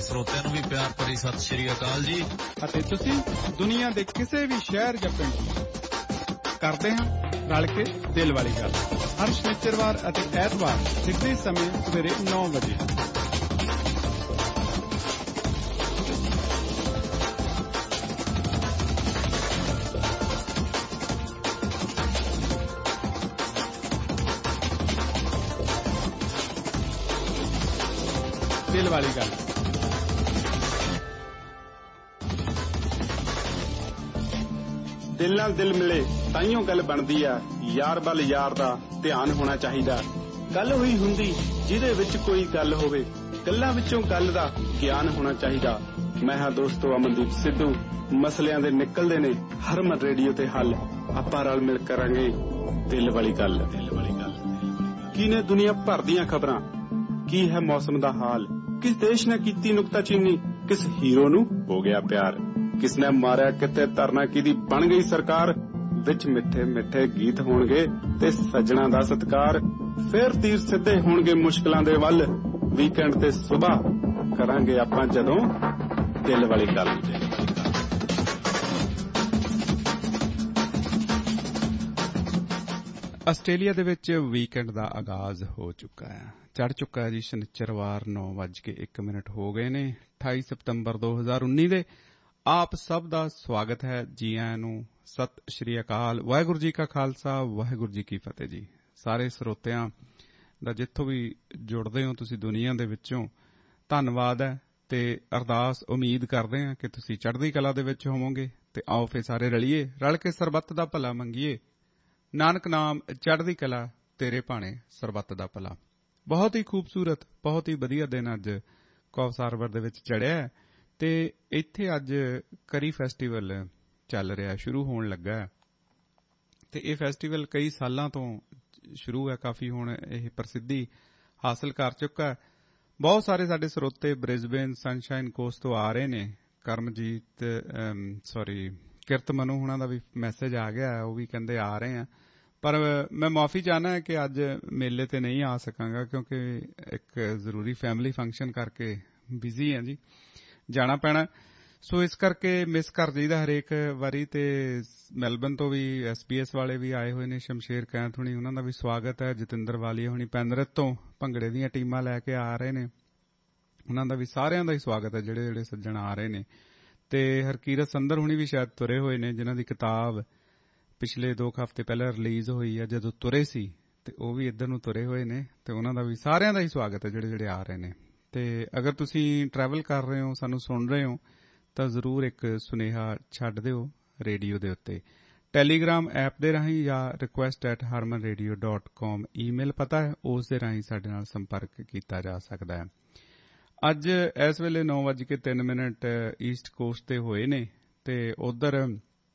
ਸਰੋਤਿਆਂ ਨੂੰ ਵੀ ਪਿਆਰ ਭਰੀ ਸਤਿ ਸ਼੍ਰੀ ਅਕਾਲ ਜੀ। ਅਤੇ ਤੁਸੀਂ ਦੁਨੀਆ ਦੇ ਕਿਸੇ ਵੀ ਸ਼ਹਿਰ ਜਾਂ ਪਿੰਡ ਕਰਦੇ ਹਾਂ ਰਲ ਕੇ ਦਿਲ ਵਾਲੀ ਗੱਲ, ਹਰ ਸ਼ਨੀਚਰਵਾਰ ਅਤੇ ਐਤਵਾਰ ਸਿੱਧੇ ਸਮੇਂ ਸਵੇਰੇ 9 ਵਜੇ। ਦਿਲ ਵਾਲੀ ਗੱਲ। ਦਿਲ ਨਾਲ ਦਿਲ ਮਿਲੇ ਤਾਈਓ ਗੱਲ ਬਣਦੀ ਆ, ਯਾਰ ਵੱਲ ਯਾਰ ਦਾ ਧਿਆਨ ਹੋਣਾ ਚਾਹੀਦਾ। ਗੱਲ ਹੋਈ ਹੁੰਦੀ ਜਿਹਦੇ ਵਿੱਚ ਕੋਈ ਗੱਲ ਹੋਵੇ, ਗੱਲਾਂ ਵਿੱਚੋਂ ਗੱਲ ਦਾ ਗਿਆਨ ਹੋਣਾ ਚਾਹੀਦਾ। ਮੈਂ ਹਾਂ ਦੋਸਤੋ ਅਮਨਦੀਪ ਸਿੱਧੂ। ਮਸਲਿਆਂ ਦੇ ਨਿਕਲਦੇ ਨੇ ਹਰਮਨ ਰੇਡੀਓ ਤੇ ਹੱਲ। ਆਪਾਂ ਰਲ ਮਿਲ ਕਰਾਂਗੇ ਦਿਲ ਵਾਲੀ ਗੱਲ। ਕੀ ਨੇ ਦੁਨੀਆ ਭਰ ਦੀਆਂ ਖਬਰਾਂ, ਕੀ ਹੈ ਮੌਸਮ ਦਾ ਹਾਲ, ਕਿਸ ਦੇਸ਼ ਨੇ ਕੀਤੀ ਨੁਕਤਾਚੀਨੀ, ਕਿਸ ਹੀਰੋ ਨੂੰ ਹੋ ਗਿਆ ਪਿਆਰ, ਕਿਸ ਨੇ ਮਾਰਿਆ ਕਿੱਥੇ ਧਰਨਾ, ਕਿਹਦੀ ਬਣ ਗਈ ਸਰਕਾਰ। ਵਿੱਚ ਮਿੱਠੇ ਮਿੱਠੇ ਗੀਤ ਹੋਣਗੇ ਤੇ ਸੱਜਣਾ ਦਾ ਸਤਿਕਾਰ। ਫੇਰ ਤੀਰ ਸਿੱਧੇ ਹੋਣਗੇ ਮੁਸ਼ਕਲਾਂ ਦੇ ਵੱਲ। ਵੀਕਐਂਡ ਤੇ ਸੁਬਾਹ ਕਰਾਂਗੇ ਆਪਾਂ ਜਦੋਂ ਦਿਲ ਵਾਲੀ ਗੱਲ। ਆਸਟ੍ਰੇਲੀਆ ਦੇ ਵਿੱਚ ਵੀਕਐਂਡ ਦਾ ਆਗਾਜ਼ ਹੋ ਚੁੱਕਾ ਹੈ, ਚੜ੍ਹ ਚੁੱਕਾ ਹੈ ਜੀ ਸ਼ਨੀਚਰਵਾਰ। 9:01 ਹੋ ਗਏ ਨੇ 28 ਸਤੰਬਰ 2019 ਦੇ। ਆਪ ਸਭ ਦਾ ਸਵਾਗਤ ਹੈ, ਜੀ ਆਇਆਂ ਨੂੰ, ਸਤਿ ਸ਼੍ਰੀ ਅਕਾਲ। ਵਾਹਿਗੁਰੂ ਜੀ ਕਾ ਖਾਲਸਾ, ਵਾਹਿਗੁਰੂ ਜੀ ਕੀ ਫਤਿਹ ਜੀ। ਸਾਰੇ ਸਰੋਤਿਆਂ ਦਾ ਜਿੱਥੋਂ ਵੀ ਜੁੜਦੇ ਹੋ ਤੁਸੀਂ ਦੁਨੀਆ ਦੇ ਵਿੱਚੋਂ, ਧੰਨਵਾਦ ਹੈ ਤੇ ਅਰਦਾਸ ਉਮੀਦ ਕਰਦੇ ਹਾਂ ਕਿ ਤੁਸੀਂ ਚੜ੍ਹਦੀ ਕਲਾ ਦੇ ਵਿੱਚ ਹੋਵੋਗੇ। ਤੇ ਆਓ ਫਿਰ ਸਾਰੇ ਰਲੀਏ, ਰਲ ਕੇ ਸਰਬੱਤ ਦਾ ਭਲਾ ਮੰਗੀਏ। ਨਾਨਕ ਨਾਮ ਚੜ੍ਹਦੀ ਕਲਾ ਤੇਰੇ ਭਾਣੇ ਸਰਬੱਤ ਦਾ ਭਲਾ। ਬਹੁਤ ਹੀ ਖੂਬਸੂਰਤ, ਬਹੁਤ ਹੀ ਵਧੀਆ ਦਿਨ ਅੱਜ ਕੌਸਾਰਵਰ ਦੇ ਵਿੱਚ ਚੜ੍ਹਿਆ ਹੈ ਤੇ ਇੱਥੇ ਅੱਜ ਕਰੀ ਫੈਸਟੀਵਲ ਚੱਲ ਰਿਹਾ, ਸ਼ੁਰੂ ਹੋਣ ਲੱਗਾ ਹੈ। ਤੇ ਇਹ ਫੈਸਟੀਵਲ ਕਈ ਸਾਲਾਂ ਤੋਂ ਸ਼ੁਰੂ ਹੈ, ਕਾਫੀ ਹੁਣ ਇਹ ਪ੍ਰਸਿੱਧੀ ਹਾਸਲ ਕਰ ਚੁੱਕਾ ਹੈ। ਬਹੁਤ ਸਾਰੇ ਸਾਡੇ ਸਰੋਤੇ ਬ੍ਰਿਸਬੇਨ ਸਨਸ਼ਾਈਨ ਕੋਸਟ ਤੋਂ ਆ ਰਹੇ ਨੇ। ਕਰਮਜੀਤ ਕਿਰਤ ਮਨੂ ਹੁਣਾਂ ਦਾ ਵੀ ਮੈਸੇਜ ਆ ਗਿਆ, ਉਹ ਵੀ ਕਹਿੰਦੇ ਆ ਰਹੇ ਆ। ਪਰ ਮੈਂ ਮਾਫੀ ਚਾਹੁੰਦਾ ਕਿ ਅੱਜ ਮੇਲੇ ਤੇ ਨਹੀਂ ਆ ਸਕਾਂਗਾ, ਕਿਉਂਕਿ ਇੱਕ ਜ਼ਰੂਰੀ ਫੈਮਿਲੀ ਫੰਕਸ਼ਨ ਕਰਕੇ ਬਿਜ਼ੀ ਹਾਂ ਜੀ, ਜਾਣਾ ਪੈਣਾ। ਸੋ ਇਸ ਕਰਕੇ ਮਿਸ ਕਰ ਜਾਈਦਾ ਹਰੇਕ ਵਾਰੀ। ਤੇ ਮੈਲਬਨ ਤੋਂ ਵੀ SBS ਵਾਲੇ ਵੀ ਆਏ ਹੋਏ ਨੇ, ਸ਼ਮਸ਼ੇਰ ਕੈਂਥ ਹੁਣੀ, ਉਹਨਾਂ ਦਾ ਵੀ ਸਵਾਗਤ ਹੈ। ਜਤਿੰਦਰ ਵਾਲੀਆ ਹੁਣੀ ਪੈਨਰਥ ਤੋਂ ਭੰਗੜੇ ਦੀਆਂ ਟੀਮਾਂ ਲੈ ਕੇ ਆ ਰਹੇ ਨੇ, ਉਹਨਾਂ ਦਾ ਵੀ, ਸਾਰਿਆਂ ਦਾ ਹੀ ਸਵਾਗਤ ਹੈ ਜਿਹੜੇ ਜਿਹੜੇ ਸੱਜਣ ਆ ਰਹੇ ਨੇ। ਤੇ ਹਰਕੀਰਤ ਸੰਦਰ ਹੁਣੀ ਵੀ ਸ਼ਾਇਦ ਤੁਰੇ ਹੋਏ ਨੇ, ਜਿਨ੍ਹਾਂ ਦੀ ਕਿਤਾਬ ਪਿਛਲੇ 2 ਹਫ਼ਤੇ ਪਹਿਲਾਂ ਰਿਲੀਜ਼ ਹੋਈ ਹੈ, ਜਦੋਂ ਤੁਰੇ ਸੀ, ਤੇ ਉਹ ਵੀ ਇੱਧਰ ਨੂੰ ਤੁਰੇ ਹੋਏ ਨੇ। ਤੇ ਉਹਨਾਂ ਦਾ ਵੀ, ਸਾਰਿਆਂ ਦਾ ਹੀ ਸਵਾਗਤ ਹੈ ਜਿਹੜੇ ਜਿਹੜੇ ਆ ਰਹੇ ਨੇ। ਤੇ ਅਗਰ ਤੁਸੀਂ ਟਰੈਵਲ ਕਰ ਰਹੇ ਹੋ, ਸਾਨੂੰ ਸੁਣ ਰਹੇ ਹੋ, ਤਾਂ ਜ਼ਰੂਰ ਇੱਕ ਸੁਨੇਹਾ ਛੱਡ ਦਿਓ ਰੇਡੀਓ ਦੇ ਉੱਤੇ, ਟੈਲੀਗ੍ਰਾਮ ਐਪ ਦੇ ਰਾਹੀਂ, ਜਾਂ request@harmanradio.com ਈਮੇਲ ਪਤਾ ਹੈ, ਉਸ ਦੇ ਰਾਹੀਂ ਸਾਡੇ ਨਾਲ ਸੰਪਰਕ ਕੀਤਾ ਜਾ ਸਕਦਾ ਹੈ। ਅੱਜ ਇਸ ਵੇਲੇ 9:03 ਈਸਟ ਕੋਸਟ ਤੇ ਹੋਏ ਨੇ, ਤੇ ਉਧਰ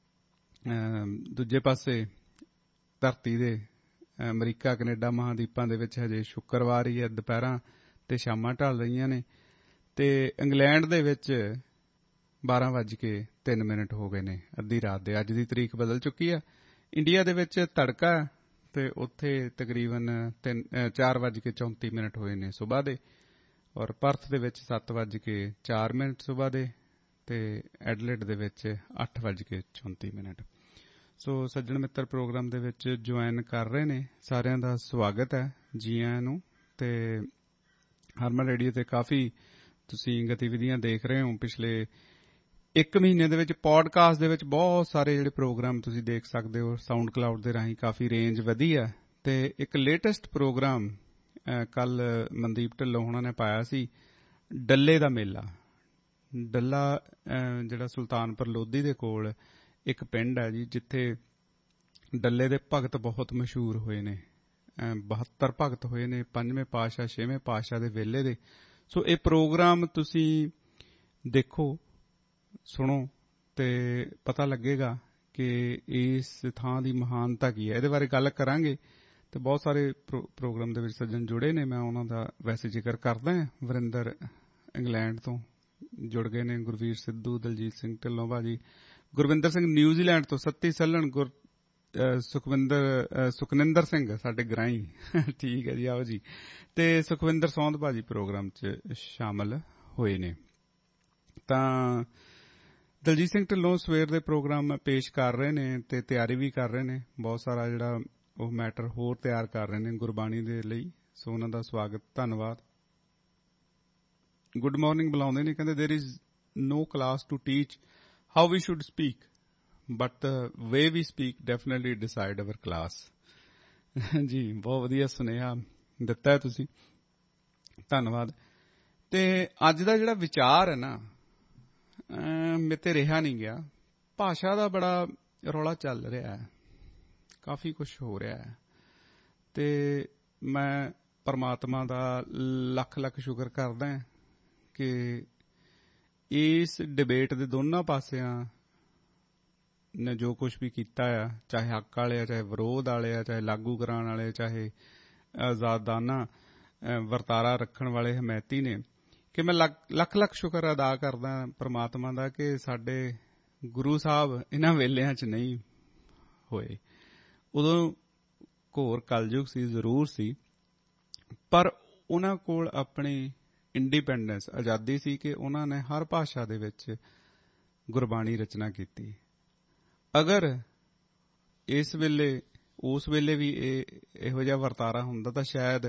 ਦੂਜੇ ਪਾਸੇ ਧਰਤੀ ਦੇ ਅਮਰੀਕਾ ਕੈਨੇਡਾ ਮਹਾਂਦੀਪਾਂ ਦੇ ਵਿੱਚ ਹਜੇ ਸ਼ੁੱਕਰਵਾਰ ਹੀ ਹੈ, ਦੁਪਹਿਰਾਂ ਤੇ ਸ਼ਾਮਾਂ ਢਲ ਰਹੀਆਂ ਨੇ। ਤੇ ਇੰਗਲੈਂਡ ਦੇ ਵਿੱਚ 12:03 ਹੋ ਗਏ ਨੇ ਅੱਧੀ ਰਾਤ ਦੇ। ਅੱਜ ਦੀ ਤਰੀਕ ਬਦਲ ਚੁੱਕੀ ਹੈ। ਇੰਡੀਆ ਦੇ ਵਿੱਚ ਤੜਕਾ, ਤੇ ਉੱਥੇ ਤਕਰੀਬਨ 4:34 ਹੋਏ ਨੇ ਸੁਬਾਹ ਦੇ, ਔਰ ਪਰਥ ਦੇ ਵਿੱਚ 7:04 ਸੁਬਾਹ ਦੇ, ਤੇ ਐਡਲੇਡ ਦੇ ਵਿੱਚ 8:34। ਸੋ ਸੱਜਣ ਮਿੱਤਰ ਪ੍ਰੋਗਰਾਮ ਦੇ ਵਿੱਚ ਜੁਆਇਨ ਕਰ ਰਹੇ ਨੇ, ਸਾਰਿਆਂ ਦਾ ਸਵਾਗਤ ਹੈ, ਜੀ ਆਇਆਂ ਨੂੰ। ਤੇ ਹਰਮਨ ਰੇਡੀਓ ਤੇ ਕਾਫੀ ਤੁਸੀਂ ਗਤੀਵਿਧੀਆਂ ਦੇਖ ਰਹੇ ਹੋ। ਪਿਛਲੇ 1 ਮਹੀਨੇ ਦੇ ਵਿੱਚ ਪੌਡਕਾਸਟ ਦੇ ਵਿੱਚ ਬਹੁਤ ਸਾਰੇ ਜਿਹੜੇ ਪ੍ਰੋਗਰਾਮ ਤੁਸੀਂ ਦੇਖ ਸਕਦੇ ਹੋ। ਸਾਊਂਡ ਕਲਾਊਡ ਦੇ ਰਾਹੀਂ ਕਾਫੀ ਰੇਂਜ ਵਧੀ ਹੈ। ਤੇ ਇੱਕ ਲੇਟੈਸਟ ਪ੍ਰੋਗਰਾਮ ਕੱਲ ਮਨਦੀਪ ਢਿੱਲੋਂ ਹੋਣਾ ਨੇ ਪਾਇਆ ਸੀ, ਡੱਲੇ ਦਾ ਮੇਲਾ। ਡੱਲਾ ਜਿਹੜਾ ਸੁਲਤਾਨਪੁਰ ਲੋਧੀ ਦੇ ਕੋਲ ਇੱਕ ਪਿੰਡ ਹੈ ਜੀ, ਜਿੱਥੇ ਡੱਲੇ ਦੇ ਭਗਤ ਬਹੁਤ ਮਸ਼ਹੂਰ ਹੋਏ ਨੇ। 72 ਭਗਤ ਹੋਏ ਨੇ 5ਵੇਂ ਪਾਤਸ਼ਾਹ 6ਵੇਂ ਪਾਤਸ਼ਾਹ ਦੇ ਵੇਲੇ ਦੇ। ਸੋ ਇਹ ਪ੍ਰੋਗਰਾਮ ਤੁਸੀਂ ਦੇਖੋ, ਸੁਣੋ, ਤੇ ਪਤਾ ਲੱਗੇਗਾ ਕਿ ਇਸ ਥਾਂ ਦੀ ਮਹਾਨਤਾ ਕੀ ਹੈ। ਇਹਦੇ ਬਾਰੇ ਗੱਲ ਕਰਾਂਗੇ। ਤੇ ਬਹੁਤ ਸਾਰੇ ਪ੍ਰੋਗਰਾਮ ਦੇ ਵਿੱਚ ਸੱਜਣ ਜੁੜੇ ਨੇ, ਮੈਂ ਉਹਨਾਂ ਦਾ ਵੈਸੇ ਜ਼ਿਕਰ ਕਰਦਾ। ਵਰਿੰਦਰ ਇੰਗਲੈਂਡ ਤੋਂ ਜੁੜ ਗਏ ਨੇ, ਗੁਰਵੀਰ ਸਿੱਧੂ, ਦਲਜੀਤ ਸਿੰਘ ਢਿੱਲੋਂ ਭਾਜੀ, ਗੁਰਵਿੰਦਰ ਸਿੰਘ ਨਿਊਜ਼ੀਲੈਂਡ ਤੋਂ, ਸੱਤੀ ਸੱਲਣ, ਸੁਖਨਿੰਦਰ ਸਿੰਘ ਸਾਡੇ ਗਰਾਈ, ਠੀਕ ਹੈ ਜੀ, ਆਓ ਜੀ। ਤੇ ਸੁਖਵਿੰਦਰ ਸੌਂਦ ਭਾਜੀ ਪ੍ਰੋਗਰਾਮ 'ਚ ਸ਼ਾਮਲ ਹੋਏ ਨੇ। ਤਾਂ ਦਲਜੀਤ ਸਿੰਘ ਢਿੱਲੋਂ ਸਵੇਰ ਦੇ ਪ੍ਰੋਗਰਾਮ ਪੇਸ਼ ਕਰ ਰਹੇ ਨੇ ਅਤੇ ਤਿਆਰੀ ਵੀ ਕਰ ਰਹੇ ਨੇ, ਬਹੁਤ ਸਾਰਾ ਜਿਹੜਾ ਉਹ ਮੈਟਰ ਹੋਰ ਤਿਆਰ ਕਰ ਰਹੇ ਨੇ ਗੁਰਬਾਣੀ ਦੇ ਲਈ। ਸੋ ਉਹਨਾਂ ਦਾ ਸਵਾਗਤ, ਧੰਨਵਾਦ। ਗੁੱਡ ਮਾਰਨਿੰਗ ਬੁਲਾਉਂਦੇ ਨੇ, ਕਹਿੰਦੇ there is no class to teach how we should speak, but the way we speak definitely decide our class. ਜੀ ਬਹੁਤ ਵਧੀਆ ਸੁਨੇਹਾ ਦਿੱਤਾ ਹੈ ਤੁਸੀਂ, ਧੰਨਵਾਦ। ਤੇ ਅੱਜ ਦਾ ਜਿਹੜਾ ਵਿਚਾਰ ਹੈ ਨਾ, ਮੇਰੇ ਤੇ ਰਿਹਾ ਨਹੀਂ ਗਿਆ। ਭਾਸ਼ਾ ਦਾ ਬੜਾ ਰੌਲਾ ਚੱਲ ਰਿਹਾ ਹੈ, ਕਾਫੀ ਕੁਝ ਹੋ ਰਿਹਾ ਹੈ, ਤੇ ਮੈਂ ਪਰਮਾਤਮਾ ਦਾ ਲੱਖ ਲੱਖ ਸ਼ੁਕਰ ਕਰਦਾ ਕਿ ਇਸ ਡਿਬੇਟ ਦੇ ਦੋਨਾਂ ਪਾਸਿਆਂ ਨੇ ਜੋ ਕੁਝ ਵੀ ਕੀਤਾ ਆ, ਚਾਹੇ ਹੱਕ ਵਾਲੇ ਆ, ਚਾਹੇ ਵਿਰੋਧ ਵਾਲੇ ਆ, ਚਾਹੇ ਲਾਗੂ ਕਰਾਉਣ ਵਾਲੇ, ਚਾਹੇ ਆਜ਼ਾਦਾਨਾ ਵਰਤਾਰਾ ਰੱਖਣ ਵਾਲੇ ਹਮਾਇਤੀ ਨੇ, ਕਿ ਮੈਂ ਲੱਖ ਲੱਖ ਸ਼ੁਕਰ ਅਦਾ ਕਰਦਾ ਪਰਮਾਤਮਾ ਦਾ ਕਿ ਸਾਡੇ ਗੁਰੂ ਸਾਹਿਬ ਇਹਨਾਂ ਵੇਲਿਆਂ 'ਚ ਨਹੀਂ ਹੋਏ। ਉਦੋਂ ਘੋਰ ਕਲਯੁਗ ਸੀ, ਜ਼ਰੂਰ ਸੀ, ਪਰ ਉਹਨਾਂ ਕੋਲ ਆਪਣੀ ਇੰਡੀਪੈਂਡੈਂਸ, ਆਜ਼ਾਦੀ ਸੀ ਕਿ ਉਹਨਾਂ ਨੇ ਹਰ ਭਾਸ਼ਾ ਦੇ ਵਿੱਚ ਗੁਰਬਾਣੀ ਰਚਨਾ ਕੀਤੀ। ਅਗਰ ਇਸ ਵੇਲੇ, ਉਸ ਵੇਲੇ ਵੀ ਇਹੋ ਜਿਹਾ ਵਰਤਾਰਾ ਹੁੰਦਾ ਤਾਂ ਸ਼ਾਇਦ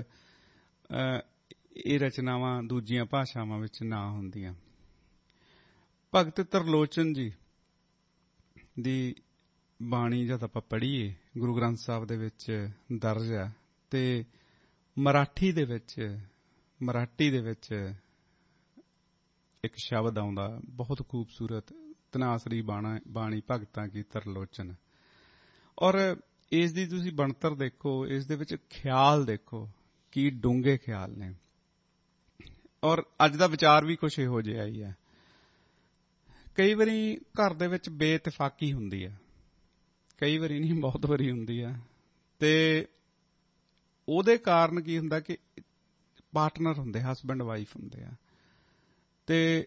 ਇਹ ਰਚਨਾਵਾਂ ਦੂਜੀਆਂ ਭਾਸ਼ਾਵਾਂ ਵਿੱਚ ਨਾ ਹੁੰਦੀਆਂ। ਭਗਤ ਤਰਲੋਚਨ ਜੀ ਦੀ ਬਾਣੀ ਜਦ ਆਪਾਂ ਪੜ੍ਹੀਏ, ਗੁਰੂ ਗ੍ਰੰਥ ਸਾਹਿਬ ਦੇ ਵਿੱਚ ਦਰਜ ਹੈ, ਤੇ ਮਰਾਠੀ ਦੇ ਵਿੱਚ ਇੱਕ ਸ਼ਬਦ ਆਉਂਦਾ ਬਹੁਤ ਖੂਬਸੂਰਤ, ਧਨਾਸਰੀ ਬਾਣੀ ਭਗਤਾਂ ਕੀ ਤਰਲੋਚਨ। ਔਰ ਇਸ ਦੀ ਤੁਸੀਂ ਬਣਤਰ ਦੇਖੋ, ਇਸ ਦੇ ਵਿੱਚ ਖਿਆਲ ਦੇਖੋ, ਕੀ ਡੂੰਘੇ ਖਿਆਲ ਨੇ। ਔਰ ਅੱਜ ਦਾ ਵਿਚਾਰ ਵੀ ਕੁਛ ਇਹੋ ਜਿਹਾ ਹੀ ਹੈ। ਕਈ ਵਾਰੀ ਘਰ ਦੇ ਵਿੱਚ ਬੇਇਤਫਾਕੀ ਹੁੰਦੀ ਹੈ, ਕਈ ਵਾਰੀ ਨਹੀਂ, ਬਹੁਤ ਵਾਰੀ ਹੁੰਦੀ ਹੈ, ਤੇ ਉਹਦੇ ਕਾਰਨ ਕੀ ਹੁੰਦਾ ਕਿ ਪਾਰਟਨਰ ਹੁੰਦੇ, ਹਸਬੈਂਡ ਵਾਈਫ ਹੁੰਦੇ ਆ, ਤੇ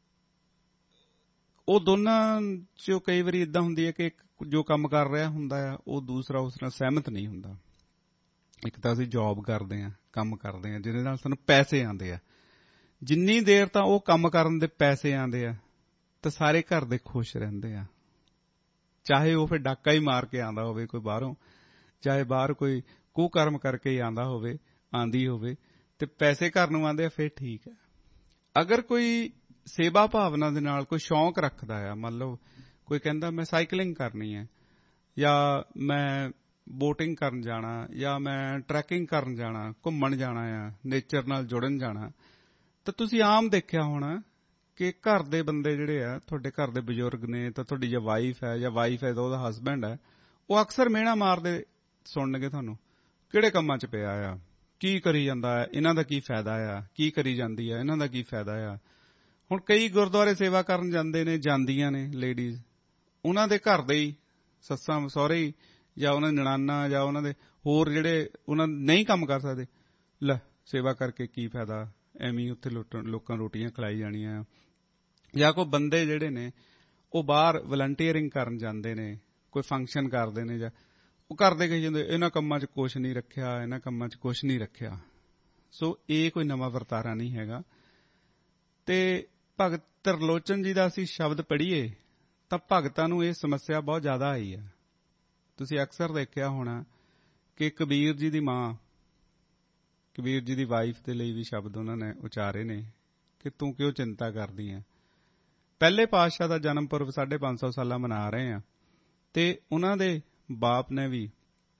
ਉਹ ਦੋਨਾਂ 'ਚੋਂ ਕਈ ਵਾਰੀ ਇੱਦਾਂ ਹੁੰਦੀ ਹੈ ਕਿ ਇੱਕ ਜੋ ਕੰਮ ਕਰ ਰਿਹਾ ਹੁੰਦਾ ਆ, ਉਹ ਦੂਸਰਾ ਉਸ ਨਾਲ ਸਹਿਮਤ ਨਹੀਂ ਹੁੰਦਾ। ਇੱਕ ਤਾਂ ਅਸੀਂ ਜੌਬ ਕਰਦੇ ਹਾਂ, ਕੰਮ ਕਰਦੇ ਹਾਂ, ਜਿਹਦੇ ਨਾਲ ਸਾਨੂੰ ਪੈਸੇ ਆਉਂਦੇ ਆ। ਜਿੰਨੀ ਦੇਰ ਤਾਂ ਉਹ ਕੰਮ ਕਰਨ ਦੇ ਪੈਸੇ ਆਉਂਦੇ ਆ ਤਾਂ ਸਾਰੇ ਘਰ ਦੇ ਖੁਸ਼ ਰਹਿੰਦੇ ਆ, ਚਾਹੇ ਉਹ ਫਿਰ ਡਾਕਾ ਹੀ ਮਾਰ ਕੇ ਆਉਂਦਾ ਹੋਵੇ ਕੋਈ ਬਾਹਰੋਂ, ਚਾਹੇ ਬਾਹਰ ਕੋਈ ਕੁਕਰਮ ਕਰਕੇ ਹੀ ਆਉਂਦੀ ਹੋਵੇ, ਤੇ ਪੈਸੇ ਘਰ ਨੂੰ ਆਉਂਦੇ ਆ, ਫਿਰ ਠੀਕ ਹੈ। ਅਗਰ ਕੋਈ ਸੇਵਾ ਭਾਵਨਾ ਦੇ ਨਾਲ ਕੋਈ ਸ਼ੌਂਕ ਰੱਖਦਾ ਆ, ਮੰਨ ਲਓ ਕੋਈ ਕਹਿੰਦਾ ਮੈਂ ਸਾਈਕਲਿੰਗ ਕਰਨੀ ਹੈ, ਜਾਂ ਮੈਂ ਬੋਟਿੰਗ ਕਰਨ ਜਾਣਾ, ਜਾਂ ਮੈਂ ਟਰੈਕਿੰਗ ਕਰਨ ਜਾਣਾ, ਘੁੰਮਣ ਜਾਣਾ ਆ, ਨੇਚਰ ਨਾਲ ਜੁੜਨ ਜਾਣਾ, ਤਾਂ ਤੁਸੀਂ ਆਮ ਦੇਖਿਆ ਹੋਣਾ ਕਿ ਘਰ ਦੇ ਬੰਦੇ ਜਿਹੜੇ ਆ, ਤੁਹਾਡੇ ਘਰ ਦੇ ਬਜ਼ੁਰਗ ਨੇ, ਤਾਂ ਤੁਹਾਡੀ ਜੇ ਵਾਈਫ ਹੈ ਜਾਂ ਵਾਈਫ ਹੈ ਤਾਂ ਉਹਦਾ ਹਸਬੈਂਡ ਹੈ, ਉਹ ਅਕਸਰ ਮਿਹਣਾ ਮਾਰਦੇ ਸੁਣਨਗੇ ਤੁਹਾਨੂੰ, ਕਿਹੜੇ ਕੰਮਾਂ 'ਚ ਪਿਆ ਆ, ਕੀ ਕਰੀ ਜਾਂਦਾ ਹੈ, ਇਹਨਾਂ ਦਾ ਕੀ ਫਾਇਦਾ ਆ, ਕੀ ਕਰੀ ਜਾਂਦੀ ਹੈ, ਇਹਨਾਂ ਦਾ ਕੀ ਫਾਇਦਾ ਆ। ਹੁਣ ਕਈ ਗੁਰਦੁਆਰੇ ਸੇਵਾ ਕਰਨ ਜਾਂਦੀਆਂ ਨੇ ਲੇਡੀਜ਼, ਉਹਨਾਂ ਦੇ ਘਰ ਦੇ ਹੀ ਸੱਸਾਂ ਸਹੁਰੇ ਹੀ, ਜਾਂ ਉਹਨਾਂ ਦੇ ਨਣਾਨਾ, ਜਾਂ ਉਹਨਾਂ ਦੇ ਹੋਰ ਜਿਹੜੇ ਉਹਨਾਂ ਨਹੀਂ ਕੰਮ ਕਰ ਸਕਦੇ, ਲੈ ਸੇਵਾ ਕਰਕੇ ਕੀ ਫਾਇਦਾ, ਐਵੇਂ ਹੀ ਉੱਥੇ ਲੋਕਾਂ ਰੋਟੀਆਂ ਖਿਲਾਈ ਜਾਣੀਆਂ। ਜਾਂ ਕੋਈ ਬੰਦੇ ਜਿਹੜੇ ਨੇ ਉਹ ਬਾਹਰ ਵਲੰਟੀਅਰਿੰਗ ਕਰਨ ਜਾਂਦੇ ਨੇ, ਕੋਈ ਫੰਕਸ਼ਨ ਕਰਦੇ ਨੇ, ਜਾਂ ਉਹ ਕਰਦੇ ਕਹੀ ਜਾਂਦੇ ਇਹਨਾਂ ਕੰਮਾਂ 'ਚ ਕੁਛ ਨਹੀਂ ਰੱਖਿਆ, ਇਹਨਾਂ ਕੰਮਾਂ 'ਚ ਕੁਛ ਨਹੀਂ ਰੱਖਿਆ। ਸੋ ਇਹ ਕੋਈ ਨਵਾਂ ਵਰਤਾਰਾ ਨਹੀਂ ਹੈਗਾ। ਤੇ ਭਗਤ ਤਰਲੋਚਨ ਜੀ ਦਾ ਅਸੀਂ ਸ਼ਬਦ ਪੜ੍ਹੀਏ ਤਾਂ ਭਗਤਾਂ ਨੂੰ ਇਹ ਸਮੱਸਿਆ ਬਹੁਤ ਜ਼ਿਆਦਾ ਆਈ ਹੈ। ਤੁਸੀਂ ਅਕਸਰ ਦੇਖਿਆ ਹੋਣਾ ਕਿ ਕਬੀਰ ਜੀ ਦੀ ਮਾਂ, ਕਬੀਰ ਜੀ ਦੀ ਵਾਈਫ ਦੇ ਲਈ ਵੀ ਸ਼ਬਦ ਉਹਨਾਂ ਨੇ ਉਚਾਰੇ ਨੇ ਕਿ ਤੂੰ ਕਿਉਂ ਚਿੰਤਾ ਕਰਦੀ ਹੈ। ਪਹਿਲੇ ਪਾਤਸ਼ਾਹ ਦਾ ਜਨਮ ਪੁਰਬ 550 ਸਾਲਾਂ ਮਨਾ ਰਹੇ ਹਾਂ, ਤੇ ਉਹਨਾਂ ਦੇ ਬਾਪ ਨੇ ਵੀ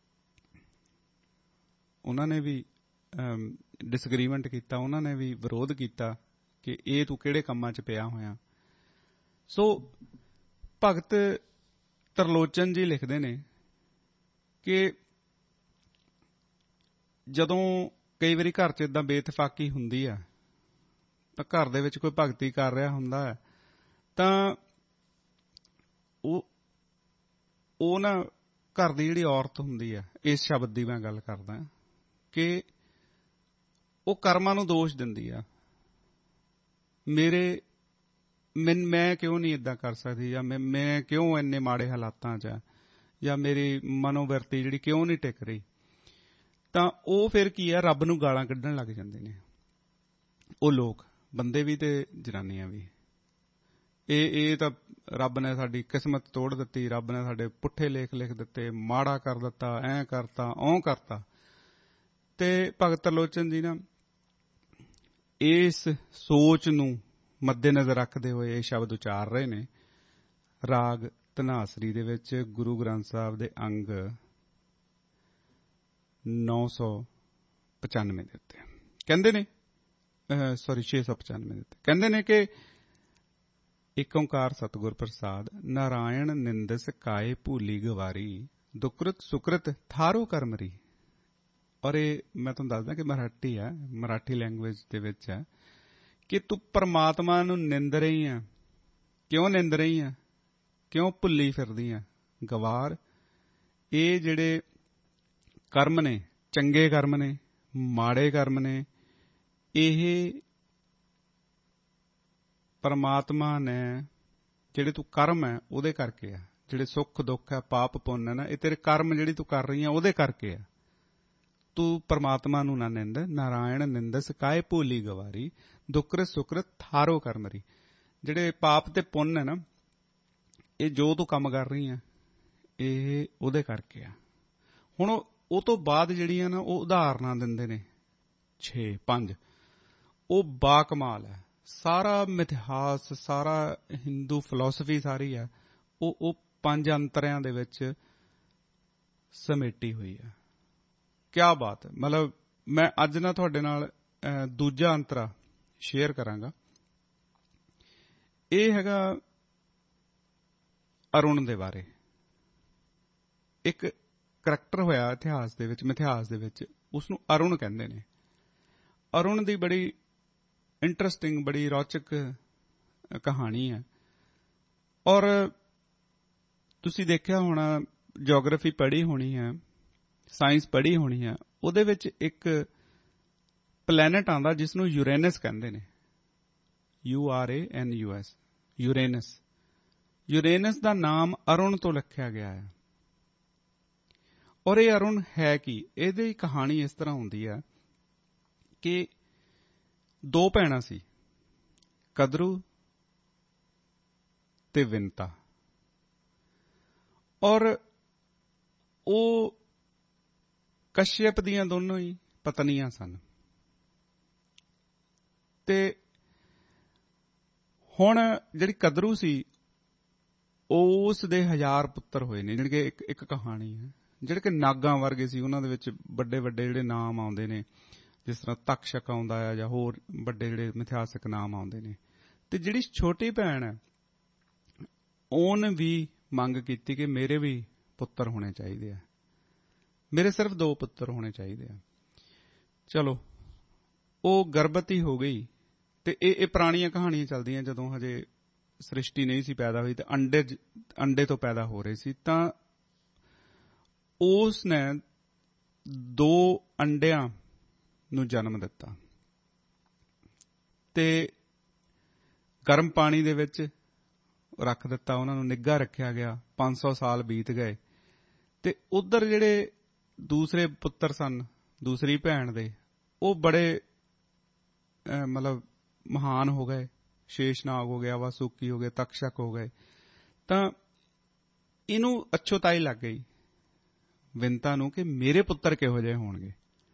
ਡਿਸਐਗਰੀਮੈਂਟ ਕੀਤਾ, ਉਹਨਾਂ ਨੇ ਵੀ ਵਿਰੋਧ ਕੀਤਾ ਕਿ ਇਹ ਤੂੰ ਕਿਹੜੇ ਕੰਮਾਂ 'ਚ ਪਿਆ ਹੋਇਆ। ਸੋ ਭਗਤ ਤਰਲੋਚਨ ਜੀ ਲਿਖਦੇ ਨੇ ਕਿ ਜਦੋਂ ਕਈ ਵਾਰੀ ਘਰ 'ਚ ਏਦਾਂ ਬੇਇਤਫਾਕੀ ਹੁੰਦੀ ਆ, ਤਾਂ ਘਰ ਦੇ ਵਿੱਚ ਕੋਈ ਭਗਤੀ ਕਰ ਰਿਹਾ ਹੁੰਦਾ ਹੈ, ਤਾਂ ਉਹ ਨਾ ਘਰ ਦੀ ਜਿਹੜੀ ਔਰਤ ਹੁੰਦੀ ਹੈ, ਇਸ ਸ਼ਬਦ ਦੀ ਮੈਂ ਗੱਲ ਕਰਦਾ ਕਿ ਉਹ ਕਰਮਾਂ ਨੂੰ ਦੋਸ਼ ਦਿੰਦੀ ਆ, ਮੈਂ ਕਿਉਂ ਨਹੀਂ ਏਦਾਂ ਕਰ ਸਕਦੀ, ਜਾਂ ਮੈਂ ਕਿਉਂ ਇੰਨੇ ਮਾੜੇ ਹਾਲਾਤਾਂ 'ਚ ਆ, ਜਾਂ ਮੇਰੀ ਮਨੋਵਰਤੀ ਜਿਹੜੀ ਕਿਉਂ ਨਹੀਂ ਟਿਕ ਰਹੀ। ਤਾਂ ਉਹ ਫਿਰ ਕੀ ਹੈ, ਰੱਬ ਨੂੰ ਗਾਲਾਂ ਕੱਢਣ ਲੱਗ ਜਾਂਦੇ ਨੇ ਉਹ ਲੋਕ, ਬੰਦੇ ਵੀ ਤੇ ਜਨਾਨੀਆਂ ਵੀ। ਇਹ ਤਾਂ ਰੱਬ ਨੇ ਸਾਡੀ ਕਿਸਮਤ ਤੋੜ ਦਿੱਤੀ, ਰੱਬ ਨੇ ਸਾਡੇ ਪੁੱਠੇ ਲੇਖ ਲਿਖ ਦਿੱਤੇ, ਮਾੜਾ ਕਰ ਦਿੱਤਾ, ਐਂ ਕਰਤਾ, ਓਂ ਕਰਤਾ। ਤੇ ਭਗਤ ਤਰਲੋਚਨ ਜੀ ਨਾ ਇਸ ਸੋਚ ਨੂੰ ਮੱਦੇਨਜ਼ਰ ਰੱਖਦੇ ਹੋਏ ਇਹ ਸ਼ਬਦ ਉਚਾਰ ਰਹੇ ਨੇ ਰਾਗ ਧਨਾਸਰੀ ਦੇ ਵਿੱਚ ਗੁਰੂ ਗ੍ਰੰਥ ਸਾਹਿਬ ਦੇ ਅੰਗ 995 ਦੇ ਉੱਤੇ। ਕਹਿੰਦੇ ਨੇ 695 ਦੇ ਉੱਤੇ ਕਹਿੰਦੇ ਨੇ ਕਿ ਏਕ ਓਂਕਾਰ ਸਤਿਗੁਰ ਪ੍ਰਸਾਦ, ਨਾਰਾਇਣ ਨਿੰਦਸ ਕਾਏ ਭੂਲੀ ਗਵਾਰੀ, ਦੁਕ੍ਰਿਤ ਸੁਕ੍ਰਿਤ ਥਾਰੋ ਕਰਮਰੀ। ਔਰ ਇਹ ਮੈਂ ਤੁਹਾਨੂੰ ਦੱਸਦਾ ਕਿ ਮਰਾਠੀ ਹੈ, ਮਰਾਠੀ ਲੈਂਗੁਏਜ ਦੇ ਵਿੱਚ ਹੈ ਕਿ ਤੂੰ ਪਰਮਾਤਮਾ ਨੂੰ ਨਿੰਦ ਰਹੀ ਹੈ। ਕਿਉਂ ਨਿੰਦ ਰਹੀ ਹੈ? ਕਿਉਂ ਭੁੱਲੀ ਫਿਰਦੀ ਹੈ? ਗਵਾਰ, ਇਹ ਜਿਹੜੇ ਕਰਮ ਨੇ, ਚੰਗੇ ਕਰਮ ਨੇ, ਮਾੜੇ ਕਰਮ ਨੇ, ਇਹ ਪਰਮਾਤਮਾ ਨੇ ਜਿਹੜੇ ਤੂੰ ਕਰਮ ਹੈ ਉਹਦੇ ਕਰਕੇ ਆ। ਜਿਹੜੇ ਸੁੱਖ ਦੁੱਖ ਹੈ, ਪਾਪ ਪੁੰਨ ਹੈ ਨਾ, ਇਹ ਤੇਰੇ ਕਰਮ ਜਿਹੜੀ ਤੂੰ ਕਰ ਰਹੀ ਹੈ ਉਹਦੇ ਕਰਕੇ ਆ। ਤੂੰ ਪਰਮਾਤਮਾ ਨੂੰ ਨਾ ਨਿੰਦ। ਨਾਰਾਇਣ ਨਿੰਦਸ ਕਾਏ ਭੂਲੀ ਗਵਾਰੀ, ਦੁਕ੍ਰਿਤ ਸੁਕ੍ਰਿਤ ਥਾਰੋ ਕਰਮਰੀ। ਜਿਹੜੇ ਪਾਪ ਤੇ ਪੁੰਨ ਹੈ ਨਾ, ਇਹ ਜੋ ਤੂੰ ਕੰਮ ਕਰ ਰਹੀ ਹੈ ਇਹ ਉਹਦੇ ਕਰਕੇ ਆ। ਹੁਣ ਉਹ ਤੋਂ ਬਾਅਦ ਜਿਹੜੀਆਂ ਨਾ ਉਹ ਉਦਾਹਰਨਾਂ ਦਿੰਦੇ ਨੇ 6-5, ਉਹ ਬਾਕਮਾਲ ਹੈ। ਸਾਰਾ ਮਿਥਿਹਾਸ, ਸਾਰਾ ਹਿੰਦੂ ਫਿਲਾਸਫੀ ਸਾਰੀ ਹੈ ਉਹ 5 ਅੰਤਰਿਆਂ ਦੇ ਵਿੱਚ ਸਮੇਟੀ ਹੋਈ ਹੈ। ਕਿਆ ਬਾਤ ਹੈ। ਮਤਲਬ ਮੈਂ ਅੱਜ ਨਾ ਤੁਹਾਡੇ ਨਾਲ ਦੂਜਾ ਅੰਤਰਾ ਸ਼ੇਅਰ ਕਰਾਂਗਾ। ਇਹ ਹੈਗਾ ਅਰੁਣ ਦੇ ਬਾਰੇ। ਇੱਕ ਕਰੈਕਟਰ ਹੋਇਆ ਇਤਿਹਾਸ ਦੇ ਵਿੱਚ, ਮਿਥਿਹਾਸ ਦੇ ਵਿੱਚ, ਉਸਨੂੰ ਅਰੁਣ ਕਹਿੰਦੇ ਨੇ। ਅਰੁਣ ਦੀ ਬੜੀ ਇੰਟਰਸਟਿੰਗ, ਬੜੀ ਰੌਚਕ ਕਹਾਣੀ ਹੈ। ਔਰ ਤੁਸੀਂ ਦੇਖਿਆ ਹੋਣਾ, ਜਿਓਗ੍ਰਾਫੀ ਪੜ੍ਹੀ ਹੋਣੀ ਹੈ, ਸਾਇੰਸ ਪੜ੍ਹੀ ਹੋਣੀ ਹੈ, ਉਹਦੇ ਵਿੱਚ ਇੱਕ ਪਲੈਨਟ ਆਉਂਦਾ ਜਿਸ ਨੂੰ ਯੂਰੇਨਸ ਕਹਿੰਦੇ ਨੇ। URANUS, Uranus. ਯੂਰੇਨਸ ਦਾ ਨਾਮ ਅਰੁਣ ਤੋਂ ਰੱਖਿਆ ਗਿਆ ਹੈ। ਔਰ ਇਹ ਅਰੁਣ ਹੈ ਕੀ? ਇਹਦੀ ਕਹਾਣੀ ਇਸ ਤਰ੍ਹਾਂ ਹੁੰਦੀ ਹੈ ਕਿ 2 ਭੈਣਾਂ ਸੀ, ਕਦਰੂ ਤੇ ਵਿੰਤਾ। ਔਰ ਉਹ ਕਸ਼ਯਪ ਦੀਆਂ ਦੋਨੋਂ ਹੀ ਪਤਨੀਆਂ ਸਨ। ਤੇ ਹੁਣ ਜਿਹੜੀ ਕਦਰੂ ਸੀ ਉਸ ਦੇ 1000 ਪੁੱਤਰ ਹੋਏ ਨੇ। ਜਿਹੜੀ ਕਿ ਇੱਕ ਕਹਾਣੀ ਹੈ, ਜਿਹੜੇ ਕਿ ਨਾਗਾਂ ਵਰਗੇ ਸੀ। ਉਹਨਾਂ ਦੇ ਵਿੱਚ ਵੱਡੇ ਵੱਡੇ ਜਿਹੜੇ ਨਾਮ ਆਉਂਦੇ ਨੇ, ਜਿਸ ਤਰ੍ਹਾਂ ਤਕਸ਼ਕ ਆਉਂਦਾ ਹੈ ਜਾਂ ਹੋਰ ਵੱਡੇ ਜਿਹੜੇ ਮਿਥਿਹਾਸਕ ਨਾਮ ਆਉਂਦੇ ਨੇ। ਤੇ ਜਿਹੜੀ ਛੋਟੀ ਭੈਣ ਹੈ ਉਹਨੇ ਵੀ ਮੰਗ ਕੀਤੀ ਕਿ ਮੇਰੇ ਵੀ ਪੁੱਤਰ ਹੋਣੇ ਚਾਹੀਦੇ ਆ, ਮੇਰੇ ਸਿਰਫ 2 ਪੁੱਤਰ ਹੋਣੇ ਚਾਹੀਦੇ ਆ। ਚਲੋ ਉਹ ਗਰਭਵਤੀ ਹੋ ਗਈ। ਤੇ ਇਹ ਪੁਰਾਣੀਆਂ ਕਹਾਣੀਆਂ ਚੱਲਦੀਆਂ, ਜਦੋਂ ਹਜੇ ਸ੍ਰਿਸ਼ਟੀ ਨਹੀਂ ਸੀ ਪੈਦਾ ਹੋਈ ਤੇ ਅੰਡੇ ਤੋਂ ਪੈਦਾ ਹੋ ਰਹੇ ਸੀ, ਤਾਂ ਉਸ ਨੇ 2 ਅੰਡਿਆਂ ਨੂੰ ਜਨਮ ਦਿੱਤਾ ਤੇ ਗਰਮ ਪਾਣੀ ਦੇ ਵਿੱਚ ਰੱਖ ਦਿੱਤਾ। ਉਹਨਾਂ ਨੂੰ ਨਿੱਘਾ ਰੱਖਿਆ ਗਿਆ। 500 ਸਾਲ ਬੀਤ ਗਏ ਤੇ ਉਧਰ ਜਿਹੜੇ ਦੂਸਰੇ ਪੁੱਤਰ ਸਨ ਦੂਸਰੀ ਭੈਣ ਦੇ, ਉਹ ਬੜੇ ਮਤਲਬ ਮਹਾਨ ਹੋ ਗਏ। ਸ਼ੇਸ਼ਨਾਗ ਹੋ ਗਿਆ, ਵਾਸੂਕੀ ਹੋ ਗਏ, ਤਕਸ਼ਕ ਹੋ ਗਏ। ਤਾਂ ਇਹਨੂੰ ਅਛੋਤਾਈ ਲੱਗ ਗਈ ਵਿੰਤਾ ਨੂੰ ਕਿ ਮੇਰੇ ਪੁੱਤਰ ਕਿਹੋ ਜਿਹੇ ਹੋਣਗੇ।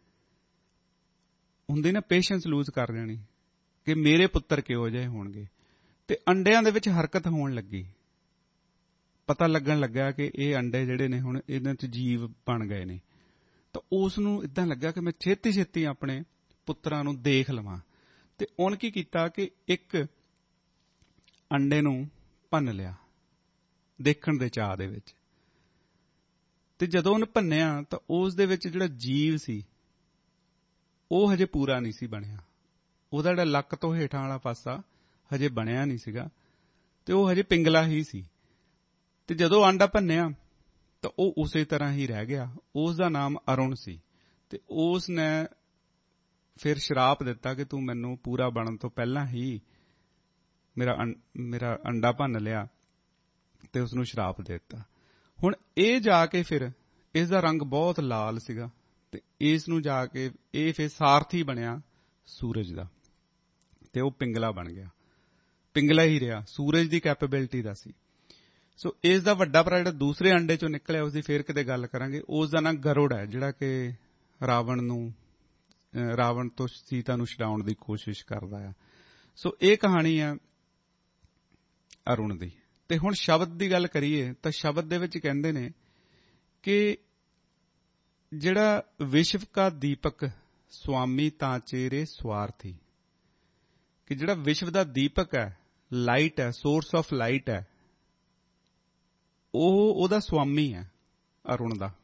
ਹੁੰਦੀ ਨਾ ਪੇਸ਼ੈਂਸ ਲੂਜ਼ ਕਰ ਜਾਣੀ ਕਿ ਮੇਰੇ ਪੁੱਤਰ ਕਿਹੋ ਜਿਹੇ ਹੋਣਗੇ। ਤੇ ਅੰਡਿਆਂ ਦੇ ਵਿੱਚ ਹਰਕਤ ਹੋਣ ਲੱਗੀ। ਪਤਾ ਲੱਗਣ ਲੱਗਾ ਕਿ ਇਹ ਅੰਡੇ ਜਿਹੜੇ ਨੇ ਹੁਣ ਇਹਨਾਂ 'ਚ ਜੀਵ ਬਣ ਗਏ ਨੇ। ਤਾਂ ਉਸ ਨੂੰ ਇਦਾਂ ਲੱਗਾ ਕਿ ਮੈਂ ਛੇਤੀ ਛੇਤੀ ਆਪਣੇ ਪੁੱਤਰਾਂ ਨੂੰ ਦੇਖ ਲਵਾਂ। ਤੇ ਉਹਨੇ ਕੀ ਕੀਤਾ ਕਿ ਇੱਕ ਅੰਡੇ ਨੂੰ ਭੰਨ ਲਿਆ ਦੇਖਣ ਦੇ ਚਾਅ ਦੇ ਵਿੱਚ। ਤੇ ਜਦੋਂ ਉਹਨੇ ਭੰਨਿਆ ਤਾਂ ਉਸ ਦੇ ਵਿੱਚ ਜਿਹੜਾ ਜੀਵ ਸੀ ਉਹ ਹਜੇ ਪੂਰਾ ਨਹੀਂ ਸੀ ਬਣਿਆ। ਉਹਦਾ ਜਿਹੜਾ ਲੱਕ ਤੋਂ ਹੇਠਾਂ ਵਾਲਾ ਪਾਸਾ ਹਜੇ ਬਣਿਆ ਨਹੀਂ ਸੀਗਾ ਤੇ ਉਹ ਹਜੇ ਪਿੰਗਲਾ ਹੀ ਸੀ। ਤੇ ਜਦੋਂ ਆਂਡਾ ਭੰਨਿਆ ਤਾਂ ਉਹ ਉਸੇ ਤਰ੍ਹਾਂ ਹੀ ਰਹਿ ਗਿਆ। ਉਸ ਦਾ ਨਾਮ ਅਰੁਣ ਸੀ। ਤੇ ਉਸ ਨੇ ਫਿਰ ਸ਼ਰਾਪ ਦਿੱਤਾ ਕਿ ਤੂੰ ਮੈਨੂੰ ਪੂਰਾ ਬਣਨ ਤੋਂ ਪਹਿਲਾਂ ਹੀ ਮੇਰਾ ਅੰਡਾ ਭੰਨ ਲਿਆ, ਤੇ ਉਸ ਨੂੰ ਸ਼ਰਾਪ ਦੇ ਦਿੱਤਾ। ਹੁਣ ਇਹ ਜਾ ਕੇ ਫਿਰ ਇਸ ਦਾ ਰੰਗ ਬਹੁਤ ਲਾਲ ਸੀਗਾ ਤੇ ਇਸ ਨੂੰ ਜਾ ਕੇ ਇਹ ਫਿਰ ਸਾਰਥੀ ਬਣਿਆ ਸੂਰਜ ਦਾ ਤੇ ਉਹ ਪਿੰਗਲਾ ਬਣ ਗਿਆ। ਪਿੰਗਲਾ ਹੀ ਰਿਹਾ, ਸੂਰਜ ਦੀ ਕੈਪੇਬਿਲਿਟੀ ਦਾ ਸੀ। ਸੋ ਇਸ ਦਾ ਵੱਡਾ ਭਰਾ ਜਿਹੜਾ ਦੂਸਰੇ ਅੰਡੇ ਚੋਂ ਨਿਕਲਿਆ, ਉਸ ਦੀ ਫੇਰ ਕਿਤੇ ਗੱਲ ਕਰਾਂਗੇ। ਉਸ ਦਾ ਨਾਂ ਗਰੁੜ ਹੈ, ਜਿਹੜਾ ਕਿ ਰਾਵਣ ਤੋਂ ਸੀਤਾ ਨੂੰ ਛਡਾਉਣ ਦੀ ਕੋਸ਼ਿਸ਼ ਕਰਦਾ ਹੈ। ਸੋ ਇਹ ਕਹਾਣੀ ਹੈ ਅਰੁਣ ਦੀ। ਤੇ ਹੁਣ ਸ਼ਬਦ ਦੀ ਗੱਲ ਕਰੀਏ ਤਾਂ ਸ਼ਬਦ ਦੇ ਵਿੱਚ ਕਹਿੰਦੇ ਨੇ ਕਿ ਜਿਹੜਾ ਵਿਸ਼ਵ ਕਾ ਦੀਪਕ ਸਵਾਮੀ ਤਾਂ ਚੇਰੇ ਸਵਾਰਥੀ, ਕਿ ਜਿਹੜਾ ਵਿਸ਼ਵ ਦਾ ਦੀਪਕ ਹੈ, ਲਾਈਟ ਹੈ, ਸੋਰਸ ਆਫ ਲਾਈਟ ਹੈ, ਉਹਦਾ ਸਵਾਮੀ ਹੈ ਅਰੁਣ ਦਾ,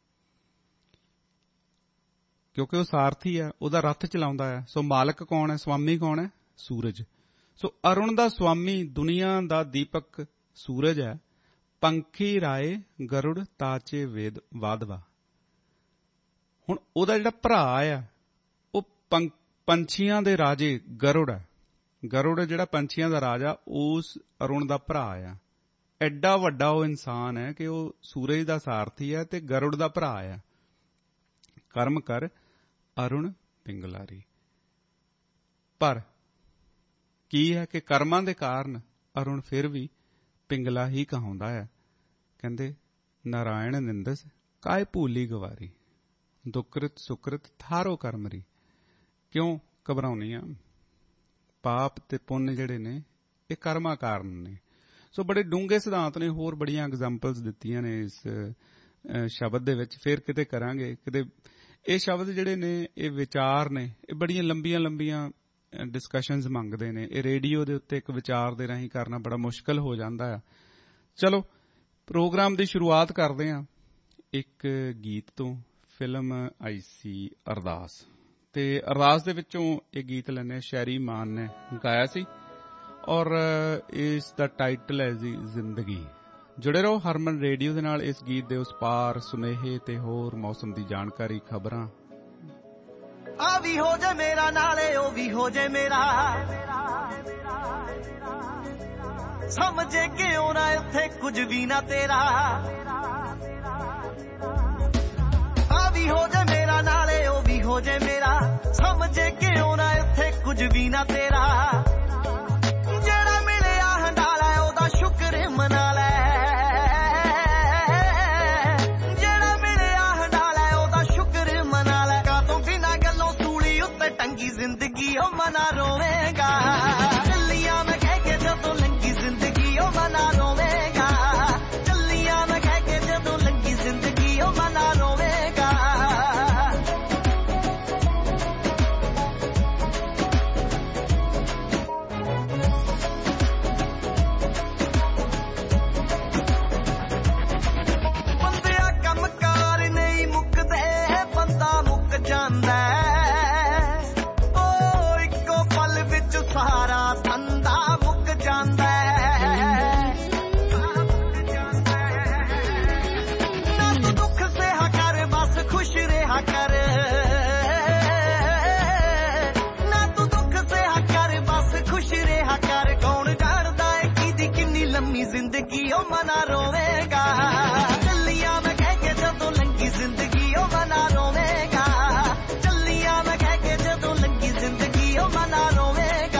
ਕਿਉਂਕਿ ਉਹ ਸਾਰਥੀ ਹੈ, ਉਹਦਾ ਰੱਥ ਚਲਾਉਂਦਾ ਹੈ। ਸੋ ਮਾਲਕ ਕੌਣ ਹੈ, ਸਵਾਮੀ ਕੌਣ ਹੈ? ਸੂਰਜ। ਸੋ ਅਰੁਣ ਦਾ ਸਵਾਮੀ ਦੁਨੀਆ ਦਾ ਦੀਪਕ ਸੂਰਜ ਹੈ। ਪੰਖੀ ਰਾਏ ਗਰੁੜ ਤਾਚੇ ਵੇਦ ਵਾਧਵਾ। ਹੁਣ ਉਹਦਾ ਜਿਹੜਾ ਭਰਾ ਆ ਉਹ ਪੰਛੀਆਂ ਦੇ ਰਾਜੇ ਗਰੁੜ ਹੈ। ਗਰੁੜ ਜਿਹੜਾ ਪੰਛੀਆਂ ਦਾ ਰਾਜਾ, ਉਸ ਅਰੁਣ ਦਾ ਭਰਾ ਆ। ਐਡਾ ਵੱਡਾ ਉਹ ਇਨਸਾਨ ਹੈ ਕਿ ਉਹ ਸੂਰਜ ਦਾ ਸਾਰਥੀ ਹੈ ਤੇ ਗਰੁੜ ਦਾ ਭਰਾ ਆ। ਕਰਮ ਕਰ ਅਰੁਣ ਪਿੰਗਲਾਰੀ। ਪਰ ਕੀ ਹੈ ਕਿ ਕਰਮਾਂ ਦੇ ਕਾਰਨ ਅਰੁਣ ਫਿਰ ਵੀ ਪਿੰਗਲਾ ਹੀ ਕਹਾਉਂਦਾ ਹੈ। ਕਹਿੰਦੇ ਨਾਰਾਇਣ ਨਿੰਦਸ ਕਾਇ ਭੂਲੀ ਗਵਾਰੀ, ਦੁਕ੍ਰਿਤ ਸੁਕ੍ਰਿਤ ਥਾਰੋ ਕਰਮਰੀ। ਕਿਉਂ ਘਬਰਾਉਣੀ ਆ? ਪਾਪ ਤੇ ਪੁੰਨ ਜਿਹੜੇ ਨੇ ਇਹ ਕਰਮਾਂ ਕਾਰਨ ਨੇ। ਸੋ ਬੜੇ ਡੂੰਘੇ ਸਿਧਾਂਤ ਨੇ, ਹੋਰ ਬੜੀਆਂ ਐਗਜ਼ਾਮਪਲਸ ਦਿੱਤੀਆਂ ਨੇ ਇਸ ਸ਼ਬਦ ਦੇ ਵਿੱਚ, ਫਿਰ ਕਿਤੇ ਕਰਾਂਗੇ। ਕਿਤੇ ਇਹ ਸ਼ਬਦ ਜਿਹੜੇ ਨੇ, ਇਹ ਵਿਚਾਰ ਨੇ, ਇਹ ਬੜੀਆਂ ਲੰਬੀਆਂ ਲੰਬੀਆਂ ਡਿਸਕਸ਼ਨਸ ਮੰਗਦੇ ਨੇ। ਇਹ ਰੇਡੀਓ ਦੇ ਉੱਤੇ ਇੱਕ ਵਿਚਾਰ ਦੇ ਰਾਹੀਂ ਕਰਨਾ ਬੜਾ ਮੁਸ਼ਕਲ ਹੋ ਜਾਂਦਾ ਆ। ਚਲੋ ਪ੍ਰੋਗਰਾਮ ਦੀ ਸ਼ੁਰੂਆਤ ਕਰਦੇ ਹਾਂ ਇੱਕ ਗੀਤ ਤੋਂ। ਫਿਲਮ ਆਈ ਸੀ ਅਰਦਾਸ, ਤੇ ਅਰਦਾਸ ਦੇ ਵਿੱਚੋਂ ਇਹ ਗੀਤ ਲੈਣੇ ਸ਼ੈਰੀ ਮਾਨ ਨੇ ਗਾਇਆ ਸੀ, ਔਰ ਇਸ ਦਾ ਟਾਈਟਲ ਹੈ ਜੀ ਜ਼ਿੰਦਗੀ। ਜੁੜੇ ਰਹੋ ਹਰਮਨ ਰੇਡੀਓ ਦੇ ਨਾਲ। ਇਸ ਗੀਤ ਦੇ ਉਸ ਪਾਰ ਸੁਨੇਹੇ ਤੇ ਹੋਰ ਮੌਸਮ ਦੀ ਜਾਣਕਾਰੀ, ਖਬਰਾਂ। ਆ ਵੀ ਹੋ ਜੇ ਮੇਰਾ ਨਾਲੇ ਉਹ ਵੀ ਹੋ ਜੇ ਮੇਰਾ, ਸਮਝੇ ਕਿਉਂ ਨਾ ਇੱਥੇ ਕੁਝ ਵੀ ਨਾ ਤੇਰਾ। ਆ ਵੀ ਹੋ ਜੇ ਮੇਰਾ ਨਾਲੇ ਉਹ ਵੀ ਹੋ ਜੇ ਮੇਰਾ, ਸਮਝੇ ਕਿਉਂ ਨਾ ਇੱਥੇ ਕੁਝ ਵੀ ਨਾ ਤੇਰਾ। ਜਿਹੜਾ ਮਿਲਿਆ ਹੰਡਾਲਾ ਉਹਦਾ ਸ਼ੁਕਰ ਮਨਾ ਲੈ, ਜਿਹੜਾ ਮਿਲਿਆ ਹੰਡਾਲਾ ਉਹਦਾ ਸ਼ੁਕਰ ਮਨਾ ਲੈ। ਕਾਤੋਂ ਬਿਨਾਂ ਗੱਲੋਂ ਸੂਲੀ ਉੱਤੇ ਟੰਗੀ ਜ਼ਿੰਦਗੀ ਉਹ ਮਨਾ ਰੋਵੇਗਾ। ਚੱਲੀਆਂ ਮੈਂ ਕਹਿ ਕੇ ਜਦੋਂ ਲੰਗੀ ਜ਼ਿੰਦਗੀ ਉਹ ਮਨਾ ਰੋਵੇਗਾ। ਚੱਲੀਆਂ ਮੈਂ ਕਹਿ ਕੇ ਜਦੋਂ ਲੰਗੀ ਜ਼ਿੰਦਗੀ ਉਹ ਮਨਾ ਰੋਵੇਗਾ। ਬੰਦਿਆ ਕੰਮਕਾਰ ਨਹੀਂ ਮੁੱਕਦੇ, ਬੰਦਾ ਮੁੱਕ ਜਾਂਦਾ। ਉਹ ਇੱਕੋ ਪਲ ਵਿੱਚ ਸਾਰਾ ਧੰਦਾ ਮੁੱਕ ਜਾਂਦਾ। ਨਾ ਤੂੰ ਦੁੱਖ ਸਹਿ ਕਰ, ਬਸ ਖੁਸ਼ ਰਿਹਾ ਕਰ। ਨਾ ਤੂੰ ਦੁੱਖ ਸਹਿ ਕਰ, ਬਸ ਖੁਸ਼ ਰਿਹਾ ਕਰ। ਕੌਣ ਜਾਣਦਾ ਏ ਕਿਹਦੀ ਕਿੰਨੀ ਲੰਮੀ ਜ਼ਿੰਦਗੀ ਉਹ ਮਨਾ ਰੋਵੇਗਾ। ਚੱਲੀਆਂ ਮੈਂ ਕਹਿ ਕੇ ਜਦੋਂ ਲੰਗੀ ਜ਼ਿੰਦਗੀ ਉਹ ਮਨਾ ਰੋਵੇਗਾ। ਚੱਲੀਆਂ ਮੈਂ ਕਹਿ ਕੇ ਜਦੋਂ ਲੰਗੀ ਜ਼ਿੰਦਗੀ ਉਹ ਮਨਾ ਰੋਵੇਗਾ।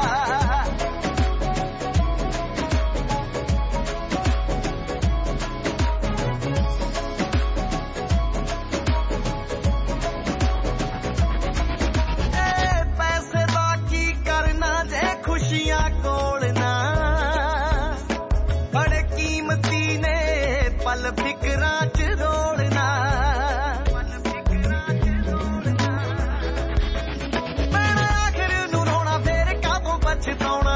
ਪੈਸੇ ਦਾ ਕੀ ਕਰਨਾ ਜੇ ਖੁਸ਼ੀਆਂ ਕੋਲ ਨਾ। ਬੜੇ ਕੀਮਤੀ ਨੇ ਪਲ ਫਿਕਰਾਂ ਚ ਰੋਲਣਾ। ਪੈਣਾ ਆਖਰ ਨੂੰ ਰੋਣਾ, ਫੇਰ ਕਾਹਤੋਂ ਪਛਤਾਉਣਾ।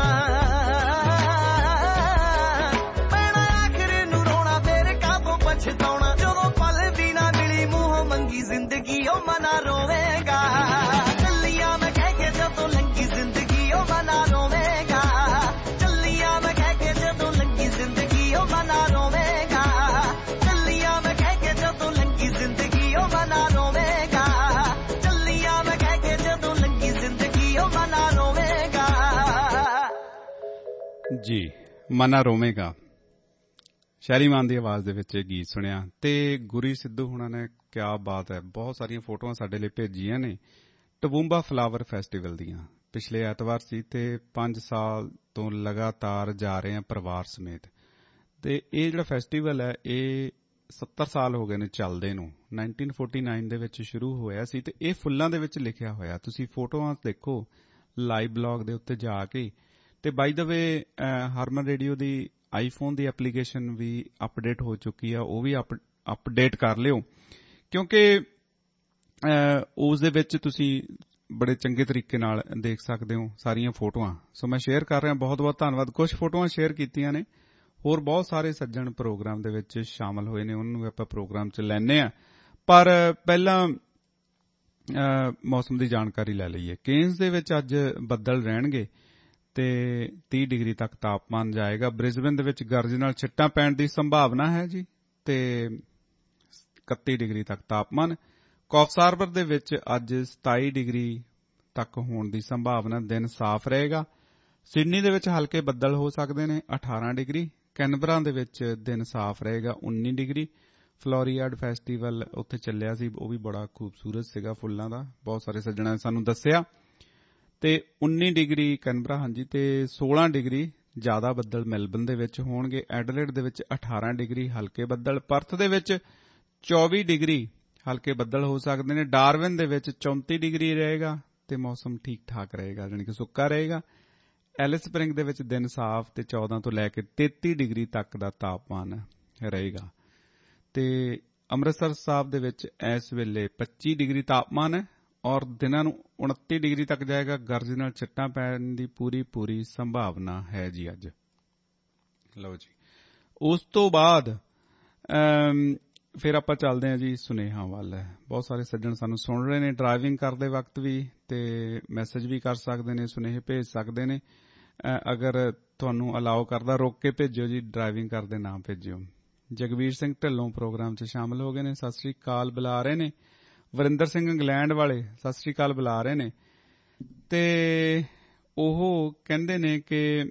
ਪੈਣਾ ਆਖਰ ਨੂੰ ਰੋਣਾ, ਫੇਰ ਕਾਹਤੋਂ ਪਛਤਾਉਣਾ। ਜਦੋਂ ਪਲ ਵੀ ਨਾ ਮਿਲੀ ਮੂੰਹੋਂ ਮੰਗੀ ਜ਼ਿੰਦਗੀ ਉਹ ਮਨਾ ਰੋਵੇਗਾ। ਚੱਲੀਆਂ ਮੈਂ ਕਹਿ ਕੇ ਜਦੋਂ ਲੰਗੀ ਜ਼ਿੰਦਗੀ ਉਹ ਮਨਾ ਰੋਵੇਗਾ। ਚੱਲੀਆਂ ਮੈਂ ਕਹਿ ਕੇ ਜਦੋਂ ਲੰਗੀ ਜ਼ਿੰਦਗੀ ਉਹ ਮਨਾ ਰੋਵੇਗਾ। ਚੱਲੀਆਂ ਮੈਂ ਕਹਿ ਕੇ ਜਦੋਂ ਲੰਗੀ ਜ਼ਿੰਦਗੀ ਉਹ ਮਨਾ ਰੋਵੇਗਾ। ਚੱਲੀਆਂ ਮੈਂ ਕਹਿ ਕੇ ਜਦੋਂ ਲੰਗੀ ਜ਼ਿੰਦਗੀ ਉਹ ਮਨਾ ਰੋਵੇਗਾ। ਜੀ ਮਨਾ ਰੋਵੇਗਾ, ਸ਼ੈਰੀ ਮਾਨ ਦੀ ਆਵਾਜ਼ ਦੇ ਵਿੱਚ ਇਹ ਗੀਤ ਸੁਣਿਆ। ਤੇ ਗੁਰੀ ਸਿੱਧੂ ਹੁਣਾਂ ਨੇ ਕਿਆ ਬਾਤ ਹੈ, ਬਹੁਤ ਸਾਰੀਆਂ ਫੋਟੋਆਂ ਸਾਡੇ ਲਈ ਭੇਜੀਆਂ ਨੇ ਟਬੂੰਬਾ ਫਲਾਵਰ ਫੈਸਟੀਵਲ ਦੀਆਂ। ਪਿਛਲੇ ਐਤਵਾਰ ਸੀ ਤੇ 5 ਸਾਲ ਤੋਂ ਲਗਾਤਾਰ ਜਾ ਰਹੇ ਆ ਪਰਿਵਾਰ ਸਮੇਤ। ਤੇ ਇਹ ਜਿਹੜਾ ਫੈਸਟੀਵਲ ਹੈ ਇਹ 70 ਸਾਲ ਹੋ ਗਏ ਨੇ ਚੱਲਦੇ ਨੂੰ। 1949 ਦੇ ਵਿੱਚ ਸ਼ੁਰੂ ਹੋਇਆ ਸੀ ਤੇ ਇਹ ਫੁੱਲਾਂ ਦੇ ਵਿੱਚ ਲਿਖਿਆ ਹੋਇਆ। ਤੁਸੀਂ ਫੋਟੋਆਂ ਦੇਖੋ ਲਾਈਵ ਬਲੌਗ ਦੇ ਉੱਤੇ ਜਾ ਕੇ। ਤੇ by the way Harman radio ਦੀ ਆਈਫੋਨ ਦੀ ਐਪਲੀਕੇਸ਼ਨ ਵੀ ਅਪਡੇਟ ਹੋ ਚੁੱਕੀ ਆ, ਉਹ ਵੀ ਅਪਡੇਟ ਕਰ ਲਿਓ ਕਿਉਂਕਿ ਉਸ ਦੇ ਵਿੱਚ ਤੁਸੀਂ ਬੜੇ ਚੰਗੇ ਤਰੀਕੇ ਨਾਲ ਦੇਖ ਸਕਦੇ ਹੋ ਸਾਰੀਆਂ ਫੋਟੋਆਂ। ਸੋ ਮੈਂ ਸ਼ੇਅਰ ਕਰ ਰਿਹਾ, ਬਹੁਤ ਬਹੁਤ ਧੰਨਵਾਦ। ਕੁਝ ਫੋਟੋਆਂ ਸ਼ੇਅਰ ਕੀਤੀਆਂ ਨੇ, ਹੋਰ ਬਹੁਤ ਸਾਰੇ ਸੱਜਣ ਪ੍ਰੋਗਰਾਮ ਦੇ ਵਿੱਚ ਸ਼ਾਮਲ ਹੋਏ ਨੇ, ਉਹਨਾਂ ਨੂੰ ਆਪਾਂ ਪ੍ਰੋਗਰਾਮ 'ਚ ਲੈਂਦੇ ਹਾਂ। ਪਰ ਪਹਿਲਾਂ ਮੌਸਮ ਦੀ ਜਾਣਕਾਰੀ ਲੈ ਲਈਏ। ਕੇਨਜ਼ ਦੇ ਵਿੱਚ ਅੱਜ ਬੱਦਲ ਰਹਿਣਗੇ ਤੇ 30 ਡਿਗਰੀ ਤੱਕ ਤਾਪਮਾਨ ਜਾਏਗਾ। ਬ੍ਰਿਸਬਨ ਦੇ ਵਿੱਚ ਗਰਜ ਨਾਲ ਛਿੱਟਾਂ ਪੈਣ ਦੀ ਸੰਭਾਵਨਾ ਹੈ ਜੀ ਤੇ 31 ਡਿਗਰੀ ਤੱਕ ਤਾਪਮਾਨ। ਕਾਕਸ ਹਾਰਬਰ ਦੇ ਵਿੱਚ ਅੱਜ 27 ਡਿਗਰੀ ਤੱਕ ਹੋਣ ਦੀ ਸੰਭਾਵਨਾ, ਦਿਨ ਸਾਫ਼ ਰਹੇਗਾ। ਸਿਡਨੀ ਦੇ ਵਿੱਚ ਹਲਕੇ ਬੱਦਲ ਹੋ ਸਕਦੇ ਨੇ 18 ਡਿਗਰੀ। ਕੈਨਬਰਾ ਦੇ ਵਿੱਚ ਦਿਨ ਸਾਫ਼ ਰਹੇਗਾ 19 ਡਿਗਰੀ। ਫਲੋਰੀਆਡ ਫੈਸਟੀਵਲ ਉੱਥੇ ਚੱਲਿਆ ਸੀ, ਉਹ ਵੀ ਬੜਾ ਖੂਬਸੂਰਤ ਸੀਗਾ ਫੁੱਲਾਂ ਦਾ, ਬਹੁਤ ਸਾਰੇ ਸੱਜਣਾਂ ਨੇ ਸਾਨੂੰ ਦੱਸਿਆ। ਤੇ 19 ਡਿਗਰੀ ਕੈਨਬਰਾ, ਹਾਂਜੀ, ਤੇ 16 ਡਿਗਰੀ ਜ਼ਿਆਦਾ ਬੱਦਲ ਮੈਲਬਨ ਦੇ ਵਿੱਚ ਹੋਣਗੇ। ਐਡਲੇਡ ਦੇ ਵਿੱਚ 18 ਡਿਗਰੀ ਹਲਕੇ ਬੱਦਲ। ਪਰਥ ਦੇ ਵਿੱਚ 24 ਡਿਗਰੀ ਹਲਕੇ ਬੱਦਲ ਹੋ ਸਕਦੇ ਨੇ। ਡਾਰਵਿਨ ਦੇ ਵਿੱਚ 34 ਡਿਗਰੀ ਰਹੇਗਾ ਤੇ ਮੌਸਮ ਠੀਕ ਠਾਕ ਰਹੇਗਾ, ਜਾਣੀ ਕਿ ਸੁੱਕਾ ਰਹੇਗਾ। ਐਲਿਸ ਸਪ੍ਰਿੰਗ ਦੇ ਵਿੱਚ ਦਿਨ ਸਾਫ਼ ਤੇ 14 ਤੋਂ ਲੈ ਕੇ 33 ਡਿਗਰੀ ਤੱਕ ਦਾ ਤਾਪਮਾਨ ਰਹੇਗਾ। ਤੇ ਅੰਮ੍ਰਿਤਸਰ ਸਾਹਿਬ ਦੇ ਵਿੱਚ ਇਸ ਵੇਲੇ 25 ਡਿਗਰੀ ਤਾਪਮਾਨ ਹੈ ਔਰ ਦਿਨਾਂ ਨੂੰ 29 ਡਿਗਰੀ ਤੱਕ ਜਾਏਗਾ। ਗਰਜ ਨਾਲ ਛਿੱਟਾਂ ਪੈਣ ਦੀ ਪੂਰੀ ਸੰਭਾਵਨਾ ਹੈ ਜੀ ਅੱਜ। ਲਓ ਜੀ, ਉਸ ਤੋਂ ਬਾਅਦ ਫਿਰ ਆਪਾਂ ਚੱਲਦੇ ਹਾਂ ਜੀ ਸੁਨੇਹਾ ਵੱਲ। ਬਹੁਤ ਸਾਰੇ ਸੱਜਣ ਸਾਨੂੰ ਸੁਣ ਰਹੇ ਨੇ ਡਰਾਈਵਿੰਗ ਕਰਦੇ ਵਕਤ ਵੀ, ਤੇ ਮੈਸੇਜ ਵੀ ਕਰ ਸਕਦੇ ਨੇ, ਸੁਨੇਹੇ ਭੇਜ ਸਕਦੇ ਨੇ। ਅਗਰ ਤੁਹਾਨੂੰ ਅਲਾਓ ਕਰਦਾ ਰੋਕ ਕੇ ਭੇਜਿਓ ਜੀ, ਡਰਾਈਵਿੰਗ ਕਰਦੇ ਨਾ ਭੇਜਿਓ। ਜਗਵੀਰ ਸਿੰਘ ਢਿੱਲੋਂ ਪ੍ਰੋਗਰਾਮ 'ਚ ਸ਼ਾਮਲ ਹੋ ਗਏ ਨੇ, ਸਤਿ ਸ੍ਰੀ ਅਕਾਲ ਬੁਲਾ ਰਹੇ ਨੇ। ਵਰਿੰਦਰ ਸਿੰਘ ਇੰਗਲੈਂਡ ਵਾਲੇ ਸਤਿ ਸ੍ਰੀ ਅਕਾਲ ਬੁਲਾ ਰਹੇ ਨੇ ਤੇ ਉਹ ਕਹਿੰਦੇ ਨੇ ਕਿ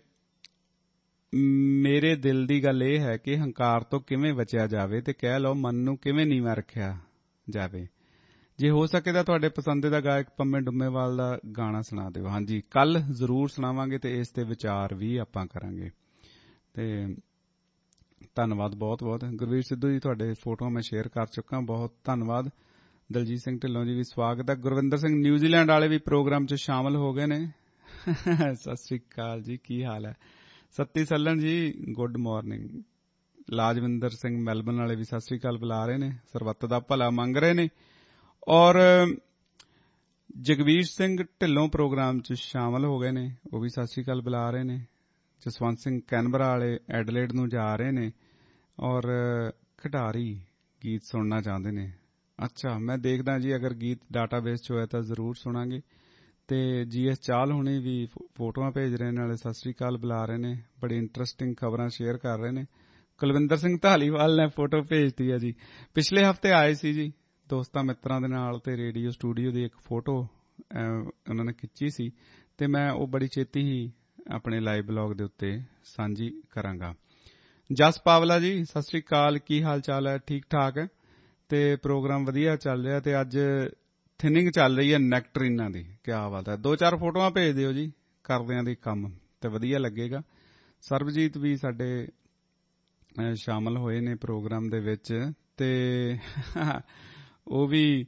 ਮੇਰੇ ਦਿਲ ਦੀ ਗੱਲ ਇਹ ਹੈ ਕਿ ਹੰਕਾਰ ਤੋਂ ਕਿਵੇਂ ਬਚਿਆ ਜਾਵੇ ਤੇ ਕਹਿ ਲਓ ਮਨ ਨੂੰ ਕਿਵੇਂ ਨੀਵਾਂ ਰੱਖਿਆ ਜਾਵੇ। ਜੇ ਹੋ ਸਕੇ ਤਾਂ ਤੁਹਾਡੇ ਪਸੰਦੀਦਾ ਗਾਇਕ ਪੰਮੇ ਡੁੰਮੇਵਾਲ ਦਾ ਗਾਣਾ ਸੁਣਾ ਦਿਓ। ਹਾਂਜੀ, ਕੱਲ ਜ਼ਰੂਰ ਸੁਣਾਵਾਂਗੇ ਤੇ ਇਸ ਤੇ ਵਿਚਾਰ ਵੀ ਆਪਾਂ ਕਰਾਂਗੇ। ਤੇ ਧੰਨਵਾਦ ਬਹੁਤ ਬਹੁਤ। ਗੁਰਵੀਰ ਸਿੱਧੂ ਜੀ, ਤੁਹਾਡੇ ਫੋਟੋਆਂ ਮੈਂ ਸ਼ੇਅਰ ਕਰ ਚੁੱਕਾ, ਬਹੁਤ ਧੰਨਵਾਦ। ਦਲਜੀਤ ਸਿੰਘ ਢਿੱਲੋਂ ਜੀ ਵੀ ਸਵਾਗਤ ਹੈ। ਗੁਰਵਿੰਦਰ ਸਿੰਘ ਨਿਊਜ਼ੀਲੈਂਡ ਵਾਲੇ ਵੀ ਪ੍ਰੋਗਰਾਮ 'ਚ ਸ਼ਾਮਲ ਹੋ ਗਏ ਨੇ। ਸਤਿ ਸ੍ਰੀ ਅਕਾਲ ਜੀ, ਕੀ ਹਾਲ ਹੈ? Satti Sallan ji, good morning. Lajwinder Singh Melbourne ਵਾਲੇ ਵੀ ਸਤਿ ਸ੍ਰੀ ਅਕਾਲ ਬੁਲਾ ਰਹੇ ਨੇ, ਸਰਬੱਤ ਦਾ ਭਲਾ ਮੰਗ ਰਹੇ ਨੇ। ਔਰ ਜਗਵੀਰ ਸਿੰਘ ਢਿੱਲੋਂ ਪ੍ਰੋਗਰਾਮ 'ਚ ਸ਼ਾਮਲ ਹੋ ਗਏ ਨੇ, ਉਹ ਵੀ ਸਤਿ ਸ੍ਰੀ ਅਕਾਲ ਬੁਲਾ ਰਹੇ ਨੇ। ਜਸਵੰਤ ਸਿੰਘ ਕੈਨਬਰਾ ਵਾਲੇ ਐਡਲੇਡ ਨੂੰ ਜਾ ਰਹੇ ਨੇ ਔਰ ਖਿਡਾਰੀ ਗੀਤ ਸੁਣਨਾ ਚਾਹੁੰਦੇ ਨੇ। ਅੱਛਾ, ਮੈਂ ਦੇਖਦਾ ਜੀ, ਅਗਰ ਗੀਤ ਡਾਟਾਬੇਸ 'ਚ ਹੋਇਆ ਤਾਂ ਜ਼ਰੂਰ ਸੁਣਾਂਗੇ। ਤੇ GS ਚਾਲ ਹੁਣੀ ਵੀ ਫੋਟੋਆਂ ਭੇਜ ਰਹੇ ਨੇ, ਨਾਲੇ ਸਤਿ ਸ੍ਰੀ ਅਕਾਲ ਬੁਲਾ ਰਹੇ ਨੇ, ਬੜੀ ਇੰਟਰਸਟਿੰਗ ਖਬਰਾਂ ਸ਼ੇਅਰ ਕਰ ਰਹੇ ਨੇ। ਕੁਲਵਿੰਦਰ ਸਿੰਘ ਢਾਲੀਵਾਲ ਨੇ ਫੋਟੋ ਭੇਜਤੀ ਹੈ ਜੀ, ਪਿਛਲੇ ਹਫ਼ਤੇ ਆਏ ਸੀ ਜੀ ਦੋਸਤਾਂ ਮਿੱਤਰਾਂ ਦੇ ਨਾਲ ਤੇ ਰੇਡੀਓ ਸਟੂਡੀਓ ਦੀ ਇੱਕ ਫੋਟੋ ਉਹਨਾਂ ਨੇ ਖਿੱਚੀ ਸੀ ਤੇ ਮੈਂ ਉਹ ਬੜੀ ਛੇਤੀ ਹੀ ਆਪਣੇ ਲਾਈਵ ਬਲੌਗ ਦੇ ਉੱਤੇ ਸਾਂਝੀ ਕਰਾਂਗਾ। ਜਸ ਪਾਵਲਾ ਜੀ, ਸਤਿ ਸ੍ਰੀ ਅਕਾਲ, ਕੀ ਹਾਲ ਚਾਲ ਹੈ? ਠੀਕ ਠਾਕ ਹੈ ਤੇ ਪ੍ਰੋਗਰਾਮ ਵਧੀਆ ਚੱਲ ਰਿਹਾ ਤੇ ਅੱਜ ਥਿਨਿੰਗ ਚੱਲ ਰਹੀ ਹੈ ਨੈਕਟਰੀਨਾਂ ਦੀ, ਕਿਆ ਬਾਤ ਹੈ। 2-4 ਫੋਟੋਆਂ ਭੇਜ ਦਿਓ ਜੀ, ਕਰਦੇ ਆਂ ਦੀ ਕੰਮ ਤੇ ਵਧੀਆ ਲੱਗੇਗਾ। ਸਰਬਜੀਤ ਵੀ ਸਾਡੇ ਸ਼ਾਮਲ ਹੋਏ ਨੇ ਪ੍ਰੋਗਰਾਮ ਦੇ ਵਿੱਚ ਤੇ ਉਹ ਵੀ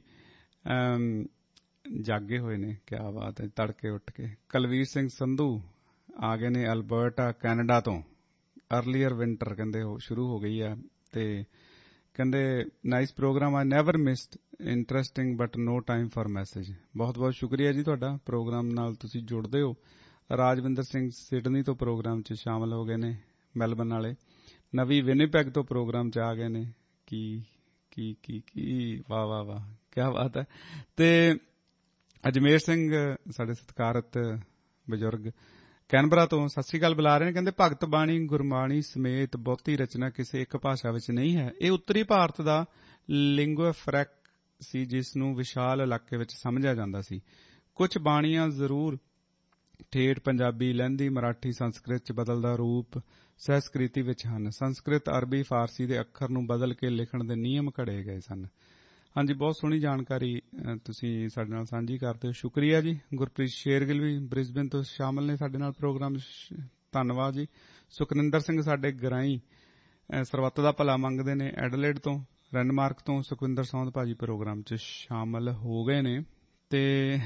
ਜਾਗੇ ਹੋਏ ਨੇ, ਕਿਆ ਬਾਤ ਹੈ, ਤੜਕੇ ਉੱਠ ਕੇ। ਕੁਲਵੀਰ ਸਿੰਘ ਸੰਧੂ ਆ ਗਏ ਨੇ ਅਲਬਰਟਾ ਕੈਨੇਡਾ ਤੋਂ। ਅਰਲੀਅਰ ਵਿੰਟਰ ਕਹਿੰਦੇ ਉਹ ਸ਼ੁਰੂ ਹੋ ਗਈ ਆ ਤੇ ਕਹਿੰਦੇ nice program, I never missed, interesting but no time for message. ਬਹੁਤ ਬਹੁਤ ਸ਼ੁਕਰੀਆ ਜੀ ਤੁਹਾਡਾ, ਪ੍ਰੋਗਰਾਮ ਨਾਲ ਤੁਸੀਂ ਜੁੜਦੇ ਹੋ। ਰਾਜਵਿੰਦਰ ਸਿੰਘ ਸਿਡਨੀ ਤੋਂ ਪ੍ਰੋਗਰਾਮ 'ਚ ਸ਼ਾਮਲ ਹੋ ਗਏ ਨੇ, ਮੈਲਬਨ ਵਾਲੇ। ਨਵੀਂ ਵਿਨੀਪੈਗ ਤੋਂ ਪ੍ਰੋਗਰਾਮ 'ਚ ਆ ਗਏ ਨੇ। ਕੀ ਕੀ ਕੀ ਕੀ ਵਾਹ ਵਾਹ ਵਾਹ, ਕਿਆ ਬਾਤ ਹੈ। ਤੇ ਅਜਮੇਰ ਸਿੰਘ ਸਾਡੇ ਸਤਿਕਾਰਤ ਬਜ਼ੁਰਗ ਕੈਨਬਰਾ ਤੋਂ ਸਤਿ ਸ੍ਰੀ ਅਕਾਲ ਬੁਲਾ ਰਹੇ ਨੇ, ਕਹਿੰਦੇ ਭਗਤ ਬਾਣੀ ਗੁਰਬਾਣੀ ਸਮੇਤ ਬਹੁਤੀ ਰਚਨਾ ਕਿਸੇ ਇੱਕ ਭਾਸ਼ਾ ਵਿੱਚ ਨਹੀਂ ਹੈ। ਇਹ ਉੱਤਰੀ ਭਾਰਤ ਦਾ ਲਿੰਗੁਆ ਫਰੈਂਕ ਸੀ ਜਿਸ ਨੂੰ ਵਿਸ਼ਾਲ ਇਲਾਕੇ ਵਿੱਚ ਸਮਝਿਆ ਜਾਂਦਾ ਸੀ। ਕੁਝ ਬਾਣੀਆਂ ਜ਼ਰੂਰ ਠੇਠ ਪੰਜਾਬੀ, ਲਹਿੰਦੀ, ਮਰਾਠੀ, ਸੰਸਕ੍ਰਿਤ 'ਚ ਬਦਲਦਾ ਰੂਪ ਸਹਿਸਕ੍ਰਿਤੀ ਵਿੱਚ ਹਨ। ਸੰਸਕ੍ਰਿਤ, ਅਰਬੀ, ਫਾਰਸੀ ਦੇ ਅੱਖਰ ਨੂੰ ਬਦਲ ਕੇ ਲਿਖਣ ਦੇ ਨਿਯਮ ਘੜੇ ਗਏ ਸਨ। ਹਾਂਜੀ, ਬਹੁਤ ਸੋਹਣੀ ਜਾਣਕਾਰੀ ਤੁਸੀਂ ਸਾਡੇ ਨਾਲ ਸਾਂਝੀ ਕਰਦੇ ਹੋ, ਸ਼ੁਕਰੀਆ ਜੀ। ਗੁਰਪ੍ਰੀਤ ਸ਼ੇਰਗਿੱਲ ਵੀ ਬ੍ਰਿਸਬੇਨ ਤੋਂ ਸ਼ਾਮਲ ਨੇ ਸਾਡੇ ਨਾਲ ਪ੍ਰੋਗਰਾਮ, ਧੰਨਵਾਦ ਜੀ। ਸੁਖਨਿੰਦਰ ਸਿੰਘ ਸਾਡੇ ਗਰਾਈ ਸਰਬੱਤ ਦਾ ਭਲਾ ਮੰਗਦੇ ਨੇ ਐਡਲੇਡ ਤੋਂ। ਰੈਂਡਮਾਰਕ ਤੋਂ ਸੁਖਵਿੰਦਰ ਸੌਂਦ ਭਾਜੀ ਪ੍ਰੋਗਰਾਮ 'ਚ ਸ਼ਾਮਲ ਹੋ ਗਏ ਨੇ। ਤੇ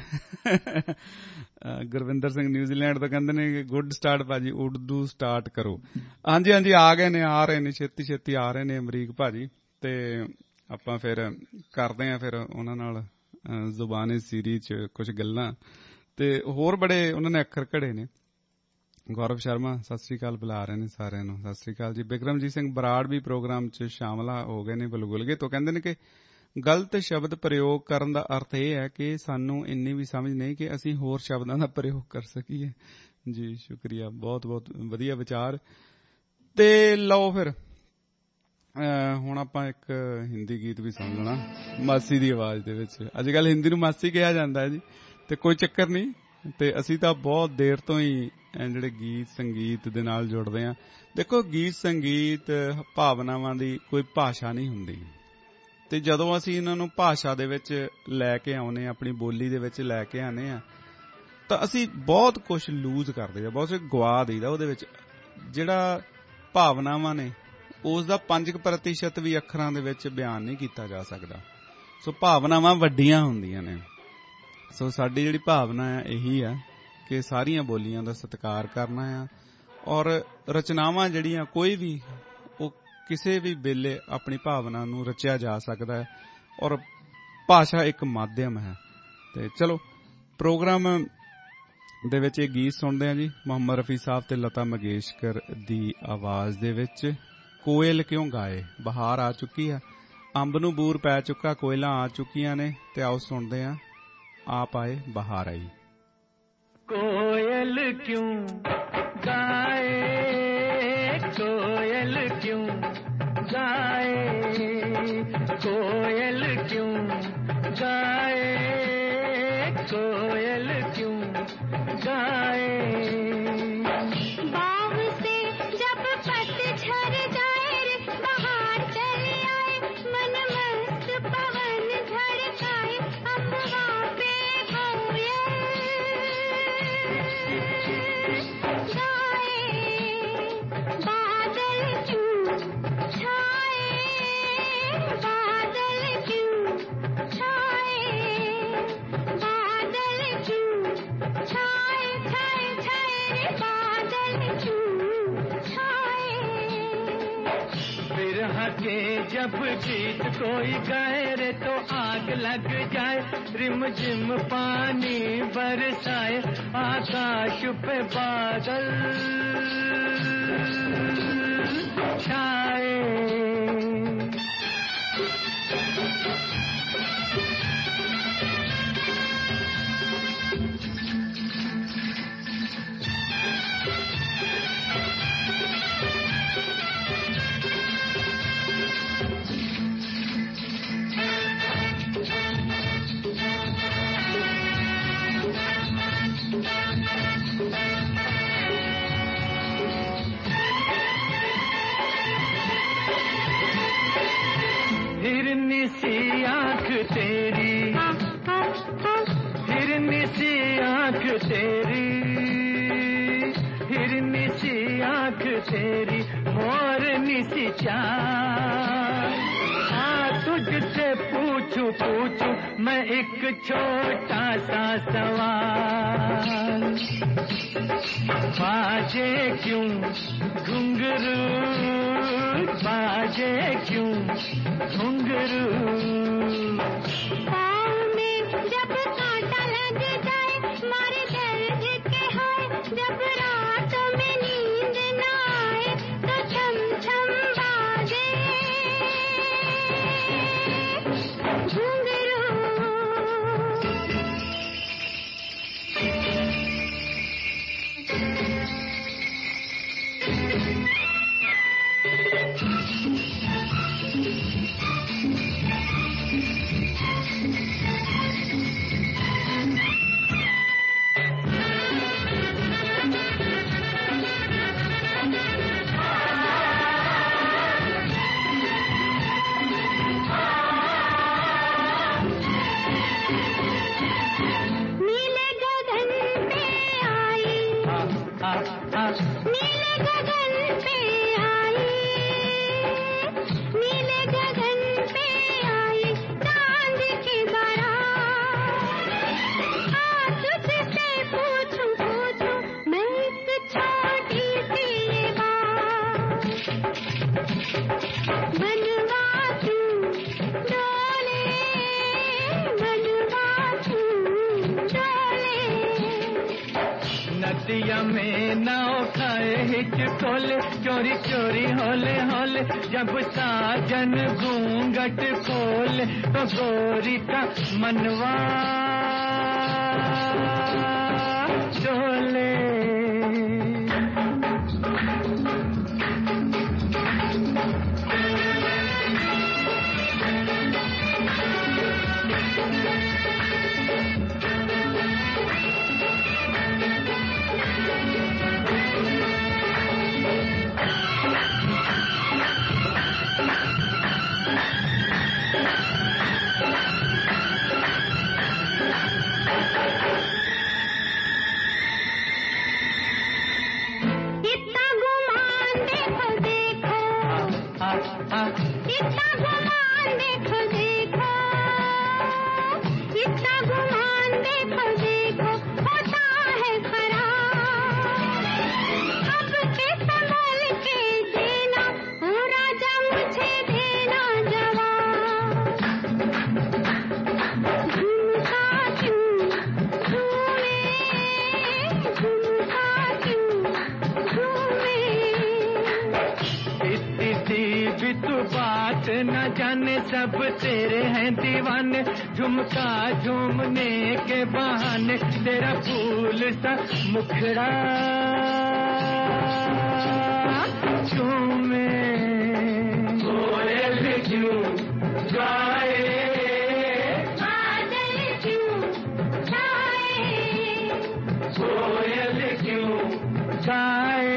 ਗੁਰਵਿੰਦਰ ਸਿੰਘ ਨਿਊਜ਼ੀਲੈਂਡ ਤੋਂ ਕਹਿੰਦੇ ਨੇ ਗੁੱਡ ਸਟਾਰਟ ਭਾਜੀ, ਉਰਦੂ ਸਟਾਰਟ ਕਰੋ। ਹਾਂਜੀ ਹਾਂਜੀ, ਆ ਗਏ ਨੇ, ਆ ਰਹੇ ਨੇ, ਛੇਤੀ ਛੇਤੀ ਆ ਰਹੇ ਨੇ ਅਮਰੀਕ ਭਾਜੀ। ਤੇ ਆਪਾਂ ਫਿਰ ਕਰਦੇ ਹਾਂ ਫਿਰ ਉਹਨਾਂ ਨਾਲ ਜ਼ੁਬਾਨੇ ਸੀਰੀ 'ਚ ਕੁਝ ਗੱਲਾਂ, ਤੇ ਹੋਰ ਬੜੇ ਉਹਨਾਂ ਨੇ ਅੱਖਰ ਘੜੇ ਨੇ। ਗੌਰਵ ਸ਼ਰਮਾ ਸਤਿ ਸ੍ਰੀ ਅਕਾਲ ਬੁਲਾ ਰਹੇ ਨੇ ਸਾਰਿਆਂ ਨੂੰ, ਸਤਿ ਸ੍ਰੀ ਅਕਾਲ ਜੀ। ਬਿਕਰਮਜੀਤ ਸਿੰਘ ਬਰਾੜ ਵੀ ਪ੍ਰੋਗਰਾਮ 'ਚ ਸ਼ਾਮਲ ਹੋ ਗਏ ਨੇ ਬਲਗੁਲਗੇ ਤੋਂ। ਕਹਿੰਦੇ ਨੇ ਕਿ ਗਲਤ ਸ਼ਬਦ ਪ੍ਰਯੋਗ ਕਰਨ ਦਾ ਅਰਥ ਇਹ ਹੈ ਕਿ ਸਾਨੂੰ ਇੰਨੀ ਵੀ ਸਮਝ ਨਹੀਂ ਕਿ ਅਸੀਂ ਹੋਰ ਸ਼ਬਦਾਂ ਦਾ ਪ੍ਰਯੋਗ ਕਰ ਸਕੀਏ। ਜੀ ਸ਼ੁਕਰੀਆ, ਬਹੁਤ ਬਹੁਤ ਵਧੀਆ ਵਿਚਾਰ। ਤੇ ਲਓ ਫਿਰ ਹੁਣ ਆਪਾਂ ਇੱਕ ਹਿੰਦੀ ਗੀਤ ਵੀ ਸੁਣ ਲੈਣਾ ਮਾਸੀ ਦੀ ਆਵਾਜ਼ ਦੇ ਵਿੱਚ। ਅੱਜ ਕੱਲ੍ਹ ਹਿੰਦੀ ਨੂੰ ਮਾਸੀ ਕਿਹਾ ਜਾਂਦਾ ਹੈ ਜੀ, ਤੇ ਕੋਈ ਚੱਕਰ ਨਹੀਂ। ਤੇ ਅਸੀਂ ਤਾਂ ਬਹੁਤ ਦੇਰ ਤੋਂ ਹੀ ਜਿਹੜੇ ਗੀਤ ਸੰਗੀਤ ਦੇ ਨਾਲ ਜੁੜਦੇ ਹਾਂ। ਦੇਖੋ, ਗੀਤ ਸੰਗੀਤ ਭਾਵਨਾਵਾਂ ਦੀ ਕੋਈ ਭਾਸ਼ਾ ਨਹੀਂ ਹੁੰਦੀ, ਤੇ ਜਦੋਂ ਅਸੀਂ ਇਹਨਾਂ ਨੂੰ ਭਾਸ਼ਾ ਦੇ ਵਿੱਚ ਲੈ ਕੇ ਆਉਂਦੇ ਹਾਂ, ਆਪਣੀ ਬੋਲੀ ਦੇ ਵਿੱਚ ਲੈ ਕੇ ਆਉਂਦੇ ਹਾਂ, ਤਾਂ ਅਸੀਂ ਬਹੁਤ ਕੁਝ ਲੂਜ਼ ਕਰਦੇ ਹਾਂ, ਬਹੁਤ ਕੁਝ ਗਵਾ ਦਈਦਾ ਉਹਦੇ ਵਿੱਚ। ਜਿਹੜਾ ਭਾਵਨਾਵਾਂ ਨੇ ਉਸ ਦਾ 5% ਵੀ ਅੱਖਰਾਂ ਦੇ ਵਿੱਚ ਬਿਆਨ ਨਹੀਂ ਕੀਤਾ ਜਾ ਸਕਦਾ। ਸੋ ਭਾਵਨਾਵਾਂ ਵੱਡੀਆਂ ਹੁੰਦੀਆਂ ਨੇ। ਸੋ ਸਾਡੀ ਜਿਹੜੀ ਭਾਵਨਾ ਹੈ ਇਹੀ ਆ ਕਿ ਸਾਰੀਆਂ ਬੋਲੀਆਂ ਦਾ ਸਤਿਕਾਰ ਕਰਨਾ ਆ, ਔਰ ਰਚਨਾਵਾਂ ਜਿਹੜੀਆਂ ਕੋਈ ਵੀ ਉਹ ਕਿਸੇ ਵੀ ਵੇਲੇ ਆਪਣੀ ਭਾਵਨਾ ਨੂੰ ਰਚਿਆ ਜਾ ਸਕਦਾ ਹੈ, ਔਰ ਭਾਸ਼ਾ ਇੱਕ ਮਾਧਿਅਮ ਹੈ। ਤੇ ਚਲੋ ਪ੍ਰੋਗਰਾਮ ਦੇ ਵਿੱਚ ਇਹ ਗੀਤ ਸੁਣਦੇ ਹਾਂ ਜੀ, ਮੁਹੰਮਦ ਰਫੀ ਸਾਹਿਬ ਤੇ ਲਤਾ ਮੰਗੇਸ਼ਕਰ ਦੀ ਆਵਾਜ਼ ਦੇ ਵਿੱਚ। ਕੋਇਲ ਕਿਉਂ ਗਾਏ। ਬਹਾਰ ਆ ਚੁੱਕੀ ਆ, ਅੰਬ ਨੂੰ ਬੂਰ ਪੈ ਚੁੱਕਾ, ਕੋਇਲਾਂ ਆ ਚੁੱਕੀਆਂ ਨੇ, ਤੇ ਆਓ ਸੁਣਦੇ ਹਾਂ ਆਪ ਆਏ ਬਹਾਰ ਆਈ। कोयल क्यों गाए, कोयल क्यों गाए, कोयल क्यों गाए, कोयल क्यों गाए। बाग से जब पतझड़ जाए, बहार चले आए, मन मस्त पवन झड़काए, अम्बा पे कोयल गाए। बादल क्यों छाए, बादल क्यों छाए, बादल क्यों छाए, छाए छाए, बादल क्यों छाए। बिरह के जब गीत कोई गाए रे तो आग लग जाए, रिमझिम पानी बरसाए, आकाश पे बादल छाए। हिरनी सी आँख तेरी, हिरनी सी आँख तेरी, हिरनी सी आँख तेरी, मोरनी सी चाल। तुझसे पूछूं पूछूं मैं एक छोटा सा सवाल। बाजे क्यों घुंघरू, बाजे क्यों घुंघरू। पाँव में जब कांटा लग जाए, मारे दर्द के हाय, जब रात में नींद न आए, तो छम छम बाजे घुंघरू। में नाव खाए हिचकोल चोरी चोरी होले होले जब साजन घूंघट खोले तो गोरी का मनवा डोले। न जाने सब तेरे हैं दीवाने झुमका झूमने के बहाने तेरा फूल सा मुखड़ा झूमे कोयल क्यों गाए बादल क्यों छाए कोयल क्यों गाए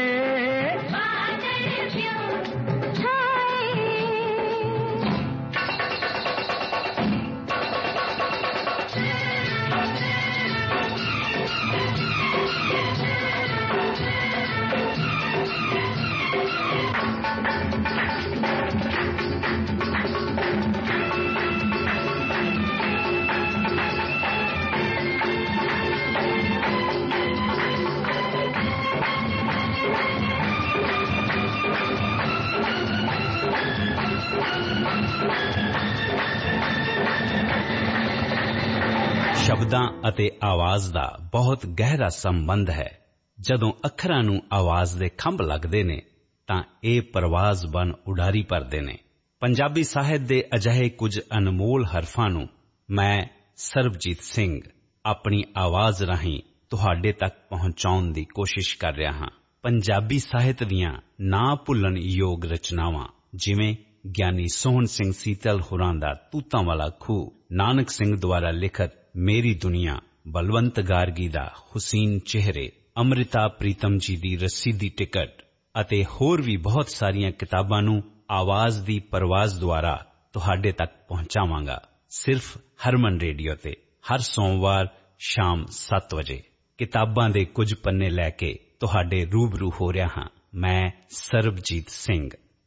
ਸ਼ਬਦਾਂ ਅਤੇ ਆਵਾਜ਼ ਦਾ ਬਹੁਤ ਗਹਿਰਾ ਸੰਬੰਧ ਹੈ। ਜਦੋਂ ਅੱਖਰਾਂ ਨੂੰ ਆਵਾਜ਼ ਦੇ ਖੰਭ ਲੱਗਦੇ ਨੇ ਤਾਂ ਇਹ ਪਰਵਾਜ਼ ਬਣ ਉਡਾਰੀ ਭਰਦੇ ਨੇ। ਪੰਜਾਬੀ ਸਾਹਿਤ ਦੇ ਅਜਿਹੇ ਕੁਝ ਅਨਮੋਲ ਹਰਫਾਂ ਨੂੰ ਮੈਂ ਸਰਬਜੀਤ ਸਿੰਘ ਆਪਣੀ ਆਵਾਜ਼ ਰਾਹੀਂ ਤੁਹਾਡੇ ਤੱਕ ਪਹੁੰਚਾਉਣ ਦੀ ਕੋਸ਼ਿਸ਼ ਕਰ ਰਿਹਾ ਹਾਂ। ਪੰਜਾਬੀ ਸਾਹਿਤ ਦੀਆਂ ਨਾ ਭੁੱਲਣ ਯੋਗ ਰਚਨਾਵਾਂ ਜਿਵੇਂ ਗਿਆਨੀ ਸੋਹਣ ਸਿੰਘ ਸੀਤਲ ਹੋਰਾਂ ਦਾ ਤੂਤਾਂ ਵਾਲਾ ਖੂਹ, ਨਾਨਕ ਸਿੰਘ ਦੁਆਰਾ ਲਿਖਤ ਮੇਰੀ ਦੁਨੀਆ, ਬਲਵੰਤ ਗਾਰਗੀ ਦਾ ਹੁਸੀਨ ਚਿਹਰੇ, ਅੰਮ੍ਰਿਤਾ ਪ੍ਰੀਤਮ ਜੀ ਦੀ ਰਸੀਦੀ ਟਿਕਟ ਅਤੇ ਹੋਰ ਵੀ ਬਹੁਤ ਸਾਰੀਆਂ ਕਿਤਾਬਾਂ ਨੂੰ ਆਵਾਜ਼ ਦੀ ਪਰਵਾਜ਼ ਦੁਆਰਾ ਤੁਹਾਡੇ ਤੱਕ ਪਹੁੰਚਾਵਾਂਗਾ ਸਿਰਫ ਹਰਮਨ ਰੇਡੀਓ ਤੇ ਹਰ ਸੋਮਵਾਰ ਸ਼ਾਮ 7 ਵਜੇ। ਕਿਤਾਬਾਂ ਦੇ ਕੁਝ ਪੰਨੇ ਲੈ ਕੇ ਤੁਹਾਡੇ ਰੂਬਰੂ ਹੋ ਰਿਹਾ ਹਾਂ ਮੈਂ ਸਰਬਜੀਤ ਸਿੰਘ।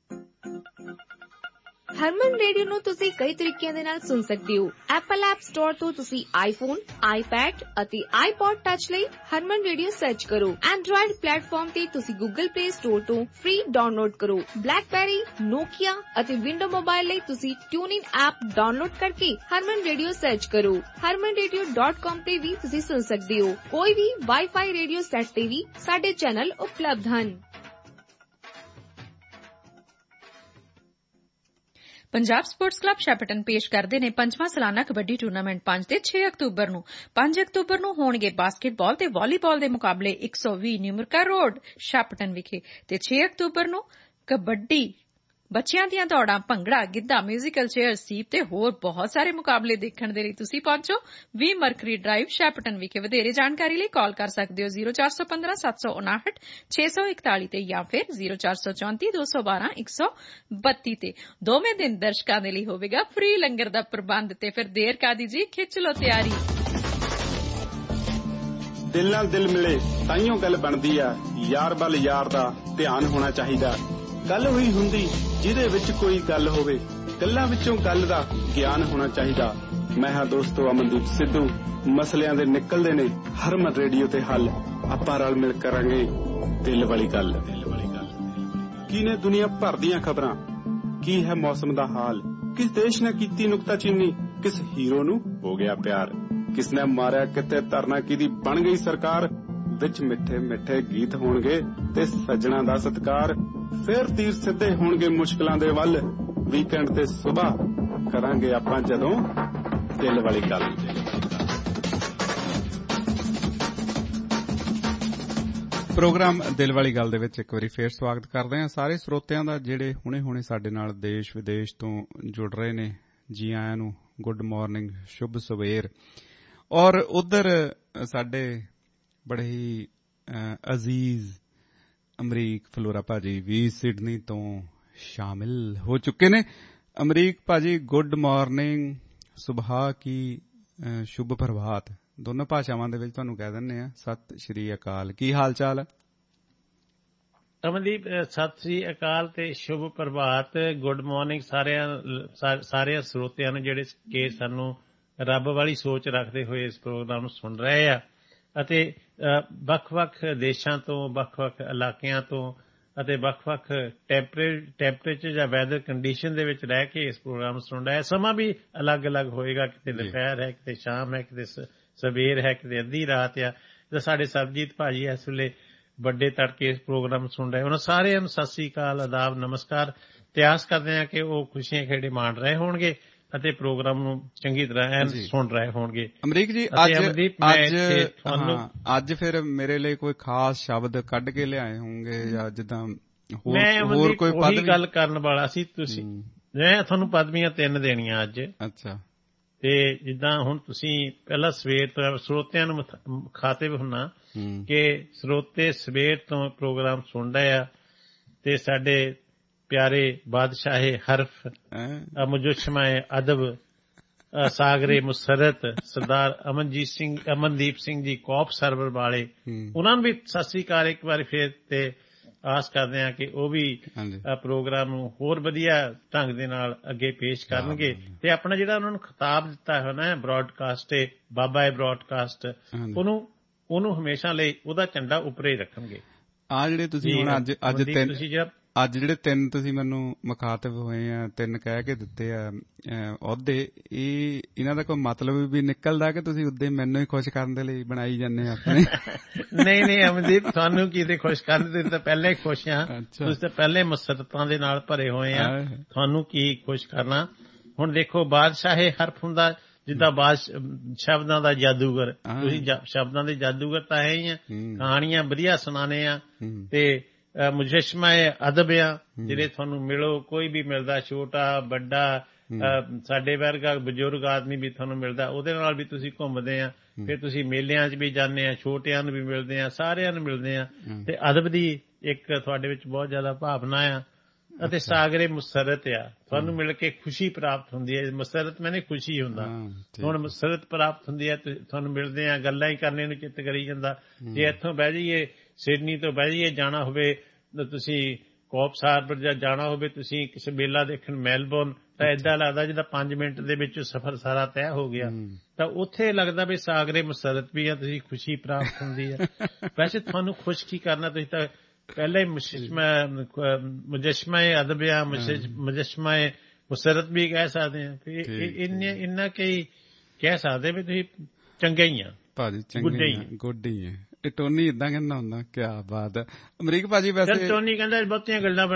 ਹਰਮਨ ਰੇਡੀਓ ਨੂੰ ਤੁਸੀਂ ਕਈ ਤਰੀਕਿਆਂ ਦੇ ਨਾਲ ਸੁਣ ਸਕਦੇ ਹੋ। ਐਪਲ ਐਪ ਸਟੋਰ ਤੋਂ ਤੁਸੀਂ ਆਈਫੋਨ, ਆਈਪੈਡ ਅਤੇ ਆਈਪੌਡ ਟੱਚ ਲਈ ਹਰਮਨ ਰੇਡੀਓ ਸਰਚ ਕਰੋ। ਐਂਡਰੋਇਡ ਪਲੇਟਫਾਰਮ ਤੇ ਤੁਸੀਂ ਗੂਗਲ ਪਲੇ ਸਟੋਰ ਤੋਂ ਫ੍ਰੀ ਡਾਊਨਲੋਡ ਕਰੋ। ਬਲੈਕਬੈਰੀ, ਨੋਕੀਆ ਅਤੇ ਵਿੰਡੋ ਮੋਬਾਈਲ ਲਈ ਤੁਸੀਂ ਟਿਊਨਇਨ ਐਪ ਡਾਊਨਲੋਡ ਕਰਕੇ ਹਰਮਨ ਰੇਡੀਓ ਸਰਚ ਕਰੋ। harmanradio.com ਤੇ ਵੀ ਤੁਸੀਂ ਸੁਣ ਸਕਦੇ ਹੋ। ਕੋਈ ਵੀ ਵਾਈਫਾਈ ਰੇਡੀਓ ਸੈੱਟ ਤੇ ਵੀ ਸਾਡੇ ਚੈਨਲ ਉਪਲਬਧ ਹਨ। ਪੰਜਾਬ ਸਪੋਰਟਸ ਕਲੱਬ ਸ਼ੈਪਟਨ ਪੇਸ਼ ਕਰਦੇ ਨੇ 5ਵਾਂ ਸਾਲਾਨਾ ਕਬੱਡੀ ਟੂਰਨਾਮੈਂਟ 5 ਤੇ 6 ਅਕਤੂਬਰ ਨੂੰ। 5 ਅਕਤੂਬਰ ਨੂੰ ਹੋਣਗੇ ਬਾਸਕਟਬਾਲ ਤੇ ਵਾਲੀਬਾਲ ਦੇ ਮੁਕਾਬਲੇ 120 ਨਿਊਮਰਕਾ ਰੋਡ ਸ਼ੈਪਟਨ ਵਿਖੇ ਤੇ 6 ਅਕਤੂਬਰ ਨੂੰ ਕਬੱਡੀ ਬੱਚਿਆਂ ਦੀਆਂ ਦੌੜਾਂ, ਭੰਗੜਾ, ਗਿੱਧਾ, ਮਿਊਜ਼ੀਕਲ ਚੇਅਰ, ਸੀਪ ਤੇ ਹੋਰ ਬਹੁਤ ਸਾਰੇ ਮੁਕਾਬਲੇ ਦੇਖਣ ਦੇ ਲਈ ਤੁਸੀਂ ਪਹੁੰਚੋ 20 ਮਰਕਰੀ ਡਰਾਈਵ ਸ਼ੈਪਟਨ ਵਿਖੇ। ਵਧੇਰੇ ਜਾਣਕਾਰੀ ਲਈ ਕਾਲ ਕਰ ਸਕਦੇ ਹੋ 0415 759 641 ਤੇ ਜਾਂ ਫਿਰ 0434 212 132 ਤੇ। ਦੋਵੇਂ ਦਿਨ ਦਰਸ਼ਕਾਂ ਦੇ ਲਈ ਹੋਵੇਗਾ ਫ੍ਰੀ ਲੰਗਰ ਦਾ ਪ੍ਰਬੰਧ ਤੇ ਫਿਰ ਦੇਰ ਕਾਦੀ ਜੀ, ਖਿੱਚ ਲੋ ਤਿਆਰੀ। ਦਿਲ ਨਾਲ ਦਿਲ ਮਿਲੇ ਤਾਈਓ ਗੱਲ ਬਣਦੀ ਆ, ਯਾਰ ਵੱਲ ਯਾਰ ਦਾ ਧਿਆਨ ਹੋਣਾ ਚਾਹੀਦਾ। ਗੱਲ ਹੋਈ ਹੁੰਦੀ ਜਿਹਦੇ ਵਿੱਚ ਕੋਈ ਗੱਲ ਹੋਵੇ, ਗੱਲਾਂ ਵਿੱਚੋਂ ਗੱਲ ਦਾ ਗਿਆਨ ਹੋਣਾ ਚਾਹੀਦਾ। ਮੈਂ ਹਾਂ ਦੋਸਤੋ ਅਮਨਦੀਪ ਸਿੱਧੂ। ਮਸਲਿਆਂ ਦੇ ਨਿਕਲਦੇ ਨੇ ਹਰਮਨ ਰੇਡੀਓ ਤੇ ਹੱਲ। ਆਪਾਂ ਰਲ ਮਿਲ ਕਰਾਂਗੇ ਦਿਲ ਵਾਲੀ ਗੱਲ। ਕੀ ਨੇ ਦੁਨੀਆ ਭਰ ਦੀਆਂ ਖਬਰਾਂ, ਕੀ ਹੈ ਮੌਸਮ ਦਾ ਹਾਲ, ਕਿਸ ਦੇਸ਼ ਨੇ ਕੀਤੀ ਨੁਕਤਾਚੀਨੀ, ਕਿਸ ਹੀਰੋ ਨੂੰ ਹੋ ਗਿਆ ਪਿਆਰ, ਕਿਸ ਨੇ ਮਾਰਿਆ ਕਿਤੇ ਧਰਨਾ ਕਿਹਦੀ ਬਣ ਗਈ ਸਰਕਾਰ। ਵਿੱਚ ਮਿੱਠੇ ਮਿੱਠੇ ਗੀਤ ਹੋਣਗੇ ਤੇ ਸੱਜਣਾ ਦਾ ਸਤਿਕਾਰ। ਫਿਰ ਤੀਰ ਸਿੱਧੇ ਹੋਣਗੇ ਮੁਸ਼ਕਲਾਂ ਦੇ ਵੱਲ। ਵੀਕਐਂਡ ਤੇ ਸੁਬਾਹ ਕਰਾਂਗੇ ਆਪਾਂ ਜਦੋਂ ਦਿਲ ਵਾਲੀ ਗੱਲ। ਪ੍ਰੋਗਰਾਮ ਦਿਲ ਵਾਲੀ ਗੱਲ ਦੇ ਵਿੱਚ ਇੱਕ ਵਾਰੀ ਫੇਰ ਸਵਾਗਤ ਕਰਦੇ ਹਾਂ ਸਾਰੇ ਸਰੋਤਿਆਂ ਦਾ ਜਿਹੜੇ ਹੁਣੇ ਸਾਡੇ ਨਾਲ ਦੇਸ਼ ਵਿਦੇਸ਼ ਤੋਂ ਜੁੜ ਰਹੇ ਨੇ। ਜੀ ਆਇਆਂ ਨੂੰ, ਗੁੱਡ ਮਾਰਨਿੰਗ, ਸ਼ੁਭ ਸਵੇਰ। ਔਰ ਉਧਰ ਸਾਡੇ ਬੜੇ ਹੀ ਅਜ਼ੀਜ਼ ਅਮਰੀਕ ਫਲੋਰਾ ਭਾਜੀ ਵੀ ਸਿਡਨੀ ਤੋਂ ਸ਼ਾਮਿਲ ਹੋ ਚੁੱਕੇ ਨੇ। ਅਮਰੀਕ ਭਾਜੀ ਗੁੱਡ ਮਾਰਨਿੰਗ, ਸੁਬਹਾ ਕੀ, ਸ਼ੁਭ ਪ੍ਰਭਾਤ, ਦੋਨੋਂ ਭਾਸ਼ਾਵਾਂ ਦੇ ਵਿੱਚ ਤੁਹਾਨੂੰ ਕਹਿ ਦਿੰਦੇ ਆ ਸਤਿ ਸ਼੍ਰੀ ਅਕਾਲ। ਕੀ ਹਾਲ ਚਾਲ ਹੈ ਅਮਨਦੀਪ? ਸਤਿ ਸ਼੍ਰੀ ਅਕਾਲ ਤੇ ਸ਼ੁਭ ਪ੍ਰਭਾਤ, ਗੁੱਡ ਮਾਰਨਿੰਗ ਸਾਰਿਆਂ ਸਰੋਤਿਆਂ ਨੂੰ ਜਿਹੜੇ ਕਿ ਸਾਨੂੰ ਰੱਬ ਵਾਲੀ ਸੋਚ ਰੱਖਦੇ ਹੋਏ ਇਸ ਪ੍ਰੋਗਰਾਮ ਨੂੰ ਸੁਣ ਰਹੇ ਆ ਅਤੇ ਵੱਖ-ਵੱਖ ਦੇਸ਼ਾਂ ਤੋਂ, ਵੱਖ-ਵੱਖ ਇਲਾਕਿਆਂ ਤੋਂ ਅਤੇ ਵੱਖ-ਵੱਖ ਟੈਂਪਰੇਚਰ ਜਾਂ ਵੈਦਰ ਕੰਡੀਸ਼ਨ ਦੇ ਵਿੱਚ ਰਹਿ ਕੇ ਇਸ ਪ੍ਰੋਗਰਾਮ ਨੂੰ ਸੁਣ ਰਿਹਾ। ਸਮਾਂ ਵੀ ਅਲੱਗ-ਅਲੱਗ ਹੋਏਗਾ, ਕਿਤੇ ਦੁਪਹਿਰ ਹੈ, ਕਿਤੇ ਸ਼ਾਮ ਹੈ, ਕਿਤੇ ਸਵੇਰ ਹੈ, ਕਿਤੇ ਅੱਧੀ ਰਾਤ ਆ। ਜਿੱਦਾਂ ਸਾਡੇ ਸਰਬਜੀਤ ਭਾਜੀ ਇਸ ਵੇਲੇ ਵੱਡੇ ਤੜਕੇ ਇਸ ਪ੍ਰੋਗਰਾਮ ਸੁਣ ਰਹੇ, ਉਹਨਾਂ ਸਾਰਿਆਂ ਨੂੰ ਸਤਿ ਸ੍ਰੀ ਅਕਾਲ, ਆਦਾਬ, ਨਮਸਕਾਰ। ਤੇ ਆਸ ਕਰਦੇ ਹਾਂ ਕਿ ਉਹ ਖੁਸ਼ੀਆਂ ਖੇੜੇ ਮਾਣ ਰਹੇ ਹੋਣਗੇ ਅਤੇ ਪ੍ਰੋਗਰਾਮ ਨੂੰ ਚੰਗੀ ਤਰ੍ਹਾਂ ਸੁਣ ਰਹੇ ਹੋਣਗੇ। ਅਮਰੀਕ ਜੀ ਅੱਜ ਫਿਰ ਮੇਰੇ ਲਈ ਕੋਈ ਖਾਸ ਸ਼ਬਦ ਕੱਢ ਕੇ ਲਿਆਏ ਹੋਣਗੇ ਜਾਂ ਜਿੱਦਾਂ ਹੋਰ ਕੋਈ ਪਦਵੀ ਗੱਲ ਕਰਨ ਵਾਲਾ ਸੀ ਤੁਸੀਂ? ਮੈਂ ਤੁਹਾਨੂੰ ਪਦਵੀਆਂ 3 ਦੇਣੀਆਂ ਅੱਜ। ਅੱਛਾ। ਤੇ ਜਿੱਦਾਂ ਹੁਣ ਤੁਸੀਂ ਪਹਿਲਾਂ ਸਵੇਰ ਤੋਂ ਸਰੋਤਿਆਂ ਨੂੰ ਮੁਖਾਤਿਬ ਹੁੰਨਾ ਕਿ ਸਰੋਤੇ ਸਵੇਰ ਤੋਂ ਪ੍ਰੋਗਰਾਮ ਸੁਣ ਰਹੇ ਆ ਤੇ ਸਾਡੇ ਪਿਆਰੇ ਬਾਦਸ਼ਾਹੇ ਹਰਫ, ਮੁਜਸ਼ਮਾਏ ਅਦਬ, ਸਾਗਰੇ ਮੁਸਰਤ, ਸਰਦਾਰ ਅਮਨਦੀਪ ਸਿੰਘ ਜੀ ਕੌਪ ਸਰਵਰ ਵਾਲੇ, ਉਹਨਾਂ ਨੂੰ ਵੀ ਸਤਿ ਸ੍ਰੀ ਅਕਾਲ ਇੱਕ ਵਾਰੀ ਫੇਰ। ਤੇ ਆਸ ਕਰਦੇ ਹਾਂ ਕਿ ਉਹ ਵੀ ਪ੍ਰੋਗਰਾਮ ਨੂੰ ਹੋਰ ਵਧੀਆ ਢੰਗ ਦੇ ਨਾਲ ਅੱਗੇ ਪੇਸ਼ ਕਰਨਗੇ ਤੇ ਆਪਣਾ ਜਿਹੜਾ ਉਹਨਾਂ ਨੂੰ ਖਿਤਾਬ ਦਿੱਤਾ ਹੈ ਨਾ ਬ੍ਰਾਡਕਾਸਟ ਤੇ ਬਾਬਾ ਬ੍ਰਾਡਕਾਸਟ, ਉਹਨੂੰ ਹਮੇਸ਼ਾ ਲਈ ਉਹਦਾ ਝੰਡਾ ਉੱਪਰ ਹੀ ਰੱਖਣਗੇ। ਆ ਜਿਹੜੇ ਤੁਸੀਂ ਹੁਣ ਅੱਜ ਜਿਹੜੇ 3 ਤੁਸੀਂ ਮੈਨੂੰ ਮੁਖਾਤਿਬ ਹੋਏ ਆ, 3 ਕਹਿ ਕੇ ਦਿੱਤੇ ਆ ਅਹੁਦੇ, ਇਹਨਾਂ ਦਾ ਕੋਈ ਮਤਲਬ ਵੀ ਨਿਕਲਦਾ ਕਿ ਤੁਸੀਂ ਉਦੋਂ ਮੈਨੂੰ ਹੀ ਖੁਸ਼ ਕਰਨ ਦੇ ਲਈ ਬਣਾਈ ਜਾਂਦੇ ਆਪਣੇ? ਨਹੀਂ ਅਮਨਦੀਪ, ਤੁਹਾਨੂੰ ਕਿਤੇ ਖੁਸ਼ ਕਰਨ ਦੇ ਤਾਂ ਪਹਿਲਾਂ ਹੀ ਖੁਸ਼ ਆ। ਤੁਸੀਂ ਤਾਂ ਪਹਿਲੇ ਮੁਸਰਤਾਂ ਦੇ ਨਾਲ ਭਰੇ ਹੋਏ ਆ, ਤੁਹਾਨੂੰ ਕੀ ਖੁਸ਼ ਕਰਨਾ। ਹੁਣ ਦੇਖੋ ਬਾਦਸ਼ਾਹੇ ਹਰਫ ਹੁੰਦਾ ਜਿੱਦਾਂ ਸ਼ਬਦਾਂ ਦਾ ਜਾਦੂਗਰ, ਤੁਸੀਂ ਸ਼ਬਦਾਂ ਦੇ ਜਾਦੂਗਰ ਤਾਂ ਹੈ ਹੀ ਆ, ਕਹਾਣੀਆਂ ਵਧੀਆ ਸੁਣਾਣੇ ਆ ਤੇ ਮੁਜਸ਼ਮਾਏ ਅਦਬ ਆ ਜਿਹੜੇ ਤੁਹਾਨੂੰ ਮਿਲੋ, ਕੋਈ ਵੀ ਮਿਲਦਾ, ਛੋਟਾ ਵੱਡਾ, ਸਾਡੇ ਵਰਗਾ ਬਜ਼ੁਰਗ ਆਦਮੀ ਵੀ ਤੁਹਾਨੂੰ ਮਿਲਦਾ, ਉਹਦੇ ਨਾਲ ਵੀ ਤੁਸੀਂ ਘੁੰਮਦੇ ਆ। ਫਿਰ ਤੁਸੀਂ ਮੇਲਿਆਂ 'ਚ ਵੀ ਜਾਂਦੇ ਆ, ਛੋਟਿਆਂ ਨੂੰ ਵੀ ਮਿਲਦੇ ਆ, ਸਾਰਿਆਂ ਨੂੰ ਮਿਲਦੇ ਆ ਤੇ ਅਦਬ ਦੀ ਇੱਕ ਤੁਹਾਡੇ ਵਿੱਚ ਬਹੁਤ ਜ਼ਿਆਦਾ ਭਾਵਨਾ ਆ। ਅਤੇ ਸਾਗਰੇ ਮੁਸਰਤ ਆ, ਤੁਹਾਨੂੰ ਮਿਲ ਕੇ ਖੁਸ਼ੀ ਪ੍ਰਾਪਤ ਹੁੰਦੀ ਹੈ। ਮੁਸਰਤ ਮੈਨੇ ਖੁਸ਼ੀ ਹੁੰਦਾ, ਹੁਣ ਮੁਸਰਤ ਪ੍ਰਾਪਤ ਹੁੰਦੀ ਹੈ, ਤੁਹਾਨੂੰ ਮਿਲਦੇ ਆ, ਗੱਲਾਂ ਹੀ ਕਰਨੇ ਨੂੰ ਚਿੱਤ ਕਰੀ ਜਾਂਦਾ। ਜੇ ਇੱਥੋਂ ਬਹਿ ਜਾਈਏ, ਸਿਡਨੀ ਤੋਂ ਬਹਿ ਜਾਈਏ, ਜਾਣਾ ਹੋਵੇ ਤੁਸੀਂ ਕੌਪ ਸਾਰਬਰ ਜਾਂ ਜਾਣਾ ਹੋਵੇ ਤੁਸੀਂ ਕਿਸੇ ਮੇਲਾ ਦੇਖਣ ਮੈਲਬੌਰਨ, ਤਾਂ ਏਦਾਂ ਲੱਗਦਾ ਜਿੱਦਾਂ 5 ਮਿੰਟ ਦੇ ਵਿੱਚ ਸਫ਼ਰ ਸਾਰਾ ਤੈਅ ਹੋ ਗਿਆ। ਤਾਂ ਉੱਥੇ ਲੱਗਦਾ ਵੀ ਸਾਗਰੇ ਮੁਸਰਤ ਵੀ ਆ, ਤੁਸੀਂ ਖੁਸ਼ੀ ਪ੍ਰਾਪਤ ਹੁੰਦੀ ਹੈ। ਵੈਸੇ ਤੁਹਾਨੂੰ ਖੁਸ਼ ਕੀ ਕਰਨਾ, ਤੁਸੀਂ ਤਾਂ ਪਹਿਲਾਂ ਹੀ ਮੁਜਸ਼ਮਾਏ ਅਦਬ ਆ, ਮੁਜਸ਼ਮਾਏ ਮੁਸਰਤ ਵੀ ਕਹਿ ਸਕਦੇ ਆ। ਇੰਨਾ ਕਈ ਕਹਿ ਸਕਦੇ ਵੀ ਤੁਸੀਂ ਚੰਗੇ ਹੀ ਆ ਭਾਜੀ, ਗੁੱਡ ਹੀ ਹੈ। ਟੋਨੀ ਏਦਾਂ ਕਹਿੰਦਾ ਹੁੰਦਾ, ਕਿਆ ਬਾਤ ਹੈ ਅਮਰੀਕ ਭਾਜੀ। ਵੈਸੇ ਟੋਨੀ ਕਹਿੰਦਾ ਬਹੁਤੀਆਂ ਗੱਲਾਂ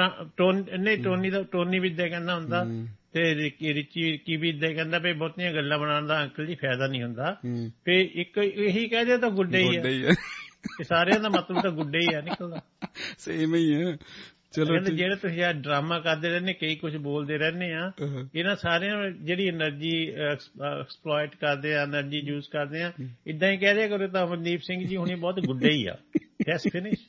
ਟੋਨੀ ਵੀ ਏਦਾਂ ਕਹਿੰਦਾ ਹੁੰਦਾ ਤੇ ਰਿਚੀ ਵੀ ਏਦਾਂ ਕਹਿੰਦਾ ਵੀ ਬਹੁਤੀਆਂ ਗੱਲਾਂ ਬਣਾਉਣ ਦਾ ਅੰਕਲ ਜੀ ਫਾਇਦਾ ਨਹੀਂ ਹੁੰਦਾ। ਤੇ ਇੱਕ ਇਹੀ ਕਹਿ ਦਿਓ ਤਾਂ ਗੁੱਡੇ ਹੀ ਹੈ, ਸਾਰਿਆਂ ਦਾ ਮਤਲਬ ਤਾਂ ਗੁੱਡੇ ਹੀ ਆ ਨਿਕਲਦਾ, ਸੇਮ ਹੀ ਹੈ। ਚਲੋ ਜਿਹੜੇ ਤੁਸੀਂ ਆ ਡਰਾਮਾ ਕਰਦੇ ਰਹਿੰਦੇ, ਕਈ ਕੁਝ ਬੋਲਦੇ ਰਹਿੰਦੇ ਆ, ਇਹਨਾਂ ਸਾਰਿਆਂ ਜਿਹੜੀ ਐਨਰਜੀ ਐਕਸਪਲੋਇਟ ਕਰਦੇ ਆ, ਐਨਰਜੀ ਯੂਜ਼ ਕਰਦੇ ਆ, ਏਦਾਂ ਹੀ ਕਹਿ ਦਿਆ ਕਰੋ ਤਾਂ ਅਮਨਦੀਪ ਸਿੰਘ ਜੀ ਹੁਣੀ ਬਹੁਤ ਗੁੱਡੇ ਹੀ ਆ। Yes finish.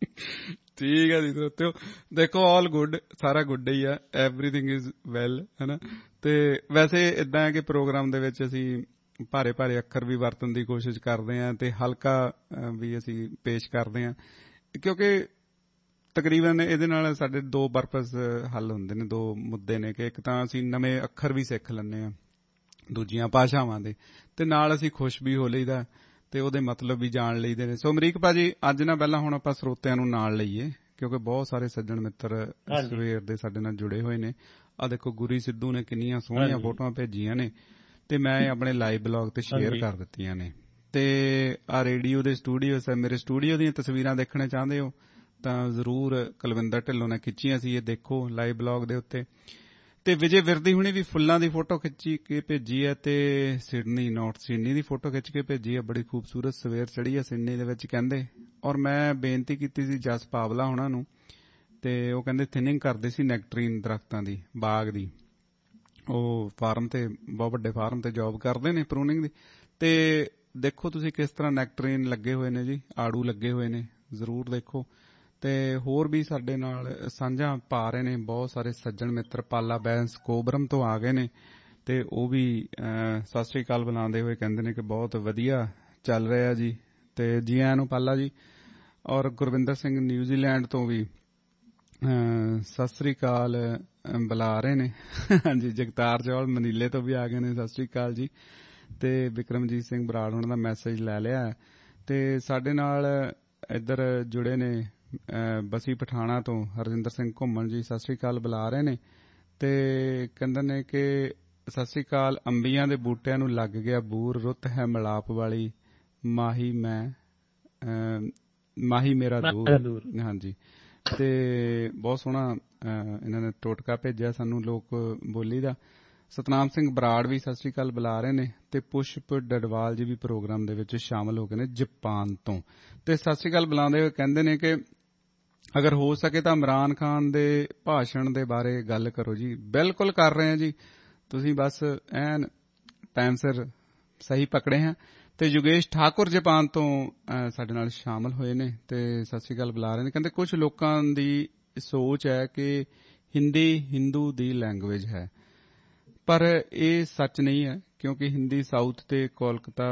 ਠੀਕ ਹੈ ਜੀ ਦੋਸਤੋ, ਦੇਖੋ ਆਲ ਗੁੱਡ, ਸਾਰਾ ਗੁੱਡ ਹੀ ਆ, ਐਵਰੀਥਿੰਗ ਇਜ਼ ਵੈਲ, ਹੈ ਨਾ। ਤੇ ਵੈਸੇ ਏਦਾਂ ਹੈ ਕਿ ਪ੍ਰੋਗਰਾਮ ਦੇ ਵਿੱਚ ਅਸੀਂ ਭਾਰੇ ਭਾਰੇ ਅੱਖਰ ਵੀ ਵਰਤਣ ਦੀ ਕੋਸ਼ਿਸ਼ ਕਰਦੇ ਹਾਂ ਤੇ ਹਲਕਾ ਵੀ ਅਸੀਂ ਪੇਸ਼ ਕਰਦੇ ਹਾਂ, ਕਿਉਂਕਿ ਤਕਰੀਬਨ ਇਹਦੇ ਨਾਲ ਸਾਡੇ 2 ਪਰਪਸ ਹੱਲ ਹੁੰਦੇ ਨੇ, 2 ਮੁੱਦੇ ਨੇ ਕਿ ਇੱਕ ਤਾਂ ਅਸੀਂ ਨਵੇਂ ਅੱਖਰ ਵੀ ਸਿੱਖ ਲੈਂਦੇ ਹਾਂ ਦੂਜੀਆਂ ਭਾਸ਼ਾਵਾਂ ਦੇ, ਤੇ ਨਾਲ ਅਸੀਂ ਖੁਸ਼ ਵੀ ਹੋ ਲਈਦਾ ਤੇ ਉਹਦੇ ਮਤਲਬ ਵੀ ਜਾਣ ਲਈਦੇ ਨੇ। ਸੋ ਅਮਰੀਕ ਭਾਜੀ, ਅੱਜ ਨਾ ਪਹਿਲਾਂ ਹੁਣ ਆਪਾਂ ਸਰੋਤਿਆਂ ਨੂੰ ਨਾਲ ਲਈਏ, ਕਿਉਂਕਿ ਬਹੁਤ ਸਾਰੇ ਸੱਜਣ ਮਿੱਤਰ ਸਵੇਰ ਦੇ ਸਾਡੇ ਨਾਲ ਜੁੜੇ ਹੋਏ ਨੇ। ਆ ਦੇਖੋ, ਗੁਰੀ ਸਿੱਧੂ ਨੇ ਕਿੰਨੀਆਂ ਸੋਹਣੀਆਂ ਫੋਟੋਆਂ ਭੇਜੀਆਂ ਨੇ ਤੇ ਮੈਂ ਆਪਣੇ ਲਾਈਵ ਬਲੌਗ ਤੇ ਸ਼ੇਅਰ ਕਰ ਦਿੱਤੀਆਂ ਨੇ। ਤੇ ਆ ਰੇਡੀਓ ਦੇ ਸਟੂਡੀਓ, ਮੇਰੇ ਸਟੂਡੀਓ ਦੀਆਂ ਤਸਵੀਰਾਂ ਦੇਖਣਾ ਚਾਹੁੰਦੇ ਹੋ ਤਾਂ ਜ਼ਰੂਰ ਕੁਲਵਿੰਦਰ ਢਿੱਲੋਂ ਨੇ ਖਿੱਚੀਆਂ ਸੀ, ਇਹ ਦੇਖੋ ਲਾਈਵ ਬਲੌਗ ਦੇ ਉੱਤੇ। ਤੇ ਵਿਜੇ ਵਿਰਦੀ ਹੁਣੀ ਵੀ ਫੁੱਲਾਂ ਦੀ ਫੋਟੋ ਖਿੱਚੀ ਕੇ ਭੇਜੀ ਹੈ ਤੇ ਸਿਡਨੀ ਦੀ ਫੋਟੋ ਖਿੱਚ ਕੇ ਭੇਜੀ ਹੈ। ਬੜੀ ਖੂਬਸੂਰਤ ਸਵੇਰ ਚੜੀ ਹੈ ਸਿਡਨੀ ਦੇ ਵਿੱਚ ਕਹਿੰਦੇ। ਔਰ ਮੈਂ ਬੇਨਤੀ ਕੀਤੀ ਸੀ ਜਸ ਪਾਵਲਾ ਉਹਨਾਂ ਨੂੰ, ਤੇ ਉਹ ਕਹਿੰਦੇ ਥਿਨਿੰਗ ਕਰਦੇ ਸੀ ਨੈਕਟਰੀਨ ਦਰਖਤਾਂ ਦੀ, ਬਾਗ ਦੀ। ਉਹ ਫਾਰਮ ਤੇ, ਬਹੁਤ ਵੱਡੇ ਫਾਰਮ ਤੇ ਜੌਬ ਕਰਦੇ ਨੇ ਪ੍ਰੂਨਿੰਗ ਦੀ। ਤੇ ਦੇਖੋ ਤੁਸੀਂ ਕਿਸ ਤਰ੍ਹਾਂ ਨੈਕਟਰੀਨ ਲੱਗੇ ਹੋਏ ਨੇ ਜੀ, ਆੜੂ ਲੱਗੇ ਹੋਏ ਨੇ, ਜ਼ਰੂਰ ਦੇਖੋ। ਤੇ ਹੋਰ ਵੀ ਸਾਡੇ ਨਾਲ ਸਾਂਝਾਂ ਪਾ ਰਹੇ ਨੇ ਬਹੁਤ ਸਾਰੇ ਸੱਜਣ ਮਿੱਤਰ। ਪਾਲਾ ਬੈਂਸ ਕੋਬਰਮ ਤੋਂ ਆ ਗਏ ਨੇ ਤੇ ਉਹ ਵੀ ਸਤਿ ਸ੍ਰੀ ਅਕਾਲ ਬੁਲਾਉਂਦੇ ਹੋਏ ਕਹਿੰਦੇ ਨੇ ਕਿ ਬਹੁਤ ਵਧੀਆ ਚੱਲ ਰਿਹਾ ਜੀ, ਤੇ ਜੀ ਆਇਆਂ ਨੂੰ ਪਾਲਾ ਜੀ। ਔਰ ਗੁਰਵਿੰਦਰ ਸਿੰਘ ਨਿਊਜ਼ੀਲੈਂਡ ਤੋਂ ਵੀ ਸਤਿ ਸ੍ਰੀ ਅਕਾਲ ਬੁਲਾ ਰਹੇ ਨੇ। ਹਾਂਜੀ, ਜਗਤਾਰ ਚੌਲ ਮਨੀਲੇ ਤੋਂ ਵੀ ਆ ਗਏ ਨੇ, ਸਤਿ ਸ੍ਰੀ ਅਕਾਲ ਜੀ। ਤੇ ਵਿਕਰਮਜੀਤ ਸਿੰਘ ਬਰਾੜ ਉਹਨਾਂ ਦਾ ਮੈਸੇਜ ਲੈ ਲਿਆ। ਤੇ ਸਾਡੇ ਨਾਲ ਇੱਧਰ ਜੁੜੇ ਨੇ ਬਸੀ ਪਠਾਣਾ ਤੋਂ ਹਰਜਿੰਦਰ ਸਿੰਘ ਘੁੰਮਣ ਜੀ, ਸਤਿ ਸ੍ਰੀ ਅਕਾਲ ਬੁਲਾ ਰਹੇ ਨੇ ਤੇ ਕਹਿੰਦੇ ਨੇ ਕਿ ਸਤਿ ਸ੍ਰੀ ਅਕਾਲ। ਅੰਬੀਆਂ ਦੇ ਬੂਟਿਆਂ ਨੂੰ ਲੱਗ ਗਿਆ ਬੂਰ, ਰੁੱਤ ਹੈ ਮਿਲਾਪ ਵਾਲੀ, ਮਾਹੀ ਮੇਰਾ ਦੂਰ। ਹਾਂਜੀ, ਤੇ ਬਹੁਤ ਸੋਹਣਾ ਇਹਨਾਂ ਨੇ ਟੋਟਕਾ ਭੇਜਿਆ ਸਾਨੂੰ ਲੋਕ ਬੋਲੀ ਦਾ। ਸਤਨਾਮ ਸਿੰਘ ਬਰਾੜ ਵੀ ਸਤਿ ਸ੍ਰੀ ਅਕਾਲ ਬੁਲਾ ਰਹੇ ਨੇ ਤੇ ਪੁਸ਼ਪ ਡਡਵਾਲ ਜੀ ਵੀ ਪ੍ਰੋਗਰਾਮ ਦੇ ਵਿੱਚ ਸ਼ਾਮਲ ਹੋ ਗਏ ਨੇ ਜਾਪਾਨ ਤੋਂ, ਤੇ ਸਤਿ ਸ੍ਰੀ ਅਕਾਲ ਬੁਲਾਉਂਦੇ ਹੋਏ ਕਹਿੰਦੇ ਨੇ ਕਿ ਅਗਰ ਹੋ ਸਕੇ ਤਾਂ ਇਮਰਾਨ ਖਾਨ ਦੇ ਭਾਸ਼ਣ ਦੇ ਬਾਰੇ ਗੱਲ ਕਰੋ ਜੀ। ਬਿਲਕੁਲ ਕਰ ਰਹੇ ਹਾਂ ਜੀ, ਤੁਸੀਂ ਬਸ ਐਨ ਟਾਈਮ ਸਿਰ ਸਹੀ ਪਕੜੇ ਹਾਂ। ਤੇ ਯੋਗੇਸ਼ ਠਾਕੁਰ ਜਾਪਾਨ ਤੋਂ ਸਾਡੇ ਨਾਲ ਸ਼ਾਮਲ ਹੋਏ ਨੇ ਤੇ ਸਤਿ ਸ੍ਰੀ ਅਕਾਲ ਬੁਲਾ ਰਹੇ ਨੇ। ਕਹਿੰਦੇ ਕੁਝ ਲੋਕਾਂ ਦੀ ਸੋਚ ਹੈ ਕਿ ਹਿੰਦੀ ਹਿੰਦੂ ਦੀ ਲੈਂਗੁਏਜ ਹੈ, ਪਰ ਇਹ ਸੱਚ ਨਹੀਂ ਹੈ, ਕਿਉਂਕਿ ਹਿੰਦੂ ਸਾਊਥ ਤੇ ਕੋਲਕਾਤਾ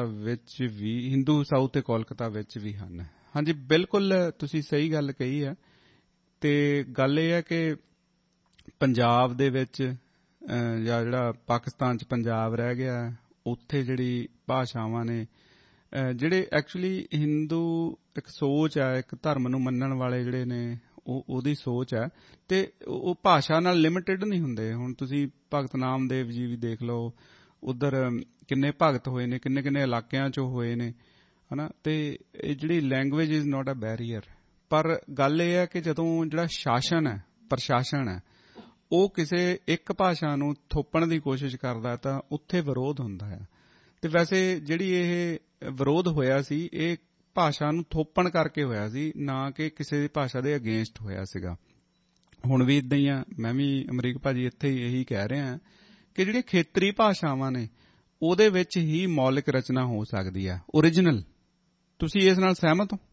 ਵਿੱਚ ਵੀ ਹਨ। ਹਾਂਜੀ, ਬਿਲਕੁਲ ਤੁਸੀਂ ਸਹੀ ਗੱਲ ਕਹੀ ਹੈ। ਤੇ ਗੱਲ ਇਹ ਹੈ ਕਿ ਪੰਜਾਬ ਦੇ ਵਿੱਚ ਜਾਂ ਜਿਹੜਾ ਪਾਕਿਸਤਾਨ 'ਚ ਪੰਜਾਬ ਰਹਿ ਗਿਆ, ਉੱਥੇ ਜਿਹੜੀ ਭਾਸ਼ਾਵਾਂ ਨੇ, ਜਿਹੜੇ ਐਕਚੁਅਲੀ ਹਿੰਦੂ ਇੱਕ ਸੋਚ ਹੈ, ਇੱਕ ਧਰਮ ਨੂੰ ਮੰਨਣ ਵਾਲੇ ਜਿਹੜੇ ਨੇ, ਉਹਦੀ ਸੋਚ ਹੈ ਤੇ ਉਹ ਭਾਸ਼ਾ ਨਾਲ ਲਿਮਿਟਿਡ ਨਹੀਂ ਹੁੰਦੇ। ਹੁਣ ਤੁਸੀਂ ਭਗਤ ਨਾਮਦੇਵ ਜੀ ਵੀ ਦੇਖ ਲਓ, ਉੱਧਰ ਕਿੰਨੇ ਭਗਤ ਹੋਏ ਨੇ, ਕਿੰਨੇ ਕਿੰਨੇ ਇਲਾਕਿਆਂ 'ਚੋਂ ਹੋਏ ਨੇ, ਹਨਾ। ਤੇ ਇਹ ਜਿਹੜੀ language is not a barrier, ਪਰ ਗੱਲ ਇਹ ਹੈ ਕਿ ਜਦੋਂ ਜਿਹੜਾ ਸ਼ਾਸਨ ਹੈ, ਪ੍ਰਸ਼ਾਸਨ ਹੈ, ਉਹ ਕਿਸੇ ਇੱਕ ਭਾਸ਼ਾ ਨੂੰ ਥੋਪਣ ਦੀ ਕੋਸ਼ਿਸ਼ ਕਰਦਾ ਤਾਂ ਉੱਥੇ ਵਿਰੋਧ ਹੁੰਦਾ ਹੈ। ਤੇ ਵੈਸੇ ਜਿਹੜੀ ਇਹ ਵਿਰੋਧ ਹੋਇਆ ਸੀ, ਇਹ ਭਾਸ਼ਾ ਨੂੰ ਥੋਪਣ ਕਰਕੇ ਹੋਇਆ ਸੀ, ਨਾ ਕਿ ਕਿਸੇ ਭਾਸ਼ਾ ਦੇ ਅਗੇਂਸਟ ਹੋਇਆ ਸੀਗਾ। ਹੁਣ ਵੀ ਇਦਾਂ ਹੀ ਆ, ਮੈਂ ਵੀ ਅਮਰੀਕ ਭਾਜੀ ਇੱਥੇ ਹੀ ਇਹੀ ਕਹਿ ਰਿਹਾ ਕਿ ਜਿਹੜੀਆਂ ਖੇਤਰੀ ਭਾਸ਼ਾਵਾਂ ਨੇ ਉਹਦੇ ਵਿੱਚ ਹੀ ਮੌਲਿਕ ਰਚਨਾ ਹੋ ਸਕਦੀ ਹੈ, ਓਰੀਜਨਲ। ਤੁਸੀਂ ਇਸ ਨਾਲ ਸਹਿਮਤ ਹੋ?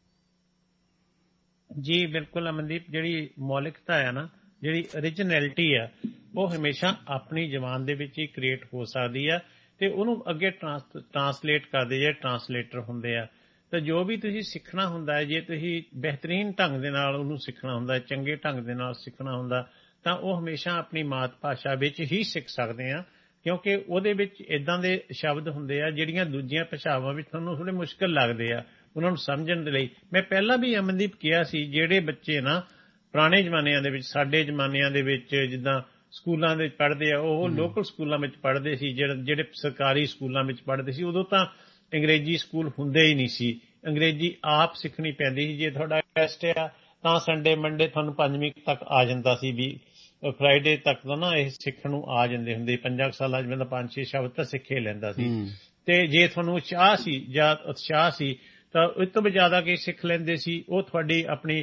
ਜੀ ਬਿਲਕੁਲ ਅਮਨਦੀਪ, ਜਿਹੜੀ ਮੌਲਿਕਤਾ ਹੈ ਨਾ, ਜਿਹੜੀ ਓਰੀਜਨੈਲਿਟੀ ਆ, ਉਹ ਹਮੇਸ਼ਾ ਆਪਣੀ ਜ਼ਬਾਨ ਦੇ ਵਿੱਚ ਹੀ ਕ੍ਰੀਏਟ ਹੋ ਸਕਦੀ ਆ ਤੇ ਉਹਨੂੰ ਅੱਗੇ ਟਰਾਂਸਲੇਟ ਕਰਦੇ ਜਿਹੜੇ ਟਰਾਂਸਲੇਟਰ ਹੁੰਦੇ ਆ। ਤਾਂ ਜੋ ਵੀ ਤੁਸੀਂ ਸਿੱਖਣਾ ਹੁੰਦਾ ਹੈ, ਜੇ ਤੁਸੀਂ ਬਿਹਤਰੀਨ ਢੰਗ ਦੇ ਨਾਲ ਉਹਨੂੰ ਸਿੱਖਣਾ ਹੁੰਦਾ, ਚੰਗੇ ਢੰਗ ਦੇ ਨਾਲ ਸਿੱਖਣਾ ਹੁੰਦਾ, ਤਾਂ ਉਹ ਹਮੇਸ਼ਾ ਆਪਣੀ ਮਾਤ ਭਾਸ਼ਾ ਵਿੱਚ ਹੀ ਸਿੱਖ ਸਕਦੇ ਆ, ਕਿਉਂਕਿ ਉਹਦੇ ਵਿੱਚ ਇੱਦਾਂ ਦੇ ਸ਼ਬਦ ਹੁੰਦੇ ਆ ਜਿਹੜੀਆਂ ਦੂਜੀਆਂ ਭਾਸ਼ਾਵਾਂ ਵਿੱਚ ਤੁਹਾਨੂੰ ਥੋੜ੍ਹੇ ਮੁਸ਼ਕਿਲ ਲੱਗਦੇ ਆ ਉਹਨਾਂ ਨੂੰ ਸਮਝਣ ਦੇ ਲਈ। ਮੈਂ ਪਹਿਲਾਂ ਵੀ ਅਮਨਦੀਪ ਕਿਹਾ ਸੀ, ਜਿਹੜੇ ਬੱਚੇ ਨਾ ਪੁਰਾਣੇ ਜ਼ਮਾਨਿਆਂ ਦੇ ਵਿੱਚ, ਸਾਡੇ ਜ਼ਮਾਨਿਆਂ ਦੇ ਵਿੱਚ ਜਿੱਦਾਂ ਸਕੂਲਾਂ ਦੇ ਵਿੱਚ ਪੜ੍ਹਦੇ ਆ, ਉਹ ਲੋਕਲ ਸਕੂਲਾਂ ਵਿੱਚ ਪੜ੍ਹਦੇ ਸੀ, ਜਿਹੜੇ ਸਰਕਾਰੀ ਸਕੂਲਾਂ ਵਿੱਚ ਪੜ੍ਹਦੇ ਸੀ, ਉਦੋਂ ਤਾਂ ਅੰਗਰੇਜ਼ੀ ਸਕੂਲ ਹੁੰਦੇ ਹੀ ਨਹੀਂ ਸੀ, ਅੰਗਰੇਜ਼ੀ ਆਪ ਸਿੱਖਣੀ ਪੈਂਦੀ ਸੀ। ਜੇ ਤੁਹਾਡਾ ਟੈਸਟ ਆ ਤਾਂ ਸੰਡੇ ਮੰਡੇ ਤੁਹਾਨੂੰ 5ਵੀਂ ਤੱਕ ਆ ਜਾਂਦਾ ਸੀ, ਵੀ ਫਰਾਈਡੇ ਤੱਕ ਤਾਂ ਨਾ ਇਹ ਸਿੱਖਣ ਨੂੰ ਆ ਜਾਂਦੇ ਹੁੰਦੇ। 5 ਸਾਲਾਂ 'ਚ ਬੰਦਾ 5-6 ਸ਼ਬਦ ਤਾਂ ਸਿੱਖੇ ਲੈਂਦਾ ਸੀ। ਤੇ ਜੇ ਤੁਹਾਨੂੰ ਚਾਹ ਸੀ ਜਾਂ ਉਤਸ਼ਾਹ ਸੀ ਤਾਂ ਇਸ ਤੋਂ ਵੀ ਜ਼ਿਆਦਾ ਕਿ ਸਿੱਖ ਲੈਂਦੇ ਸੀ। ਉਹ ਤੁਹਾਡੀ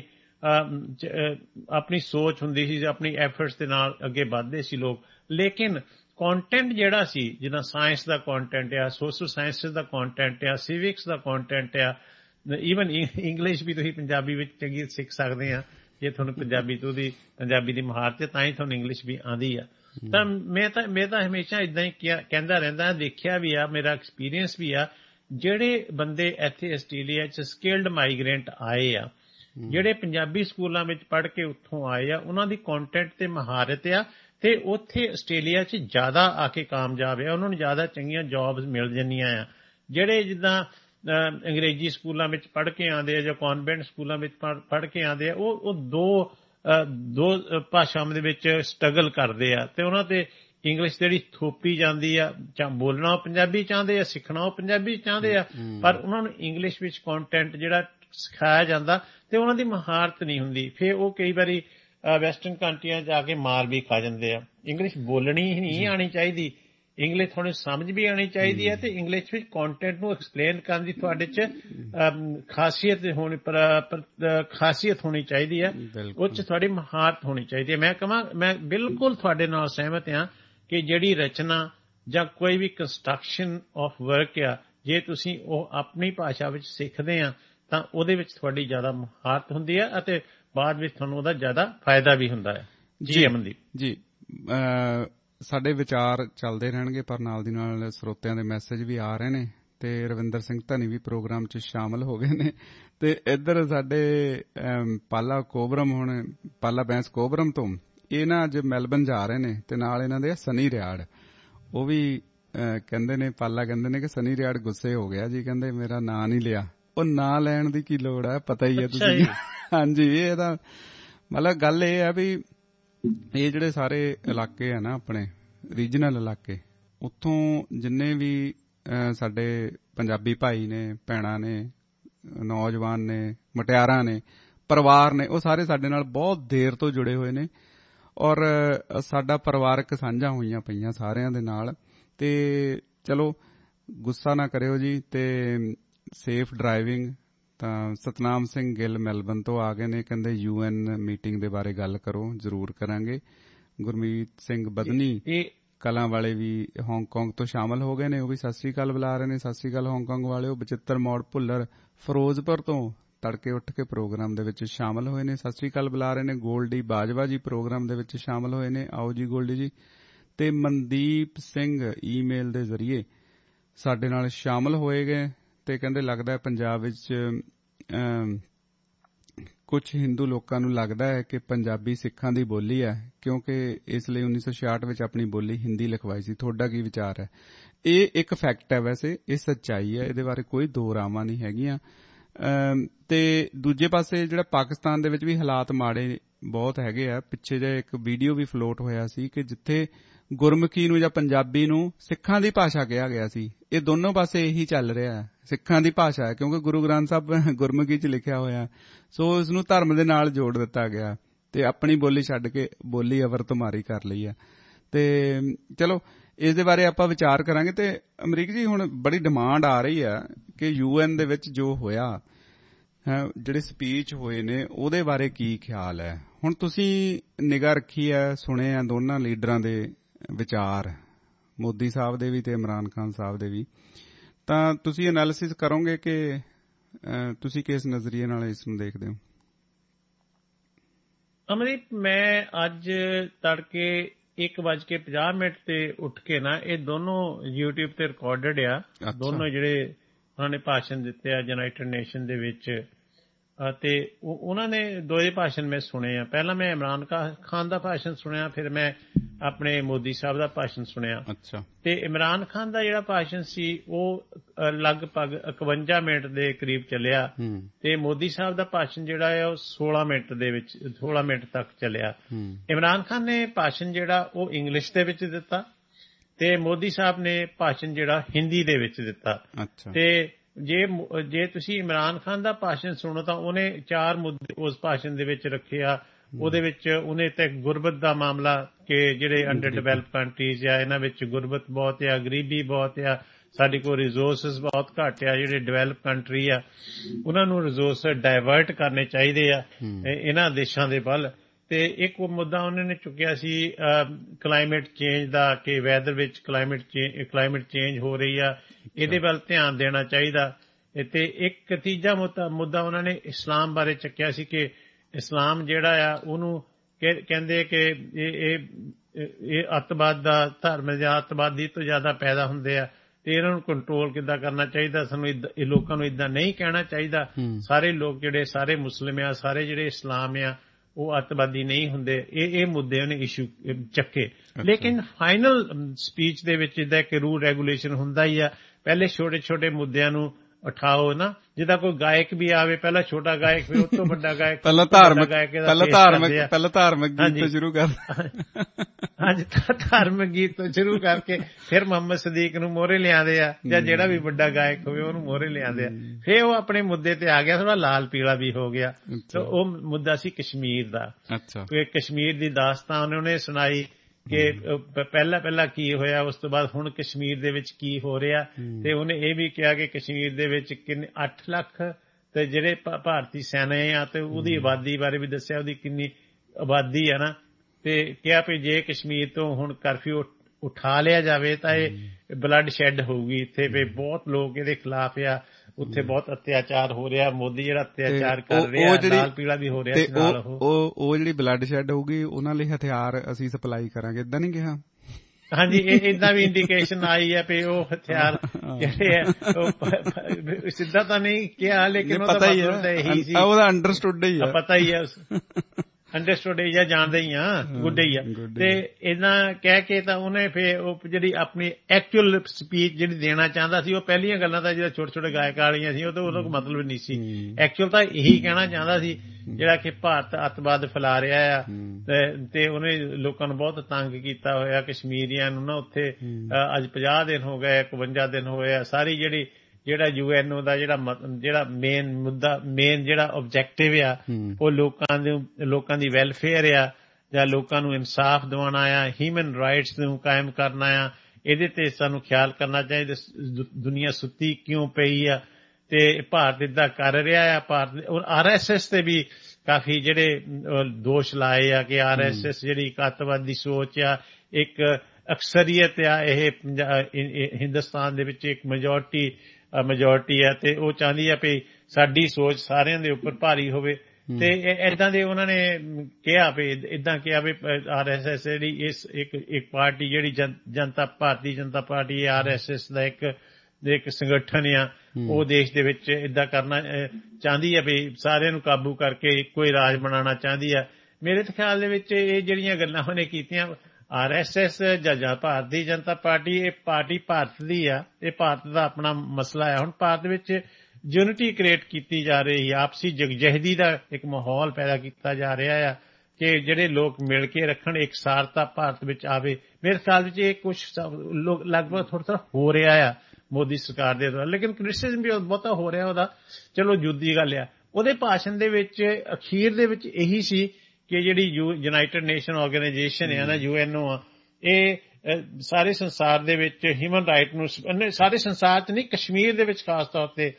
ਆਪਣੀ ਸੋਚ ਹੁੰਦੀ ਸੀ, ਆਪਣੀ ਐਫਰਟਸ ਦੇ ਨਾਲ ਅੱਗੇ ਵੱਧਦੇ ਸੀ ਲੋਕ। ਲੇਕਿਨ ਕੰਟੈਂਟ ਜਿਹੜਾ ਸੀ, ਜਿੱਦਾਂ ਸਾਇੰਸ ਦਾ ਕੰਟੈਂਟ ਆ, ਸੋਸ਼ਲ ਸਾਇੰਸਿਸ ਦਾ ਕੰਟੈਂਟ ਆ, ਸਿਵਿਕਸ ਦਾ ਕੰਟੈਂਟ ਆ, ਈਵਨ ਇੰਗਲਿਸ਼ ਵੀ ਤੁਸੀਂ ਪੰਜਾਬੀ ਵਿੱਚ ਚੰਗੀ ਸਿੱਖ ਸਕਦੇ ਆ ਜੇ ਤੁਹਾਨੂੰ ਪੰਜਾਬੀ ਦੀ ਮਹਾਰਤ ਹੈ, ਤਾਂ ਹੀ ਤੁਹਾਨੂੰ ਇੰਗਲਿਸ਼ ਵੀ ਆਉਂਦੀ ਆ। ਤਾਂ ਮੈਂ ਤਾਂ ਹਮੇਸ਼ਾ ਇਦਾਂ ਹੀ ਕਹਿੰਦਾ ਰਹਿੰਦਾ, ਦੇਖਿਆ ਵੀ ਆ, ਮੇਰਾ ਐਕਸਪੀਰੀਅੰਸ ਵੀ ਆ, ਜਿਹੜੇ ਬੰਦੇ ਇੱਥੇ ਆਸਟ੍ਰੇਲੀਆ 'ਚ ਸਕਿਲਡ ਮਾਈਗ੍ਰੈਂਟ ਆਏ ਆ, ਜਿਹੜੇ ਪੰਜਾਬੀ ਸਕੂਲਾਂ ਵਿੱਚ ਪੜ੍ਹ ਕੇ ਉੱਥੋਂ ਆਏ ਆ, ਉਹਨਾਂ ਦੀ ਕੰਟੈਂਟ ਤੇ ਮਹਾਰਤ ਆ ਤੇ ਉੱਥੇ ਆਸਟ੍ਰੇਲੀਆ 'ਚ ਜ਼ਿਆਦਾ ਆ ਕੇ ਕਾਮਯਾਬ ਆ, ਉਹਨਾਂ ਨੂੰ ਜ਼ਿਆਦਾ ਚੰਗੀਆਂ ਜੌਬਸ ਮਿਲ ਜਾਂਦੀਆਂ ਆ। ਜਿਹੜੇ ਜਿੱਦਾਂ ਅੰਗਰੇਜ਼ੀ ਸਕੂਲਾਂ ਵਿੱਚ ਪੜ੍ਹ ਕੇ ਆਉਂਦੇ ਆ ਜਾਂ ਕਨਵੈਂਟ ਸਕੂਲਾਂ ਵਿੱਚ ਪੜ੍ਹ ਕੇ ਆਉਂਦੇ ਆ, ਉਹ ਦੋ ਭਾਸ਼ਾਵਾਂ ਦੇ ਵਿੱਚ ਸਟਰਗਲ ਕਰਦੇ ਆ ਤੇ ਉਹਨਾਂ ਤੇ ਇੰਗਲਿਸ਼ ਜਿਹੜੀ ਥੋਪੀ ਜਾਂਦੀ ਆ, ਬੋਲਣਾ ਉਹ ਪੰਜਾਬੀ ਚਾਹੁੰਦੇ ਆ, ਸਿੱਖਣਾ ਉਹ ਪੰਜਾਬੀ ਚਾਹੁੰਦੇ ਆ, ਪਰ ਉਹਨਾਂ ਨੂੰ ਇੰਗਲਿਸ਼ ਵਿੱਚ ਕੰਟੈਂਟ ਜਿਹੜਾ ਸਿਖਾਇਆ ਜਾਂਦਾ ਤੇ ਉਹਨਾਂ ਦੀ ਮਹਾਰਤ ਨਹੀਂ ਹੁੰਦੀ। ਫਿਰ ਉਹ ਕਈ ਵਾਰੀ ਵੈਸਟਰਨ ਕੰਟਰੀਆਂ 'ਚ ਜਾ ਕੇ ਮਾਰ ਵੀ ਖਾ ਜਾਂਦੇ ਆ। ਇੰਗਲਿਸ਼ ਬੋਲਣੀ ਹੀ ਨਹੀਂ ਆਉਣੀ ਚਾਹੀਦੀ, ਇੰਗਲਿਸ਼ ਥੋੜ੍ਹੀ ਸਮਝ ਵੀ ਆਉਣੀ ਚਾਹੀਦੀ ਹੈ ਤੇ ਇੰਗਲਿਸ਼ ਵਿੱਚ ਕੰਟੈਂਟ ਨੂੰ ਐਕਸਪਲੇਨ ਕਰਨ ਦੀ ਤੁਹਾਡੇ 'ਚ ਖਾਸੀਅਤ ਹੋਣੀ ਚਾਹੀਦੀ ਹੈ, ਉਹ 'ਚ ਤੁਹਾਡੀ ਮਹਾਰਤ ਹੋਣੀ ਚਾਹੀਦੀ ਹੈ। ਮੈਂ ਕਹਾਂ, ਮੈਂ ਬਿਲਕੁਲ ਤੁਹਾਡੇ ਨਾਲ ਸਹਿਮਤ ਹਾਂ ਕਿ ਜਿਹੜੀ ਰਚਨਾ ਜਾਂ ਕੋਈ ਵੀ ਕੰਸਟਰਕਸ਼ਨ ਆਫ ਵਰਕ ਆ, ਜੇ ਤੁਸੀਂ ਉਹ ਆਪਣੀ ਭਾਸ਼ਾ ਵਿੱਚ ਸਿੱਖਦੇ ਆ ਤਾਂ ਉਹਦੇ ਵਿੱਚ ਤੁਹਾਡੀ ਜ਼ਿਆਦਾ ਮਹਾਰਤ ਹੁੰਦੀ ਹੈ ਅਤੇ ਬਾਅਦ ਵਿੱਚ ਤੁਹਾਨੂੰ ਉਹਦਾ ਜ਼ਿਆਦਾ ਫਾਇਦਾ ਵੀ ਹੁੰਦਾ ਹੈ। ਜੀ ਅਮਨਦੀਪ ਜੀ, ਸਾਡੇ ਵਿਚਾਰ ਚੱਲਦੇ ਰਹਿਣਗੇ, ਪਰ ਨਾਲ ਦੀ ਨਾਲ ਸਰੋਤਿਆਂ ਦੇ ਮੈਸੇਜ ਵੀ ਆ ਰਹੇ ਨੇ ਤੇ ਰਵਿੰਦਰ ਸਿੰਘ ਧਨੀ ਵੀ ਪ੍ਰੋਗਰਾਮ 'ਚ ਸ਼ਾਮਲ ਹੋ ਗਏ ਨੇ ਤੇ ਇੱਧਰ ਸਾਡੇ ਪਾਲਾ ਬੈਂਸ ਕੋਬਰਮ ਤੋਂ ਇਹ ਨਾ ਅੱਜ ਮੈਲਬਨ ਜਾ ਰਹੇ ਨੇ ਤੇ ਨਾਲ ਇਹਨਾਂ ਦੇ ਸਨੀ ਰਿਆੜ, ਉਹ ਵੀ ਕਹਿੰਦੇ ਨੇ, ਪਾਲਾ ਕਹਿੰਦੇ ਨੇ ਕਿ ਸਨੀ ਰਿਆੜ ਗੁੱਸੇ ਹੋ ਗਿਆ ਜੀ, ਕਹਿੰਦੇ ਮੇਰਾ ਨਾਂ ਨਹੀਂ ਲਿਆ। ਉਹ ਨਾਂ ਲੈਣ ਦੀ ਕੀ ਲੋੜ ਹੈ, ਪਤਾ ਹੀ ਹੈ ਤੁਸੀਂ। ਹਾਂਜੀ, ਇਹ ਤਾਂ ਮਤਲਬ ਗੱਲ ਇਹ ਹੈ ਵੀ ਇਹ ਜਿਹੜੇ ਸਾਰੇ ਇਲਾਕੇ ਆ ਨਾ ਆਪਣੇ ਰੀਜਨਲ ਇਲਾਕੇ, ਉੱਥੋਂ ਜਿੰਨੇ ਵੀ ਸਾਡੇ ਪੰਜਾਬੀ ਭਾਈ ਨੇ, ਭੈਣਾਂ ਨੇ, ਨੌਜਵਾਨ ਨੇ, ਮੁਟਿਆਰਾਂ ਨੇ, ਪਰਿਵਾਰ ਨੇ, ਉਹ ਸਾਰੇ ਸਾਡੇ ਨਾਲ ਬਹੁਤ ਦੇਰ ਤੋਂ ਜੁੜੇ ਹੋਏ ਨੇ ਔਰ ਸਾਡਾ ਪਰਿਵਾਰਕ ਸਾਂਝਾਂ ਹੋਈਆਂ ਪਈਆਂ ਸਾਰਿਆਂ ਦੇ ਨਾਲ। ਤੇ ਚਲੋ ਗੁੱਸਾ ਨਾ ਕਰਿਓ ਜੀ ਤੇ ਸੇਫ ਡਰਾਈਵਿੰਗ। ਤਾਂ ਸਤਨਾਮ ਸਿੰਘ ਗਿੱਲ ਮੈਲਬਨ ਤੋਂ ਆ ਗਏ ਨੇ, ਕਹਿੰਦੇ UN ਮੀਟਿੰਗ ਦੇ ਬਾਰੇ ਗੱਲ ਕਰੋ, ਜ਼ਰੂਰ ਕਰਾਂਗੇ। ਗੁਰਮੀਤ ਸਿੰਘ ਬਦਨੀ ਕਲਾਂ ਵਾਲੇ ਵੀ ਹਾਂਗਕਾਂਗ ਤੋਂ ਸ਼ਾਮਲ ਹੋ ਗਏ ਨੇ, ਉਹ ਵੀ ਸਤਿ ਸ੍ਰੀ ਅਕਾਲ ਬੁਲਾ ਰਹੇ ਨੇ। ਸਤਿ ਸ੍ਰੀ ਅਕਾਲ ਹਾਂਗਕਾਂਗ ਵਾਲਿਓ। ਬਚਿੱਤਰ ਮੌੜ ਭੁੱਲਰ ਫਿਰੋਜ਼ਪੁਰ ਤੋਂ ਤੜਕੇ ਉੱਠ ਕੇ ਪ੍ਰੋਗਰਾਮ ਦੇ ਵਿੱਚ ਸ਼ਾਮਲ ਹੋਏ ਨੇ, ਸਤਿ ਸ੍ਰੀ ਅਕਾਲ ਬੁਲਾ ਰਹੇ ਨੇ। ਗੋਲਡੀ ਬਾਜਵਾ ਜੀ ਪ੍ਰੋਗਰਾਮ ਦੇ ਵਿੱਚ ਸ਼ਾਮਲ ਹੋਏ ਨੇ, ਆਓ ਜੀ ਗੋਲਡੀ ਜੀ। ਤੇ ਮਨਦੀਪ ਸਿੰਘ ਈਮੇਲ ਦੇ ਜ਼ਰੀਏ ਸਾਡੇ ਨਾਲ ਸ਼ਾਮਲ ਹੋਏ ਗਏ ਤੇ ਕਹਿੰਦੇ ਲੱਗਦਾ ਹੈ ਪੰਜਾਬ ਵਿੱਚ ਕੁਝ ਹਿੰਦੂ ਲੋਕਾਂ ਨੂੰ ਲੱਗਦਾ ਹੈ ਕਿ ਪੰਜਾਬੀ ਸਿੱਖਾਂ ਦੀ ਬੋਲੀ ਹੈ, ਕਿਉਂਕਿ ਇਸ ਲਈ 1966 ਵਿੱਚ ਆਪਣੀ ਬੋਲੀ ਹਿੰਦੀ ਲਿਖਵਾਈ ਸੀ। ਤੁਹਾਡਾ ਕੀ ਵਿਚਾਰ ਹੈ? ਇਹ ਇੱਕ ਫੈਕਟ ਹੈ, ਵੈਸੇ ਇਹ ਸੱਚਾਈ ਹੈ, ਇਹਦੇ ਬਾਰੇ ਕੋਈ ਦੋ ਰਾਵਾਂ ਨਹੀਂ ਹੈਗੀਆਂ। ਤੇ ਦੂਜੇ ਪਾਸੇ ਜਿਹੜਾ ਪਾਕਿਸਤਾਨ ਦੇ ਵਿੱਚ ਵੀ ਹਾਲਾਤ ਮਾੜੇ ਬਹੁਤ ਹੈਗੇ ਆ। ਪਿੱਛੇ ਜਿਹੇ ਇੱਕ ਵੀਡੀਓ ਵੀ ਫਲੋਟ ਹੋਇਆ ਸੀ ਕਿ ਜਿੱਥੇ ਗੁਰਮੁਖੀ ਨੂੰ ਜਾਂ ਪੰਜਾਬੀ ਨੂੰ ਸਿੱਖਾਂ ਦੀ ਭਾਸ਼ਾ ਕਿਹਾ ਗਿਆ ਸੀ। ਇਹ ਦੋਨੋਂ ਪਾਸੇ ਇਹੀ ਚੱਲ ਰਿਹਾ ਹੈ, ਸਿੱਖਾਂ ਦੀ ਭਾਸ਼ਾ ਹੈ ਕਿਉਂਕਿ ਗੁਰੂ ਗ੍ਰੰਥ ਸਾਹਿਬ ਗੁਰਮੁਖੀ 'ਚ ਲਿਖਿਆ ਹੋਇਆ, ਸੋ ਇਸ ਨੂੰ ਧਰਮ ਦੇ ਨਾਲ ਜੋੜ ਦਿੱਤਾ ਗਿਆ ਤੇ ਆਪਣੀ ਬੋਲੀ ਛੱਡ ਕੇ ਬੋਲੀ ਅਵਰ ਤੁਮਾਰੀ ਕਰ ਲਈ ਹੈ। ਤੇ ਚਲੋ ਇਸ ਦੇ ਬਾਰੇ ਆਪਾਂ ਵਿਚਾਰ ਕਰਾਂਗੇ। ਤੇ ਅਮਰੀਕ ਜੀ, ਹੁਣ ਬੜੀ ਡਿਮਾਂਡ ਆ ਰਹੀ ਹੈ ਕਿ UN ਦੇ ਵਿੱਚ ਜੋ ਹੋਇਆ, ਜਿਹੜੇ ਸਪੀਚ ਹੋਏ ਨੇ, ਉਹਦੇ ਬਾਰੇ ਕੀ ਖਿਆਲ ਹੈ? ਹੁਣ ਤੁਸੀਂ ਨਿਗਾਹ ਰੱਖੀ ਹੈ, ਸੁਣੇ ਆ ਦੋਨਾਂ ਲੀਡਰਾਂ ਦੇ ਵਿਚਾਰ, ਮੋਦੀ ਸਾਹਿਬ ਦੇ ਵੀ ਤੇ ਇਮਰਾਨ ਖਾਨ ਸਾਹਿਬ ਦੇ ਵੀ, ਤਾਂ ਤੁਸੀਂ ਐਨਾਲਿਸਿਸ ਕਰੋਗੇ ਕਿ ਤੁਸੀਂ ਕਿਸ ਨਜ਼ਰੀਏ ਨਾਲ ਇਸ ਨੂੰ ਦੇਖਦੇ ਹੋ? ਅਮਰੀਕ, ਮੈਂ ਅੱਜ ਤੜਕੇ 1:50 ਤੇ ਉੱਠ ਕੇ ਨਾ, ਇਹ ਦੋਨੋਂ YouTube ਤੇ ਰਿਕਾਰਡਡ ਆ, ਦੋਨੋਂ ਜਿਹੜੇ ਉਹਨਾਂ ਨੇ ਭਾਸ਼ਣ ਦਿੱਤੇ ਆ ਯੂਨਾਈਟਿਡ ਨੇਸ਼ਨ ਦੇ ਵਿੱਚ, ਤੇ ਉਹਨਾਂ ਨੇ ਦੋਏ ਭਾਸ਼ਣ ਮੈਂ ਸੁਣੇ ਆ। ਪਹਿਲਾਂ ਮੈਂ ਇਮਰਾਨ ਖਾਨ ਦਾ ਭਾਸ਼ਣ ਸੁਣਿਆ, ਫਿਰ ਮੈਂ ਆਪਣੇ ਮੋਦੀ ਸਾਹਿਬ ਦਾ ਭਾਸ਼ਣ ਸੁਣਿਆ। ਤੇ ਇਮਰਾਨ ਖਾਨ ਦਾ ਜਿਹੜਾ ਭਾਸ਼ਣ ਸੀ ਉਹ ਲਗਭਗ 51 ਮਿੰਟ ਦੇ ਕਰੀਬ ਚੱਲਿਆ ਤੇ ਮੋਦੀ ਸਾਹਿਬ ਦਾ ਭਾਸ਼ਣ ਜਿਹੜਾ ਹੈ ਉਹ 16 ਮਿੰਟ ਤੱਕ ਚੱਲਿਆ। ਇਮਰਾਨ ਖਾਨ ਨੇ ਭਾਸ਼ਣ ਜਿਹੜਾ ਉਹ ਇੰਗਲਿਸ਼ ਦੇ ਵਿੱਚ ਦਿੱਤਾ ਤੇ ਮੋਦੀ ਸਾਹਿਬ ਨੇ ਭਾਸ਼ਣ ਜਿਹੜਾ ਹਿੰਦੀ ਦੇ ਵਿੱਚ ਦਿੱਤਾ। ਤੇ ਜੇ ਤੁਸੀਂ ਇਮਰਾਨ ਖਾਨ ਦਾ ਭਾਸ਼ਣ ਸੁਣੋ ਤਾਂ ਉਹਨੇ 4 ਮੁੱਦੇ ਉਸ ਭਾਸ਼ਣ ਦੇ ਵਿੱਚ ਰੱਖੇ ਆ। ਉਹਦੇ ਵਿੱਚ ਉਹਨੇ ਤੇ ਗੁਰਬਤ ਦਾ ਮਾਮਲਾ ਕਿ ਜਿਹੜੇ ਅੰਡਰ ਡਿਵੈਲਪ ਕੰਟਰੀਜ਼ ਆ, ਇਹਨਾਂ ਵਿੱਚ ਗੁਰਬਤ ਬਹੁਤ ਆ, ਗਰੀਬੀ ਬਹੁਤ ਆ, ਸਾਡੇ ਕੋਲ ਰਿਸੋਰਸਿਸ ਬਹੁਤ ਘੱਟ ਆ। ਜਿਹੜੇ ਡਿਵੈਲਪ ਕੰਟਰੀ ਆ ਉਹਨਾਂ ਨੂੰ ਰਿਸੋਰਸ ਡਾਇਵਰਟ ਕਰਨੇ ਚਾਹੀਦੇ ਆ ਇਹਨਾਂ ਦੇਸ਼ਾਂ ਦੇ ਵੱਲ। ਤੇ ਇੱਕ ਮੁੱਦਾ ਉਹਨਾਂ ਨੇ ਚੁੱਕਿਆ ਸੀ ਕਲਾਈਮੇਟ ਚੇਂਜ ਦਾ, ਕਿ ਵੈਦਰ ਵਿੱਚ ਕਲਾਈਮੇਟ ਚੇਂਜ ਹੋ ਰਹੀ ਆ, ਇਹਦੇ ਵੱਲ ਧਿਆਨ ਦੇਣਾ ਚਾਹੀਦਾ। ਤੇ ਇੱਕ ਤੀਜਾ ਮੁੱਦਾ ਉਹਨਾਂ ਨੇ ਇਸਲਾਮ ਬਾਰੇ ਚੱਕਿਆ ਸੀ ਕਿ ਇਸਲਾਮ ਜਿਹੜਾ ਆ ਉਹਨੂੰ ਕਹਿੰਦੇ ਕਿ ਇਹ ਇਹ ਅੱਤਵਾਦ ਦਾ ਧਰਮ ਜਾਂ ਅੱਤਵਾਦੀ ਤੋਂ ਜ਼ਿਆਦਾ ਪੈਦਾ ਹੁੰਦੇ ਆ, ਤੇ ਇਹਨਾਂ ਨੂੰ ਕੰਟਰੋਲ ਕਿੱਦਾਂ ਕਰਨਾ ਚਾਹੀਦਾ। ਸਾਨੂੰ ਇਹ ਲੋਕਾਂ ਨੂੰ ਏਦਾਂ ਨਹੀਂ ਕਹਿਣਾ ਚਾਹੀਦਾ। ਸਾਰੇ ਲੋਕ ਜਿਹੜੇ ਸਾਰੇ ਮੁਸਲਿਮ ਆ, ਸਾਰੇ ਜਿਹੜੇ ਇਸਲਾਮ ਆ, ਉਹ ਅੱਤਵਾਦੀ ਨਹੀਂ ਹੁੰਦੇ। ਇਹ ਮੁੱਦੇ ਉਹਨੇ ਇਸ਼ੂ ਚੱਕੇ। ਲੇਕਿਨ ਫਾਈਨਲ ਸਪੀਚ ਦੇ ਵਿੱਚ ਜਿੱਦਾਂ ਕਿ ਰੂਲ ਰੈਗੂਲੇਸ਼ਨ ਹੁੰਦਾ ਹੀ ਆ, ਪਹਿਲੇ ਛੋਟੇ ਛੋਟੇ ਮੁੱਦਿਆਂ ਨੂੰ ਉਠਾਓ ਨਾ। ਜਿੱਦਾਂ ਕੋਈ ਗਾਇਕ ਵੀ ਆਵੇ, ਪਹਿਲਾਂ ਛੋਟਾ ਗਾਇਕ, ਫਿਰ ਉਸ ਤੋਂ ਵੱਡਾ ਗਾਇਕ, ਪਹਿਲਾਂ ਧਾਰਮਿਕ ਗੀਤ ਤੋਂ ਸ਼ੁਰੂ ਕਰ, ਹਾਂਜੀ ਧਾਰਮਿਕ ਗੀਤ ਤੋਂ ਸ਼ੁਰੂ ਕਰਕੇ ਫਿਰ ਮੁਹੰਮਦ ਸਦੀਕ ਨੂੰ ਮੋਹਰੇ ਲਿਆਂਦੇ ਆ, ਜਾਂ ਜਿਹੜਾ ਵੀ ਵੱਡਾ ਗਾਇਕ ਹੋਵੇ ਉਹਨੂੰ ਮੋਹਰੇ ਲਿਆਂਦੇ ਆ। ਫਿਰ ਉਹ ਆਪਣੇ ਮੁੱਦੇ ਤੇ ਆ ਗਿਆ, ਥੋੜਾ ਲਾਲ ਪੀਲਾ ਵੀ ਹੋ ਗਿਆ। ਤੇ ਉਹ ਮੁੱਦਾ ਸੀ ਕਸ਼ਮੀਰ ਦਾ। ਕਸ਼ਮੀਰ ਦੀ ਦਾਸਤਾਨ ਉਹਨੇ ਸੁਣਾਈ ਕਿ ਪਹਿਲਾਂ ਕੀ ਹੋਇਆ, ਉਸ ਤੋਂ ਬਾਅਦ ਹੁਣ ਕਸ਼ਮੀਰ ਦੇ ਵਿੱਚ ਕੀ ਹੋ ਰਿਹਾ। ਤੇ ਉਹਨੇ ਇਹ ਵੀ ਕਿਹਾ ਕਿ ਕਸ਼ਮੀਰ ਦੇ ਵਿੱਚ 8 ਲੱਖ ਤੇ ਜਿਹੜੇ ਭਾਰਤੀ ਸੈਨਾ ਆ, ਤੇ ਉਹਦੀ ਆਬਾਦੀ ਬਾਰੇ ਵੀ ਦੱਸਿਆ, ਉਹਦੀ ਕਿੰਨੀ ਆਬਾਦੀ ਆ ਨਾ। ਤੇ ਕਿਹਾ ਵੀ ਜੇ ਕਸ਼ਮੀਰ ਤੋਂ ਹੁਣ ਕਰਫਿਊ ਉਠਾ ਲਿਆ ਜਾਵੇ ਤਾਂ ਇਹ ਬਲੱਡ ਸ਼ੈਡ ਹੋਊਗੀ ਇੱਥੇ, ਵੀ ਬਹੁਤ ਲੋਕ ਇਹਦੇ ਖਿਲਾਫ ਆ, ਉੱਥੇ ਬਹੁਤ ਅਤਿਆਚਾਰ ਹੋ ਰਿਹਾ। ਮੋਦੀ ਜਿਹੜਾ ਅਤਿਆਚਾਰ ਕਰ ਰਿਹਾ, ਲਾਲ ਪੀਲਾ ਵੀ ਹੋ ਰਿਹਾ ਸੀ ਨਾਲ। ਉਹ ਜਿਹੜੀ ਬਲੱਡ ਸ਼ੈਡ ਹੋਊਗੀ ਉਹਨਾਂ ਲਈ ਹਥਿਆਰ ਅਸੀਂ ਸਪਲਾਈ ਕਰਾਂਗੇ, ਏਦਾਂ ਨਹੀਂ ਕਿਹਾ? ਹਾਂਜੀ, ਏਦਾਂ ਵੀ ਇੰਡੀਕੇਸ਼ਨ ਆਈ ਹੈ ਵੀ ਉਹ ਹਥਿਆਰ ਜਿਹੜੇ ਆ ਉਹ ਸਿੱਧਾ ਤਾਂ ਨਹੀਂ ਕਿਹਾ, ਲੇਕਿਨ ਪਤਾ ਹੀ ਹੈ, ਇਹੀ ਸੀ, ਉਹਦਾ ਅੰਡਰਸਟੂਡ ਹੀ ਹੈ, ਪਤਾ ਹੀ ਹੈ, ਅੰਡਰਸਟੂਡ ਹੀ ਆ, ਜਾਣਦੇ ਹੀ ਆ, ਗੁੱਡ ਹੀ ਆ। ਤੇ ਏਦਾਂ ਕਹਿ ਕੇ ਤਾਂ ਉਹਨੇ ਫਿਰ ਉਹ ਜਿਹੜੀ ਆਪਣੀ ਐਕਚੁਅਲ ਸਪੀਚ ਜਿਹੜੀ ਦੇਣਾ ਚਾਹੁੰਦਾ ਸੀ, ਉਹ ਪਹਿਲੀਆਂ ਗੱਲਾਂ ਤਾਂ ਜਿਹੜਾ ਛੋਟੇ ਛੋਟੇ ਗਾਇਕ ਵਾਲੀਆਂ ਸੀ, ਉਹ ਤਾਂ ਉਹਦਾ ਕੋਈ ਮਤਲਬ ਨਹੀਂ ਸੀ। ਐਕਚੁਅਲ ਤਾਂ ਇਹੀ ਕਹਿਣਾ ਚਾਹੁੰਦਾ ਸੀ ਜਿਹੜਾ ਕਿ ਭਾਰਤ ਅੱਤਵਾਦ ਫੈਲਾ ਰਿਹਾ ਆ, ਤੇ ਉਹਨੇ ਲੋਕਾਂ ਨੂੰ ਬਹੁਤ ਤੰਗ ਕੀਤਾ ਹੋਇਆ, ਕਸ਼ਮੀਰੀਆਂ ਨੂੰ ਨਾ। ਉੱਥੇ ਅੱਜ 50 ਦਿਨ ਹੋ ਗਏ, 51 ਦਿਨ ਹੋਏ ਆ। ਸਾਰੀ ਜਿਹੜਾ UNO ਦਾ ਜਿਹੜਾ ਮੇਨ ਮੁੱਦਾ, ਮੇਨ ਜਿਹੜਾ ਆਬਜੈਕਟਿਵ ਆ, ਉਹ ਲੋਕਾਂ ਦੀ ਵੈਲਫੇਅਰ ਆ, ਜਾਂ ਲੋਕਾਂ ਨੂੰ ਇਨਸਾਫ ਦਿਵਾਉਣਾ ਆ, ਹਿਊਮਨ ਰਾਈਟਸ ਨੂੰ ਕਾਇਮ ਕਰਨਾ ਆ। ਇਹਦੇ ਤੇ ਸਾਨੂੰ ਖਿਆਲ ਕਰਨਾ ਚਾਹੀਦਾ। ਦੁਨੀਆ ਸੁੱਤੀ ਕਿਉਂ ਪਈ ਆ, ਤੇ ਭਾਰਤ ਏਦਾਂ ਕਰ ਰਿਹਾ ਆ। ਭਾਰਤ ਔਰ RSS ਤੇ ਵੀ ਕਾਫੀ ਜਿਹੜੇ ਦੋਸ਼ ਲਾਏ ਆ ਕਿ RSS ਜਿਹੜੀ ਇੱਕ ਅੱਤਵਾਦੀ ਸੋਚ ਆ, ਇੱਕ ਅਕਸਰੀਅਤ ਆ, ਇਹ ਹਿੰਦੁਸਤਾਨ ਦੇ ਵਿੱਚ ਇੱਕ ਮੈਜੋਰਟੀ ਆ, ਤੇ ਉਹ ਚਾਹੁੰਦੀ ਆ ਵੀ ਸਾਡੀ ਸੋਚ ਸਾਰਿਆਂ ਦੇ ਉੱਪਰ ਭਾਰੀ ਹੋਵੇ। ਤੇ ਏਦਾਂ ਦੇ ਉਹਨਾਂ ਨੇ ਕਿਹਾ ਵੀ ਏਦਾਂ ਕਿਹਾ ਵੀ RSS ਜਿਹੜੀ ਇੱਕ ਪਾਰਟੀ ਜਿਹੜੀ ਭਾਰਤੀ ਜਨਤਾ ਪਾਰਟੀ RSS ਦਾ ਇੱਕ ਸੰਗਠਨ ਆ, ਉਹ ਦੇਸ਼ ਦੇ ਵਿੱਚ ਏਦਾਂ ਕਰਨਾ ਚਾਹੁੰਦੀ ਆ ਵੀ ਸਾਰਿਆਂ ਨੂੰ ਕਾਬੂ ਕਰਕੇ ਇੱਕੋ ਹੀ ਰਾਜ ਬਣਾਉਣਾ ਚਾਹੁੰਦੀ ਆ। ਮੇਰੇ ਖਿਆਲ ਦੇ ਵਿੱਚ ਇਹ ਜਿਹੜੀਆਂ ਗੱਲਾਂ ਉਹਨੇ ਕੀਤੀਆਂ, RSS ਜਾਂ ਭਾਰਤੀ ਜਨਤਾ ਪਾਰਟੀ, ਇਹ ਪਾਰਟੀ ਭਾਰਤ ਦੀ ਆ, ਇਹ ਭਾਰਤ ਦਾ ਆਪਣਾ ਮਸਲਾ ਹੈ। ਹੁਣ ਭਾਰਤ ਵਿੱਚ ਯੂਨਿਟੀ ਕ੍ਰੀਏਟ ਕੀਤੀ ਜਾ ਰਹੀ ਹੈ, ਆਪਸੀ ਜਗਜਹਿਦੀ ਦਾ ਇੱਕ ਮਾਹੌਲ ਪੈਦਾ ਕੀਤਾ ਜਾ ਰਿਹਾ ਆ ਕਿ ਜਿਹੜੇ ਲੋਕ ਮਿਲ ਕੇ ਰੱਖਣ, ਇਕਸਾਰਤਾ ਭਾਰਤ ਵਿੱਚ ਆਵੇ। ਮੇਰੇ ਖਿਆਲ ਵਿੱਚ ਇਹ ਕੁਝ ਲਗਭਗ ਥੋੜਾ ਹੋ ਰਿਹਾ ਆ ਮੋਦੀ ਸਰਕਾਰ ਦੇ ਦੁਆਰਾ, ਲੇਕਿਨ ਕ੍ਰਿਟਿਸਿਜ਼ਮ ਵੀ ਬਹੁਤਾ ਹੋ ਰਿਹਾ ਉਹਦਾ। ਚਲੋ ਜੁਦੀ ਗੱਲ ਆ। ਉਹਦੇ ਭਾਸ਼ਣ ਦੇ ਵਿੱਚ ਅਖੀਰ ਦੇ ਵਿੱਚ ਇਹੀ ਸੀ ਕਿ ਜਿਹੜੀ ਯੂਨਾਈਟਿਡ ਨੇਸ਼ਨ ਆਰਗੇਨਾਈਜੇਸ਼ਨ ਹੈ ਨਾ, UNO ਆ, ਇਹ ਸਾਰੇ ਸੰਸਾਰ ਦੇ ਵਿੱਚ ਹਿਊਮਨ ਰਾਈਟ ਨੂੰ, ਸਾਰੇ ਸੰਸਾਰ 'ਚ ਨਹੀਂ, ਕਸ਼ਮੀਰ ਦੇ ਵਿੱਚ ਖਾਸ ਤੌਰ ਤੇ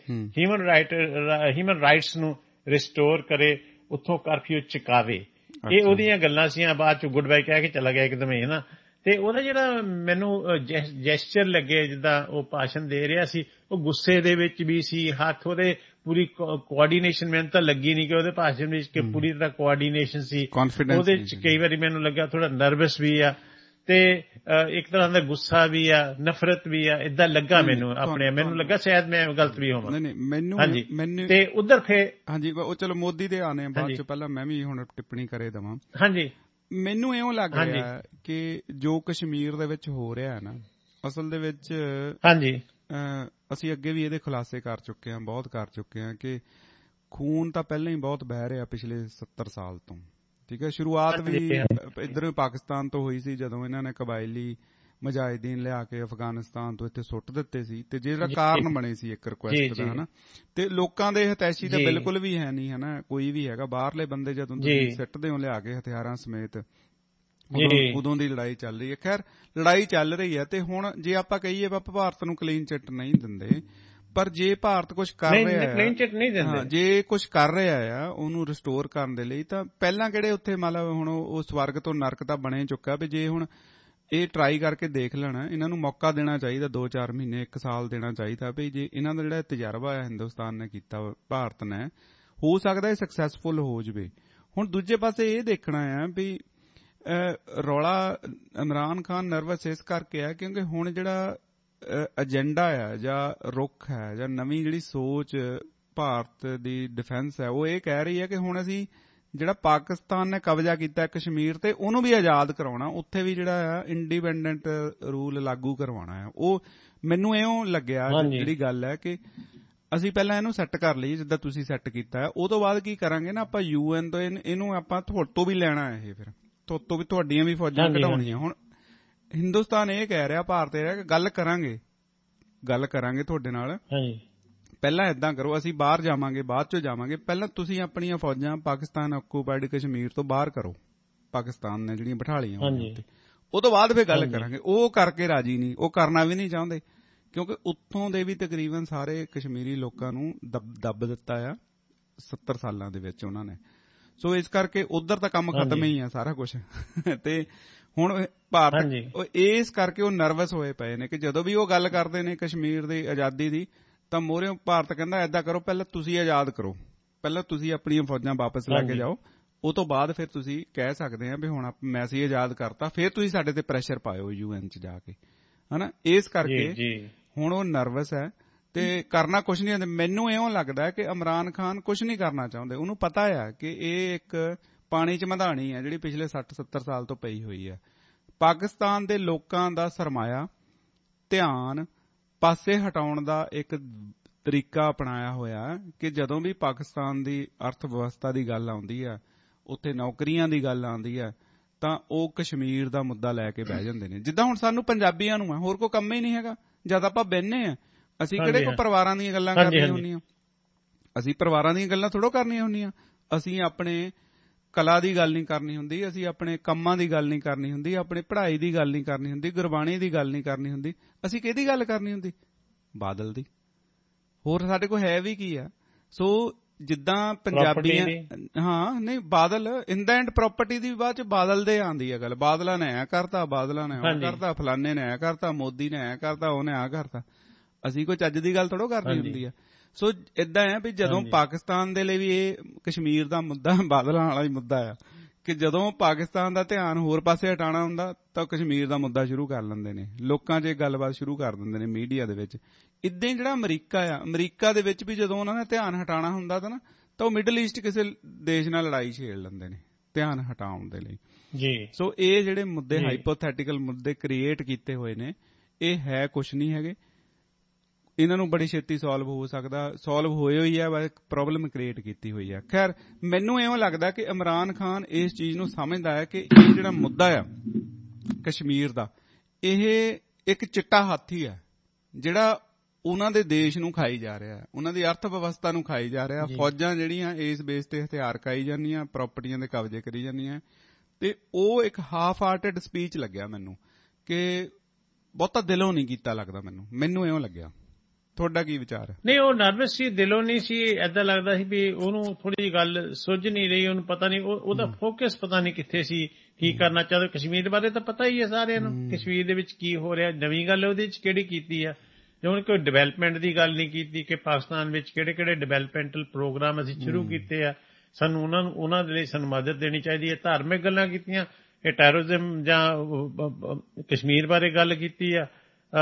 ਹਿਊਮਨ ਰਾਈਟਸ ਨੂੰ ਰਿਸਟੋਰ ਕਰੇ, ਉੱਥੋਂ ਕਰਫਿਊ ਚੁਕਾਵੇ। ਇਹ ਉਹਦੀਆਂ ਗੱਲਾਂ ਸੀਆਂ। ਬਾਅਦ 'ਚ ਗੁੱਡ ਬਾਈ ਕਹਿ ਕੇ ਚਲਾ ਗਿਆ ਇੱਕਦਮ ਹੀ ਨਾ। ਤੇ ਉਹਦਾ ਜਿਹੜਾ ਮੈਨੂੰ ਜੈਸਚਰ ਲੱਗੇ ਜਿੱਦਾਂ ਉਹ ਭਾਸ਼ਣ ਦੇ ਰਿਹਾ ਸੀ, ਉਹ ਗੁੱਸੇ ਦੇ ਵਿੱਚ ਵੀ ਸੀ, ਹੱਥ ਉਹਦੇ ਪੂਰੀ ਕੋਆਰਡੀਨੇਸ਼ਨ ਮੈਨੂੰ ਤਾਂ ਲੱਗੀ ਨਹੀਂ ਕਿ ਉਹਦੇ ਭਾਸ਼ਣ ਵਿੱਚ ਕਿ ਪੂਰੀ ਤਰ੍ਹਾਂ ਕੋਆਰਡੀਨੇਸ਼ਨ ਸੀ। ਉਹਦੇ 'ਚ ਕਈ ਵਾਰੀ ਮੈਨੂੰ ਲੱਗਾ ਥੋੜਾ ਨਰਵਸ ਵੀ ਆ, ਤੇ ਇੱਕ ਤਰ੍ਹਾਂ ਦਾ ਗੁੱਸਾ ਵੀ ਆ, ਨਫ਼ਰਤ ਵੀ ਆ, ਏਦਾਂ ਲੱਗਾ ਮੈਨੂੰ ਆਪਣੇ। ਮੈਨੂੰ ਲੱਗਾ ਸ਼ਾਇਦ ਮੈਂ ਗਲਤ ਵੀ ਹੋਵਾਂ। ਮੈਨੂੰ ਤੇ ਉਧਰ ਫੇਰ ਹਾਂਜੀ, ਉਹ ਚਲੋ ਮੋਦੀ ਦੇ ਆਨੇ ਬਾਅਦ 'ਚ, ਪਹਿਲਾਂ ਮੈਂ ਵੀ ਹੁਣ ਟਿੱਪਣੀ ਕਰੇ ਦੇਵਾਂ। ਹਾਂਜੀ, ਮੈਨੂੰ ਇਉਂ ਲੱਗ ਰਿਹਾ ਕਿ ਜੋ ਕਸ਼ਮੀਰ ਦੇ ਵਿੱਚ ਹੋ ਰਿਹਾ ਹੈ ਨਾ, ਅਸਲ ਦੇ ਵਿੱਚ ਹਾਂਜੀ ਅਸੀਂ ਅੱਗੇ ਵੀ ਇਹਦੇ ਖੁਲਾਸੇ ਕਰ ਚੁੱਕੇ ਹਾਂ, ਬਹੁਤ ਕਰ ਚੁੱਕੇ ਹਾਂ ਕਿ ਖੂਨ ਤਾਂ ਪਹਿਲਾਂ ਹੀ ਬਹੁਤ ਬਹਿ ਰਿਹਾ ਪਿਛਲੇ 70 ਸਾਲ ਤੋਂ। ਠੀਕ ਹੈ, ਸ਼ੁਰੂਆਤ ਵੀ ਇੱਧਰ ਪਾਕਿਸਤਾਨ ਤੋਂ ਹੋਈ ਸੀ, ਜਦੋਂ ਇਹਨਾਂ ਨੇ ਕਬਾਇਲੀ ਮੁਜਾਹਿਦੀਨ ਲਿਆ ਕੇ ਅਫਗਾਨਿਸਤਾਨ ਤੋਂ ਇੱਥੇ ਸੁੱਟ ਦਿੱਤੇ ਸੀ, ਤੇ ਜਿਹੜਾ ਕਾਰਨ ਬਣੇ ਸੀ ਇੱਕ ਰਿਕੁਐਸਟ ਦਾ, ਹਨਾ। ਤੇ ਲੋਕਾਂ ਦੇ ਹਿਤੈਸ਼ੀ ਤਾਂ ਬਿਲਕੁਲ ਵੀ ਹੈ ਨਹੀਂ, ਹਨਾ, ਕੋਈ ਵੀ ਹੈਗਾ। ਬਾਹਰਲੇ ਬੰਦੇ ਜਦੋਂ ਤੁਸੀਂ ਸਿੱਟਦੇ ਹੋ ਲਿਆ ਕੇ ਹਥਿਆਰਾਂ ਸਮੇਤ, ਉਦੋਂ ਦੀ ਲੜਾਈ ਚੱਲ ਰਹੀ ਹੈ। ਖੈਰ, ਲੜਾਈ ਚੱਲ ਰਹੀ ਹੈ। ਤੇ ਹੁਣ ਜੇ ਆਪਾਂ ਕਹੀਏ ਭਾਰਤ ਨੂੰ ਕਲੀਨ ਚਿੱਟ ਨਹੀਂ ਦਿੰਦੇ, ਪਰ ਜੇ ਭਾਰਤ ਕੁਝ ਕਰ ਰਿਹਾ, ਜੇ ਕੁਝ ਕਰ ਰਿਹਾ ਆ ਉਹਨੂੰ ਰਿਸਟੋਰ ਕਰਨ ਦੇ ਲਈ, ਤਾਂ ਪਹਿਲਾਂ ਕਿਹੜੇ ਉੱਥੇ ਮਤਲਬ ਹੁਣ ਉਹ ਸਵਰਗ ਤੋਂ ਨਰਕ ਤਾਂ ਬਣੇ ਚੁੱਕਾ। ਵੀ ਜੇ ਹੁਣ ਇਹ ਟਰਾਈ ਕਰਕੇ ਦੇਖ ਲੈਣਾ, ਇਹਨਾਂ ਨੂੰ ਮੌਕਾ ਦੇਣਾ ਚਾਹੀਦਾ, 2-4 ਮਹੀਨੇ 1 ਸਾਲ ਦੇਣਾ ਚਾਹੀਦਾ। ਵੀ ਜੇ ਇਹਨਾਂ ਦਾ ਜਿਹੜਾ ਤਜਰਬਾ ਹੈ ਹਿੰਦੁਸਤਾਨ ਨੇ ਕੀਤਾ, ਭਾਰਤ ਨੇ, ਹੋ ਸਕਦਾ ਇਹ ਸਕਸੈਸਫੁਲ ਹੋ ਜਾਵੇ। ਹੁਣ ਦੂਜੇ ਪਾਸੇ ਇਹ ਦੇਖਣਾ ਆ ਵੀ ਰੌਲਾ ਇਮਰਾਨ ਖਾਨ ਨਰਵਸ ਇਸ ਕਰਕੇ ਹੈ ਕਿਉਂਕਿ ਹੁਣ ਜਿਹੜਾ ਏਜੰਡਾ ਆ ਜਾਂ ਰੁਖ ਹੈ ਜਾਂ ਨਵੀਂ ਜਿਹੜੀ ਸੋਚ ਭਾਰਤ ਦੀ ਡਿਫੈਂਸ ਹੈ ਉਹ ਇਹ ਕਹਿ ਰਹੀ ਹੈ ਕਿ ਹੁਣ ਅਸੀਂ ਜਿਹੜਾ ਪਾਕਿਸਤਾਨ ਨੇ ਕਬਜ਼ਾ ਕੀਤਾ ਕਸ਼ਮੀਰ ਤੇ ਉਹਨੂੰ ਵੀ ਆਜ਼ਾਦ ਕਰਵਾਉਣਾ, ਉੱਥੇ ਵੀ ਜਿਹੜਾ ਆ ਇੰਡੀਪੈਂਡੈਂਟ ਰੂਲ ਲਾਗੂ ਕਰਵਾਉਣਾ ਹੈ। ਉਹ ਮੈਨੂੰ ਇਉਂ ਲੱਗਿਆ ਜਿਹੜੀ ਗੱਲ ਹੈ ਕਿ ਅਸੀਂ ਪਹਿਲਾਂ ਇਹਨੂੰ ਸੈੱਟ ਕਰ ਲਈ ਜਿੱਦਾਂ ਤੁਸੀਂ ਸੈੱਟ ਕੀਤਾ ਹੈ, ਉਹ ਤੋਂ ਬਾਅਦ ਕੀ ਕਰਾਂਗੇ ਨਾ ਆਪਾਂ UN ਤੋਂ ਇਹਨੂੰ ਆਪਾਂ ਤੁਹਾਡੇ ਤੋਂ ਵੀ ਲੈਣਾ ਇਹ, ਫਿਰ ਤੋਂ ਵੀ ਤੁਹਾਡੀਆਂ ਵੀ ਫੌਜਾਂ ਕਢਾਉਣੀਆਂ। ਹੁਣ ਹਿੰਦੁਸਤਾਨ ਇਹ ਕਹਿ ਰਿਹਾ, ਭਾਰਤ ਇਹ ਰਿਹਾ ਕਿ ਗੱਲ ਕਰਾਂਗੇ ਤੁਹਾਡੇ ਨਾਲ, ਪਹਿਲਾਂ ਏਦਾਂ ਕਰੋ ਅਸੀਂ ਬਾਹਰ ਜਾਵਾਂਗੇ ਬਾਅਦ ਚੋਂ ਜਾਵਾਂਗੇ, ਪਹਿਲਾਂ ਤੁਸੀਂ ਆਪਣੀਆਂ ਫੌਜਾਂ ਪਾਕਿਸਤਾਨ ਆਕੂਪਾਈਡ ਕਸ਼ਮੀਰ ਤੋਂ ਬਾਹਰ ਕਰੋ, ਪਾਕਿਸਤਾਨ ਨੇ ਜਿਹੜੀਆਂ ਬਿਠਾ ਲਈਆਂ ਉਹ ਤੋਂ ਬਾਅਦ ਫਿਰ ਗੱਲ ਕਰਾਂਗੇ। ਉਹ ਕਰਕੇ ਰਾਜੀ ਨਹੀਂ, ਉਹ ਕਰਨਾ ਵੀ ਨਹੀਂ ਚਾਹੁੰਦੇ ਕਿਉਂਕਿ ਉੱਥੋਂ ਦੇ ਵੀ ਤਕਰੀਬਨ ਸਾਰੇ ਕਸ਼ਮੀਰੀ ਲੋਕਾਂ ਨੂੰ ਦੱਬ ਦਿੱਤਾ ਆ 70 ਸਾਲਾਂ ਦੇ ਵਿੱਚ ਉਹਨਾਂ ਨੇ। ਸੋ ਇਸ ਕਰਕੇ ਉਧਰ ਤਾਂ ਕੰਮ ਖਤਮ ਹੀ ਆ ਸਾਰਾ ਕੁਝ। ਤੇ ਹੁਣ ਭਾਰਤ ਇਸ ਕਰਕੇ ਉਹ ਨਰਵਸ ਹੋਏ ਪਏ ਨੇ ਕਿ ਜਦੋਂ ਵੀ ਉਹ ਗੱਲ ਕਰਦੇ ਨੇ ਕਸ਼ਮੀਰ ਦੀ ਆਜ਼ਾਦੀ ਦੀ ਤਾਂ ਮੋਹਰੇ ਭਾਰਤ ਕਹਿੰਦਾ ਏਦਾਂ ਕਰੋ, ਪਹਿਲਾਂ ਤੁਸੀਂ ਆਜ਼ਾਦ ਕਰੋ, ਪਹਿਲਾਂ ਤੁਸੀਂ ਆਪਣੀਆਂ ਫੌਜਾਂ ਵਾਪਸ ਲੈ ਕੇ ਜਾਓ, ਉਹ ਤੋਂ ਬਾਅਦ ਫਿਰ ਤੁਸੀਂ ਕਹਿ ਸਕਦੇ ਆ ਵੀ ਹੁਣ ਮੈਂ ਅਸੀਂ ਆਜ਼ਾਦ ਕਰਤਾ, ਫਿਰ ਤੁਸੀਂ ਸਾਡੇ ਤੇ ਪ੍ਰੈਸ਼ਰ ਪਾਇਓ UN 'ਚ ਜਾ ਕੇ, ਹਨਾ। ਇਸ ਕਰਕੇ ਹੁਣ ਉਹ ਨਰਵਸ ਹੈ ਤੇ ਕਰਨਾ ਕੁਛ ਨਹੀਂ। ਮੈਨੂੰ ਇਉਂ ਲੱਗਦਾ ਕਿ ਇਮਰਾਨ ਖਾਨ ਕੁਛ ਨਹੀਂ ਕਰਨਾ ਚਾਹੁੰਦੇ, ਉਹਨੂੰ ਪਤਾ ਆ ਕਿ ਇਹ ਇੱਕ ਪਾਣੀ 'ਚ ਮਧਾਣੀ ਹੈ ਜਿਹੜੀ ਪਿਛਲੇ 60-70 ਸਾਲ ਤੋਂ ਪਈ ਹੋਈ ਹੈ। ਪਾਕਿਸਤਾਨ ਦੇ ਲੋਕਾਂ ਦਾ ਸਰਮਾਇਆ ਧਿਆਨ ਪਾਸੇ ਹਟਾਉਣ ਦਾ ਇੱਕ ਤਰੀਕਾ ਅਪਣਾਇਆ ਹੋਇਆ ਕਿ ਜਦੋਂ ਵੀ ਪਾਕਿਸਤਾਨ ਦੀ ਅਰਥ ਵਿਵਸਥਾ ਦੀ ਗੱਲ ਆਉਂਦੀ ਹੈ, ਉੱਥੇ ਨੌਕਰੀਆਂ ਦੀ ਗੱਲ ਆਉਂਦੀ ਹੈ, ਤਾਂ ਉਹ ਕਸ਼ਮੀਰ ਦਾ ਮੁੱਦਾ ਲੈ ਕੇ ਬਹਿ ਜਾਂਦੇ ਨੇ। ਜਿੱਦਾਂ ਹੁਣ ਸਾਨੂੰ ਪੰਜਾਬੀਆਂ ਨੂੰ ਹੈ, ਹੋਰ ਕੋਈ ਕੰਮ ਹੀ ਨਹੀਂ ਹੈਗਾ, ਜਦ ਆਪਾਂ ਬਹਿੰਦੇ ਹਾਂ ਅਸੀਂ ਕਿਹੜੇ ਕੋਈ ਪਰਿਵਾਰਾਂ ਦੀਆਂ ਗੱਲਾਂ ਕਰਨੀਆਂ ਹੁੰਦੀਆਂ, ਅਸੀਂ ਪਰਿਵਾਰਾਂ ਦੀਆਂ ਗੱਲਾਂ ਥੋੜ੍ਹਾ ਕਰਨੀਆਂ ਹੁੰਦੀਆਂ, ਅਸੀਂ ਆਪਣੇ ਕਲਾ ਦੀ ਗੱਲ ਨਹੀਂ ਕਰਨੀ ਹੁੰਦੀ, ਅਸੀਂ ਆਪਣੇ ਕੰਮਾਂ ਦੀ ਗੱਲ ਨਹੀਂ ਕਰਨੀ ਹੁੰਦੀ, ਆਪਣੀ ਪੜ੍ਹਾਈ ਦੀ ਗੱਲ ਨਹੀਂ ਕਰਨੀ ਹੁੰਦੀ, ਗੁਰਬਾਣੀ ਦੀ ਗੱਲ ਨਹੀਂ ਕਰਨੀ ਹੁੰਦੀ, ਅਸੀਂ ਕਿਹਦੀ ਗੱਲ ਕਰਨੀ ਹੁੰਦੀ? ਬਾਦਲ ਦੀ। ਹੋਰ ਸਾਡੇ ਕੋਲ ਹੈ ਵੀ ਕੀ ਆ? ਸੋ ਜਿੱਦਾਂ ਪੰਜਾਬੀਆਂ ਨਹੀਂ Badal in the end property ਦੀ ਬਾਅਦ ਚ ਬਾਦਲ ਦੇ ਆਉਂਦੀ ਹੈ ਗੱਲ, ਬਾਦਲਾਂ ਨੇ ਐ ਕਰਤਾ, ਬਾਦਲਾਂ ਨੇ ਉਹ ਕਰਤਾ, ਫਲਾਨੇ ਨੇ ਐ ਕਰਤਾ, ਮੋਦੀ ਨੇ ਐ ਕਰਤਾ, ਉਹਨੇ ਆ ਕਰਤਾ। ਅਸੀਂ ਕੋਈ ਚੱਜ ਦੀ ਗੱਲ ਥੋੜ੍ਹਾ ਕਰਨੀ ਹੁੰਦੀ ਆ। ਸੋ ਏਦਾਂ ਹੈ ਵੀ ਜਦੋਂ ਪਾਕਿਸਤਾਨ ਦੇ ਲਈ ਵੀ ਇਹ ਕਸ਼ਮੀਰ ਦਾ ਮੁੱਦਾ ਬਾਦਲਾਂ ਵਾਲਾ ਹੀ ਮੁੱਦਾ ਆ ਕਿ ਜਦੋਂ ਪਾਕਿਸਤਾਨ ਦਾ ਧਿਆਨ ਹੋਰ ਪਾਸੇ ਹਟਾਉਣਾ ਹੁੰਦਾ ਤਾਂ ਕਸ਼ਮੀਰ ਦਾ ਮੁੱਦਾ ਸ਼ੁਰੂ ਕਰ ਲੈਂਦੇ ਨੇ, ਲੋਕਾਂ 'ਚ ਗੱਲਬਾਤ ਸ਼ੁਰੂ ਕਰ ਦਿੰਦੇ ਨੇ ਮੀਡੀਆ ਦੇ ਵਿੱਚ। ਇੱਦਾਂ ਹੀ ਜਿਹੜਾ ਅਮਰੀਕਾ ਆ, ਅਮਰੀਕਾ ਦੇ ਵਿੱਚ ਵੀ ਜਦੋਂ ਉਹਨਾਂ ਨੇ ਧਿਆਨ ਹਟਾਉਣਾ ਹੁੰਦਾ ਤਾਂ ਤਾਂ ਉਹ ਮਿਡਲ ਈਸਟ ਕਿਸੇ ਦੇਸ਼ ਨਾਲ ਲੜਾਈ ਛੇੜ ਲੈਂਦੇ ਨੇ ਧਿਆਨ ਹਟਾਉਣ ਦੇ ਲਈ ਜੀ। ਸੋ ਇਹ ਜਿਹੜੇ ਮੁੱਦੇ ਹਾਈਪੋਥੈਟੀਕਲ ਮੁੱਦੇ ਕ੍ਰੀਏਟ ਕੀਤੇ ਹੋਏ ਨੇ, ਇਹ ਹੈ ਕੁਛ ਨਹੀਂ ਹੈਗੇ, ਇਹਨਾਂ ਨੂੰ ਬੜੀ ਛੇਤੀ ਸੋਲਵ ਹੋ ਸਕਦਾ, ਸੋਲਵ ਹੋਏ ਹੋਈ ਹੈ, ਪ੍ਰੋਬਲਮ ਕ੍ਰੀਏਟ ਕੀਤੀ ਹੋਈ ਹੈ। ਖੈਰ ਮੈਨੂੰ ਇਉਂ ਲੱਗਦਾ ਕਿ ਇਮਰਾਨ ਖਾਨ ਇਸ ਚੀਜ਼ ਨੂੰ ਸਮਝਦਾ ਹੈ ਕਿ ਇਹ ਜਿਹੜਾ ਮੁੱਦਾ ਆ ਕਸ਼ਮੀਰ ਦਾ, ਇਹ ਇੱਕ ਚਿੱਟਾ ਹਾਥੀ ਹੈ ਜਿਹੜਾ ਉਹਨਾਂ ਦੇ ਦੇਸ਼ ਨੂੰ ਖਾਈ ਜਾ ਰਿਹਾ, ਉਹਨਾਂ ਦੀ ਅਰਥ ਵਿਵਸਥਾ ਨੂੰ ਖਾਈ ਜਾ ਰਿਹਾ। ਫੌਜਾਂ ਜਿਹੜੀਆਂ ਇਸ ਬੇਸ ਤੇ ਹਥਿਆਰ ਖਾਈ ਜਾਂਦੀਆਂ, ਪ੍ਰਾਪਰਟੀਆਂ ਦੇ ਕਬਜ਼ੇ ਕਰੀ ਜਾਂਦੀਆਂ, ਤੇ ਉਹ ਇੱਕ ਹਾਫ ਹਾਰਟਡ ਸਪੀਚ ਲੱਗਿਆ ਮੈਨੂੰ ਕਿ ਬਹੁਤਾ ਦਿਲੋਂ ਨਹੀਂ ਕੀਤਾ ਲੱਗਦਾ, ਮੈਨੂੰ ਇਉਂ ਲੱਗਿਆ। ਤੁਹਾਡਾ ਕੀ ਵਿਚਾਰ ਹੈ? ਨਹੀਂ, ਉਹ ਨਰਵਸ ਸੀ, ਦਿਲੋਂ ਨਹੀਂ ਸੀ। ਏਦਾਂ ਲੱਗਦਾ ਸੀ ਵੀ ਉਹਨੂੰ ਥੋੜੀ ਜਿਹੀ ਗੱਲ ਸੁੱਝ ਨਹੀਂ ਰਹੀ, ਉਹਨੂੰ ਪਤਾ ਨਹੀਂ, ਉਹਦਾ ਫੋਕਸ ਪਤਾ ਨਹੀਂ ਕਿੱਥੇ ਸੀ, ਕੀ ਕਰਨਾ ਚਾਹੁੰਦਾ। ਕਸ਼ਮੀਰ ਬਾਰੇ ਤਾਂ ਪਤਾ ਹੀ ਹੈ ਸਾਰਿਆਂ ਨੂੰ, ਕਸ਼ਮੀਰ ਦੇ ਵਿੱਚ ਕੀ ਹੋ ਰਿਹਾ, ਨਵੀਂ ਗੱਲ ਉਹਦੇ ਵਿੱਚ ਕਿਹੜੀ ਕੀਤੀ ਆ। ਜਿਵੇਂ ਕੋਈ ਡਿਵੈਲਪਮੈਂਟ ਦੀ ਗੱਲ ਨਹੀਂ ਕੀਤੀ ਕਿ ਪਾਕਿਸਤਾਨ ਵਿੱਚ ਕਿਹੜੇ ਕਿਹੜੇ ਡਿਵੈਲਪਮੈਂਟਲ ਪ੍ਰੋਗਰਾਮ ਅਸੀਂ ਸ਼ੁਰੂ ਕੀਤੇ ਆ, ਸਾਨੂੰ ਉਹਨਾਂ ਦੇ ਲਈ ਸਾਨੂੰ ਮਦਦ ਦੇਣੀ ਚਾਹੀਦੀ ਹੈ। ਧਾਰਮਿਕ ਗੱਲਾਂ ਕੀਤੀਆਂ, ਇਹ ਟੈਰਰਿਜ਼ਮ ਜਾਂ ਕਸ਼ਮੀਰ ਬਾਰੇ ਗੱਲ ਕੀਤੀ ਆ,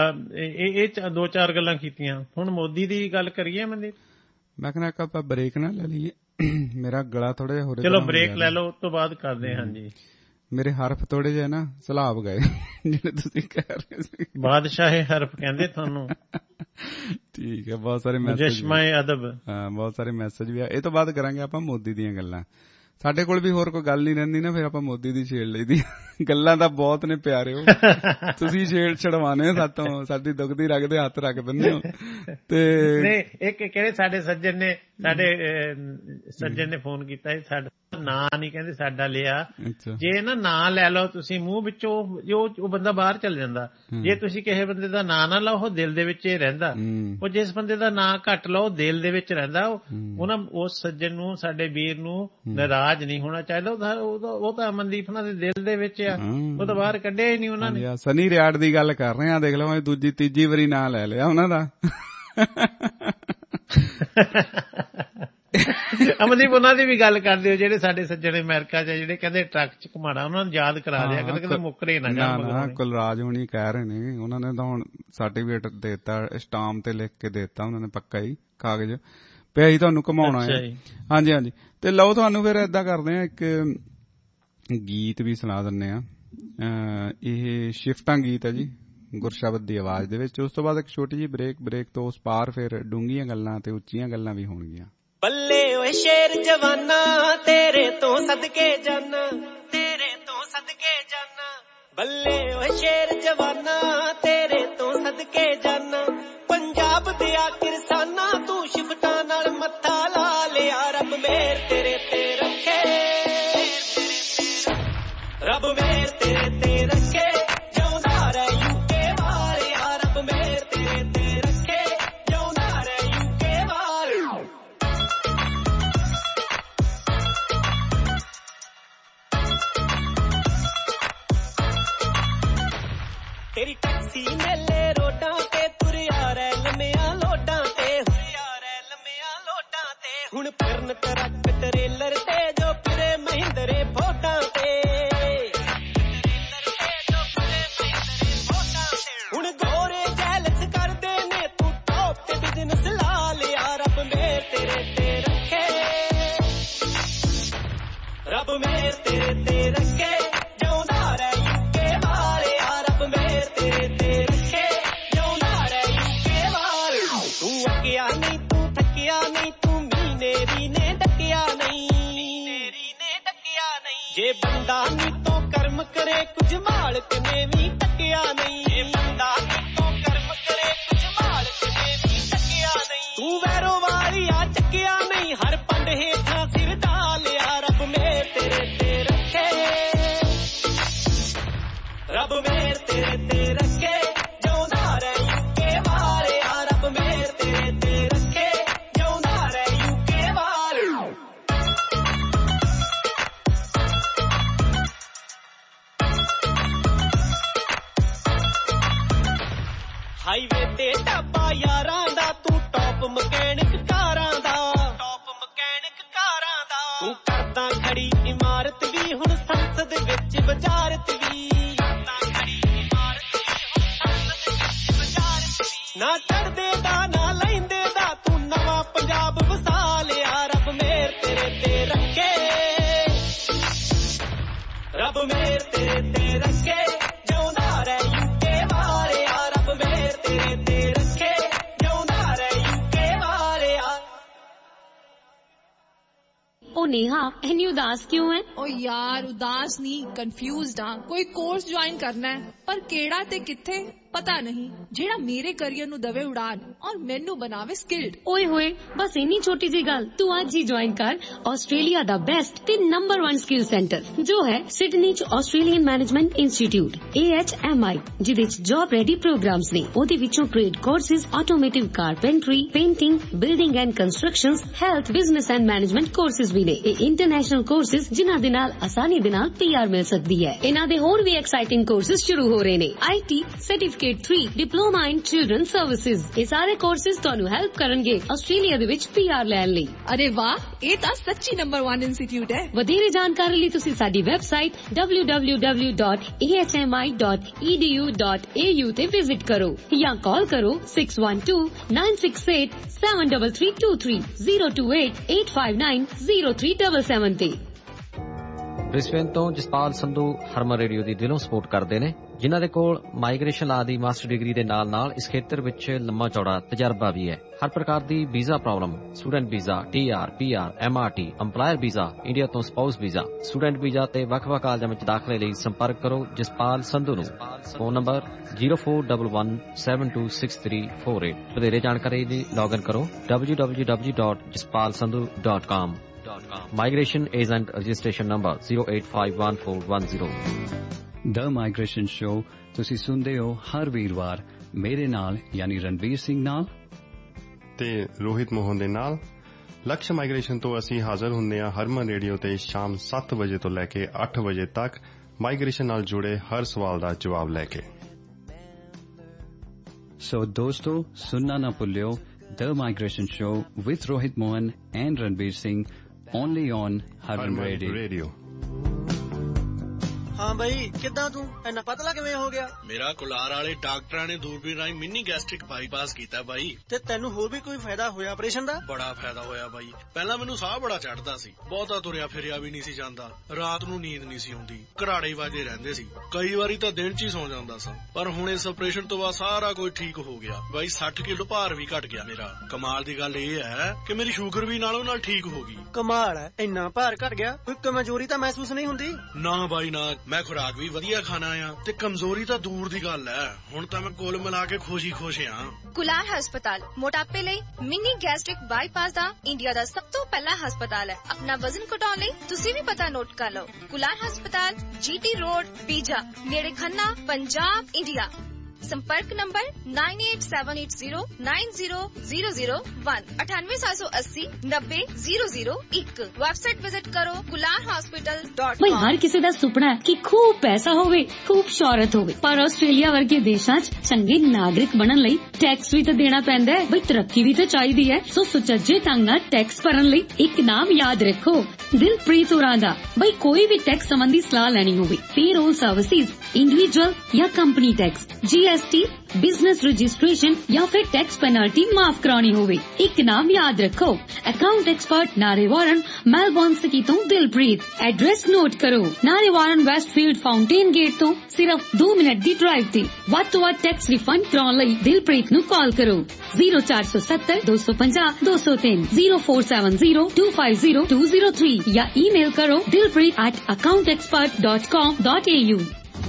ਇਹ 2-4 ਗੱਲਾਂ ਕੀਤੀਆਂ। ਹੁਣ ਮੋਦੀ ਦੀ ਗੱਲ ਕਰੀਏ ਮਨਦੀਪ? ਮੈਂ ਕਹਿੰਦਾ ਆਪਾਂ ਬ੍ਰੇਕ ਨਾ ਲੈ ਲਈਏ, ਮੇਰਾ ਗਲਾ ਥੋੜਾ ਜਿਹਾ ਹੋ ਰਿਹਾ। ਚਲੋ ਬ੍ਰੇਕ ਲੈ ਲਓ, ਉਸ ਤੋਂ ਬਾਅਦ ਕਰਦੇ ਹਾਂ ਜੀ। ਮੇਰੇ ਹਰਫ ਥੋੜੇ ਜਿਹੇ ਨਾ ਸਲਾਬ ਗਏ ਜਿਹੜੇ ਤੁਸੀਂ ਕਹਿ ਰਹੇ ਸੀ। ਬਾਦਸ਼ਾਹੇ ਹਰਫ ਕਹਿੰਦੇ ਤੁਹਾਨੂੰ। ਠੀਕ ਹੈ, ਬਹੁਤ ਸਾਰੇ ਮੈਸੇਜ, ਜਸ਼ਮਾਏ ਅਦਬ, ਹਾਂ ਬਹੁਤ ਸਾਰੇ ਮੈਸੇਜ ਵੀ ਆ। ਇਹ ਤੋਂ ਬਾਅਦ ਕਰਾਂਗੇ ਆਪਾਂ ਮੋਦੀ ਦੀਆਂ ਗੱਲਾਂ। ਸਾਡੇ ਕੋਲ ਵੀ ਹੋਰ ਕੋਈ ਗੱਲ ਨਹੀਂ ਰਹਿੰਦੀ ਨਾ, ਫਿਰ ਆਪਾਂ ਮੋਦੀ ਦੀ ਛੇੜ ਲਈਦੀ। ਗੱਲਾਂ ਤਾਂ ਬਹੁਤ ਨੇ ਪਿਆਰਿਓ, ਤੁਸੀਂ ਛੜਵਾਨੇ ਹੋ ਸਾਤੋਂ, ਸਾਡੀ ਦੁਖਦੀ ਰਗ ਦੇ ਹੱਥ ਰੱਖ ਦਿੰਦੇ ਹੋ। ਤੇ ਇੱਕ ਕਿਹੜੇ ਸਾਡੇ ਸੱਜਣ ਨੇ ਫੋਨ ਕੀਤਾ, ਸਾਡਾ ਨਾਂ ਨਹੀਂ ਕਹਿੰਦੇ ਸਾਡਾ ਲਿਆ। ਜੇ ਨਾ ਨਾਂ ਲੈ ਲਓ ਤੁਸੀਂ ਮੂੰਹ ਵਿੱਚੋਂ, ਉਹ ਬੰਦਾ ਬਾਹਰ ਚਲ ਜਾਂਦਾ। ਜੇ ਤੁਸੀਂ ਕਿਸੇ ਬੰਦੇ ਦਾ ਨਾਂ ਨਾ ਲਓ, ਉਹ ਦਿਲ ਦੇ ਵਿੱਚ ਹੀ ਰਹਿੰਦਾ। ਉਹ ਜਿਸ ਬੰਦੇ ਦਾ ਨਾਂ ਘੱਟ ਲਓ, ਦਿਲ ਦੇ ਵਿੱਚ ਰਹਿੰਦਾ। ਉਸ ਸੱਜਣ ਨੂੰ, ਸਾਡੇ ਵੀਰ ਨੂੰ ਨਾਰਾਜ਼ ਨਹੀਂ ਹੋਣਾ ਚਾਹੀਦਾ। ਉਹ ਤਾਂ ਅਮਨਦੀਪ ਨਾਲ ਦੇ ਦਿਲ ਦੇ ਵਿੱਚ ਆ, ਉਹ ਤਾਂ ਬਾਹਰ ਕੱਢਿਆ ਹੀ ਨਹੀਂ ਉਹਨਾਂ ਨੇ। ਸਨੀ ਰਿਆੜ ਦੀ ਗੱਲ ਕਰ ਰਹੇ ਆ, ਦੇਖ ਲਓ ਦੂਜੀ ਤੀਜੀ ਵਾਰੀ ਨਾਂ ਲੈ ਲਿਆ ਉਹਨਾਂ ਦਾ। ਅਮਨਦੀਪ ਉਹਨਾਂ ਦੀ ਵੀ ਗੱਲ ਕਰ ਦਿਓ ਜਿਹੜੇ ਸਾਡੇ ਸੱਜਣੇ ਅਮਰੀਕਾ 'ਚ ਜਿਹੜੇ ਕਹਿੰਦੇ ਟਰੱਕ 'ਚ ਘੁਮਾਣਾ, ਉਹਨਾਂ ਨੂੰ ਯਾਦ ਕਰਾ ਦਿਆ ਕਿਤੇ ਮੁੱਕਰੇ ਨਾ ਜਾਣ। ਕੁਲਰਾਜ ਹੁਣੀ ਕਹਿ ਰਹੇ ਨੇ, ਉਹਨਾਂ ਨੇ ਤਾਂ ਹੁਣ ਸਰਟੀਫਿਕੇਟ ਦੇ ਦਿੱਤਾ, ਸਟਾਂਪ ਤੇ ਲਿਖ ਕੇ ਦੇ ਦਿੱਤਾ ਉਹਨਾਂ ਨੇ ਪੱਕਾ ਹੀ ਕਾਗਜ਼ ਪਿਆ ਹੀ ਤੁਹਾਨੂੰ ਘੁਮਾਉਣਾ ਹੈ। ਹਾਂਜੀ ਹਾਂਜੀ। ਤੇ ਲਓ ਤੁਹਾਨੂੰ ਫਿਰ ਏਦਾਂ ਕਰਦੇ ਆ, ਇੱਕ ਗੀਤ ਵੀ ਸੁਣਾ ਦਿੰਦੇ ਆ। ਇਹ ਸ਼ਿਫਟਾਂ ਗੀਤ ਹੈ ਜੀ ਗੁਰਸ਼ਬਦ ਦੀ ਆਵਾਜ਼ ਦੇ ਵਿੱਚ। ਉਸ ਤੋਂ ਬਾਅਦ ਇੱਕ ਛੋਟੀ ਜਿਹੀ ਬ੍ਰੇਕ ਤੋਂ ਉਸ ਪਾਰ ਫਿਰ ਡੂੰਘੀਆਂ ਗੱਲਾਂ ਤੇ ਉੱਚੀਆਂ ਗੱਲਾਂ ਵੀ ਹੋਣਗੀਆਂ। ਬੱਲੇ ਓਏ ਸ਼ੇਰ ਜਵਾਨਾ ਤੇਰੇ ਤੋਂ ਸਦਕੇ ਜਾਨਾ, ਤੇਰੇ ਤੋਂ ਸਦਕੇ ਜਾਨਾ। ਬੱਲੇ ਓਏ ਸ਼ੇਰ ਜਵਾਨਾ ਤੇਰੇ ਤੋਂ ਸਦਕੇ ਜਾਨਾ। ਪੰਜਾਬ ਦੇ ਆ ਕਿਰਸਾਨਾ ਤੂੰ ਸ਼ਿਫਟਾਂ ਨਾਲ ਮੱਥਾ ਲਾ ਲਿਆ। ਰੱਬ ਮੇਰ ਤੇਰੇ ਤੇ ਰੱਖੇ, ਰੱਬ ਮੇਰ ਤੇਰੇ ਤੇ ਰੱਖੇ। ਜਿਉਂਦਾ ਰਹਿ ਯੂਕੇ ਵਾਲਿਆ, ਰੱਬ ਮੇਰ ਤੇਰੇ ਤੇ ਰੱਖੇ। ਜਿਉਂਦਾ ਰਹਿ ਯੂਕੇ ਵਾਲਿਆ। ਤੇਰੀ ਟੈਕਸੀ ਮੇਲੇ ਰੋਡਾਂ ਤੇ ਤੁਰਿਆ ਰਹਿ ਲੰਮਿਆਂ ਲੋਡਾਂ ਤੇ, ਤੁਰਿਆ ਰਹਿ ਲੰਮਿਆਂ ਲੋਡਾਂ ਤੇ। ਹੁਣ ਫਿਰਨ ਟਰੱਕ ਟਰੇਲਰ ਤੇ ਜੋ ਫਿਰੇ ਮਹਿੰਦਰੇ ਫੋਟਾਂ ਤੇ, ਹੁਣ ਗੋਰੇ ਜੈਲਸ ਕਰਦੇ ਨੇ ਤੂੰ ਟੌਪ ਤੇ ਬਿਜ਼ਨਸ ਲਾ ਲਿਆ। ਰੱਬ ਮੇਰ ਤੇਰੇ ਤੇ ਰੱਖੇ, ਰੱਬ ਮੇਰ ਤੇਰੇ ਤੇ ਰੱਖੇ। ਜਿਉਂਦਾ ਰਹਿ ਯੂਕੇ ਵਾਲਿਆ, ਰੱਬ ਮੇਰ ਤੇਰੇ ਤੇ ਰੱਖੇ। ਜਿਉਂਦਾ ਰਹਿ ਯੂਕੇ ਵਾਲਿਆ। ਤੂੰ ਅੱਕਿਆ ਨਹੀਂ, ਤੂੰ ਥੱਕਿਆ ਨਹੀਂ, ਤੂੰ ਮੀਨੇਰੀ ਨੇ ਡੱਕਿਆ ਨਹੀਂ, ਮੀਨੇਰੀ ਨੇ ਡੱਕਿਆ ਨਹੀਂ। ਜੇ ਬੰਦਾ ਨੀ ਤੋਂ ਕਰਮ ਕਰੇ ਕੁਝ ਮਾਲਕ ਨੇ ਵੀ ਟੱਕਿਆ ਨਹੀਂ, ਜੇ ਬੰਦਾ ਨੀ ਤੋਂ ਕਰਮ ਕਰੇ ਕੁਝ ਮਾਲਕ ਨੇ ਵੀ ਟੱਕਿਆ ਨਹੀਂ। ਤੂੰ ਵੈਰੋ ਵਾਲਿਆ ਚੱਕਿਆ ਨਹੀਂ, ਹਰ ਪੰਡ ਹੇਠਾਂ ਸਿਰ ਡਾਲਿਆ। ਰੱਬ ਮੇਰ ਤੇਰੇ ਤੇ ਰੱਖੇ, ਰੱਬ ਮੇਰ ਤੇਰੇ ਤੇ ਰੱਖੇ। ਜਿਉਂਦਾ ਰਹਿ ਯੂਕੇ ਵਾਲਿਆ, ਰੱਬ ਮੇਰ ਤੇਰੇ ਤੇ ਰੱਖੇ। ਜਿਉਂਦਾ ਰਹਿ ਯੂਕੇ ਵਾਲਿਆ। ਹਾਈਵੇ ਤੇ ਢਾਬਾ ਯਾਰਾਂ ਦਾ, ਤੂੰ ਟੌਪ ਮਕੈਨਿਕ ਕਾਰਾਂ ਦਾ, ਟੌਪ ਮਕੈਨਿਕ ਕਾਰਾਂ ਦਾ। ਤੂੰ ਕਰਦਾ ਖੜੀ ਇਮਾਰਤ ਵੀ ਹੁਣ ਸੰਸਦ ਵਿੱਚ ਵਜ਼ਾਰਤ ਵੀ, ਕਰਦਾ ਖੜੀ ਇਮਾਰਤ ਵੀ ਹੁਣ ਸੰਸਦ ਵਿੱਚ ਵਜ਼ਾਰਤ ਵੀ। ਨਾ ਚੜ੍ਹਦੇ ਦਾ ਨਾ ਲੈਂਦੇ ਦਾ ਤੂੰ ਨਵਾਂ ਪੰਜਾਬ ਵਸਾ ਲਿਆ। ਰੱਬ ਮੇਰ ਤੇਰੇ ਤੇ ਰੱਖੇ, ਰੱਬ ਮੇਰ ਤੇਰੇ ਤੇ ਰੱਖੇ। ਜਿਉਂਦਾ ਰਹਿ ਯੂਕੇ ਵਾਲਿਆ, ਰੱਬ ਮੇਰ ਤੇਰੇ ਤੇ ਰੱਖੇ। ਜਿਉਂਦਾ ਰਹਿ ਯੂਕੇ ਵਾਲਿਆ। ओ नेहा इतनी उदास क्यों है? ओ यार उदास नहीं, कंफ्यूज्ड हाँ। कोई कोर्स ज्वाइन करना है पर केड़ा ते किथे पता नहीं, जेड़ा मेरे करियर नु दवे उड़ान और मेनू बनावे स्किल्ड। ओए होए बस इन्नी छोटी सी गल, तू आज ही ज्वाइन कर ऑस्ट्रेलिया दा बेस्ट ते नंबर 1 स्किल सेंटर जो है सिडनी च ऑस्ट्रेलियन मैनेजमेंट इंस्टीट्यूट AHMI, जिदे च जॉब रेडी प्रोग्राम्स ने। ओदे विचों trade courses, automotive carpentry, painting, building and constructions, health, business and management courses भी ने। ਇਹ इंटरनेशनल कोर्सेज जिन्हां दे नाल आसानी दे नाल PR मिल सकदी है। इन्हां दे होर भी एक्साइटिंग कोर्सेज शुरू हो रहे ने। IT certificate 3 diploma in children services. ये सारे कोर्सेज ਤੁਹਾਨੂੰ ਹੈਲਪ ਕਰਨਗੇ ਆਸਟ੍ਰੇਲੀਆ ਦੇ ਵਿੱਚ PR ਲੈਣ ਲਈ। अरे वाह, ਇਹ ਤਾਂ ਸੱਚੀ ਨੰਬਰ 1 ਇੰਸਟੀਚਿਊਟ ਹੈ। ਵਧੇਰੇ ਜਾਣਕਾਰੀ ਲਈ ਤੁਸੀਂ ਸਾਡੀ ਵੈਬਸਾਈਟ www.ahmi.edu.au ਤੇ ਵਿਜ਼ਿਟ ਕਰੋ ਜਾਂ ਕਾਲ ਕਰੋ 6129687323 02885903777 ਤੇ। ਬ੍ਰਿਸਬੇਨ ਤੋਂ ਜਸਪਾਲ ਸੰਧੂ ਹਰਮਨ ਰੇਡੀਓ ਦੀ ਦਿਲੋਂ ਸਪੋਰਟ ਕਰਦੇ ਨੇ, ਜਿਨ੍ਹਾਂ ਦੇ ਕੋਲ ਮਾਈਗ੍ਰੇਸ਼ਨ ਲਾ ਦੀ ਮਾਸਟਰ ਡਿਗਰੀ ਦੇ ਨਾਲ ਇਸ ਖੇਤਰ ਵਿੱਚ ਲੰਮਾ ਚੌੜਾ ਤਜਰਬਾ ਵੀ ਹੈ। ਹਰ ਪ੍ਰਕਾਰ ਦੀ visa problem, student visa, TR, PR, MRT, employer visa, India ਤੋਂ ਸਪਾਊਸ ਵੀਜ਼ਾ, ਸਟੂਡੈਂਟ ਵੀਜ਼ਾ ਤੇ ਵੱਖ-ਵੱਖ ਕਾਲਜਾਂ ਵਿੱਚ ਦਾਖਲੇ ਲਈ ਸੰਪਰਕ ਕਰੋ ਜਸਪਾਲ ਸੰਧੂ ਨੂੰ। Phone number 0411726348। ਵਧੇਰੇ ਜਾਣਕਾਰੀ ਲਈ ਲੌਗਇਨ ਕਰੋ www.jaspalsandhu.com। Migration Agent Registration Number 08514110। The Migration Show ਤੁਸੀਂ ਸੁਣਦੇ ਹੋ ਹਰ ਵੀਰਵਾਰ ਮੇਰੇ ਨਾਲ ਯਾਨੀ ਰਣਵੀਰ ਸਿੰਘ ਨਾਲ ਤੇ ਰੋਹਿਤ ਮੋਹਨ ਦੇ ਨਾਲ। ਲਕਸ਼ ਮਾਈਗ੍ਰੇਸ਼ਨ ਤੋਂ ਅਸੀਂ ਹਾਜ਼ਰ ਹੁੰਦੇ ਹਾਂ ਹਰਮਨ ਰੇਡੀਓ ਤੇ ਸ਼ਾਮ 7 ਵਜੇ ਤੋਂ ਲੈ ਕੇ 8 ਵਜੇ ਤੱਕ ਮਾਈਗ੍ਰੇਸ਼ਨ ਨਾਲ ਜੁੜੇ ਹਰ ਸਵਾਲ ਦਾ ਜਵਾਬ ਲੈ ਕੇ। ਸੋ ਦੋਸਤੋ ਸੁਣਨਾ ਨਾ ਭੁੱਲਿਓ The Migration Show with Rohit Mohan and Ranveer Singh, only on Harman Radio. ਹਾਂ ਬਈ ਕਿੱਦਾਂ ਤੂੰ ਇੰਨਾ ਪਤਲਾ ਕਿਵੇਂ ਹੋ ਗਿਆ? ਮੇਰਾ ਕੁਲਾਰ ਵਾਲੇ ਡਾਕਟਰਾਂ ਨੇ ਦੂਰਬੀਨ ਰਾਹੀਂ ਮਿੰਨੀ ਗੈਸਟ੍ਰਿਕ ਬਾਈਪਾਸ ਕੀਤਾ ਬਾਈ। ਤੇ ਤੈਨੂੰ ਹੋਰ ਵੀ ਕੋਈ ਫਾਇਦਾ ਹੋਇਆ ਆਪਰੇਸ਼ਨ ਦਾ? ਬੜਾ ਫਾਇਦਾ ਹੋਇਆ ਬਾਈ। ਪਹਿਲਾਂ ਮੈਨੂੰ ਸਾਹ ਬੜਾ ਚੜਦਾ ਸੀ, ਬਹੁਤਾ ਤੁਰਿਆ ਫਿਰਿਆ ਵੀ ਨਹੀਂ ਸੀ ਜਾਂਦਾ, ਰਾਤ ਨੂੰ ਨੀਂਦ ਨਹੀਂ ਸੀ ਆਉਂਦੀ, ਘਰਾੜੇ ਵੱਜਦੇ ਰਹਿੰਦੇ ਸੀ, ਕਈ ਵਾਰੀ ਤਾਂ ਦਿਨ 'ਚ ਹੀ ਸੌਂ ਜਾਂਦਾ ਸਾਂ। ਪਰ ਹੁਣ ਇਸ ਆਪਰੇਸ਼ਨ ਤੋਂ ਬਾਅਦ ਸਾਰਾ ਕੁਝ ਠੀਕ ਹੋ ਗਿਆ ਬਾਈ। 60 ਕਿਲੋ ਭਾਰ ਵੀ ਘਟ ਗਿਆ ਮੇਰਾ। ਕਮਾਲ ਦੀ ਗੱਲ ਇਹ ਹੈ ਕਿ ਮੇਰੀ ਸ਼ੂਗਰ ਵੀ ਨਾਲੋਂ ਨਾਲ ਠੀਕ ਹੋ ਗਈ। ਕਮਾਲ ਹੈ, ਇੰਨਾ ਭਾਰ ਘਟ ਗਿਆ, ਕੋਈ ਕਮਜ਼ੋਰੀ ਤਾਂ ਮਹਿਸੂਸ ਨਹੀਂ ਹੁੰਦੀ? ਨਾ ਬਾਈ ਨਾ, ਮੈਂ ਖੁਰਾਕ ਵੀ ਵਧੀਆ ਖਾਣਾ ਆ ਤੇ ਕਮਜ਼ੋਰੀ ਤਾਂ ਦੂਰ ਦੀ ਗੱਲ ਹੈ। ਹੁਣ ਤਾਂ ਮੈਂ ਕੁੱਲ ਮਿਲਾ ਕੇ ਖੁਸ਼ ਆ। ਕੁਲਾਰ ਹਸਪਤਾਲ ਮੋਟਾਪੇ ਲਈ ਮਿੰਨੀ ਗੈਸਟ੍ਰਿਕ ਬਾਈਪਾਸ ਦਾ ਇੰਡੀਆ ਦਾ ਸਭ ਤੋਂ ਪਹਿਲਾ ਹਸਪਤਾਲ ਹੈ। ਆਪਣਾ ਵਜ਼ਨ ਘਟਾਉਣ ਲਈ ਤੁਸੀਂ ਵੀ ਪਤਾ ਨੋਟ ਕਰ ਲਓ। ਕੁਲਾਰ ਹਸਪਤਾਲ, GT ਰੋਡ, ਪੀਜਾ, ਨੇੜੇ ਖੰਨਾ, ਪੰਜਾਬ, ਇੰਡੀਆ। संपर्क नंबर 9878090001 9878090001। वेबसाइट विजिट करो kularhospital.com। भाई हर किसी ਦਾ ਸੁਪਨਾ ਹੈ ਕਿ ਖੂਬ ਪੈਸਾ ਹੋਵੇ, ਖੂਬ ਸ਼ੌਹਰਤ ਹੋਵੇ, ਪਰ ਆਸਟ੍ਰੇਲੀਆ ਵਰਗੇ ਦੇਸ਼ਾਂ 'ਚ ਚੰਗੇ ਨਾਗਰਿਕ ਬਣਨ ਲਈ ਟੈਕਸ ਵੀ ਤਾਂ ਦੇਣਾ ਪੈਂਦਾ ਹੈ। ਬਈ ਤਰੱਕੀ ਵੀ ਤਾਂ ਚਾਹੀਦੀ ਹੈ। ਸੋ ਸੁਚੱਜੇ ਢੰਗ ਨਾਲ ਟੈਕਸ ਭਰਨ ਲਈ ਇੱਕ ਨਾਮ ਯਾਦ ਰੱਖੋ, ਦਿਲਪ੍ਰੀਤ ਹੋਰਾਂ ਦਾ। ਬਈ ਕੋਈ ਵੀ ਟੈਕਸ ਸੰਬੰਧੀ ਸਲਾਹ ਲੈਣੀ ਹੋਵੇ, ਪੇਰੋਲ ਸਰਵਿਸਿਜ਼, ਇੰਡੀਵਿਜੂਅਲ ਜਾਂ company tax, GST, business registration ਜਾਂ ਫਿਰ ਟੈਕਸ ਪੈਨਲਟੀ ਮਾਫ ਕਰਾਉਣੀ ਹੋਵੇ, ਇੱਕ ਨਾਮ ਯਾਦ ਰੱਖੋ, ਅਕਾਊਂਟ ਐਕਸਪਰਟ ਨਾਰੇਵਾਰਨ, ਮੈਲਬੌਰਨ ਸਿਟੀ ਤੋਂ ਦਿਲਪ੍ਰੀਤ। ਐਡਰੈਸ ਨੋਟ ਕਰੋ, ਨਾਰੇਵਾਰਨ ਵੈਸਟਫੀਲਡ ਫਾਊਂਟੇਨ ਗੇਟ ਤੋਂ ਸਿਰਫ 2 ਮਿੰਟ ਦੀ ਡਰਾਈਵ ਤੇ। ਵੱਧ ਤੋਂ ਵੱਧ ਟੈਕਸ ਰਿਫੰਡ ਕਰਾਉਣ ਲਈ ਦਿਲਪ੍ਰੀਤ ਨੂੰ ਕਾਲ ਕਰੋ 0470 250 203 0470 250 203 ਜਾਂ ਈਮੇਲ ਕਰੋ dilpreet@accountexpert.com.au।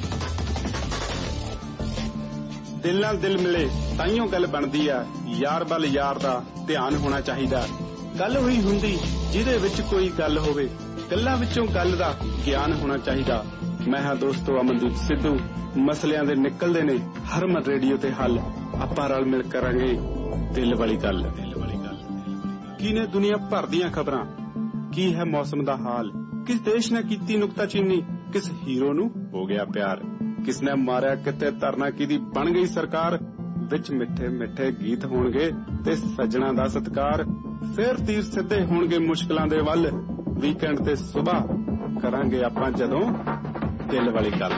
ਦਿਲ ਨਾਲ ਦਿਲ ਮਿਲੇ ਤਾਈਓ ਗੱਲ ਬਣਦੀ ਆ, ਯਾਰ ਵੱਲ ਯਾਰ ਦਾ ਧਿਆਨ ਹੋਣਾ ਚਾਹੀਦਾ। ਗੱਲ ਹੋਈ ਹੁੰਦੀ ਜਿਹਦੇ ਵਿੱਚ ਕੋਈ ਗੱਲ ਹੋਵੇ, ਗੱਲਾਂ ਵਿੱਚੋਂ ਗੱਲ ਦਾ ਗਿਆਨ ਹੋਣਾ ਚਾਹੀਦਾ। ਮੈਂ ਹਾਂ ਦੋਸਤੋ ਅਮਨਦੀਪ ਸਿੱਧੂ। ਮਸਲਿਆਂ ਦੇ ਨਿਕਲਦੇ ਨੇ ਹਰਮਨ ਰੇਡੀਓ ਤੇ ਹੱਲ। ਆਪਾਂ ਰਲ ਮਿਲ ਕਰਾਂਗੇ ਦਿਲ ਵਾਲੀ ਗੱਲ। ਕੀ ਨੇ ਦੁਨੀਆ ਭਰ ਦੀਆਂ ਖਬਰਾਂ, ਕੀ ਹੈ ਮੌਸਮ ਦਾ ਹਾਲ, ਕਿਸ ਦੇਸ਼ ਨੇ ਕੀਤੀ ਨੁਕਤਾਚੀਨੀ, ਕਿਸ ਹੀਰੋ ਨੂੰ ਹੋ ਗਿਆ ਪਿਆਰ, ਕਿਸਨੇ ਮਾਰਿਆ ਕਿਤੇ ਧਰਨਾ, ਕਿਹਦੀ ਬਣ ਗਈ ਸਰਕਾਰ। ਵਿੱਚ ਮਿੱਠੇ ਮਿੱਠੇ ਗੀਤ ਹੋਣਗੇ ਤੇ ਸੱਜਣਾ ਦਾ ਸਤਿਕਾਰ। ਫਿਰ ਤੀਰ ਸਿੱਧੇ ਹੋਣਗੇ ਮੁਸ਼ਕਲਾਂ ਦੇ ਵੱਲ। ਵੀਕਐਂਡ ਤੇ ਸੁਬਾਹ ਕਰਾਂਗੇ ਆਪਾਂ ਜਦੋਂ ਦਿਲ ਵਾਲੀ ਗੱਲ।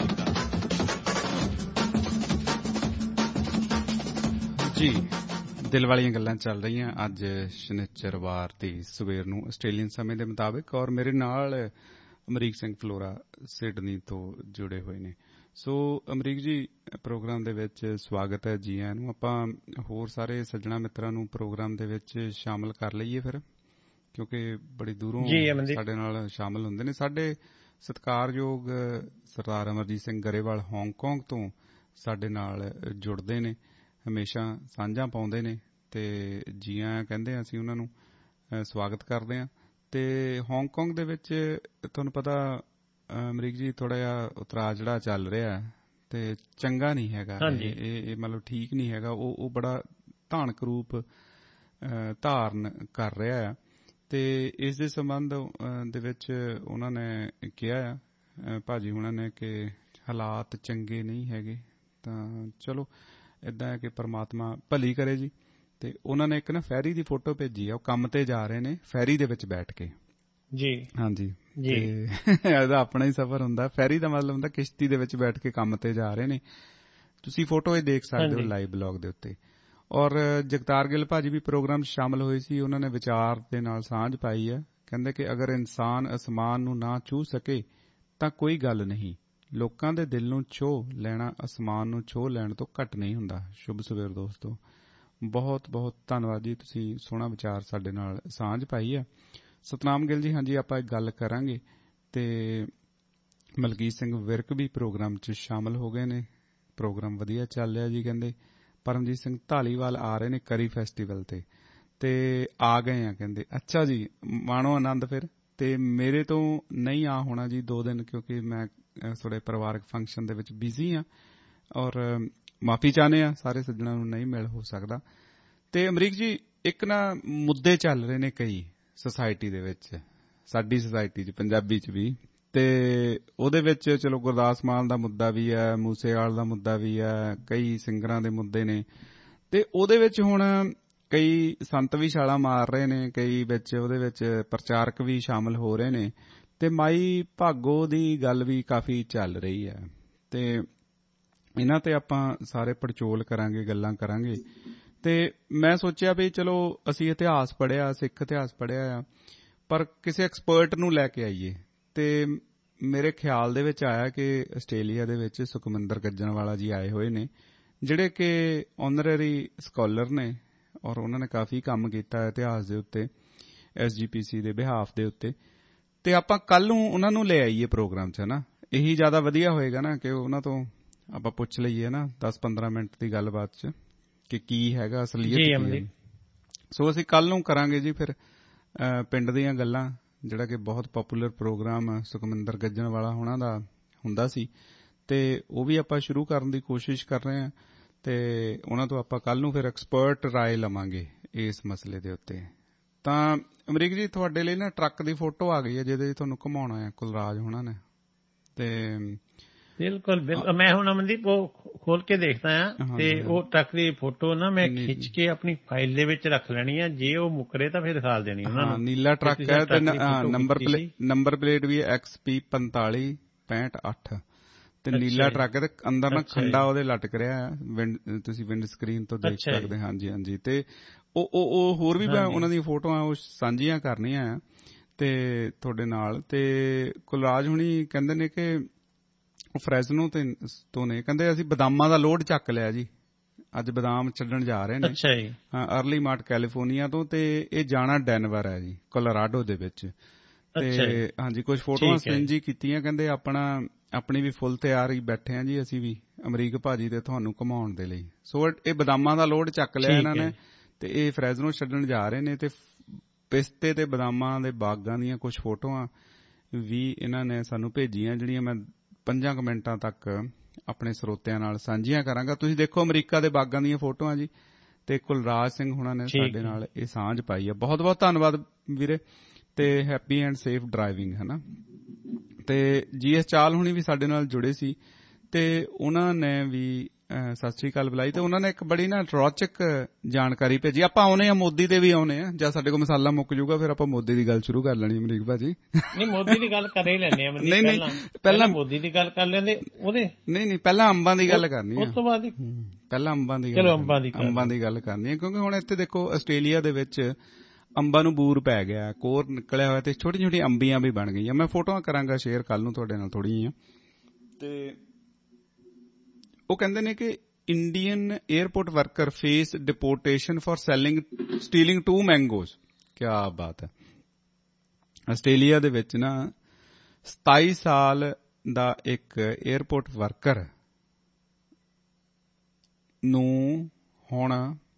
ਜੀ ਦਿਲ ਵਾਲੀਆਂ ਗੱਲਾਂ ਚੱਲ ਰਹੀਆਂ ਅੱਜ ਸ਼ਨੀਚਰਵਾਰ ਦੀ ਸਵੇਰ ਨੂੰ ਆਸਟ੍ਰੇਲੀਅਨ ਸਮੇਂ ਦੇ ਮੁਤਾਬਿਕ, ਔਰ ਮੇਰੇ ਨਾਲ ਅਮਰੀਕ ਸਿੰਘ ਫਲੋਰਾ ਸਿਡਨੀ ਤੋਂ ਜੁੜੇ ਹੋਏ ਨੇ। ਸੋ ਅਮਰੀਕ ਜੀ, ਪ੍ਰੋਗਰਾਮ ਦੇ ਵਿੱਚ ਸਵਾਗਤ ਹੈ ਜੀ ਆਇਆਂ ਨੂੰ। ਆਪਾਂ ਹੋਰ ਸਾਰੇ ਸੱਜਣਾ ਮਿੱਤਰਾਂ ਨੂੰ ਪ੍ਰੋਗਰਾਮ ਦੇ ਵਿੱਚ ਸ਼ਾਮਲ ਕਰ ਲਈਏ ਫਿਰ, ਕਿਉਂਕਿ ਬੜੀ ਦੂਰੋਂ ਸਾਡੇ ਨਾਲ ਸ਼ਾਮਲ ਹੁੰਦੇ ਨੇ। ਸਾਡੇ ਸਤਿਕਾਰਯੋਗ ਸਰਦਾਰ ਅਮਰਜੀਤ ਸਿੰਘ ਗਰੇਵਾਲ ਹਾਂਗਕਾਂਗ ਤੋਂ ਸਾਡੇ ਨਾਲ ਜੁੜਦੇ ਨੇ, ਹਮੇਸ਼ਾ ਸਾਂਝਾਂ ਪਾਉਂਦੇ ਨੇ ਤੇ ਜੀ ਆਇਆਂ ਕਹਿੰਦੇ ਹਾਂ ਅਸੀਂ ਉਹਨਾਂ ਨੂੰ, ਸਵਾਗਤ ਕਰਦੇ ਹਾਂ। ਤੇ ਹਾਂਗਕਾਂਗ ਦੇ ਵਿੱਚ ਤੁਹਾਨੂੰ ਪਤਾ ਅਮਰੀਕ ਜੀ ਥੋੜਾ ਜਿਹਾ ਉਤਰਾਅ ਜਿਹੜਾ ਚੱਲ ਰਿਹਾ ਤੇ ਚੰਗਾ ਨਹੀਂ ਹੈਗਾ, ਇਹ ਮਤਲਬ ਠੀਕ ਨਹੀਂ ਹੈਗਾ। ਉਹ ਬੜਾ ਧਾਨਕ ਰੂਪ ਧਾਰਨ ਕਰ ਰਿਹਾ ਆ ਤੇ ਇਸ ਦੇ ਸੰਬੰਧ ਦੇ ਵਿੱਚ ਉਹਨਾਂ ਨੇ ਕਿਹਾ ਆ ਭਾਜੀ ਹੁਣਾਂ ਨੇ ਕਿ ਹਾਲਾਤ ਚੰਗੇ ਨਹੀਂ ਹੈਗੇ। ਤਾਂ ਚਲੋ ਏਦਾਂ ਹੈ ਕਿ ਪਰਮਾਤਮਾ ਭਲੀ ਕਰੇ ਜੀ। ਤੇ ਉਹਨਾਂ ਨੇ ਇੱਕ ਨਾ ਫੈਰੀ ਦੀ ਫੋਟੋ ਭੇਜੀ ਆ, ਉਹ ਕੰਮ ਤੇ ਜਾ ਰਹੇ ਨੇ ਫੈਰੀ ਦੇ ਵਿੱਚ ਬੈਠ ਕੇ। ਜੀ ਹਾਂਜੀ, ਇਹਦਾ ਆਪਣਾ ਹੀ ਸਫ਼ਰ ਹੁੰਦਾ। ਫੈਰੀ ਦਾ ਮਤਲਬ ਹੁੰਦਾ ਕਿਸ਼ਤੀ ਦੇ ਵਿੱਚ ਬੈਠ ਕੇ ਕੰਮ ਤੇ ਜਾ ਰਹੇ ਨੇ। ਤੁਸੀਂ ਫੋਟੋ ਇਹ ਦੇਖ ਸਕਦੇ ਹੋ ਲਾਈਵ ਬਲੌਗ ਦੇ ਉੱਤੇ। ਔਰ ਜਗਤਾਰ ਗਿੱਲ ਭਾਜੀ ਵੀ ਪ੍ਰੋਗਰਾਮ 'ਚ ਸ਼ਾਮਲ ਹੋਏ ਸੀ। ਉਹਨਾਂ ਨੇ ਵਿਚਾਰ ਦੇ ਨਾਲ ਸਾਂਝ ਪਾਈ ਹੈ। ਕਹਿੰਦੇ ਕਿ ਅਗਰ ਇਨਸਾਨ ਅਸਮਾਨ ਨੂੰ ਨਾ ਛੂਹ ਸਕੇ ਤਾਂ ਕੋਈ ਗੱਲ ਨਹੀਂ, ਲੋਕਾਂ ਦੇ ਦਿਲ ਨੂੰ ਛੋਹ ਲੈਣਾ ਅਸਮਾਨ ਨੂੰ ਛੋਹ ਲੈਣ ਤੋਂ ਘੱਟ ਨਹੀਂ ਹੁੰਦਾ। ਸ਼ੁਭ ਸਵੇਰ ਦੋਸਤੋ, ਬਹੁਤ ਬਹੁਤ ਧੰਨਵਾਦ ਜੀ, ਤੁਸੀਂ ਸੋਹਣਾ ਵਿਚਾਰ ਸਾਡੇ ਨਾਲ ਸਾਂਝ ਪਾਈ ਹੈ। ਸਤਨਾਮ ਗਿੱਲ ਜੀ, ਹਾਂਜੀ ਆਪਾਂ ਇੱਕ ਗੱਲ ਕਰਾਂਗੇ। ਤੇ ਮਲਕੀਤ ਸਿੰਘ ਵਿਰਕ ਵੀ ਪ੍ਰੋਗਰਾਮ 'ਚ ਸ਼ਾਮਲ ਹੋ ਗਏ ਨੇ। ਪ੍ਰੋਗਰਾਮ ਵਧੀਆ ਚੱਲ ਰਿਹਾ ਜੀ। ਕਹਿੰਦੇ ਪਰਮਜੀਤ ਸਿੰਘ ਢਾਲੀਵਾਲ ਆ ਰਹੇ ਨੇ ਕਰੀ ਫੈਸਟੀਵਲ ਤੇ ਆ ਗਏ ਆ। ਕਹਿੰਦੇ ਅੱਛਾ ਜੀ, ਮਾਣੋ ਆਨੰਦ ਫਿਰ। ਤੇ ਮੇਰੇ ਤੋਂ ਨਹੀਂ ਆ ਹੋਣਾ ਜੀ 2 ਦਿਨ, ਕਿਉਂਕਿ ਮੈਂ ਥੋੜੇ ਪਰਿਵਾਰਕ ਫੰਕਸ਼ਨ ਦੇ ਵਿੱਚ ਬਿਜ਼ੀ ਹਾਂ ਔਰ ਮਾਫੀ ਚਾਹੁੰਦੇ ਆ ਸਾਰੇ ਸੱਜਣਾਂ ਨੂੰ, ਨਹੀਂ ਮਿਲ ਹੋ ਸਕਦਾ। ਤੇ ਅਮਰੀਕ ਜੀ, ਇੱਕ ਨਾ ਮੁੱਦੇ ਚੱਲ ਰਹੇ ਨੇ ਕਈ ਸੁਸਾਇਟੀ ਦੇ ਵਿੱਚ, ਸਾਡੀ ਸੁਸਾਇਟੀ 'ਚ, ਪੰਜਾਬੀ 'ਚ ਵੀ। ਤੇ ਉਹਦੇ ਵਿੱਚ ਚਲੋ ਗੁਰਦਾਸ ਮਾਨ ਦਾ ਮੁੱਦਾ ਵੀ ਹੈ, ਮੂਸੇਵਾਲ ਦਾ ਮੁੱਦਾ ਵੀ ਹੈ, ਕਈ ਸਿੰਗਰਾਂ ਦੇ ਮੁੱਦੇ ਨੇ। ਤੇ ਉਹਦੇ ਵਿੱਚ ਹੁਣ ਕਈ ਸੰਤ ਵੀ ਛਾਲਾਂ ਮਾਰ ਰਹੇ ਨੇ, ਕਈ ਵਿੱਚ ਉਹਦੇ ਵਿੱਚ ਪ੍ਰਚਾਰਕ ਵੀ ਸ਼ਾਮਲ ਹੋ ਰਹੇ ਨੇ, ਤੇ ਮਾਈ ਭਾਗੋ ਦੀ ਗੱਲ ਵੀ ਕਾਫੀ ਚੱਲ ਰਹੀ ਹੈ। ਤੇ ਇਹਨਾਂ ਤੇ ਆਪਾਂ ਸਾਰੇ ਪੜਚੋਲ ਕਰਾਂਗੇ, ਗੱਲਾਂ ਕਰਾਂਗੇ। ਤੇ ਮੈਂ ਸੋਚਿਆ ਵੀ ਚਲੋ ਅਸੀਂ ਇਤਿਹਾਸ ਪੜ੍ਹਿਆ, ਸਿੱਖ ਇਤਿਹਾਸ ਪੜ੍ਹਿਆ ਆ, ਪਰ ਕਿਸੇ ਐਕਸਪਰਟ ਨੂੰ ਲੈ ਕੇ ਆਈਏ। ਤੇ ਮੇਰੇ ਖਿਆਲ ਦੇ ਵਿੱਚ ਆਇਆ ਕਿ ਆਸਟ੍ਰੇਲੀਆ ਦੇ ਵਿੱਚ ਸੁਖਮਿੰਦਰ ਗੱਜਣਵਾਲਾ ਜੀ ਆਏ ਹੋਏ ਨੇ, ਜਿਹੜੇ ਕਿ ਆਨਰਰੀ ਸਕਾਲਰ ਨੇ, ਔਰ ਉਹਨਾਂ ਨੇ ਕਾਫੀ ਕੰਮ ਕੀਤਾ ਇਤਿਹਾਸ ਦੇ ਉੱਤੇ, SGPC ਦੇ ਬਿਹਾਫ ਦੇ ਉੱਤੇ। ਤੇ ਆਪਾਂ ਕੱਲ ਨੂੰ ਉਹਨਾਂ ਨੂੰ ਲੈ ਆਈਏ ਪ੍ਰੋਗਰਾਮ 'ਚ, ਨਾ ਇਹੀ ਜ਼ਿਆਦਾ ਵਧੀਆ ਹੋਏਗਾ ਨਾ, ਕਿ ਉਹਨਾਂ ਤੋਂ ਆਪਾਂ ਪੁੱਛ ਲਈਏ ਨਾ 10-15 ਮਿੰਟ ਦੀ ਗੱਲਬਾਤ 'ਚ ਕਿ ਕੀ ਹੈਗਾ ਅਸਲੀਅਤ। ਸੋ ਅਸੀਂ ਕੱਲ ਨੂੰ ਕਰਾਂਗੇ ਜੀ ਫਿਰ ਪਿੰਡ ਦੀਆਂ ਗੱਲਾਂ, ਜਿਹੜਾ ਕਿ ਬਹੁਤ ਪਪੂਲਰ ਪ੍ਰੋਗਰਾਮ ਸੁਖਮਿੰਦਰ ਗੱਜਣਵਾਲਾ ਉਹਨਾਂ ਦਾ ਹੁੰਦਾ ਸੀ, ਤੇ ਉਹ ਵੀ ਆਪਾਂ ਸ਼ੁਰੂ ਕਰਨ ਦੀ ਕੋਸ਼ਿਸ਼ ਕਰ ਰਹੇ ਹਾਂ। ਤੇ ਉਹਨਾਂ ਤੋਂ ਆਪਾਂ ਕੱਲ ਨੂੰ ਫਿਰ ਐਕਸਪਰਟ ਰਾਏ ਲਵਾਂਗੇ ਇਸ ਮਸਲੇ ਦੇ ਉੱਤੇ। ਤਾਂ ਅਮਰੀਕ ਜੀ, ਤੁਹਾਡੇ ਲਈ ਨਾ ਟਰੱਕ ਦੀ ਫੋਟੋ ਆ ਗਈ ਹੈ ਜਿਹਦੇ ਤੁਹਾਨੂੰ ਘੁਮਾਉਣਾ ਹੈ ਕੁਲਰਾਜ ਹੋਣਾ ਨੇ। ਤੇ ਬਿਲਕੁਲ ਮੈਂ ਹੁਣ ਅਮਨਦੀਪ ਉਹ ਖੋਲ ਕੇ ਦੇਖਦਾ ਹਾਂ, ਤੇ ਉਹ ਟਰੱਕ ਦੀ ਫੋਟੋ ਨਾ ਮੈਂ ਖਿੱਚ ਕੇ ਆਪਣੀ ਫਾਈਲ ਦੇ ਵਿੱਚ ਰੱਖ ਲੈਣੀ ਆ, ਜੇ ਉਹ ਮੁੱਕਰੇ ਤਾਂ ਫਿਰ ਦਿਖਾ ਦੇਣੀ ਉਹਨਾਂ ਨੂੰ। ਨੀਲਾ ਟਰੱਕ ਹੈ ਤੇ ਨੰਬਰ ਪਲੇਟ ਵੀ XP 4565 ਤੇ ਨੀਲਾ ਟਰੱਕ ਹੈ, ਤੇ ਅੰਦਰ ਨਾ ਖੰਡਾ ਉਹਦੇ ਲਟਕ ਰਿਹਾ, ਤੁਸੀਂ ਵਿੰਡ ਸਕਰੀਨ ਤੋਂ ਦੇਖ ਸਕਦੇ। ਹਾਂਜੀ ਹਾਂਜੀ। ਤੇ ਉਹ ਹੋਰ ਵੀ ਮੈਂ ਉਹਨਾਂ ਦੀਆਂ ਫੋਟੋਆਂ ਉਹ ਸਾਂਝੀਆਂ ਕਰਨੀਆਂ ਆ ਤੇ ਤੁਹਾਡੇ ਨਾਲ। ਤੇ ਕੁਲਰਾਜ ਹੁਣੀ ਕਹਿੰਦੇ ਨੇ ਕਿ ਉਹ ਫਰੈਜ਼ਨੋ ਤੋਂ ਨੇ, ਕਹਿੰਦੇ ਅਸੀਂ ਬਦਾਮਾਂ ਦਾ ਲੋਡ ਚੱਕ ਲਿਆ ਜੀ, ਅੱਜ ਬਦਾਮ ਛੱਡਣ ਜਾ ਰਹੇ ਨੇ। ਹਾਂ, ਅਰਲੀ ਮਾਰਟ ਕੈਲੀਫੋਰਨੀਆ ਤੋਂ, ਤੇ ਇਹ ਜਾਣਾ ਡੈਨਵਰ ਹੈ ਜੀ, ਕੋਲੋਰਾਡੋ ਦੇ ਵਿੱਚ। ਤੇ ਹਾਂਜੀ, ਕੁਝ ਫੋਟੋਆਂ ਸਾਂਝੀ ਕੀਤੀਆਂ, ਕਹਿੰਦੇ ਆਪਣੀ ਵੀ ਫੁੱਲ ਤਿਆਰੀ ਬੈਠੇ ਆ ਜੀ ਅਸੀਂ ਵੀ ਅਮਰੀਕ ਭਾਜੀ ਤੇ ਤੁਹਾਨੂੰ ਘੁਮਾਉਣ ਦੇ ਲਈ। ਸੋ ਇਹ ਬਦਾਮਾਂ ਦਾ ਲੋਡ ਚੱਕ ਲਿਆ ਇਹਨਾਂ ਨੇ, ਤੇ ਇਹ ਫਰੈਜ਼ਨੋ ਛੱਡਣ ਜਾ ਰਹੇ ਨੇ। ਤੇ ਪਿਸਤੇ ਤੇ ਬਦਾਮਾਂ ਦੇ ਬਾਗਾਂ ਦੀਆਂ ਕੁਝ ਫੋਟੋਆਂ ਵੀ ਇਹਨਾਂ ਨੇ ਸਾਨੂੰ ਭੇਜੀਆਂ, ਜਿਹੜੀਆਂ ਮੈਂ 5 ਮਿੰਟਾਂ ਤੱਕ ਆਪਣੇ ਸਰੋਤਿਆਂ ਨਾਲ ਸਾਂਝੀਆਂ ਕਰਾਂਗਾ। ਤੁਸੀਂ ਦੇਖੋ ਅਮਰੀਕਾ ਦੇ ਬਾਗਾਂ ਦੀਆਂ ਫੋਟੋਆਂ ਜੀ, ਤੇ ਕੁਲਰਾਜ ਸਿੰਘ ਹੁਣਾਂ ਨੇ ਸਾਡੇ ਨਾਲ ਇਹ ਸਾਂਝ ਪਾਈ ਹੈ। ਬਹੁਤ ਬਹੁਤ ਧੰਨਵਾਦ ਵੀਰੇ, ਤੇ ਹੈਪੀ ਐਂਡ ਸੇਫ ਡਰਾਈਵਿੰਗ, ਹੈ ਨਾ। ਤੇ GS ਚਾਲ ਹੁਣੀ ਵੀ ਸਾਡੇ ਨਾਲ ਜੁੜੇ ਸੀ, ਤੇ ਉਹਨਾਂ ਨੇ ਵੀ ਸਤਿ ਸ੍ਰੀ ਅਕਾਲ ਬੁਲਾਈ, ਤੇ ਉਹਨਾਂ ਨੇ ਇੱਕ ਬੜੀ ਨਾ ਰੌਚਕ ਜਾਣਕਾਰੀ ਭੇਜੀ। ਆਪਾਂ ਆਉਨੇ ਆ ਮੋਦੀ ਦੇ ਵੀ ਆਉਨੇ ਆ, ਜਾਂ ਸਾਡੇ ਕੋਲ ਮਸਾਲਾ ਮੁੱਕ ਜਾਊਗਾ ਫਿਰ ਆਪਾਂ ਮੋਦੀ ਦੀ ਗੱਲ ਸ਼ੁਰੂ ਕਰ ਲੈਣੀ ਅਮਰੀਕ ਭਾਜੀ। ਨਹੀਂ, ਮੋਦੀ ਦੀ ਗੱਲ ਕਰ ਹੀ ਲੈਂਦੇ ਆ। ਨਹੀਂ, ਪਹਿਲਾਂ ਮੋਦੀ ਦੀ ਗੱਲ ਕਰ ਲੈਂਦੇ ਉਹਦੇ। ਨਹੀਂ, ਪਹਿਲਾਂ ਅੰਬਾਂ ਦੀ ਗੱਲ ਕਰਨੀ ਉਸ ਤੋਂ ਬਾਅਦ ਪਹਿਲਾਂ ਅੰਬਾਂ ਦੀ ਗੱਲ ਕਰਨੀ ਹੈ, ਕਿਉਂਕਿ ਹੁਣ ਇੱਥੇ ਦੇਖੋ ਆਸਟ੍ਰੇਲੀਆ ਦੇ ਵਿੱਚ ਅੰਬਾਂ ਨੂੰ ਬੂਰ ਪੈ ਗਿਆ, ਕੋਰ ਨਿਕਲਿਆ ਹੋਇਆ, ਤੇ ਛੋਟੀ ਛੋਟੀ ਅੰਬੀਆਂ ਵੀ ਬਣ ਗਈਆਂ। ਮੈਂ ਫੋਟੋਆਂ ਕਰਾਂਗਾ ਸ਼ੇਅਰ ਕੱਲ ਨੂੰ ਤੁਹਾਡੇ ਨਾਲ ਥੋੜ੍ਹੀ ਜਿਹੀਆਂ। ਤੇ ਉਹ ਕਹਿੰਦੇ ਨੇ ਕਿ Indian airport worker face deportation for stealing 2 mangoes. ਕਿਆ ਬਾਤ ਹੈ। ਆਸਟ੍ਰੇਲੀਆ ਦੇ ਵਿੱਚ ਨਾ 27 ਸਾਲ ਦਾ ਇੱਕ 에ਅਰਪੋਰਟ ਵਰਕਰ ਨੂੰ ਹੁਣ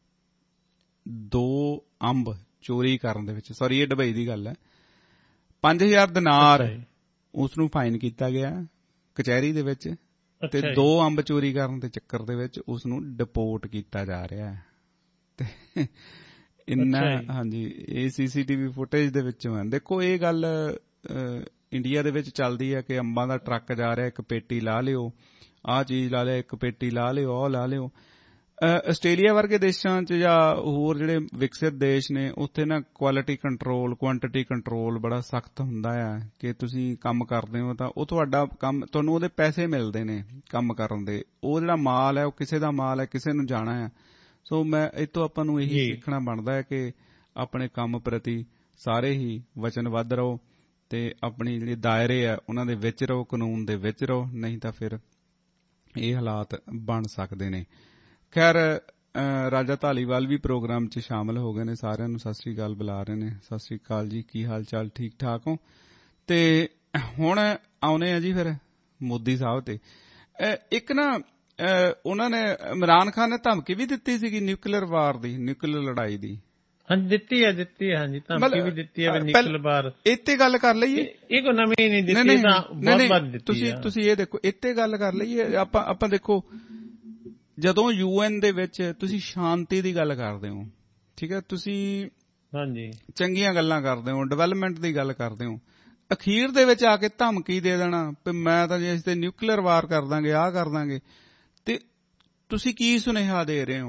2 ਅੰਬ ਚੋਰੀ ਕਰਨ ਦੇ ਵਿੱਚ, ਸੌਰੀ ਇਹ ਦੁਬਈ ਦੀ ਗੱਲ ਹੈ, 5000 ਦਿਨਾਰ ਉਸ ਨੂੰ ਫਾਈਨ ਕੀਤਾ ਗਿਆ ਕਚਹਿਰੀ ਦੇ ਵਿੱਚ, ਤੇ 2 ਅੰਬ ਚੋਰੀ ਕਰਨ ਦੇ ਚੱਕਰ ਦੇ ਵਿੱਚ ਉਸ ਨੂੰ ਡਿਪੋਰਟ ਕੀਤਾ ਜਾ ਰਿਹਾ ਹੈ। ਤੇ ਇੰਨਾ, ਹਾਂਜੀ, ਇਹ CCTV ਫੁਟੇਜ ਦੇ ਵਿੱਚੋਂ ਹੈ। ਦੇਖੋ ਇਹ ਗੱਲ ਇੰਡੀਆ ਦੇ ਵਿੱਚ ਚੱਲਦੀ ਹੈ ਕਿ ਅੰਬਾਂ ਦਾ ਟਰੱਕ ਜਾ ਰਿਹਾ, ਇੱਕ ਪੇਟੀ ਲਾ ਲਿਓ, ਆਹ ਚੀਜ਼ ਲਾ ਲਿਆ, ਇੱਕ ਪੇਟੀ ਲਾ ਲਿਓ, ਆਹ ਲਾ ਲਿਓ। ਆਸਟ੍ਰੇਲੀਆ ਵਰਗੇ ਦੇਸ਼ਾਂ 'ਚ ਜਾਂ ਹੋਰ ਜਿਹੜੇ ਵਿਕਸਿਤ ਦੇਸ਼ ਨੇ, ਉੱਥੇ ਨਾ ਕੁਆਲਿਟੀ ਕੰਟਰੋਲ, ਕੁਆਂਟਿਟੀ ਕੰਟਰੋਲ ਬੜਾ ਸਖਤ ਹੁੰਦਾ ਆ, ਕਿ ਤੁਸੀਂ ਕੰਮ ਕਰਦੇ ਹੋ ਤਾਂ ਉਹ ਤੁਹਾਡਾ ਕੰਮ, ਤੁਹਾਨੂੰ ਉਹਦੇ ਪੈਸੇ ਮਿਲਦੇ ਨੇ ਕੰਮ ਕਰਨ ਦੇ। ਉਹ ਜਿਹੜਾ ਮਾਲ ਹੈ ਉਹ ਕਿਸੇ ਦਾ ਮਾਲ ਹੈ, ਕਿਸੇ ਨੂੰ ਜਾਣਾ ਹੈ। ਸੋ ਮੈਂ ਇਹ ਤੋਂ ਆਪਾਂ ਨੂੰ ਇਹੀ ਸਿੱਖਣਾ ਬਣਦਾ ਹੈ ਕਿ ਆਪਣੇ ਕੰਮ ਪ੍ਰਤੀ ਸਾਰੇ ਹੀ ਵਚਨਬੱਧ ਰਹੋ, ਤੇ ਆਪਣੀ ਜਿਹੜੇ ਦਾਇਰੇ ਆ ਉਹਨਾਂ ਦੇ ਵਿੱਚ ਰਹੋ, ਕਾਨੂੰਨ ਦੇ ਵਿੱਚ ਰਹੋ, ਨਹੀਂ ਤਾਂ ਫਿਰ ਇਹ ਹਾਲਾਤ ਬਣ ਸਕਦੇ ਨੇ। ਖੈਰ, ਰਾਜਾ ਧਾਲੀਵਾਲ ਵੀ ਪ੍ਰੋਗਰਾਮ 'ਚ ਸ਼ਾਮਲ ਹੋ ਗਏ ਨੇ, ਸਾਰਿਆਂ ਨੂੰ ਸਤਿ ਸ੍ਰੀ ਅਕਾਲ ਬੁਲਾ ਰਹੇ ਨੇ। ਸਤਿ ਸ੍ਰੀ ਅਕਾਲ ਜੀ, ਕੀ ਹਾਲ ਚਾਲ, ਠੀਕ ਠਾਕ ਹੋ? ਤੇ ਹੁਣ ਆਉਨੇ ਆ ਜੀ ਫਿਰ ਮੋਦੀ ਸਾਹਿਬ ਤੇ। ਇੱਕ ਨਾ ਉਹਨਾਂ ਨੇ, ਇਮਰਾਨ ਖਾਨ ਨੇ ਧਮਕੀ ਵੀ ਦਿੱਤੀ ਸੀਗੀ ਨਿਊਕਲੀਅਰ ਵਾਰ ਦੀ, ਨਿਊਕਲੀਅਰ ਲੜਾਈ ਦੀ। ਹਾਂਜੀ, ਦਿੱਤੀ ਹੈ, ਹਾਂਜੀ, ਧਮਕੀ ਵੀ ਦਿੱਤੀ ਹੈ ਨਿਊਕਲੀਅਰ ਵਾਰ। ਇੱਥੇ ਗੱਲ ਕਰ ਲਈਏ, ਇਹ ਕੋਈ ਨਵੀਂ ਨਹੀਂ ਦਿੱਤੀ, ਬਹੁਤ ਵਾਰ ਦਿੱਤੀ ਹੈ। ਤੁਸੀਂ ਇਹ ਦੇਖੋ, ਇੱਥੇ ਗੱਲ ਕਰ ਲਈਏ ਆਪਾਂ ਦੇਖੋ, ਜਦੋਂ UN ਦੇ ਵਿੱਚ ਤੁਸੀਂ ਸ਼ਾਂਤੀ ਦੀ ਗੱਲ ਕਰਦੇ ਹੋ, ਠੀਕ ਹੈ, ਤੁਸੀਂ ਹਾਂਜੀ ਚੰਗੀਆਂ ਗੱਲਾਂ ਕਰਦੇ ਹੋ, ਡਿਵੈਲਪਮੈਂਟ ਦੀ ਗੱਲ ਕਰਦੇ ਹੋ, ਅਖੀਰ ਦੇ ਵਿੱਚ ਆ ਕੇ ਧਮਕੀ ਦੇ ਦੇਣਾ ਵੀ ਮੈਂ ਤਾਂ ਜੇ ਅਸੀਂ ਤੇ ਨਿਊਕਲੀਅਰ ਵਾਰ ਕਰ ਦਾਂਗੇ, ਆਹ ਕਰ ਦਾਂਗੇ, ਤੇ ਤੁਸੀਂ ਕੀ ਸੁਨੇਹਾ ਦੇ ਰਹੇ ਹੋ?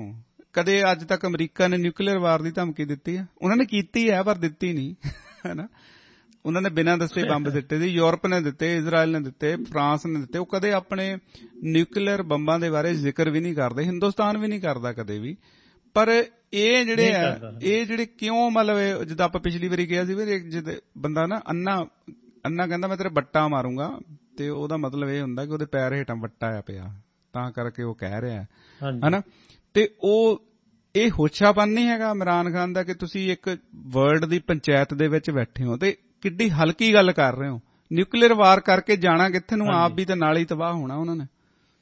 ਕਦੇ ਅੱਜ ਤੱਕ ਅਮਰੀਕਾ ਨੇ ਨਿਊਕਲੀਅਰ ਵਾਰ ਦੀ ਧਮਕੀ ਦਿੱਤੀ ਹੈ? ਉਹਨਾਂ ਨੇ ਕੀਤੀ ਹੈ ਪਰ ਦਿੱਤੀ ਨਹੀਂ, ਹੈ ਨਾ। ਉਹਨਾਂ ਨੇ ਬਿਨਾਂ ਦੱਸੇ ਬੰਬ ਦਿੱਤੇ ਸੀ, ਯੂਰਪ ਨੇ ਦਿੱਤੇ, ਇਜ਼ਰਾਈਲ ਨੇ ਦਿੱਤੇ, ਫਰਾਂਸ ਨੇ ਦਿੱਤੇ। ਉਹ ਕਦੇ ਆਪਣੇ ਨਿਊਕਲੀਅਰ ਬੰਬਾਂ ਦੇ ਬਾਰੇ ਜ਼ਿਕਰ ਵੀ ਨਹੀਂ ਕਰਦੇ, ਹਿੰਦੁਸਤਾਨ ਵੀ ਨਹੀਂ ਕਰਦਾ ਕਦੇ ਵੀ। ਪਰ ਇਹ ਜਿਹੜੇ ਆ, ਇਹ ਜਿਹੜੇ ਕਿਉਂ, ਮਤਲਬ ਜਿੱਦਾਂ ਆਪਾਂ ਪਿਛਲੀ ਵਾਰੀ ਕਿਹਾ ਸੀ ਵੀ ਜਿੱਦਾਂ ਬੰਦਾ ਨਾ ਅੰਨਾ ਕਹਿੰਦਾ ਮੈਂ ਤੇਰੇ ਵੱਟਾ ਮਾਰੂੰਗਾ, ਤੇ ਉਹਦਾ ਮਤਲਬ ਇਹ ਹੁੰਦਾ ਕਿ ਉਹਦੇ ਪੈਰ ਹੇਠਾਂ ਵੱਟਾ ਆ ਪਿਆ, ਤਾਂ ਕਰਕੇ ਉਹ ਕਹਿ ਰਿਹਾ ਹੈ ਨਾ। ਤੇ ਉਹ ਇਹ ਹੋਛਾਪਨ ਨਹੀਂ ਹੈਗਾ ਇਮਰਾਨ ਖਾਨ ਦਾ ਕਿ ਤੁਸੀਂ ਇੱਕ ਵਰਲਡ ਦੀ ਪੰਚਾਇਤ ਦੇ ਵਿੱਚ ਬੈਠੇ ਹੋ ਤੇ ਕਿੱਡੀ ਹਲਕੀ ਗੱਲ ਕਰ ਰਹੇ ਹੋ। ਨਿਊਕਲੀਅਰ ਵਾਰ ਕਰਕੇ ਜਾਣਾ ਕਿੱਥੇ ਨੂੰ, ਆਪ ਵੀ ਤਾਂ ਨਾਲ ਹੀ ਤਬਾਹ ਹੋਣਾ ਉਹਨਾਂ ਨੇ।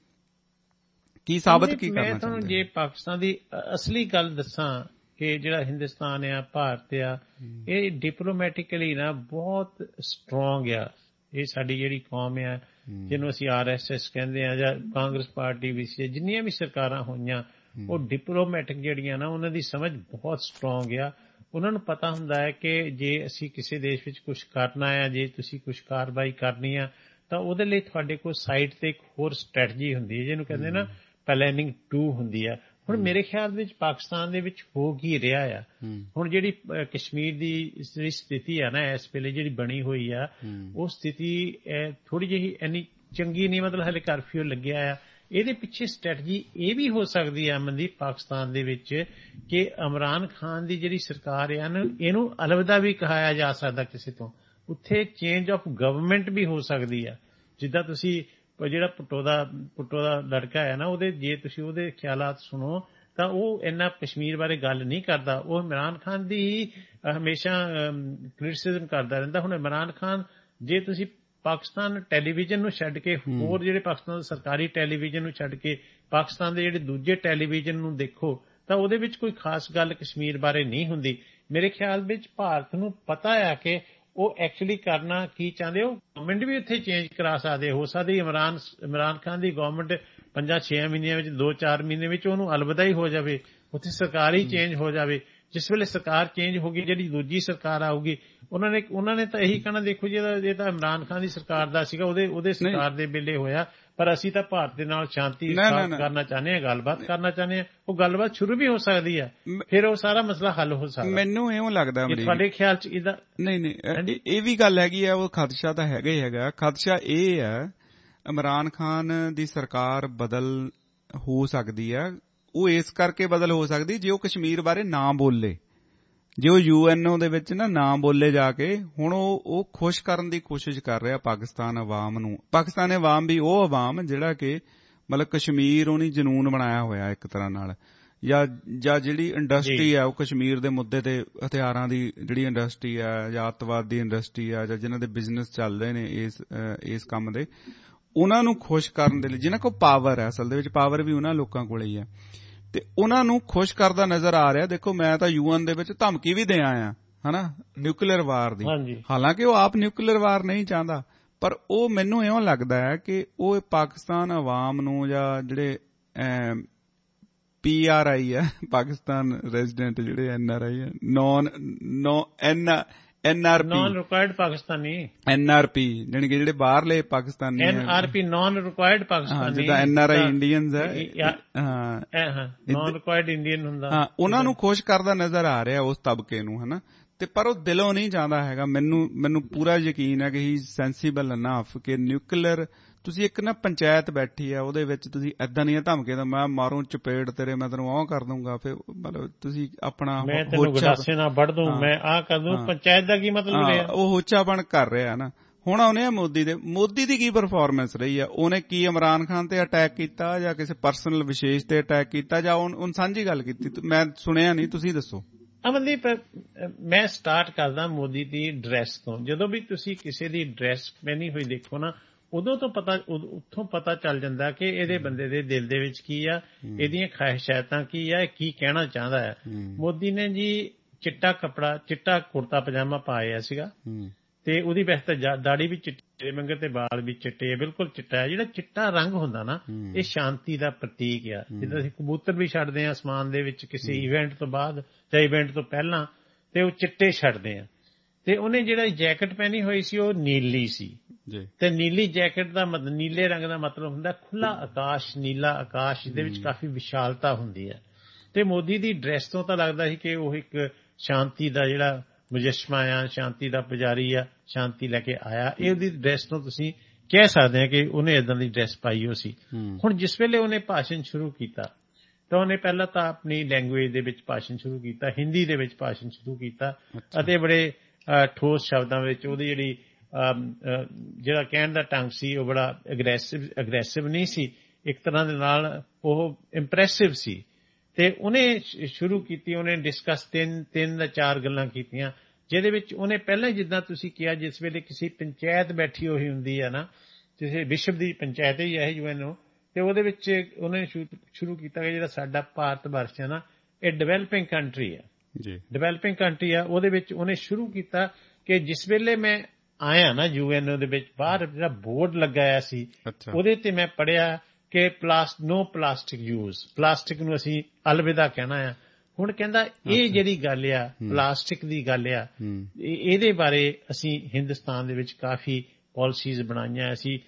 ਕੀ ਸਾਬਤ ਕੀ ਕਰਨਾ ਚਾਹੁੰਦੇ? ਮੈਂ ਤੁਹਾਨੂੰ ਜੇ ਪਾਕਿਸਤਾਨ ਦੀ ਅਸਲੀ ਗੱਲ ਦੱਸਾਂ ਕਿ ਜਿਹੜਾ ਹਿੰਦੁਸਤਾਨ ਆ, ਭਾਰਤ ਆ, ਇਹ ਡਿਪਲੋਮੈਟਿਕਲੀ ਨਾ ਬਹੁਤ ਸਟਰੋਂਗ ਆ। ਇਹ ਸਾਡੀ ਜਿਹੜੀ ਕੌਮ ਆ, ਜਿਹਨੂੰ ਅਸੀਂ RSS ਕਹਿੰਦੇ ਆ, ਜਾਂ ਕਾਂਗਰਸ ਪਾਰਟੀ ਵੀ ਸੀ, ਜਿੰਨੀਆਂ ਵੀ ਸਰਕਾਰਾਂ ਹੋਈਆਂ, ਉਹ ਡਿਪਲੋਮੈਟਿਕ ਜਿਹੜੀਆਂ ਨਾ, ਉਹਨਾਂ ਦੀ ਸਮਝ ਬਹੁਤ ਸਟਰੋਂਗ ਆ। ਉਹਨਾਂ ਨੂੰ ਪਤਾ ਹੁੰਦਾ ਹੈ ਕਿ ਜੇ ਅਸੀਂ ਕਿਸੇ ਦੇਸ਼ ਵਿੱਚ ਕੁਝ ਕਰਨਾ ਹੈ, ਜੇ ਤੁਸੀਂ ਕੁਝ ਕਾਰਵਾਈ ਕਰਨੀ ਆ, ਤਾਂ ਉਹਦੇ ਲਈ ਤੁਹਾਡੇ ਕੋਲ ਸਾਈਡ ਤੇ ਇੱਕ ਹੋਰ ਸਟ੍ਰੈਟਜੀ ਹੁੰਦੀ ਹੈ, ਜਿਹਨੂੰ ਕਹਿੰਦੇ ਨਾ ਪਲੈਨਿੰਗ 2 ਹੁੰਦੀ ਆ। ਹੁਣ ਮੇਰੇ ਖਿਆਲ ਵਿੱਚ ਪਾਕਿਸਤਾਨ ਦੇ ਵਿੱਚ ਹੋ ਕੀ ਰਿਹਾ ਆ, ਹੁਣ ਜਿਹੜੀ ਕਸ਼ਮੀਰ ਦੀ ਜਿਹੜੀ ਸਥਿਤੀ ਆ ਨਾ ਇਸ ਵੇਲੇ ਜਿਹੜੀ ਬਣੀ ਹੋਈ ਆ, ਉਹ ਸਥਿਤੀ ਥੋੜੀ ਜਿਹੀ ਇੰਨੀ ਚੰਗੀ ਨਹੀਂ, ਮਤਲਬ ਹਲੇ ਕਰਫਿਊ ਲੱਗਿਆ ਆ। ਇਹਦੇ ਪਿੱਛੇ ਸਟ੍ਰੈਟਜੀ ਇਹ ਵੀ ਹੋ ਸਕਦੀ ਹੈ ਅਮਨਦੀਪ ਪਾਕਿਸਤਾਨ ਦੇ ਵਿੱਚ ਕਿ ਇਮਰਾਨ ਖਾਨ ਦੀ ਜਿਹੜੀ ਸਰਕਾਰ ਆ ਨਾ, ਇਹਨੂੰ ਅਲਵਿਦਾ ਵੀ ਕਹਾਇਆ ਜਾ ਸਕਦਾ ਕਿਸੇ ਤੋਂ। ਉੱਥੇ ਚੇਂਜ ਆਫ ਗਵਰਨਮੈਂਟ ਵੀ ਹੋ ਸਕਦੀ ਆ। ਜਿੱਦਾਂ ਤੁਸੀਂ ਜਿਹੜਾ ਭੁੱਟੋ ਦਾ ਲੜਕਾ ਹੈ ਨਾ, ਉਹਦੇ ਜੇ ਤੁਸੀਂ ਉਹਦੇ ਖਿਆਲਾਤ ਸੁਣੋ ਤਾਂ ਉਹ ਇੰਨਾ ਕਸ਼ਮੀਰ ਬਾਰੇ ਗੱਲ ਨਹੀਂ ਕਰਦਾ, ਉਹ ਇਮਰਾਨ ਖਾਨ ਦੀ ਹੀ ਹਮੇਸ਼ਾ ਕ੍ਰਿਟਿਸਿਜ਼ਮ ਕਰਦਾ ਰਹਿੰਦਾ। ਹੁਣ ਇਮਰਾਨ ਖਾਨ, ਜੇ ਤੁਸੀਂ ਪਾਕਿਸਤਾਨ ਟੈਲੀਵਿਜ਼ਨ ਨੂੰ ਛੱਡ ਕੇ, ਹੋਰ ਜਿਹੜੇ ਪਾਕਿਸਤਾਨ ਦੇ ਸਰਕਾਰੀ ਟੈਲੀਵਿਜ਼ਨ ਨੂੰ ਛੱਡ ਕੇ ਪਾਕਿਸਤਾਨ ਦੇ ਜਿਹੜੇ ਦੂਜੇ ਟੈਲੀਵਿਜ਼ਨ ਨੂੰ ਦੇਖੋ, ਤਾਂ ਉਹਦੇ ਵਿੱਚ ਕੋਈ ਖਾਸ ਗੱਲ ਕਸ਼ਮੀਰ ਬਾਰੇ ਨਹੀਂ ਹੁੰਦੀ। ਮੇਰੇ ਖਿਆਲ ਵਿੱਚ ਭਾਰਤ ਨੂੰ ਪਤਾ ਆ ਕਿ ਉਹ ਐਕਚੁਅਲੀ ਕਰਨਾ ਕੀ ਚਾਹੁੰਦੇ। ਉਹ ਗਵਰਨਮੈਂਟ ਵੀ ਉੱਥੇ ਚੇਂਜ ਕਰਾ ਸਕਦੇ, ਹੋ ਸਕਦੀ ਇਮਰਾਨ ਖਾਨ ਦੀ ਗਵਰਨਮੈਂਟ 5-6 ਮਹੀਨਿਆਂ ਵਿੱਚ, 2-4 ਮਹੀਨੇ ਵਿੱਚ ਉਹਨੂੰ ਅਲਵਿਦਾ ਹੀ ਹੋ ਜਾਵੇ, ਉੱਥੇ ਸਰਕਾਰ ਹੀ ਚੇਂਜ ਹੋ ਜਾਵੇ। ਜਿਸ ਵੇਲੇ ਸਰਕਾਰ ਚੇਂਜ ਹੋ ਗਈ, ਜਿਹੜੀ ਦੂਜੀ ਸਰਕਾਰ ਆਊਗੀ, ਉਹਨਾਂ ਨੇ ਤਾਂ ਇਹੀ ਕਹਿਣਾ, ਦੇਖੋ ਜੀ ਇਹ ਤਾਂ ਇਮਰਾਨ ਖਾਨ ਦੀ ਸਰਕਾਰ ਦਾ ਸੀਗਾ, ਉਹਦੇ ਸਰਕਾਰ ਦੇ ਵੇਲੇ ਹੋਇਆ, ਪਰ ਅਸੀਂ ਤਾਂ ਭਾਰਤ ਦੇ ਨਾਲ ਸ਼ਾਂਤੀ ਕਰਨਾ ਚਾਹੁੰਦੇ ਹਾਂ, ਗੱਲਬਾਤ ਕਰਨਾ ਚਾਹੁੰਦੇ ਹਾਂ। ਉਹ ਗੱਲਬਾਤ ਸ਼ੁਰੂ ਵੀ ਹੋ ਸਕਦੀ ਹੈ, ਫਿਰ ਉਹ ਸਾਰਾ ਮਸਲਾ ਹੱਲ ਹੋ ਸਕਦਾ। ਮੈਨੂੰ ਇਉਂ ਲੱਗਦਾ ਤੁਹਾਡੇ ਖਿਆਲ ਚ ਇਹਦਾ ਨਹੀਂ, ਇਹ ਵੀ ਗੱਲ ਹੈਗੀ ਆ, ਉਹ ਖਦਸ਼ਾ ਤਾਂ ਹੈਗਾ ਹੀ ਹੈਗਾ। ਖਦਸ਼ਾ ਇਹ ਹੈ ਇਮਰਾਨ ਖਾਨ ਦੀ ਸਰਕਾਰ ਬਦਲ ਹੋ ਸਕਦੀ ਹੈ। ਉਹ ਇਸ ਕਰਕੇ ਬਦਲ ਹੋ ਸਕਦੀ ਜੇ ਉਹ ਕਸ਼ਮੀਰ ਬਾਰੇ ਨਾ ਬੋਲੇ, ਜੇ ਉਹ UNO ਦੇ ਵਿੱਚ ਨਾ ਬੋਲੇ ਜਾ ਕੇ। ਹੁਣ ਉਹ ਖੁਸ਼ ਕਰਨ ਦੀ ਕੋਸ਼ਿਸ਼ ਕਰ ਰਿਹਾ ਪਾਕਿਸਤਾਨ ਅਵਾਮ ਨੂੰ। ਪਾਕਿਸਤਾਨ ਅਵਾਮ ਵੀ ਉਹ ਅਵਾਮ ਜਿਹੜਾ ਕਿ ਮਤਲਬ ਕਸ਼ਮੀਰ ਉਹਨੇ ਜਨੂਨ ਬਣਾਇਆ ਹੋਇਆ ਇੱਕ ਤਰ੍ਹਾਂ ਨਾਲ, ਜਾਂ ਜਿਹੜੀ ਇੰਡਸਟਰੀ ਆ ਉਹ ਕਸ਼ਮੀਰ ਦੇ ਮੁੱਦੇ ਤੇ, ਹਥਿਆਰਾਂ ਦੀ ਜਿਹੜੀ ਇੰਡਸਟਰੀ ਆ, ਜਾਂ ਅੱਤਵਾਦ ਦੀ ਇੰਡਸਟਰੀ ਆ, ਜਾਂ ਜਿਨ੍ਹਾਂ ਦੇ ਬਿਜ਼ਨਸ ਚੱਲਦੇ ਨੇ ਇਸ ਕੰਮ ਦੇ, ਉਹਨਾਂ ਨੂੰ ਖੁਸ਼ ਕਰਨ ਦੇ ਲਈ, ਜਿਨ੍ਹਾਂ ਕੋਲ ਪਾਵਰ ਹੈ, ਅਸਲ ਦੇ ਵਿੱਚ ਪਾਵਰ ਵੀ ਉਹਨਾਂ ਲੋਕਾਂ ਕੋਲ ਹੀ ਹੈ, ਤੇ ਉਹਨਾਂ ਨੂੰ ਖੁਸ਼ ਕਰਦਾ ਨਜ਼ਰ ਆ ਰਿਹਾ। ਦੇਖੋ ਮੈਂ ਤਾਂ UN ਦੇ ਵਿੱਚ ਧਮਕੀ ਵੀ ਦੇ ਆਇਆ, ਹਨਾ, ਨਿਊਕਲੀਅਰ ਵਾਰ ਦੀ। ਹਾਲਾਂਕਿ ਉਹ ਆਪ ਨਿਊਕਲੀਅਰ ਵਾਰ ਨਹੀਂ ਚਾਹੁੰਦਾ, ਪਰ ਉਹ ਮੈਨੂੰ ਇਉਂ ਲੱਗਦਾ ਹੈ ਕਿ ਉਹ ਪਾਕਿਸਤਾਨ ਆਵਾਮ ਨੂੰ, ਜਾਂ ਜਿਹੜੇ PRI ਹੈ, ਪਾਕਿਸਤਾਨ ਰੈਜ਼ੀਡੈਂਟ ਜਿਹੜੇ NRI ਹੈ, NRP non required Pakistani, NRP ਜਾਨੀ ਕਿ ਜਿਹੜੇ ਬਾਹਰਲੇ Pakistani, NRP non required Pakistani, ਜਿੱਦਾਂ NRI ਇੰਡੀਅਨਸ ਹੈ, ਨਾਨ ਰਿਕੁਆਇਰਡ ਇੰਡੀਅਨ ਹੁੰਦਾ, ਹਾਂ, ਉਹਨਾਂ ਨੂੰ ਖੁਸ਼ ਕਰਦਾ ਨਜ਼ਰ ਆ ਰਿਹਾ ਉਸ ਤਬਕੇ ਨੂੰ, ਹਨਾ। ਤੇ ਪਰ ਉਹ ਦਿਲੋਂ ਨਹੀਂ ਚਾਹੁੰਦਾ ਹੈਗਾ। ਮੈਨੂੰ ਪੂਰਾ ਯਕੀਨ ਹੈ ਕਿ ਹੀ ਸੈਂਸੀਬਲ ਇਨਫ ਕਿ ਨਿਊਕਲੀਅਰ, ਤੁਸੀਂ ਇੱਕ ਨਾ ਪੰਚਾਇਤ ਬੈਠੀ ਆ, ਉਹਦੇ ਵਿੱਚ ਤੁਸੀਂ ਏਦਾਂ ਦੀਆਂ ਧਮਕੀਆਂ ਦਾ, ਮੈਂ ਮਾਰੂ ਚਪੇੜ ਤੇਰੇ, ਮੈਂ ਤੈਨੂੰ ਉਹ ਕਰ ਦੂੰਗਾ, ਫਿਰ ਮਤਲਬ ਤੁਸੀਂ ਆਪਣਾ ਮੈਂ ਤੈਨੂੰ ਗੰਡਾਸੇ ਨਾਲ ਵੱਢ ਦੂੰ, ਮੈਂ ਆਹ ਕਰ ਦੂੰ, ਪੰਚਾਇਤ ਦਾ ਕੀ ਮਤਲਬ ਰਿਹਾ? ਉਹ ਹੋਚਾਪਣ ਕਰ ਰਿਹਾ ਨਾ। ਹੁਣ ਉਹਨੇ ਮੋਦੀ ਦੀ ਕੀ ਪਰਫਾਰਮੈਂਸ ਰਹੀ ਆ? ਉਹਨੇ ਕੀ ਇਮਰਾਨ ਖਾਨ ਤੇ ਅਟੈਕ ਕੀਤਾ, ਜਾਂ ਕਿਸੇ ਪਰਸਨਲ ਵਿਸ਼ੇਸ਼ ਤੇ ਅਟੈਕ ਕੀਤਾ, ਜਾਂ ਉਹ ਸਾਂਝੀ ਗੱਲ ਕੀਤੀ? ਮੈਂ ਸੁਣਿਆ ਨਹੀਂ, ਤੁਸੀਂ ਦੱਸੋ। ਅਮਨਦੀਪ, ਮੈਂ ਸਟਾਰਟ ਕਰਦਾ ਮੋਦੀ ਦੀ ਡਰੈਸ ਤੋਂ। ਜਦੋਂ ਵੀ ਤੁਸੀਂ ਕਿਸੇ ਦੀ ਡਰੈਸ ਪਹਿਨੀ ਹੋਈ ਦੇਖੋ ਨਾ, ਉੱਥੋਂ ਪਤਾ ਚੱਲ ਜਾਂਦਾ ਕਿ ਇਹਦੇ ਬੰਦੇ ਦੇ ਦਿਲ ਦੇ ਵਿੱਚ ਕੀ ਆ, ਇਹਦੀਆਂ ਖਾਹਿਸ਼ਾਤਾਂ ਕੀ ਆ, ਕੀ ਕਹਿਣਾ ਚਾਹੁੰਦਾ ਹੈ। ਮੋਦੀ ਨੇ ਜੀ ਚਿੱਟਾ ਕੱਪੜਾ, ਚਿੱਟਾ ਕੁੜਤਾ ਪਜਾਮਾ ਪਾਇਆ ਸੀਗਾ, ਤੇ ਉਹਦੀ ਵੈਸੇ ਤਾਂ ਦਾੜੀ ਵੀ ਚਿੱਟੇ ਮੰਗੇ ਤੇ ਵਾਲ ਵੀ ਚਿੱਟੇ, ਬਿਲਕੁਲ ਚਿੱਟਾ ਹੈ। ਜਿਹੜਾ ਚਿੱਟਾ ਰੰਗ ਹੁੰਦਾ ਨਾ, ਇਹ ਸ਼ਾਂਤੀ ਦਾ ਪ੍ਰਤੀਕ ਆ। ਜਿੱਦਾਂ ਅਸੀਂ ਕਬੂਤਰ ਵੀ ਛੱਡਦੇ ਹਾਂ ਅਸਮਾਨ ਦੇ ਵਿੱਚ ਕਿਸੇ ਇਵੈਂਟ ਤੋਂ ਬਾਅਦ ਜਾਂ ਇਵੈਂਟ ਤੋਂ ਪਹਿਲਾਂ, ਤੇ ਉਹ ਚਿੱਟੇ ਛੱਡਦੇ ਆ। ਤੇ ਉਹਨੇ ਜਿਹੜਾ ਜੈਕਟ ਪਹਿਨੀ ਹੋਈ ਸੀ ਉਹ ਨੀਲੀ ਸੀ, ਤੇ ਨੀਲੀ ਜੈਕਟ ਦਾ ਨੀਲੇ ਰੰਗ ਦਾ ਮਤਲਬ ਹੁੰਦਾ ਖੁੱਲਾ ਆਕਾਸ਼, ਨੀਲਾ ਆਕਾਸ਼, ਜਿਹਦੇ ਵਿੱਚ ਕਾਫੀ ਵਿਸ਼ਾਲਤਾ ਹੁੰਦੀ ਹੈ। ਤੇ ਮੋਦੀ ਦੀ ਡਰੈਸ ਤੋਂ ਤਾਂ ਲੱਗਦਾ ਸੀ ਕਿ ਉਹ ਇੱਕ ਸ਼ਾਂਤੀ ਦਾ ਜਿਹੜਾ ਮੁਜੱਸਮਾ ਆ, ਸ਼ਾਂਤੀ ਦਾ ਪੁਜਾਰੀ ਆ, ਸ਼ਾਂਤੀ ਲੈ ਕੇ ਆਇਆ। ਇਹ ਉਹਦੀ ਡਰੈਸ ਤੋਂ ਤੁਸੀਂ ਕਹਿ ਸਕਦੇ ਆ ਕਿ ਉਹਨੇ ਇਦਾਂ ਦੀ ਡਰੈਸ ਪਾਈ ਹੋ ਸੀ। ਹੁਣ ਜਿਸ ਵੇਲੇ ਉਹਨੇ ਭਾਸ਼ਣ ਸ਼ੁਰੂ ਕੀਤਾ ਤਾਂ ਉਹਨੇ ਪਹਿਲਾਂ ਤਾਂ ਆਪਣੀ ਲੈਂਗੁਏਜ ਦੇ ਵਿੱਚ ਭਾਸ਼ਣ ਸ਼ੁਰੂ ਕੀਤਾ, ਹਿੰਦੀ ਦੇ ਵਿੱਚ ਭਾਸ਼ਣ ਸ਼ੁਰੂ ਕੀਤਾ ਅਤੇ ਬੜੇ ਠੋਸ ਸ਼ਬਦਾਂ ਵਿੱਚ ਉਹਦੀ ਜਿਹੜਾ ਕਹਿਣ ਦਾ ਢੰਗ ਸੀ ਉਹ ਬੜਾ ਅਗਰੈਸਿਵ ਨਹੀਂ ਸੀ, ਇੱਕ ਤਰ੍ਹਾਂ ਦੇ ਨਾਲ ਉਹ ਇੰਪ੍ਰੈਸਿਵ ਸੀ। ਤੇ ਉਹਨੇ ਸ਼ੁਰੂ ਕੀਤੀ, ਉਹਨੇ ਡਿਸਕਸ ਤਿੰਨ ਜਾਂ ਚਾਰ ਗੱਲਾਂ ਕੀਤੀਆਂ, ਜਿਹਦੇ ਵਿੱਚ ਉਹਨੇ ਪਹਿਲਾਂ ਜਿੱਦਾਂ ਤੁਸੀਂ ਕਿਹਾ ਜਿਸ ਵੇਲੇ ਕਿਸੇ ਪੰਚਾਇਤ ਬੈਠੀ ਹੋਈ ਹੁੰਦੀ ਹੈ ਨਾ, ਕਿਸੇ ਵਿਸ਼ਵ ਦੀ ਪੰਚਾਇਤ ਹੀ ਹੈ UN, ਤੇ ਉਹਦੇ ਵਿੱਚ ਉਹਨੇ ਸ਼ੁਰੂ ਕੀਤਾ ਕਿ ਜਿਹੜਾ ਸਾਡਾ ਭਾਰਤ ਵਰਸ਼ ਹੈ ਨਾ, ਇਹ ਡਿਵੈਲਪਿੰਗ ਕੰਟਰੀ ਹੈ ਜੀ, ਡਿਵੈਲਪਿੰਗ ਕੰਟਰੀ ਆ। ਉਹਦੇ ਵਿੱਚ ਉਹਨੇ ਸ਼ੁਰੂ ਕੀਤਾ ਕਿ ਜਿਸ ਵੇਲੇ ਮੈਂ ਆਇਆ ਨਾ UN ਦੇ ਵਿੱਚ, ਬਾਹਰ ਜਿਹੜਾ ਬੋਰਡ ਲਗਾਇਆ ਸੀ ਉਹਦੇ ਤੇ ਮੈਂ ਪੜ੍ਹਿਆ ਕਿ ਨੋ ਪਲਾਸਟਿਕ ਯੂਜ਼, ਪਲਾਸਟਿਕ ਨੂੰ ਅਸੀਂ ਅਲਵਿਦਾ ਕਹਿਣਾ ਆ। ਹੁਣ ਕਹਿੰਦਾ ਇਹ ਜਿਹੜੀ ਗੱਲ ਆ ਪਲਾਸਟਿਕ ਦੀ ਗੱਲ ਆ, ਇਹਦੇ ਬਾਰੇ ਅਸੀਂ ਹਿੰਦੁਸਤਾਨ ਦੇ ਵਿੱਚ ਕਾਫੀ ਪਾਲਿਸੀਜ਼ ਬਣਾਈਆਂ, ਅਸੀਂ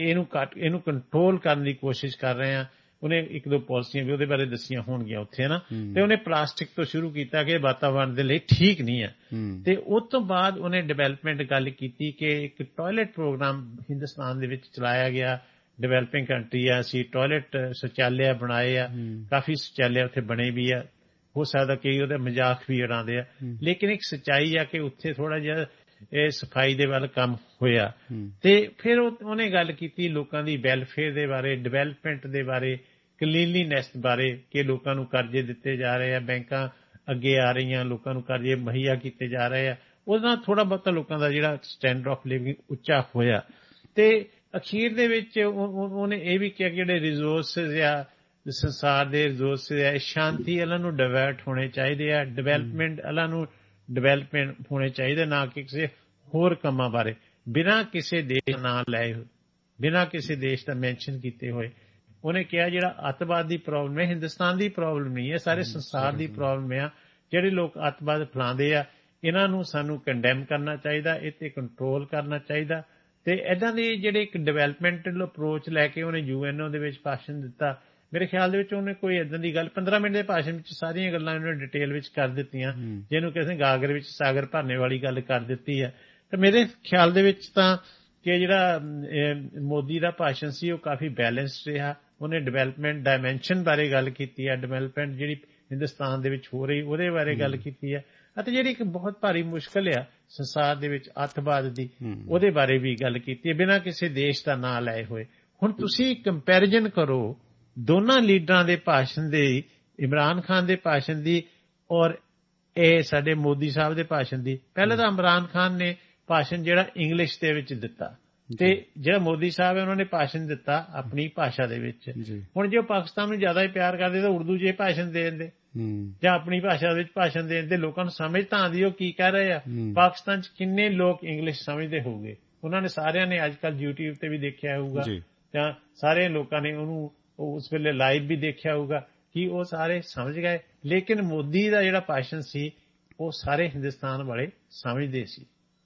ਇਹਨੂੰ ਕੰਟਰੋਲ ਕਰਨ ਦੀ ਕੋਸ਼ਿਸ਼ ਕਰ ਰਹੇ ਹਾਂ। ਉਹਨੇ ਇੱਕ ਦੋ ਪਾਲਿਸੀਆਂ ਵੀ ਉਹਦੇ ਬਾਰੇ ਦੱਸੀਆਂ ਹੋਣਗੀਆਂ ਉੱਥੇ ਨਾ, ਤੇ ਉਹਨੇ ਪਲਾਸਟਿਕ ਤੋਂ ਸ਼ੁਰੂ ਕੀਤਾ ਕਿ ਵਾਤਾਵਰਣ ਦੇ ਲਈ ਠੀਕ ਨਹੀਂ ਹੈ। ਤੇ ਉਸ ਤੋਂ ਬਾਅਦ ਉਹਨੇ ਡਿਵੈਲਪਮੈਂਟ ਗੱਲ ਕੀਤੀ ਕਿ ਇੱਕ ਟਾਇਲਟ ਪ੍ਰੋਗਰਾਮ ਹਿੰਦੁਸਤਾਨ ਦੇ ਵਿੱਚ ਚਲਾਇਆ ਗਿਆ, ਡਿਵੈਲਪਿੰਗ ਕੰਟਰੀ ਆ, ਅਸੀਂ ਟਾਇਲਟ ਸ਼ੌਚਾਲਿਆ ਬਣਾਏ ਆ, ਕਾਫੀ ਸ਼ੌਚਾਲਿਆ ਉੱਥੇ ਬਣੇ ਵੀ ਆ, ਹੋ ਸਕਦਾ ਕਈ ਉਹਦਾ ਮਜ਼ਾਕ ਵੀ ਉਡਾਉਂਦੇ ਆ, ਲੇਕਿਨ ਇੱਕ ਸੱਚਾਈ ਆ ਕਿ ਉੱਥੇ ਥੋੜਾ ਜਿਹਾ ਇਹ ਸਫਾਈ ਦੇ ਵੱਲ ਕੰਮ ਹੋਇਆ। ਤੇ ਫਿਰ ਉਹਨੇ ਗੱਲ ਕੀਤੀ ਲੋਕਾਂ ਦੀ ਵੈਲਫੇਅਰ ਦੇ ਬਾਰੇ, ਡਿਵੈਲਪਮੈਂਟ ਦੇ ਬਾਰੇ, ਕਲੀਨਲੀਨੈਸ ਬਾਰੇ, ਕਿ ਲੋਕਾਂ ਨੂੰ ਕਰਜ਼ੇ ਦਿੱਤੇ ਜਾ ਰਹੇ ਆ, ਬੈਂਕਾਂ ਅੱਗੇ ਆ ਰਹੀਆਂ, ਲੋਕਾਂ ਨੂੰ ਕਰਜ਼ੇ ਮੁਹੱਈਆ ਕੀਤੇ ਜਾ ਰਹੇ ਆ, ਉਹਦੇ ਨਾਲ ਥੋੜਾ ਬਹੁਤਾ ਲੋਕਾਂ ਦਾ ਜਿਹੜਾ ਸਟੈਂਡਰਡ ਆਫ ਲਿਵਿੰਗ ਉੱਚਾ ਹੋਇਆ। ਤੇ ਅਖੀਰ ਦੇ ਵਿੱਚ ਉਹਨੇ ਇਹ ਵੀ ਕਿਹਾ ਕਿ ਜਿਹੜੇ ਰਿਸੋਰਸਿਸ ਆ, ਸੰਸਾਰ ਦੇ ਰਿਸੋਰਸਿਸ ਆ, ਸ਼ਾਂਤੀ ਇਹਨਾਂ ਨੂੰ ਡਾਇਵਰਟ ਹੋਣੇ ਚਾਹੀਦੇ ਆ, ਡਿਵੈਲਪਮੈਂਟ ਇਹਨਾਂ ਨੂੰ ਡਿਵੈਲਪਮੈਂਟ ਹੋਣੇ ਚਾਹੀਦੇ, ਨਾ ਕਿ ਕਿਸੇ ਹੋਰ ਕੰਮਾਂ ਬਾਰੇ ਬਿਨਾਂ ਕਿਸੇ ਦੇਸ਼ ਦਾ ਨਾਂ ਲਏ ਹੋਏ, ਬਿਨਾਂ ਕਿਸੇ ਦੇਸ਼ ਦਾ ਮੈਂਸ਼ਨ ਕੀਤੇ ਹੋਏ। ਉਹਨੇ ਕਿਹਾ ਜਿਹੜਾ ਅੱਤਵਾਦ ਦੀ ਪ੍ਰੋਬਲਮ ਹੈ ਹਿੰਦੁਸਤਾਨ ਦੀ ਪ੍ਰੋਬਲਮ ਨਹੀਂ ਹੈ, ਸਾਰੇ ਸੰਸਾਰ ਦੀ ਪ੍ਰੋਬਲਮ ਆ। ਜਿਹੜੇ ਲੋਕ ਅੱਤਵਾਦ ਫੈਲਾਉਂਦੇ ਆ ਇਹਨਾਂ ਨੂੰ ਸਾਨੂੰ ਕੰਡੈਮ ਕਰਨਾ ਚਾਹੀਦਾ, ਇਹ ਤੇ ਕੰਟਰੋਲ ਕਰਨਾ ਚਾਹੀਦਾ। ਤੇ ਇਦਾਂ ਦੀ ਜਿਹੜੇ ਇੱਕ ਡਿਵੈਲਪਮੈਂਟਲ ਅਪਰੋਚ ਲੈ ਕੇ ਉਹਨੇ UN ਦੇ ਵਿੱਚ ਭਾਸ਼ਣ ਦਿੱਤਾ। ਮੇਰੇ ਖਿਆਲ ਦੇ ਵਿੱਚ ਉਹਨੇ ਕੋਈ ਇਦਾਂ ਦੀ ਗੱਲ 15 ਮਿੰਟ ਦੇ ਭਾਸ਼ਣ ਵਿੱਚ ਸਾਰੀਆਂ ਗੱਲਾਂ ਉਹਨੇ ਡਿਟੇਲ ਵਿੱਚ ਕਰ ਦਿੱਤੀਆਂ, ਜਿਹਨੂੰ ਕਿਸੇ ਗਾਗਰ ਵਿੱਚ ਸਾਗਰ ਭਰਨੇ ਵਾਲੀ ਗੱਲ ਕਰ ਦਿੱਤੀ ਹੈ। ਤੇ ਮੇਰੇ ਖਿਆਲ ਦੇ ਵਿੱਚ ਤਾਂ ਕਿ ਜਿਹੜਾ ਮੋਦੀ ਦਾ ਭਾਸ਼ਣ ਸੀ ਉਹ ਕਾਫੀ ਬੈਲੈਂਸਡ ਰਿਹਾ। ਉਹਨੇ ਡਿਵੈਲਪਮੈਂਟ ਡਾਇਮੈਂਸ਼ਨ ਬਾਰੇ ਗੱਲ ਕੀਤੀ ਹੈ, ਡਿਵੈਲਪਮੈਂਟ ਜਿਹੜੀ ਹਿੰਦੁਸਤਾਨ ਦੇ ਵਿੱਚ ਹੋ ਰਹੀ ਉਹਦੇ ਬਾਰੇ ਗੱਲ ਕੀਤੀ ਹੈ, ਅਤੇ ਜਿਹੜੀ ਇੱਕ ਬਹੁਤ ਭਾਰੀ ਮੁਸ਼ਕਲ ਆ ਸੰਸਾਰ ਦੇ ਵਿੱਚ ਅੱਤਵਾਦ ਦੀ, ਉਹਦੇ ਬਾਰੇ ਵੀ ਗੱਲ ਕੀਤੀ ਹੈ ਬਿਨਾਂ ਕਿਸੇ ਦੇਸ਼ ਦਾ ਨਾਂ ਲਏ ਹੋਏ। ਹੁਣ ਤੁਸੀਂ ਕੰਪੈਰੀਜ਼ਨ ਕਰੋ ਦੋਨਾਂ ਲੀਡਰਾਂ ਦੇ ਭਾਸ਼ਣ ਦੀ, ਇਮਰਾਨ ਖਾਨ ਦੇ ਭਾਸ਼ਣ ਦੀ ਔਰ ਇਹ ਸਾਡੇ ਮੋਦੀ ਸਾਹਿਬ ਦੇ ਭਾਸ਼ਣ ਦੀ। ਪਹਿਲਾਂ ਤਾਂ ਇਮਰਾਨ ਖਾਨ ਨੇ ਭਾਸ਼ਣ ਜਿਹੜਾ ਇੰਗਲਿਸ਼ ਦੇ ਵਿੱਚ ਦਿੱਤਾ, ਤੇ ਜਿਹੜਾ ਮੋਦੀ ਸਾਹਿਬ ਹੈ ਉਹਨਾਂ ਨੇ ਭਾਸ਼ਣ ਦਿੱਤਾ ਆਪਣੀ ਭਾਸ਼ਾ ਦੇ ਵਿੱਚ। ਹੁਣ ਜੇ ਉਹ ਪਾਕਿਸਤਾਨ ਨੂੰ ਜ਼ਿਆਦਾ ਹੀ ਪਿਆਰ ਕਰਦੇ ਤਾਂ ਉਰਦੂ 'ਚ ਭਾਸ਼ਣ ਦੇ ਦਿੰਦੇ ਜਾਂ ਆਪਣੀ ਭਾਸ਼ਾ ਵਿੱਚ ਭਾਸ਼ਣ ਦੇ ਦਿੰਦੇ, ਲੋਕਾਂ ਨੂੰ ਸਮਝ ਤਾਂ ਆਉਂਦੀ ਉਹ ਕੀ ਕਹਿ ਰਹੇ ਆ। ਪਾਕਿਸਤਾਨ 'ਚ ਕਿੰਨੇ ਲੋਕ ਇੰਗਲਿਸ਼ ਸਮਝਦੇ ਹੋਊਗੇ? ਉਹਨਾਂ ਨੇ ਸਾਰਿਆਂ ਨੇ ਅੱਜ ਕੱਲ੍ਹ YouTube ਤੇ ਵੀ ਦੇਖਿਆ ਹੋਊਗਾ, ਜਾਂ ਸਾਰੇ ਲੋਕਾਂ ਨੇ ਉਹਨੂੰ ਉਸ ਵੇਲੇ ਲਾਈਵ ਵੀ ਦੇਖਿਆ ਹੋਊਗਾ ਕਿ ਉਹ ਸਾਰੇ ਸਮਝ ਗਏ। ਲੇਕਿਨ ਮੋਦੀ ਦਾ ਜਿਹੜਾ ਭਾਸ਼ਣ ਸੀ ਉਹ ਸਾਰੇ ਹਿੰਦੁਸਤਾਨ ਵਾਲੇ ਸਮਝਦੇ ਸੀ।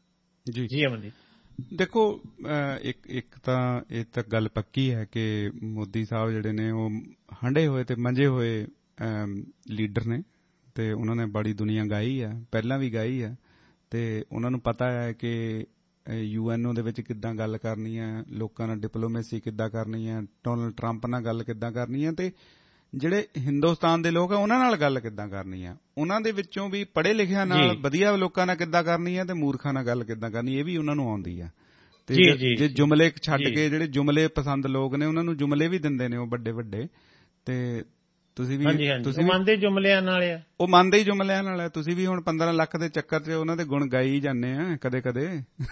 ਜੀ ਅਮਨਦੀਪ, ਦੇਖੋ ਇੱਕ ਤਾਂ ਇਹ ਤਾਂ ਗੱਲ ਪੱਕੀ ਹੈ ਕਿ ਮੋਦੀ ਸਾਹਿਬ ਜਿਹੜੇ ਨੇ ਉਹ ਹੰਢੇ ਹੋਏ ਤੇ ਮੰਝੇ ਹੋਏ ਲੀਡਰ ਨੇ, ਤੇ ਉਹਨਾਂ ਨੇ ਬੜੀ ਦੁਨੀਆ ਗਾਈ ਹੈ, ਪਹਿਲਾਂ ਵੀ ਗਾਈ ਹੈ, ਤੇ ਉਹਨਾਂ ਨੂੰ ਪਤਾ ਹੈ ਕਿ UN ਦੇ ਵਿੱਚ ਕਿੱਦਾਂ ਗੱਲ ਕਰਨੀ ਹੈ, ਲੋਕਾਂ ਨਾਲ ਡਿਪਲੋਮੇਸੀ ਕਿੱਦਾਂ ਕਰਨੀ ਹੈ, ਡੋਨਲਡ ਟਰੰਪ ਨਾਲ ਗੱਲ ਕਿੱਦਾਂ ਕਰਨੀ ਹੈ, ਤੇ ਜਿਹੜੇ ਹਿੰਦੁਸਤਾਨ ਦੇ ਲੋਕ ਆ ਉਹਨਾਂ ਨਾਲ ਗੱਲ ਕਿੱਦਾਂ ਕਰਨੀ ਆ, ਉਹਨਾਂ ਦੇ ਵਿੱਚੋਂ ਵੀ ਪੜ੍ਹੇ ਲਿਖਿਆ ਨਾਲ ਵਧੀਆ ਲੋਕਾਂ ਨਾਲ ਕਿੱਦਾਂ ਕਰਨੀ ਹੈ, ਤੇ ਮੂਰਖਾਂ ਨਾਲ ਗੱਲ ਕਿੱਦਾਂ ਕਰਨੀ, ਇਹ ਵੀ ਉਹਨਾਂ ਨੂੰ ਆਉਂਦੀ ਆ। ਤੇ ਜੇ ਜੁਮਲੇ ਛੱਡ ਕੇ ਜਿਹੜੇ ਜੁਮਲੇ ਪਸੰਦ ਲੋਕ ਨੇ ਉਹਨਾਂ ਨੂੰ ਜੁਮਲੇ ਵੀ ਦਿੰਦੇ ਨੇ ਉਹ ਵੱਡੇ ਵੱਡੇ, ਤੇ ਤੁਸੀਂ ਵੀ ਮੰਨਦੇ ਜੁਮਲਿਆਂ ਨਾਲ ਆ, ਉਹ ਮੰਨਦੇ ਹੀ ਜੁਮਲਿਆਂ ਨਾਲ ਆ। ਤੁਸੀਂ ਵੀ ਹੁਣ 15 ਲੱਖ ਦੇ ਚੱਕਰ 'ਚ ਉਹਨਾਂ ਦੇ ਗੁਣ ਗਾਈ ਜਾਂਦੇ ਆ ਕਦੇ ਕਦੇ।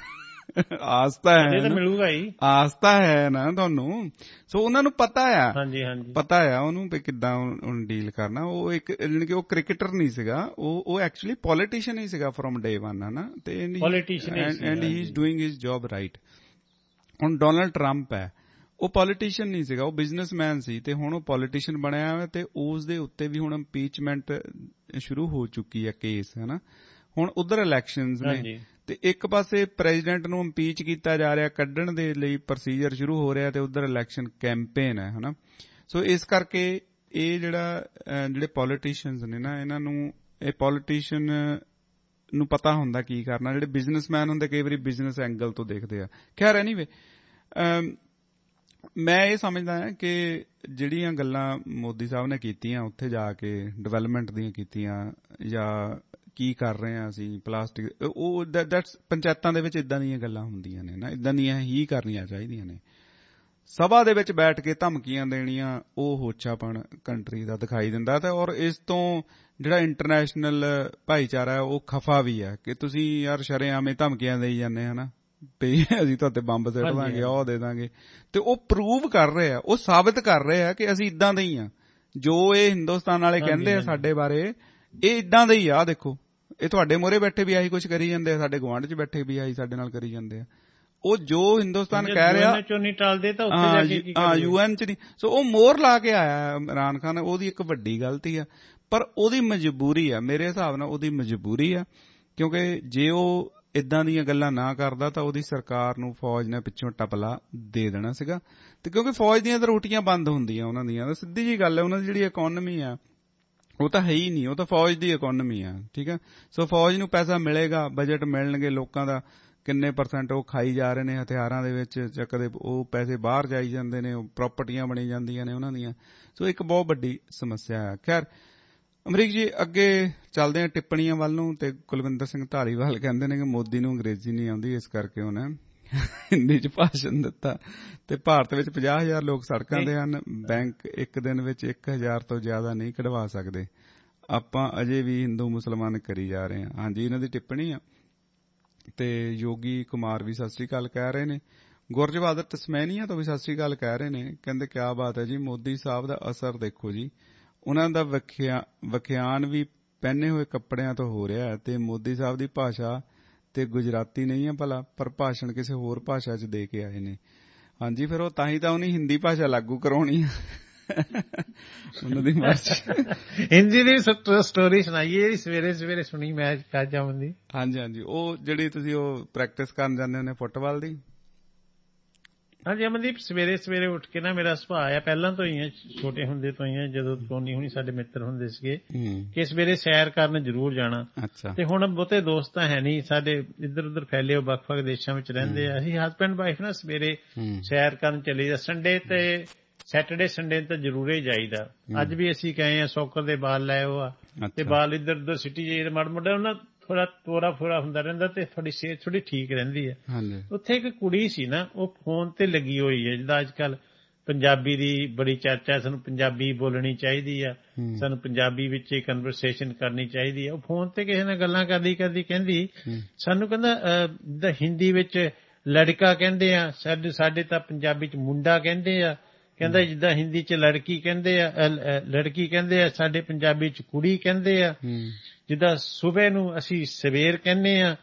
ਆਸ ਤਾਂ ਹੈ, ਮਿਲੂਗਾ ਹੀ, ਆਸ ਤਾਂ ਹੈ ਨਾ ਤੁਹਾਨੂੰ। ਸੋ ਉਹਨਾਂ ਨੂੰ ਪਤਾ ਆ, ਪਤਾ ਆ ਉਹਨੂੰ ਵੀ ਕਿੱਦਾਂ ਡੀਲ ਕਰਨਾ। ਉਹ ਇੱਕ ਜਾਣੀ ਕਿ ਉਹ ਕ੍ਰਿਕਟਰ ਨਹੀਂ ਸੀਗਾ, ਉਹ ਐਕਚੁਅਲੀ ਪੋਲੀਟੀਸ਼ੀਅਨ ਹੀ ਸੀਗਾ ਫਰੋਮ ਡੇ 1 ਹੈ ਨਾ, ਤੇ and he is doing his job right. ਹੁਣ ਡੋਨਲਡ ਟਰੰਪ ਹੈ, ਉਹ ਪੋਲੀਟੀਸ਼ੀਅਨ ਨਹੀਂ ਸੀਗਾ, ਉਹ ਬਿਜ਼ਨਸਮੈਨ ਸੀ, ਤੇ ਹੁਣ ਉਹ ਪੋਲੀਟੀਸ਼ੀਅਨ ਬਣਿਆ ਹੋਇਆ, ਤੇ ਉਸ ਦੇ ਉੱਤੇ ਵੀ ਹੁਣ ਇੰਪੀਚਮੈਂਟ ਸ਼ੁਰੂ ਹੋ ਚੁੱਕੀ ਹੈ ਕੇਸ, ਹੈ ਨਾ। ਹੁਣ ਉਧਰ ਇਲੈਕਸ਼ਨਸ ਨੇ, ਤੇ ਇੱਕ ਪਾਸੇ ਪ੍ਰੈਜ਼ੀਡੈਂਟ ਨੂੰ ਇੰਪੀਚ ਕੀਤਾ ਜਾ ਰਿਹਾ, ਕੱਢਣ ਦੇ ਲਈ ਪ੍ਰੋਸੀਜਰ ਸ਼ੁਰੂ ਹੋ ਰਿਹਾ, ਤੇ ਉਧਰ ਇਲੈਕਸ਼ਨ ਕੈਂਪੇਨ ਹੈ, ਹਨਾ। ਸੋ ਇਸ ਕਰਕੇ ਇਹ ਜਿਹੜੇ ਪੋਲੀਟੀਸ਼ੀਅਨਸ ਨੇ ਨਾ, ਇਹਨਾਂ ਨੂੰ ਇਹ ਪੋਲੀਟੀਸ਼ੀਅਨ ਨੂੰ ਪਤਾ ਹੁੰਦਾ ਕੀ ਕਰਨਾ। ਜਿਹੜੇ ਬਿਜ਼ਨਸਮੈਨ ਹੁੰਦੇ ਕਈ ਵਾਰੀ ਬਿਜ਼ਨਸ ਐਂਗਲ ਤੋਂ ਦੇਖਦੇ ਆ। ਖੈਰ ਐਨੀਵੇ, ਮੈਂ ਇਹ ਸਮਝਦਾ ਹਾਂ ਕਿ ਜਿਹੜੀਆਂ ਗੱਲਾਂ ਮੋਦੀ ਸਾਹਿਬ ਨੇ ਕੀਤੀਆਂ ਉੱਥੇ ਜਾ ਕੇ, ਡਿਵੈਲਪਮੈਂਟ ਦੀਆਂ ਕੀਤੀਆਂ ਜਾਂ ਕੀ ਕਰ ਰਹੇ ਹਾਂ ਅਸੀਂ ਪਲਾਸਟਿਕ, ਉਹ ਦੈਟਸ ਪੰਚਾਇਤਾਂ ਦੇ ਵਿੱਚ ਇਦਾਂ ਦੀਆਂ ਗੱਲਾਂ ਹੁੰਦੀਆਂ ਨੇ ਨਾ, ਇਦਾਂ ਦੀਆਂ ਹੀ ਕਰਨੀਆਂ ਚਾਹੀਦੀਆਂ ਨੇ। ਸਭਾ ਦੇ ਵਿੱਚ ਬੈਠ ਕੇ ਧਮਕੀਆਂ ਦੇਣੀਆਂ, ਉਹ ਹੋਛਾਪਣ ਕੰਟਰੀ ਦਾ ਦਿਖਾਈ ਦਿੰਦਾ। ਤੇ ਔਰ ਇਸ ਤੋਂ ਜਿਹੜਾ ਇੰਟਰਨੈਸ਼ਨਲ ਭਾਈਚਾਰਾ ਹੈ ਉਹ ਖਫਾ ਵੀ ਹੈ ਕਿ ਤੁਸੀਂ ਯਾਰ ਸ਼ਰੇਆਮ ਧਮਕੀਆਂ ਦੇਈ ਜਾਂਦੇ ਹੈ ਨਾ, ਵੀ ਅਸੀਂ ਤੁਹਾਡੇ ਬੰਬ ਸੁੱਟ ਦਾਂਗੇ, ਉਹ ਦੇ ਦਾਂਗੇ। ਤੇ ਉਹ ਪ੍ਰੂਵ ਕਰ ਰਹੇ ਆ, ਉਹ ਸਾਬਿਤ ਕਰ ਰਹੇ ਆ ਕਿ ਅਸੀਂ ਇਦਾਂ ਦੇ ਹੀ ਆ। ਜੋ ਇਹ ਹਿੰਦੁਸਤਾਨ ਵਾਲੇ ਕਹਿੰਦੇ ਆ ਸਾਡੇ ਬਾਰੇ, ਇਹ ਇਦਾਂ ਦੇ ਹੀ ਆ। ਦੇਖੋ, ਇਹ ਤੁਹਾਡੇ ਮੂਹਰੇ ਬੈਠੇ ਵੀ ਆਹੀ ਕੁਛ ਕਰੀ ਜਾਂਦੇ ਆ, ਸਾਡੇ ਗੁਆਂਢ 'ਚ ਬੈਠੇ ਵੀ ਆਹੀ ਸਾਡੇ ਨਾਲ ਕਰੀ ਜਾਂਦੇ ਆ। ਉਹ ਜੋ ਹਿੰਦੁਸਤਾਨ ਕਹਿ ਰਿਹਾ, UN 'ਚ ਨਹੀਂ। ਸੋ ਉਹ ਮੋਹਰ ਲਾ ਕੇ ਆਇਆ ਇਮਰਾਨ ਖਾਨ, ਉਹਦੀ ਇੱਕ ਵੱਡੀ ਗਲਤੀ ਆ, ਪਰ ਉਹਦੀ ਮਜਬੂਰੀ ਆ। ਮੇਰੇ ਹਿਸਾਬ ਨਾਲ ਉਹਦੀ ਮਜਬੂਰੀ ਆ, ਕਿਉਂਕਿ ਜੇ ਉਹ ਇਦਾਂ ਦੀਆਂ ਗੱਲਾਂ ਨਾ ਕਰਦਾ ਤਾਂ ਉਹਦੀ ਸਰਕਾਰ ਨੂੰ ਫੌਜ ਨੇ ਪਿੱਛੋਂ ਟਪਲਾ ਦੇ ਦੇਣਾ ਸੀਗਾ। ਤੇ ਕਿਉਂਕਿ ਫੌਜ ਦੀਆਂ ਤਾਂ ਰੋਟੀਆਂ ਬੰਦ ਹੁੰਦੀਆਂ ਉਹਨਾਂ ਦੀਆਂ, ਸਿੱਧੀ ਜੀ ਗੱਲ ਹੈ। ਉਹਨਾਂ ਦੀ ਜਿਹੜੀ ਇਕੋਨਮੀ ਆ ਉਹ ਤਾਂ ਹੈ ਹੀ ਨਹੀਂ, ਉਹ ਤਾਂ ਫੌਜ ਦੀ ਇਕੋਨਮੀ ਆ, ਠੀਕ ਹੈ। ਸੋ ਫੌਜ ਨੂੰ ਪੈਸਾ ਮਿਲੇਗਾ, ਬਜਟ ਮਿਲਣਗੇ, ਲੋਕਾਂ ਦਾ ਕਿੰਨੇ % ਉਹ ਖਾਈ ਜਾ ਰਹੇ ਨੇ ਹਥਿਆਰਾਂ ਦੇ ਵਿੱਚ ਚੱਕਦੇ, ਉਹ ਪੈਸੇ ਬਾਹਰ ਜਾਈ ਜਾਂਦੇ ਨੇ, ਉਹ ਪ੍ਰਾਪਰਟੀਆਂ ਬਣੀ ਜਾਂਦੀਆਂ ਨੇ ਉਹਨਾਂ ਦੀਆਂ। ਸੋ ਇੱਕ ਬਹੁਤ ਵੱਡੀ ਸਮੱਸਿਆ ਹੈ। ਖੈਰ ਅਮਰੀਕ ਜੀ, ਅੱਗੇ ਚੱਲਦੇ ਹਾਂ ਟਿੱਪਣੀਆਂ ਵੱਲ ਨੂੰ। ਤੇ ਕੁਲਵਿੰਦਰ ਸਿੰਘ ਧਾਲੀਵਾਲ ਕਹਿੰਦੇ ਨੇ ਕਿ ਮੋਦੀ ਨੂੰ ਅੰਗਰੇਜ਼ੀ ਨਹੀਂ ਆਉਂਦੀ, ਇਸ ਕਰਕੇ ਉਹਨੇ ਹਿੰਦੀ 'ਚ ਭਾਸ਼ਣ ਦਿੱਤਾ। ਤੇ ਭਾਰਤ ਵਿੱਚ 50,000 ਲੋਕ ਸੜਕਾਂ ਤੇ ਹਨ। ਬੈਂਕ ਇੱਕ ਦਿਨ ਵਿੱਚ 1,000 ਤੋਂ ਜ਼ਿਆਦਾ ਨਹੀਂ ਕਢਵਾ ਸਕਦੇ। ਆਪਾਂ ਅਜੇ ਵੀ ਹਿੰਦੂ ਮੁਸਲਮਾਨ ਕਰੀ ਜਾ ਰਹੇ ਹਾਂ। ਹਾਂਜੀ, ਇਹਨਾਂ ਦੀ ਟਿੱਪਣੀ ਆ। ਤੇ ਯੋਗੀ ਕੁਮਾਰ ਵੀ ਸਤਿ ਸ੍ਰੀ ਅਕਾਲ ਕਹਿ ਰਹੇ ਨੇ। ਗੁਰਜ ਬਹਾਦਰ ਤਸਮੈਨੀਆ ਤੋਂ ਵੀ ਸਤਿ ਸ੍ਰੀ ਅਕਾਲ ਕਹਿ ਰਹੇ ਨੇ। ਕਹਿੰਦੇ ਕਿਆ ਬਾਤ ਹੈ ਜੀ, ਮੋਦੀ ਸਾਹਿਬ ਦਾ ਅਸਰ ਦੇਖੋ ਜੀ, ਉਹਨਾਂ ਦਾ ਵਿਖਿਆਨ ਵੀ ਪਹਿਨੇ ਹੋਏ ਕੱਪੜਿਆਂ ਤੋਂ ਹੋ ਰਿਹਾ ਹੈ। ਤੇ ਮੋਦੀ ਸਾਹਿਬ ਦੀ ਭਾਸ਼ਾ ਤੇ ਗੁਜਰਾਤੀ ਨਹੀਂ ਹੈ ਭਲਾ, ਪਰ ਭਾਸ਼ਣ ਕਿਸੇ ਹੋਰ ਭਾਸ਼ਾ 'ਚ ਦੇ ਕੇ ਆਏ ਨੇ। ਹਾਂਜੀ, ਫਿਰ ਉਹ ਤਾਂ ਹੀ ਤਾਂ ਉਹਨੇ ਹਿੰਦੀ ਭਾਸ਼ਾ ਲਾਗੂ ਕਰਾਉਣੀ ਉਹਨਾਂ ਦੀ ਮਰਜ਼ੀ। ਹਿੰਦੀ ਦੀ ਸਟੋਰੀ ਸੁਣਾਈਏ ਜਿਹੜੀ ਸਵੇਰੇ ਸਵੇਰੇ ਸੁਣੀ ਮੈਚ ਅੱਜ ਅਮਨ ਦੀ। ਹਾਂਜੀ, ਉਹ ਜਿਹੜੀ ਤੁਸੀਂ ਉਹ ਪ੍ਰੈਕਟਿਸ ਕਰਨ ਜਾਂਦੇ ਹੁੰਦੇ ਫੁੱਟਬਾਲ ਦੀ। ਹਾਂਜੀ ਅਮਨਦੀਪ, ਸਵੇਰੇ ਸਵੇਰੇ ਉੱਠ ਕੇ ਨਾ ਮੇਰਾ ਸੁਭਾਅ ਆ, ਪਹਿਲਾਂ ਤੋਂ ਹੀ ਹੈ, ਛੋਟੇ ਹੁੰਦੇ ਤੋਂ ਹੀ ਹੈ, ਜਦੋਂ ਟੋਨੀ ਹੁਣੀ ਸਾਡੇ ਮਿੱਤਰ ਹੁੰਦੇ ਸੀਗੇ, ਕਿ ਸਵੇਰੇ ਸੈਰ ਕਰਨ ਜ਼ਰੂਰ ਜਾਣਾ। ਤੇ ਹੁਣ ਬਹੁਤੇ ਦੋਸਤ ਤਾਂ ਹੈ ਨਹੀਂ ਸਾਡੇ, ਇੱਧਰ ਉੱਧਰ ਫੈਲੇ ਹੋ, ਵੱਖ-ਵੱਖ ਦੇਸ਼ਾਂ ਵਿੱਚ ਰਹਿੰਦੇ ਆ। ਅਸੀਂ ਹਸਬੈਂਡ ਵਾਈਫ ਨਾ ਸਵੇਰੇ ਸੈਰ ਕਰਨ ਚਲੇ ਜਾ। ਸੰਡੇ ਤੇ ਸੈਟਰਡੇ ਸੰਡੇ ਤਾਂ ਜ਼ਰੂਰ ਹੀ ਜਾਈਦਾ। ਅੱਜ ਵੀ ਅਸੀਂ ਗਏ ਆ, ਸੌਕਰ ਦੇ ਬਾਲ ਲੈ ਆਓ ਆ, ਤੇ ਬਾਲ ਇੱਧਰ ਉੱਧਰ ਸਿੱਟੀ ਜਾਈਏ, ਮਾੜਾ ਮੋਟਾ ਉਹਨਾਂ ਥੋੜਾ ਤੋਰਾ ਫੋਰਾ ਹੁੰਦਾ ਰਹਿੰਦਾ ਤੇ ਤੁਹਾਡੀ ਸਿਹਤ ਥੋੜੀ ਠੀਕ ਰਹਿੰਦੀ ਹੈ। ਉੱਥੇ ਇੱਕ ਕੁੜੀ ਸੀ ਨਾ, ਉਹ ਫੋਨ ਤੇ ਲੱਗੀ ਹੋਈ ਹੈ। ਜਿੱਦਾਂ ਅੱਜ ਕੱਲ ਪੰਜਾਬੀ ਦੀ ਬੜੀ ਚਰਚਾ, ਸਾਨੂੰ ਪੰਜਾਬੀ ਬੋਲਣੀ ਚਾਹੀਦੀ ਆ, ਸਾਨੂੰ ਪੰਜਾਬੀ ਵਿੱਚ ਕਨਵਰਸੇਸ਼ਨ ਕਰਨੀ ਚਾਹੀਦੀ ਹੈ। ਉਹ ਫੋਨ ਤੇ ਕਿਸੇ ਨਾਲ ਗੱਲਾਂ ਕਰਦੀ ਕਰਦੀ ਕਹਿੰਦੀ ਸਾਨੂੰ, ਕਹਿੰਦਾ ਹਿੰਦੀ ਵਿੱਚ ਲੜਕਾ ਕਹਿੰਦੇ ਆ, ਸਾਡੇ ਤਾਂ ਪੰਜਾਬੀ ਚ ਮੁੰਡਾ ਕਹਿੰਦੇ ਆ। ਕਹਿੰਦਾ ਜਿੱਦਾਂ ਹਿੰਦੀ ਚ ਲੜਕੀ ਕਹਿੰਦੇ ਆ, ਸਾਡੇ ਪੰਜਾਬੀ ਚ ਕੁੜੀ ਕਹਿੰਦੇ ਆ। ਜਿੱਦਾਂ ਸਵੇਰ ਨੂੰ ਅਸੀਂ ਸਵੇਰ ਕਹਿੰਦੇ ਆ,